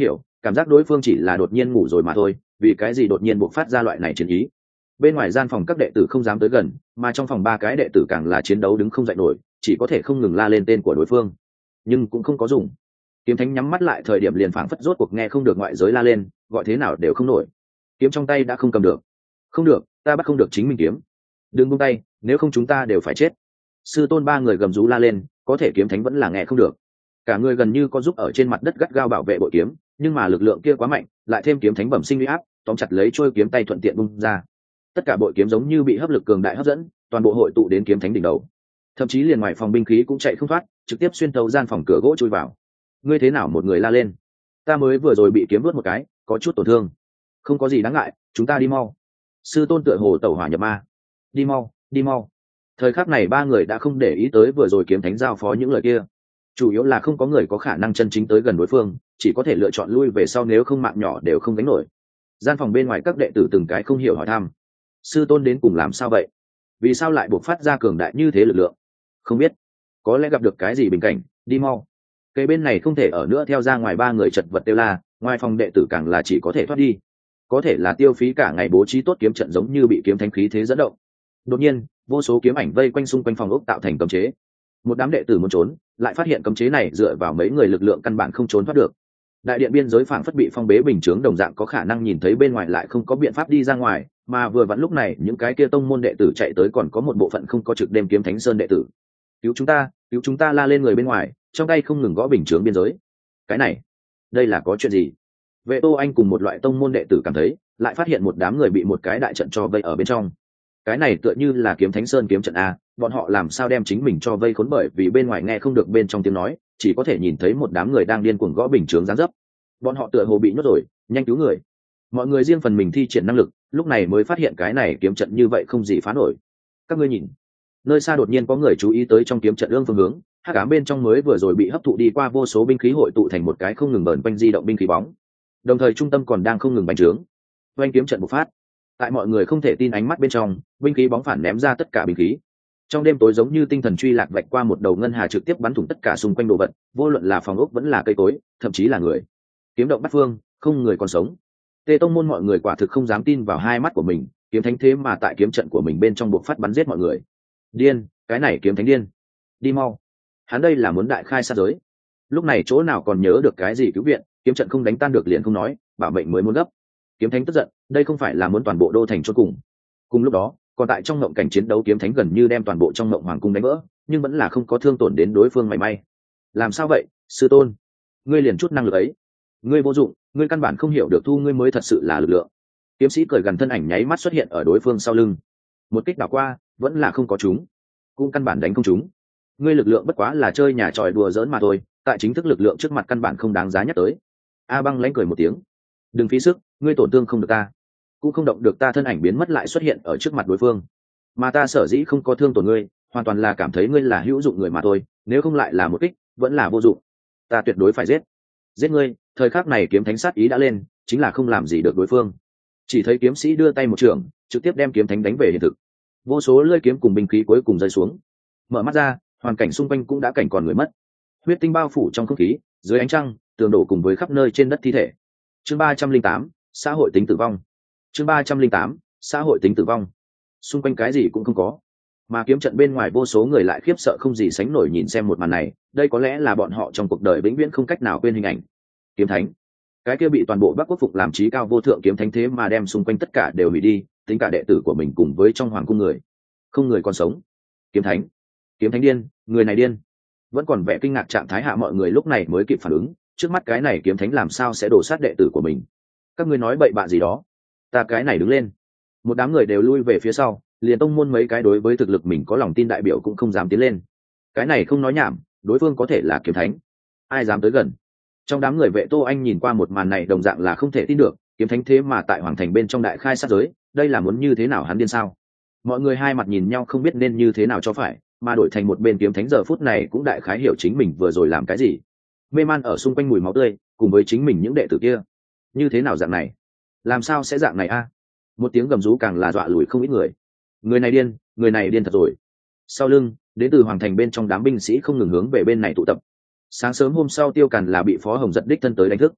cảm giác đối phương chỉ là đột nhiên ngủ rồi mà thôi, vì cái gì đột nhiên buộc phát ra loại này chiến ý. Bên ngoài gian phòng các đệ tử không dám tới gần, mà trong phòng ba cái đệ tử càng là chiến đấu đứng không dậy nổi, chỉ có thể không ngừng la lên tên của đối phương, nhưng cũng không có dùng. Kiếm thánh nhắm mắt lại thời điểm liền phảng phất rốt cuộc nghe không được ngoại giới la lên, gọi thế nào đều không nổi. Kiếm trong tay đã không cầm được. Không được, ta bắt không được chính mình kiếm. Đừng buông tay, nếu không chúng ta đều phải chết. Sư tôn ba người gầm rú la lên, có thể kiếm thánh vẫn là nghe không được. Cả người gần như có giúp ở trên mặt đất gắt gao bảo vệ bội kiếm, nhưng mà lực lượng kia quá mạnh, lại thêm kiếm thánh bẩm sinh uy áp, tóm chặt lấy trôi kiếm tay thuận tiện bung ra. Tất cả bội kiếm giống như bị hấp lực cường đại hấp dẫn, toàn bộ hội tụ đến kiếm thánh đỉnh đầu. Thậm chí liền ngoài phòng binh khí cũng chạy không thoát, trực tiếp xuyên tấu gian phòng cửa gỗ chui vào. Ngươi thế nào? Một người la lên. Ta mới vừa rồi bị kiếm vớt một cái, có chút tổn thương. Không có gì đáng ngại, chúng ta đi mau. Sư tôn tựa hồ tẩu hỏa nhập ma. Đi mau, đi mau. Thời khắc này ba người đã không để ý tới vừa rồi kiếm thánh giao phó những lời kia, chủ yếu là không có người có khả năng chân chính tới gần đối phương, chỉ có thể lựa chọn lui về sau, nếu không mạng nhỏ đều không gánh nổi. Gian phòng bên ngoài các đệ tử từng cái không hiểu hỏi thăm, sư tôn đến cùng làm sao vậy, vì sao lại buộc phát ra cường đại như thế lực lượng? Không biết, có lẽ gặp được cái gì bình cảnh. Đi mau. Cây bên này không thể ở nữa, theo ra ngoài ba người chật vật kêu la, ngoài phòng đệ tử càng là chỉ có thể thoát đi. Có thể là tiêu phí cả ngày bố trí tốt kiếm trận giống như bị kiếm thánh khí thế dẫn động. Đột nhiên vô số kiếm ảnh vây quanh xung quanh phòng ốc tạo thành cấm chế. Một đám đệ tử muốn trốn, lại phát hiện cấm chế này dựa vào mấy người lực lượng căn bản không trốn thoát được. Đại điện biên giới phảng phất bị phong bế bình chướng đồng dạng, có khả năng nhìn thấy bên ngoài lại không có biện pháp đi ra ngoài, mà vừa vặn lúc này những cái kia tông môn đệ tử chạy tới, còn có một bộ phận không có trực đêm kiếm thánh sơn đệ tử. Cứu chúng ta, cứu chúng ta! La lên người bên ngoài, trong tay không ngừng gõ bình chướng biên giới. Cái này, đây là có chuyện gì? Vệ Tô Anh cùng một loại tông môn đệ tử cảm thấy, lại phát hiện một đám người bị một cái đại trận cho vây ở bên trong. Cái này tựa như là kiếm thánh sơn kiếm trận a, bọn họ làm sao đem chính mình cho vây khốn, bởi vì bên ngoài nghe không được bên trong tiếng nói, chỉ có thể nhìn thấy một đám người đang điên cuồng gõ bình chướng giáng dấp. Bọn họ tựa hồ bị nhốt rồi, nhanh cứu người! Mọi người riêng phần mình thi triển năng lực, lúc này mới phát hiện cái này kiếm trận như vậy không gì phá nổi. Các ngươi nhìn, nơi xa đột nhiên có người chú ý tới trong kiếm trận ương phương hướng, hắc ám bên trong mới vừa rồi bị hấp thụ đi qua vô số binh khí hội tụ thành một cái không ngừng bờn quanh di động binh khí bóng, đồng thời trung tâm còn đang không ngừng bành trướng. Oanh kiếm trận bộc phát, tại mọi người không thể tin ánh mắt bên trong, binh khí bóng phản ném ra tất cả binh khí. Trong đêm tối giống như tinh thần truy lạc vạch qua một đầu ngân hà, trực tiếp bắn thủng tất cả xung quanh đồ vật, vô luận là phòng ốc vẫn là cây cối, thậm chí là người. Kiếm động bắt phương, không người còn sống. Tê tông môn mọi người quả thực không dám tin vào hai mắt của mình, kiếm thánh thế mà tại kiếm trận của mình bên trong buộc phát bắn giết mọi người. Điên, cái này kiếm thánh điên! Đi mau, hắn đây là muốn đại khai sát giới. Lúc này chỗ nào còn nhớ được cái gì cứu viện, kiếm trận không đánh tan được liền không nói, bảo mệnh mới muốn gấp. Kiếm thánh tức giận, đây không phải là muốn toàn bộ đô thành chôn cùng. Cùng lúc đó, còn tại trong ngộng cảnh chiến đấu, kiếm thánh gần như đem toàn bộ trong ngộng hoàng cung đánh vỡ, nhưng vẫn là không có thương tổn đến đối phương mảy may. Làm sao vậy, sư tôn? Ngươi liền chút năng lực ấy, ngươi vô dụng, ngươi căn bản không hiểu được thu ngươi mới thật sự là lực lượng. Kiếm sĩ cười gần, thân ảnh nháy mắt xuất hiện ở đối phương sau lưng. Một kích đảo qua, vẫn là không có trúng, cũng căn bản đánh không trúng. Ngươi lực lượng bất quá là chơi nhà tròi đùa giỡn mà thôi, tại chính thức lực lượng trước mặt căn bản không đáng giá nhắc tới. A Băng lãnh cười một tiếng, đừng phí sức, ngươi tổn thương không được ta, cũng không động được ta. Thân ảnh biến mất lại xuất hiện ở trước mặt đối phương. Mà ta sở dĩ không có thương tổn ngươi, hoàn toàn là cảm thấy ngươi là hữu dụng người mà thôi, nếu không lại là một kích, vẫn là vô dụng. Ta tuyệt đối phải giết ngươi. Thời khắc này kiếm thánh sát ý đã lên, chính là không làm gì được đối phương. Chỉ thấy kiếm sĩ đưa tay một trường, trực tiếp đem kiếm thánh đánh về hiện thực. Vô số lưỡi kiếm cùng binh khí cuối cùng rơi xuống. Mở mắt ra, hoàn cảnh xung quanh cũng đã cảnh còn người mất. Huyết tinh bao phủ trong không khí, dưới ánh trăng, tường đổ cùng với khắp nơi trên đất thi thể. Chương 308, xã hội tính tử vong. Chương 308, xã hội tính tử vong. Xung quanh cái gì cũng không có, mà kiếm trận bên ngoài vô số người lại khiếp sợ không gì sánh nổi nhìn xem một màn này. Đây có lẽ là bọn họ trong cuộc đời vĩnh viễn không cách nào quên hình ảnh. Kiếm thánh, cái kia bị toàn bộ Bắc Quốc phục làm chí cao vô thượng kiếm thánh, thế mà đem xung quanh tất cả đều hủy đi, tính cả đệ tử của mình cùng với trong hoàng cung người, không người còn sống. Kiếm thánh điên, người này điên. Vẫn còn vẻ kinh ngạc trạng thái hạ, mọi người lúc này mới kịp phản ứng, trước mắt cái này kiếm thánh làm sao sẽ đổ sát đệ tử của mình? Các ngươi nói bậy bạ gì đó? Ta cái này đứng lên. Một đám người đều lui về phía sau, liền tông môn mấy cái đối với thực lực mình có lòng tin đại biểu cũng không dám tiến lên. Cái này không nói nhảm, đối phương có thể là kiếm thánh, ai dám tới gần? Trong đám người Vệ Tô Anh nhìn qua một màn này đồng dạng là không thể tin được, kiếm thánh thế mà tại hoàng thành bên trong đại khai sát giới, đây là muốn như thế nào, hắn điên sao? Mọi người hai mặt nhìn nhau không biết nên như thế nào cho phải, mà đổi thành một bên kiếm thánh giờ phút này cũng đại khái hiểu chính mình vừa rồi làm cái gì. Mê man ở xung quanh mùi máu tươi, cùng với chính mình những đệ tử kia. Như thế nào dạng này? Làm sao sẽ dạng này a? Một tiếng gầm rú càng là dọa lùi không ít người. Người này điên, người này điên thật rồi. Sau lưng, đến từ hoàng thành bên trong đám binh sĩ không ngừng hướng về bên này tụ tập. Sáng sớm hôm sau, Tiêu Càn là bị Phó Hồng Giật đích thân tới đánh thức.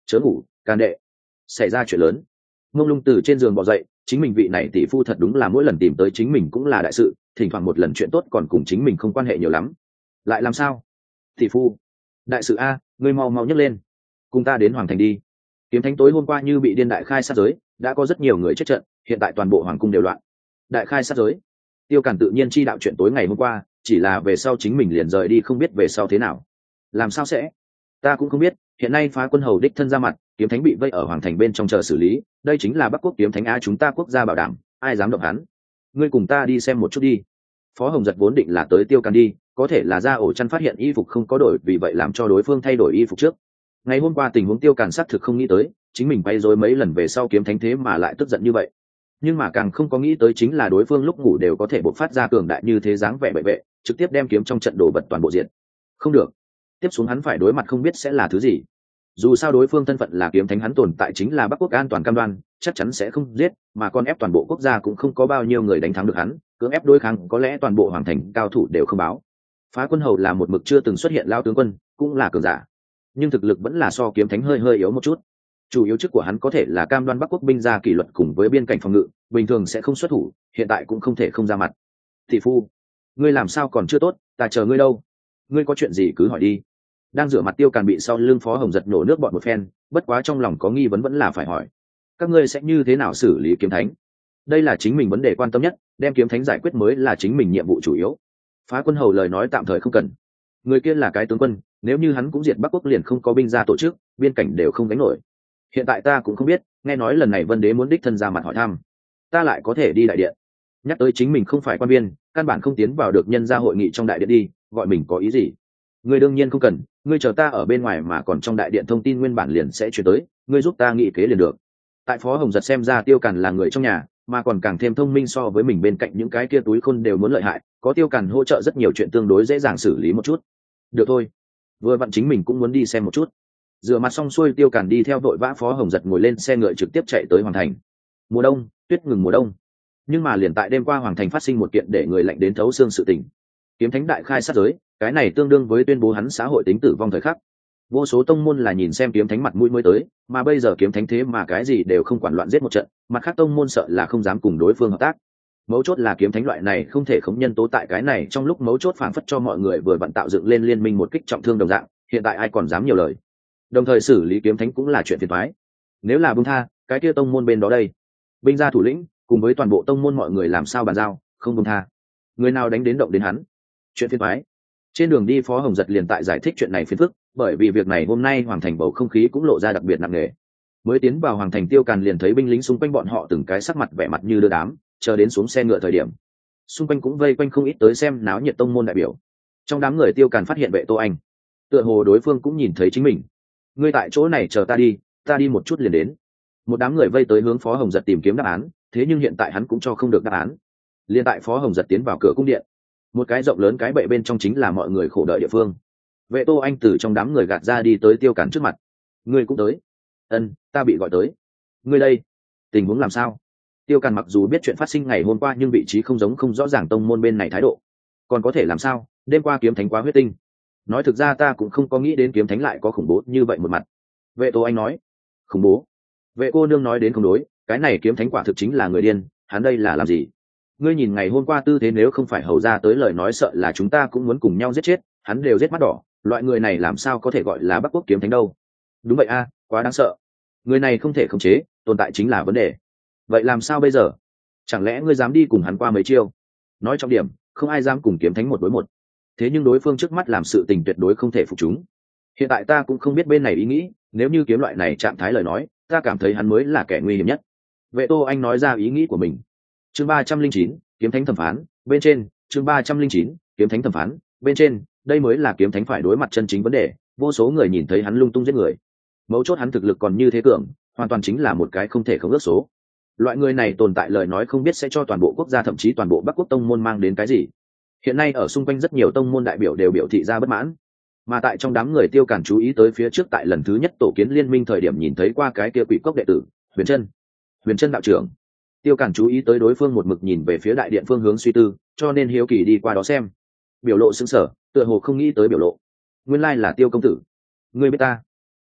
chớ ngủ can đệ, xảy ra chuyện lớn. Mông Lung từ trên giường bò dậy, chính mình vị này tỷ phu thật đúng là mỗi lần tìm tới chính mình cũng là đại sự, thỉnh thoảng một lần chuyện tốt còn cùng chính mình không quan hệ nhiều lắm. Lại làm sao? Tỷ phu, đại sự a, ngươi mau mau nhấc lên, cùng ta đến hoàng thành đi. Kiếm thánh tối hôm qua như bị điên đại khai sát giới, đã có rất nhiều người chết trận, hiện tại toàn bộ hoàng cung đều loạn. Đại khai sát giới? Tiêu Càn tự nhiên chi đạo chuyện tối ngày hôm qua, chỉ là về sau chính mình liền rời đi không biết về sau thế nào. Làm sao sẽ? Ta cũng không biết, hiện nay Phá Quân hầu đích thân ra mặt, kiếm thánh bị vây ở hoàng thành bên trong chờ xử lý, đây chính là Bắc Quốc kiếm thánh a, chúng ta quốc gia bảo đảm, ai dám động hắn. Ngươi cùng ta đi xem một chút đi. Phó Hồng Giật vốn định là tới Tiêu Càn đi, có thể là ra ổ chăn phát hiện y phục không có đổi, vì vậy làm cho đối phương thay đổi y phục trước. Ngày hôm qua tình huống Tiêu Càn xác thực không nghĩ tới, chính mình bay rồi mấy lần về sau kiếm thánh thế mà lại tức giận như vậy. Nhưng mà càng không có nghĩ tới chính là đối phương lúc ngủ đều có thể bộc phát ra cường đại như thế, dáng vẻ bệ vệ, trực tiếp đem kiếm trong trận đổ bật toàn bộ diện. Không được, tiếp xuống hắn phải đối mặt không biết sẽ là thứ gì. Dù sao đối phương thân phận là kiếm thánh, hắn tồn tại chính là Bắc Quốc an toàn cam đoan, chắc chắn sẽ không giết, mà con ép toàn bộ quốc gia cũng không có bao nhiêu người đánh thắng được hắn, cưỡng ép đối kháng có lẽ toàn bộ hoàng thành cao thủ đều không báo. Phá Quân hầu là một mực chưa từng xuất hiện lao tướng quân, cũng là cường giả, nhưng thực lực vẫn là so kiếm thánh hơi yếu một chút. Chủ yếu chức của hắn có thể là cam đoan Bắc Quốc binh gia kỷ luật cùng với biên cảnh phòng ngự, bình thường sẽ không xuất thủ, hiện tại cũng không thể không ra mặt. Thị phu, ngươi làm sao còn chưa tốt, ta chờ ngươi đâu, ngươi có chuyện gì cứ hỏi đi. Đang rửa mặt Tiêu Càn bị sau lưng Phó Hồng Giật nổ nước bọn một phen, bất quá trong lòng có nghi vấn vẫn là phải hỏi. Các ngươi sẽ như thế nào xử lý kiếm thánh? Đây là chính mình vấn đề quan tâm nhất, đem kiếm thánh giải quyết mới là chính mình nhiệm vụ chủ yếu. Phá Quân hầu lời nói tạm thời không cần. Người kia là cái tướng quân, nếu như hắn cũng diệt Bắc Quốc liền không có binh gia tổ chức, biên cảnh đều không gánh nổi. Hiện tại ta cũng không biết, nghe nói lần này Vân Đế muốn đích thân ra mặt hỏi thăm, ta lại có thể đi đại điện. Nhắc tới chính mình không phải quan viên, căn bản không tiến vào được nhân gia hội nghị trong đại điện đi, gọi mình có ý gì? Ngươi đương nhiên không cần, ngươi chờ ta ở bên ngoài mà còn trong đại điện thông tin nguyên bản liền sẽ chuyển tới, ngươi giúp ta nghị kế liền được. Tại Phó Hồng Giật xem ra Tiêu Càn là người trong nhà, mà còn càng thêm thông minh so với mình bên cạnh những cái kia túi khôn đều muốn lợi hại, có Tiêu Càn hỗ trợ rất nhiều chuyện tương đối dễ dàng xử lý một chút. Được thôi, vừa vặn chính mình cũng muốn đi xem một chút. Rửa mặt xong xuôi Tiêu Càn đi theo đội vã Phó Hồng Giật ngồi lên xe ngựa trực tiếp chạy tới hoàng thành. Mùa đông, tuyết ngừng mùa đông, nhưng mà liền tại đêm qua hoàng thành phát sinh một kiện để người lạnh đến thấu xương sự tình. Kiếm thánh đại khai sát giới, cái này tương đương với tuyên bố hắn xã hội tính tử vong thời khắc. Vô số tông môn là nhìn xem kiếm thánh mặt mũi mới tới, mà bây giờ kiếm thánh thế mà cái gì đều không quản, loạn giết một trận, mặt khác tông môn sợ là không dám cùng đối phương hợp tác. Mấu chốt là kiếm thánh loại này không thể khống nhân tố tại cái này trong lúc mấu chốt phảng phất cho mọi người vừa vặn tạo dựng lên liên minh một kích trọng thương đồng dạng, hiện tại ai còn dám nhiều lời. Đồng thời xử lý kiếm thánh cũng là chuyện phiền toái. Nếu là buông tha, cái kia tông môn bên đó đây, binh gia thủ lĩnh cùng với toàn bộ tông môn mọi người làm sao bàn giao, không buông tha, người nào đánh đến động đến hắn, chuyện phiền toái. Trên đường đi Phó Hồng Giật liền tại giải thích chuyện này phiền phức, bởi vì việc này hôm nay hoàng thành bầu không khí cũng lộ ra đặc biệt nặng nề. Mới tiến vào hoàng thành Tiêu Càn liền thấy binh lính xung quanh bọn họ từng cái sắc mặt vẻ mặt như đưa đám, chờ đến xuống xe ngựa thời điểm, xung quanh cũng vây quanh không ít tới xem náo nhiệt tông môn đại biểu. Trong đám người Tiêu Càn phát hiện Vệ Tô Anh, tựa hồ đối phương cũng nhìn thấy chính mình. Ngươi tại chỗ này chờ ta đi một chút liền đến. Một đám người vây tới hướng Phó Hồng Giật tìm kiếm đáp án, thế nhưng hiện tại hắn cũng cho không được đáp án. Liên tại Phó Hồng Giật tiến vào cửa cung điện, một cái rộng lớn cái bệ bên trong chính là mọi người khổ đợi địa phương. Vệ Tô Anh từ trong đám người gạt ra đi tới Tiêu Càn trước mặt. Ngươi cũng tới? Ân, ta bị gọi tới. Ngươi đây, tình huống làm sao? Tiêu Càn mặc dù biết chuyện phát sinh ngày hôm qua nhưng vị trí không giống không rõ ràng tông môn bên này thái độ. Còn có thể làm sao, đêm qua kiếm thánh quá huyết tinh. Nói thực ra ta cũng không có nghĩ đến kiếm thánh lại có khủng bố như vậy một mặt. Vệ Tô Anh nói. Khủng bố? Vệ cô nương nói đến không đối, cái này kiếm thánh quả thực chính là người điên, hắn đây là làm gì? Ngươi nhìn ngày hôm qua tư thế, nếu không phải hầu ra tới lời nói sợ là chúng ta cũng muốn cùng nhau giết chết, hắn đều giết mắt đỏ, loại người này làm sao có thể gọi là Bắc Quốc kiếm thánh đâu? Đúng vậy a, quá đáng sợ. Người này không thể khống chế, tồn tại chính là vấn đề. Vậy làm sao bây giờ? Chẳng lẽ ngươi dám đi cùng hắn qua mấy chiêu? Nói trọng điểm, không ai dám cùng kiếm thánh một đối một. Thế nhưng đối phương trước mắt làm sự tình tuyệt đối không thể phục chúng. Hiện tại ta cũng không biết bên này ý nghĩ, nếu như kiếm loại này trạng thái lời nói, ta cảm thấy hắn mới là kẻ nguy hiểm nhất. Vệ Tô Anh nói ra ý nghĩ của mình. Chương 309, kiếm thánh thẩm phán, bên trên, chương 309, kiếm thánh thẩm phán, bên trên, đây mới là kiếm thánh phải đối mặt chân chính vấn đề, vô số người nhìn thấy hắn lung tung giết người. Mấu chốt hắn thực lực còn như thế cường, hoàn toàn chính là một cái không thể không ước số. Loại người này tồn tại lời nói không biết sẽ cho toàn bộ quốc gia thậm chí toàn bộ Bắc Quốc tông môn mang đến cái gì. Hiện nay ở xung quanh rất nhiều tông môn đại biểu đều biểu thị ra bất mãn. Mà tại trong đám người Tiêu Càn chú ý tới phía trước tại lần thứ nhất tổ kiến liên minh thời điểm nhìn thấy qua cái kia Quỷ Cốc đệ tử, Huyền Trân đạo trưởng. Tiêu Càn chú ý tới đối phương một mực nhìn về phía đại điện phương hướng suy tư, cho nên hiếu kỳ đi qua đó xem. Biểu lộ sững sờ, tựa hồ không nghĩ tới biểu lộ. Nguyên lai là Tiêu công tử. Ngươi biết ta?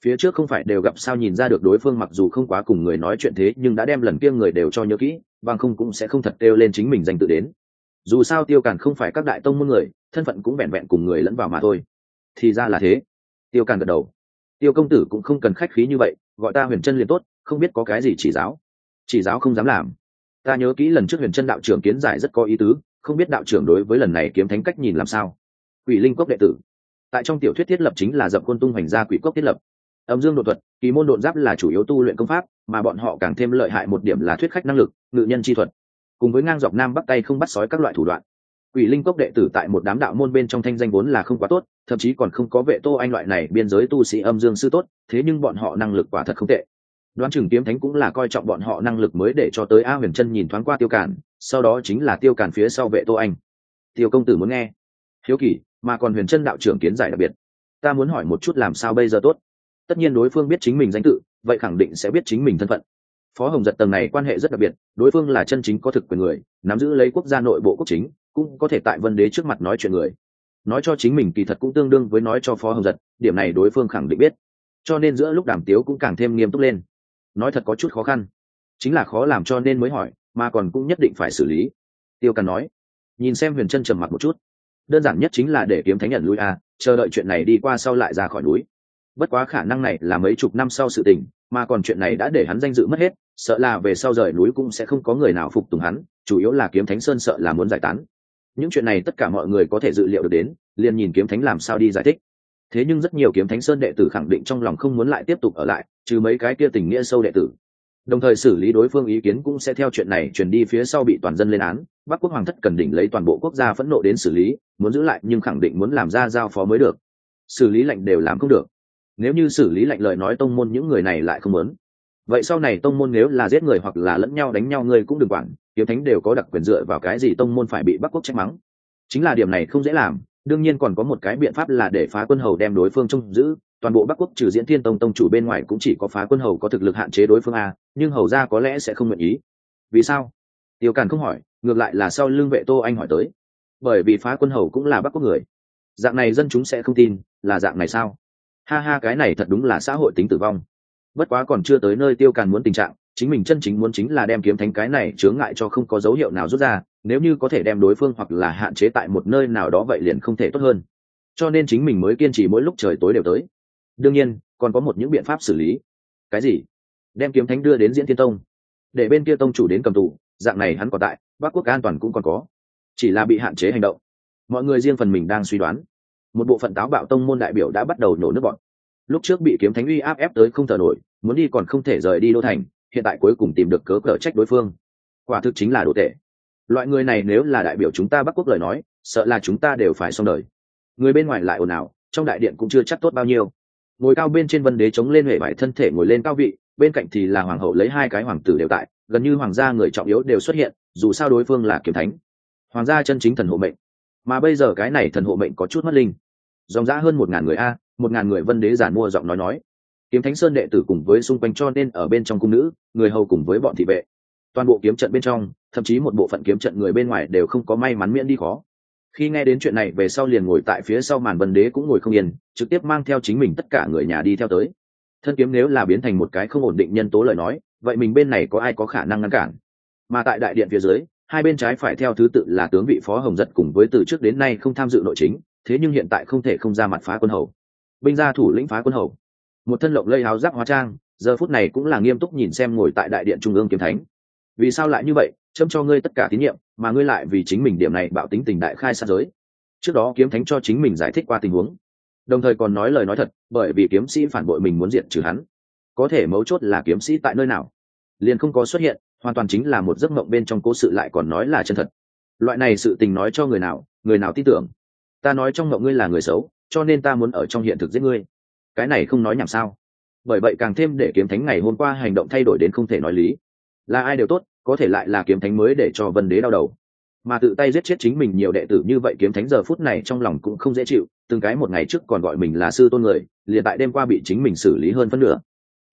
phía trước không phải đều gặp sao, nhìn ra được đối phương mặc dù không quá cùng người nói chuyện thế nhưng đã đem lần kia người đều cho nhớ kỹ, bằng không cũng sẽ không thật kêu lên chính mình danh tự đến. Dù sao Tiêu Càn không phải các đại tông môn người, thân phận cũng vẹn vẹn cùng người lẫn vào mà thôi. Thì ra là thế. Tiêu Càn gật đầu. Tiêu công tử cũng không cần khách khí như vậy, gọi ta Huyền Trân liền tốt, không biết có cái gì chỉ giáo. Chỉ giáo không dám làm. Ta nhớ kỹ lần trước Huyền Trân đạo trưởng kiến giải rất có ý tứ, không biết đạo trưởng đối với lần này kiếm thánh cách nhìn làm sao. Quỷ Linh Cốc đệ tử, tại trong tiểu thuyết thiết lập chính là dập quân tung hoành gia quỷ cốc thiết lập. Âm dương độn thuật, kỳ môn độn giáp là chủ yếu tu luyện công pháp, mà bọn họ càng thêm lợi hại một điểm là thuyết khách năng lực, ngự nhân chi thuật, cùng với ngang dọc nam bắc tay không bắt sói các loại thủ đoạn. Quỷ Linh Cốc đệ tử tại một đám đạo môn bên trong thanh danh vốn là không quá tốt, thậm chí còn không có Vệ Tô Anh loại này biên giới tu sĩ âm dương sư tốt, thế nhưng bọn họ năng lực quả thật không tệ. Đoán chừng kiếm thánh cũng là coi trọng bọn họ năng lực mới để cho tới A Huyền Trân nhìn thoáng qua Tiêu Càn, sau đó chính là Tiêu Càn phía sau Vệ Tô Anh. Tiêu công tử muốn nghe? Hiếu kỳ, mà còn Huyền Trân đạo trưởng kiến giải đặc biệt. Ta muốn hỏi một chút làm sao bây giờ tốt? Tất nhiên đối phương biết chính mình danh tự, vậy khẳng định sẽ biết chính mình thân phận. Phó Hồng Giật tầng này quan hệ rất đặc biệt, đối phương là chân chính có thực quyền người, nắm giữ lấy quốc gia nội bộ quốc chính, cũng có thể tại Vân Đế trước mặt nói chuyện người. Nói cho chính mình kỳ thật cũng tương đương với nói cho Phó Hồng Giật, điểm này đối phương khẳng định biết. Cho nên giữa lúc đàm tiếu cũng càng thêm nghiêm túc lên. Nói thật có chút khó khăn, chính là khó làm cho nên mới hỏi, mà còn cũng nhất định phải xử lý. Tiêu Càn nói. Nhìn xem Huyền Trân trầm mặc một chút. Đơn giản nhất chính là để kiếm thánh nhận lui chờ đợi chuyện này đi qua sau lại ra khỏi núi. Bất quá khả năng này là mấy chục năm sau sự tình, mà còn chuyện này đã để hắn danh dự mất hết, sợ là về sau rời núi cũng sẽ không có người nào phục tùng hắn, chủ yếu là kiếm thánh sơn sợ là muốn giải tán. Những chuyện này tất cả mọi người có thể dự liệu được đến, liền nhìn kiếm thánh làm sao đi giải thích. Thế nhưng rất nhiều kiếm thánh sơn đệ tử khẳng định trong lòng không muốn lại tiếp tục ở lại, trừ mấy cái kia tình nghĩa sâu đệ tử. Đồng thời xử lý đối phương ý kiến cũng sẽ theo chuyện này truyền đi phía sau bị toàn dân lên án, Bắc quốc hoàng thất cần đỉnh lấy toàn bộ quốc gia phẫn nộ đến xử lý, muốn giữ lại nhưng khẳng định muốn làm ra giao phó mới được. Xử lý lệnh đều làm không được. Nếu như xử lý lệnh lời nói tông môn những người này lại không muốn, vậy sau này tông môn nếu là giết người hoặc là lẫn nhau đánh nhau người cũng đừng quản, kiếm thánh đều có đặc quyền dựa vào cái gì tông môn phải bị Bắc quốc trách mắng. Chính là điểm này không dễ làm, đương nhiên còn có một cái biện pháp là để Phá Quân Hầu đem đối phương trông giữ, toàn bộ Bắc quốc trừ Diễn Thiên Tông tông chủ bên ngoài cũng chỉ có Phá Quân Hầu có thực lực hạn chế đối phương nhưng hầu ra có lẽ sẽ không nguyện ý. Vì sao? Tiêu Càn không hỏi, ngược lại là sau lưng Vệ Tô Anh hỏi tới. Bởi vì Phá Quân Hầu cũng là Bắc quốc người. Dạng này dân chúng sẽ không tin, là dạng này sao? Ha ha, cái này thật đúng là xã hội tính tử vong. Bất quá còn chưa tới nơi Tiêu Càn muốn tình trạng, chính mình chân chính muốn chính là đem kiếm thánh cái này chướng ngại cho không có dấu hiệu nào rút ra, nếu như có thể đem đối phương hoặc là hạn chế tại một nơi nào đó vậy liền không thể tốt hơn. Cho nên chính mình mới kiên trì mỗi lúc trời tối đều tới. Đương nhiên còn có những biện pháp xử lý. Cái gì? Đem kiếm thánh đưa đến Diễn Thiên Tông, để bên kia tông chủ đến cầm tù, dạng này hắn còn tại Bắc quốc an toàn cũng còn có, chỉ là bị hạn chế hành động. Mọi người riêng phần mình đang suy đoán. Một bộ phận táo bạo tông môn đại biểu đã bắt đầu nổ nước bọn. Lúc trước bị kiếm thánh uy áp ép tới không thở nổi, muốn đi còn không thể rời đi đô thành, hiện tại cuối cùng tìm được cớ cở trách đối phương, quả thực chính là đồ tệ. Loại người này nếu là đại biểu chúng ta Bắc quốc lời nói, sợ là chúng ta đều phải xong đời. Người bên ngoài lại ồn ào, trong đại điện cũng chưa chắc tốt bao nhiêu. Ngồi cao bên trên Vân Đế chống lên huệ vải thân thể ngồi lên cao vị, bên cạnh thì là hoàng hậu lấy hai cái hoàng tử đều tại, gần như hoàng gia người trọng yếu đều xuất hiện, dù sao đối phương là kiếm thánh, hoàng gia chân chính thần hộ mệnh. Mà bây giờ cái này thần hộ mệnh có chút mất linh. Dòng dã hơn 1000 người 1000 người. Vân Đế giản mua giọng nói kiếm thánh sơn đệ tử cùng với xung quanh cho nên ở bên trong cung nữ người hầu cùng với bọn thị vệ, toàn bộ kiếm trận bên trong, thậm chí một bộ phận kiếm trận người bên ngoài đều không có may mắn miễn đi khó. Khi nghe đến chuyện này về sau liền ngồi tại phía sau màn Vân Đế cũng ngồi không yên, trực tiếp mang theo chính mình tất cả người nhà đi theo tới. Thân kiếm nếu là biến thành một cái không ổn định nhân tố lời nói, vậy mình bên này có ai có khả năng ngăn cản? Mà tại đại điện phía dưới, hai bên trái phải theo thứ tự là tướng vị Phó Hồng Giật cùng với từ trước đến nay không tham dự nội chính, thế nhưng hiện tại không thể không ra mặt Phá Quân Hầu. Binh gia thủ lĩnh Phá Quân Hầu, một thân lộng lây áo giáp hóa trang, giờ phút này cũng là nghiêm túc nhìn xem ngồi tại đại điện trung ương kiếm thánh. Vì sao lại như vậy? Châm cho ngươi tất cả tín nhiệm, mà ngươi lại vì chính mình điểm này bạo tính tình đại khai sát giới. Trước đó kiếm thánh cho chính mình giải thích qua tình huống, đồng thời còn nói lời nói thật, bởi vì kiếm sĩ phản bội mình muốn diệt trừ hắn. Có thể mấu chốt là kiếm sĩ tại nơi nào liền không có xuất hiện, hoàn toàn chính là một giấc mộng bên trong cố sự lại còn nói là chân thật. Loại này sự tình nói cho người nào tin tưởng? Ta nói trong mộng ngươi là người xấu, cho nên ta muốn ở trong hiện thực giết ngươi. Cái này không nói nhảm sao? Bởi vậy càng thêm để kiếm thánh ngày hôm qua hành động thay đổi đến không thể nói lý. Là ai đều tốt, có thể lại là kiếm thánh mới để cho Vân Đế đau đầu. Mà tự tay giết chết chính mình nhiều đệ tử như vậy, kiếm thánh giờ phút này trong lòng cũng không dễ chịu, từng cái một ngày trước còn gọi mình là sư tôn người, liền tại đêm qua bị chính mình xử lý hơn phân nửa.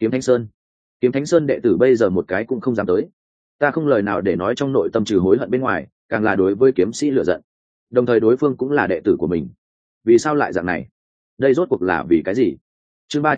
Kiếm thánh sơn đệ tử bây giờ một cái cũng không dám tới. Ta không lời nào để nói trong nội tâm trừ hối hận bên ngoài, càng là đối với kiếm sĩ lựa giận. Đồng thời đối phương cũng là đệ tử của mình. Vì sao lại dạng này? Đây rốt cuộc là vì cái gì? Chương 310,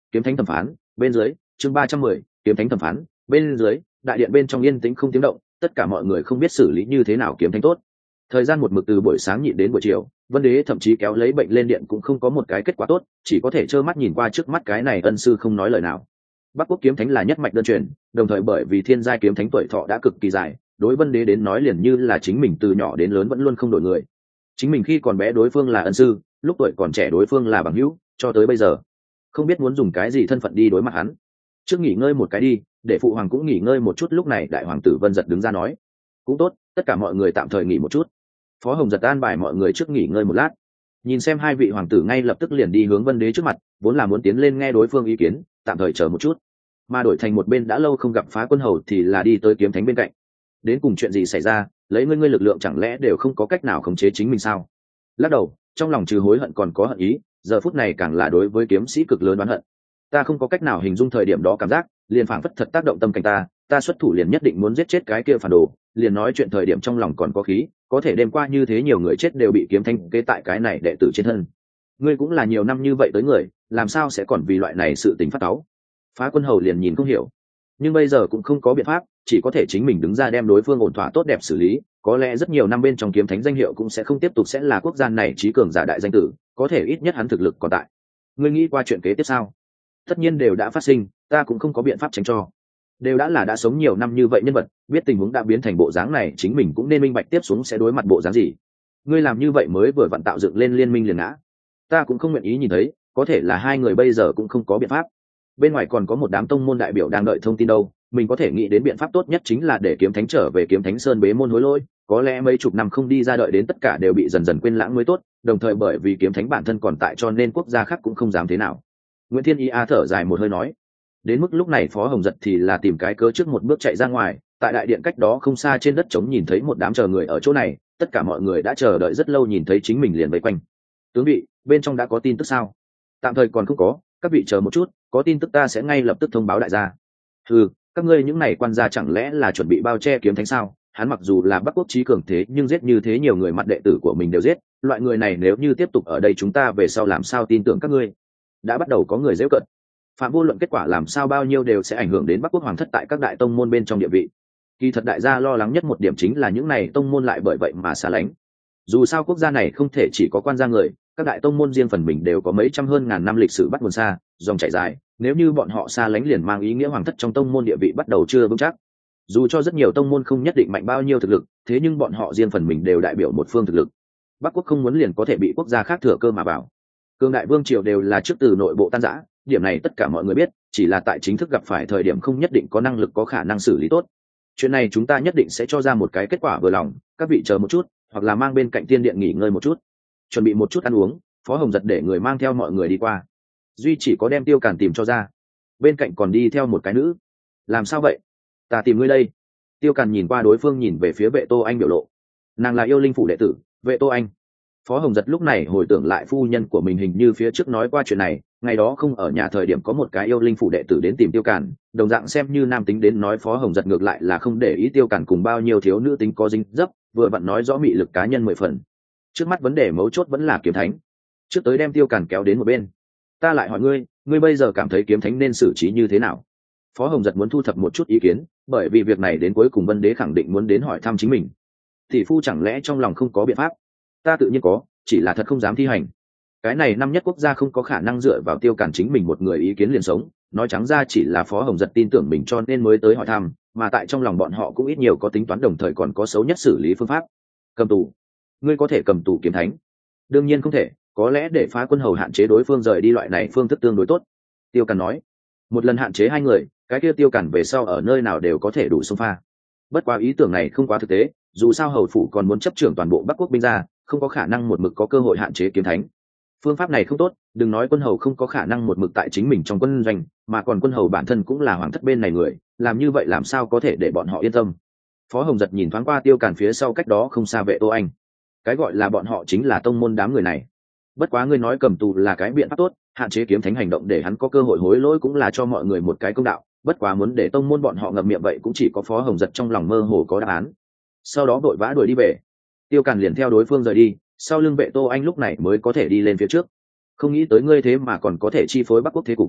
kiếm thánh thẩm phán bên dưới. Chương 310, kiếm thánh thẩm phán bên dưới. Đại điện bên trong yên tĩnh không tiếng động, tất cả mọi người không biết xử lý như thế nào kiếm thánh tốt. Thời gian một mực từ buổi sáng nhịn đến buổi chiều, Vân Đế thậm chí kéo lấy bệnh lên điện cũng không có một cái kết quả tốt, chỉ có thể trơ mắt nhìn qua trước mắt cái này ân sư không nói lời nào. Bắc Quốc kiếm thánh là nhất mạch đơn truyền, đồng thời bởi vì thiên giai kiếm thánh tuổi thọ đã cực kỳ dài, đối Vân Đế đến nói liền như là chính mình từ nhỏ đến lớn vẫn luôn không đổi người. Chính mình khi còn bé đối phương là ân sư, lúc tuổi còn trẻ đối phương là bằng hữu, cho tới bây giờ không biết muốn dùng cái gì thân phận đi đối mặt hắn. Trước nghỉ ngơi một cái đi, để phụ hoàng cũng nghỉ ngơi một chút. Lúc này đại hoàng tử Vân Giật đứng ra nói, cũng tốt, tất cả mọi người tạm thời nghỉ một chút. Phó Hồng Giật an bài mọi người trước nghỉ ngơi một lát, nhìn xem hai vị hoàng tử ngay lập tức liền đi hướng Vân Đế trước mặt, vốn là muốn tiến lên nghe đối phương ý kiến, tạm thời chờ một chút. Mà đổi thành một bên đã lâu không gặp Phá Quân Hầu thì là đi tới kiếm thánh bên cạnh. Đến cùng chuyện gì xảy ra, lấy ngươi lực lượng chẳng lẽ đều không có cách nào khống chế chính mình sao? Lắc đầu, trong lòng trừ hối hận còn có hận ý, giờ phút này càng là đối với kiếm sĩ cực lớn oán hận. Ta không có cách nào hình dung thời điểm đó cảm giác, liền phảng phất thật tác động tâm cảnh ta xuất thủ liền nhất định muốn giết chết cái kia phản đồ, liền nói chuyện thời điểm trong lòng còn có khí, có thể đêm qua như thế nhiều người chết đều bị kiếm thanh kế tại cái này đệ tử trên thân. Ngươi cũng là nhiều năm như vậy tới người, làm sao sẽ còn vì loại này sự tình phát cáu? Phá Quân Hầu liền nhìn không hiểu, nhưng bây giờ cũng không có biện pháp, chỉ có thể chính mình đứng ra đem đối phương ổn thỏa tốt đẹp xử lý. Có lẽ rất nhiều năm bên trong kiếm thánh danh hiệu cũng sẽ không tiếp tục sẽ là quốc gia này trí cường giả đại danh tử, có thể ít nhất hắn thực lực còn tại. Ngươi nghĩ qua chuyện kế tiếp sao? Tất nhiên đều đã phát sinh, ta cũng không có biện pháp tránh cho. Đều đã sống nhiều năm như vậy nhân vật, biết tình huống đã biến thành bộ dáng này, chính mình cũng nên minh bạch tiếp xuống sẽ đối mặt bộ dáng gì. Ngươi làm như vậy mới vừa vặn tạo dựng lên liên minh liền ngã, ta cũng không nguyện ý nhìn thấy, có thể là hai người bây giờ cũng không có biện pháp. Bên ngoài còn có một đám tông môn đại biểu đang đợi thông tin đâu, mình có thể nghĩ đến biện pháp tốt nhất chính là để kiếm thánh trở về kiếm thánh sơn bế môn hối lỗi, có lẽ mấy chục năm không đi ra, đợi đến tất cả đều bị dần dần quên lãng mới tốt. Đồng thời bởi vì kiếm thánh bản thân còn tại cho nên quốc gia khác cũng không dám thế nào. Nguyễn Thiên Y thở dài một hơi nói, đến mức lúc này Phó Hồng Giật thì là tìm cái cớ trước một bước chạy ra ngoài. Tại đại điện cách đó không xa trên đất trống nhìn thấy một đám chờ người ở chỗ này, tất cả mọi người đã chờ đợi rất lâu, nhìn thấy chính mình liền vây quanh. Tướng vị, bên trong đã có tin tức sao? Tạm thời còn không có, các vị chờ một chút, có tin tức ta sẽ ngay lập tức thông báo đại gia. Các ngươi những này quan gia chẳng lẽ là chuẩn bị bao che kiếm thánh sao? Hắn mặc dù là Bắc Quốc chí cường thế nhưng giết như thế nhiều người, mặt đệ tử của mình đều giết, loại người này nếu như tiếp tục ở đây chúng ta về sau làm sao tin tưởng các ngươi? Đã bắt đầu có người giễu cợt. Phạm vô luận kết quả làm sao bao nhiêu đều sẽ ảnh hưởng đến Bắc Quốc hoàng thất tại các đại tông môn bên trong địa vị. Kỳ thật đại gia lo lắng nhất một điểm chính là những này tông môn lại bởi vậy mà xa lánh. Dù sao quốc gia này không thể chỉ có quan gia người, các đại tông môn riêng phần mình đều có mấy trăm hơn ngàn năm lịch sử bắt nguồn xa, dòng chảy dài, nếu như bọn họ xa lánh liền mang ý nghĩa hoàng thất trong tông môn địa vị bắt đầu chưa vững chắc. Dù cho rất nhiều tông môn không nhất định mạnh bao nhiêu thực lực, thế nhưng bọn họ riêng phần mình đều đại biểu một phương thực lực. Bắc Quốc không muốn liền có thể bị quốc gia khác thừa cơ mà vào. Cương đại vương triều đều là trước từ nội bộ tan rã, điểm này tất cả mọi người biết, chỉ là tại chính thức gặp phải thời điểm không nhất định có năng lực có khả năng xử lý tốt. Chuyện này chúng ta nhất định sẽ cho ra một cái kết quả vừa lòng, các vị chờ một chút, hoặc là mang bên cạnh tiên điện nghỉ ngơi một chút, chuẩn bị một chút ăn uống. Phó Hồng Giật để người mang theo mọi người đi qua, duy chỉ có đem Tiêu Càn tìm cho ra, bên cạnh còn đi theo một cái nữ. Làm sao vậy? Ta tìm ngươi đây. Tiêu Càn nhìn qua đối phương, nhìn về phía Vệ Tô Anh biểu lộ, nàng là yêu linh phủ đệ tử Vệ Tô Anh. Phó Hồng Giật lúc này hồi tưởng lại phu nhân của mình hình như phía trước nói qua chuyện này, ngày đó không ở nhà thời điểm có một cái yêu linh phủ đệ tử đến tìm Tiêu Càn, đồng dạng xem như nam tính đến nói. Phó Hồng Giật ngược lại là không để ý Tiêu Càn cùng bao nhiêu thiếu nữ tính có dính dấp, vừa vặn nói rõ mị lực cá nhân 10 phần. Trước mắt vấn đề mấu chốt vẫn là kiếm thánh, trước tới đem Tiêu Càn kéo đến một bên. Ta lại hỏi ngươi, ngươi bây giờ cảm thấy kiếm thánh nên xử trí như thế nào? Phó Hồng Giật muốn thu thập một chút ý kiến, bởi vì việc này đến cuối cùng Vân Đế khẳng định muốn đến hỏi thăm chính mình. Tỷ phu chẳng lẽ trong lòng không có biện pháp? Ta tự nhiên có, chỉ là thật không dám thi hành. Cái này năm nhất quốc gia không có khả năng dựa vào Tiêu Càn chính mình một người ý kiến liền sống, nói trắng ra chỉ là Phó Hồng Giật tin tưởng mình cho nên mới tới hỏi thăm, mà tại trong lòng bọn họ cũng ít nhiều có tính toán, đồng thời còn có xấu nhất xử lý phương pháp. Cầm tù? Ngươi có thể cầm tù kiếm thánh? Đương nhiên không thể, có lẽ để Phá Quân Hầu hạn chế đối phương rời đi, loại này phương thức tương đối tốt. Tiêu Càn nói, một lần hạn chế hai người, cái kia Tiêu Càn về sau ở nơi nào đều có thể đủ xông pha. Bất quá ý tưởng này không quá thực tế, dù sao hầu phủ còn muốn chấp trưởng toàn bộ Bắc Quốc binh ra, không có khả năng một mực có cơ hội hạn chế kiếm thánh. Phương pháp này không tốt, đừng nói quân hầu không có khả năng một mực tại chính mình trong quân doanh, mà còn quân hầu bản thân cũng là hoàng thất bên này người, làm như vậy làm sao có thể để bọn họ yên tâm. Phó Hồng Giật nhìn thoáng qua Tiêu Càn phía sau cách đó không xa Vệ Tô Anh, cái gọi là bọn họ chính là tông môn đám người này. Bất quá ngươi nói cầm tù là cái biện pháp tốt, hạn chế kiếm thánh hành động để hắn có cơ hội hối lỗi cũng là cho mọi người một cái công đạo. Bất quá muốn để tông môn bọn họ ngậm miệng vậy cũng chỉ có Phó Hồng Giật trong lòng mơ hồ có đáp án. Sau đó vội vã đuổi đi về. Tiêu Càn liền theo đối phương rời đi, sau lưng Vệ Tô Anh lúc này mới có thể đi lên phía trước. Không nghĩ tới ngươi thế mà còn có thể chi phối Bắc Quốc thế cục.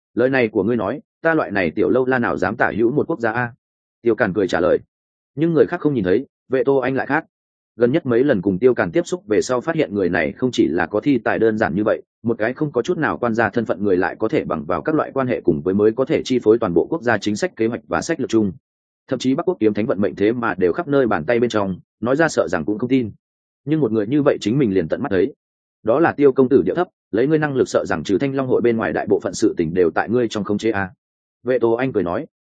Lời này của ngươi nói, ta loại này tiểu lâu la nào dám tả hữu một quốc gia a? Tiêu Càn cười trả lời. Nhưng người khác không nhìn thấy, Vệ Tô Anh lại khác. Gần nhất mấy lần cùng Tiêu Càn tiếp xúc về sau phát hiện người này không chỉ là có thi tài đơn giản như vậy, một cái không có chút nào quan gia thân phận người lại có thể bằng vào các loại quan hệ cùng với mới có thể chi phối toàn bộ quốc gia chính sách kế hoạch và sách lược chung. Thậm chí Bắc Quốc kiếm thánh vận mệnh thế mà đều khắp nơi bàn tay bên trong, nói ra sợ rằng cũng không tin. Nhưng một người như vậy chính mình liền tận mắt thấy. Đó là Tiêu công tử địa thấp, lấy ngươi năng lực sợ rằng trừ Thanh Long hội bên ngoài đại bộ phận sự tình đều tại ngươi trong khống chế a. Vệ Tô Anh cười nói,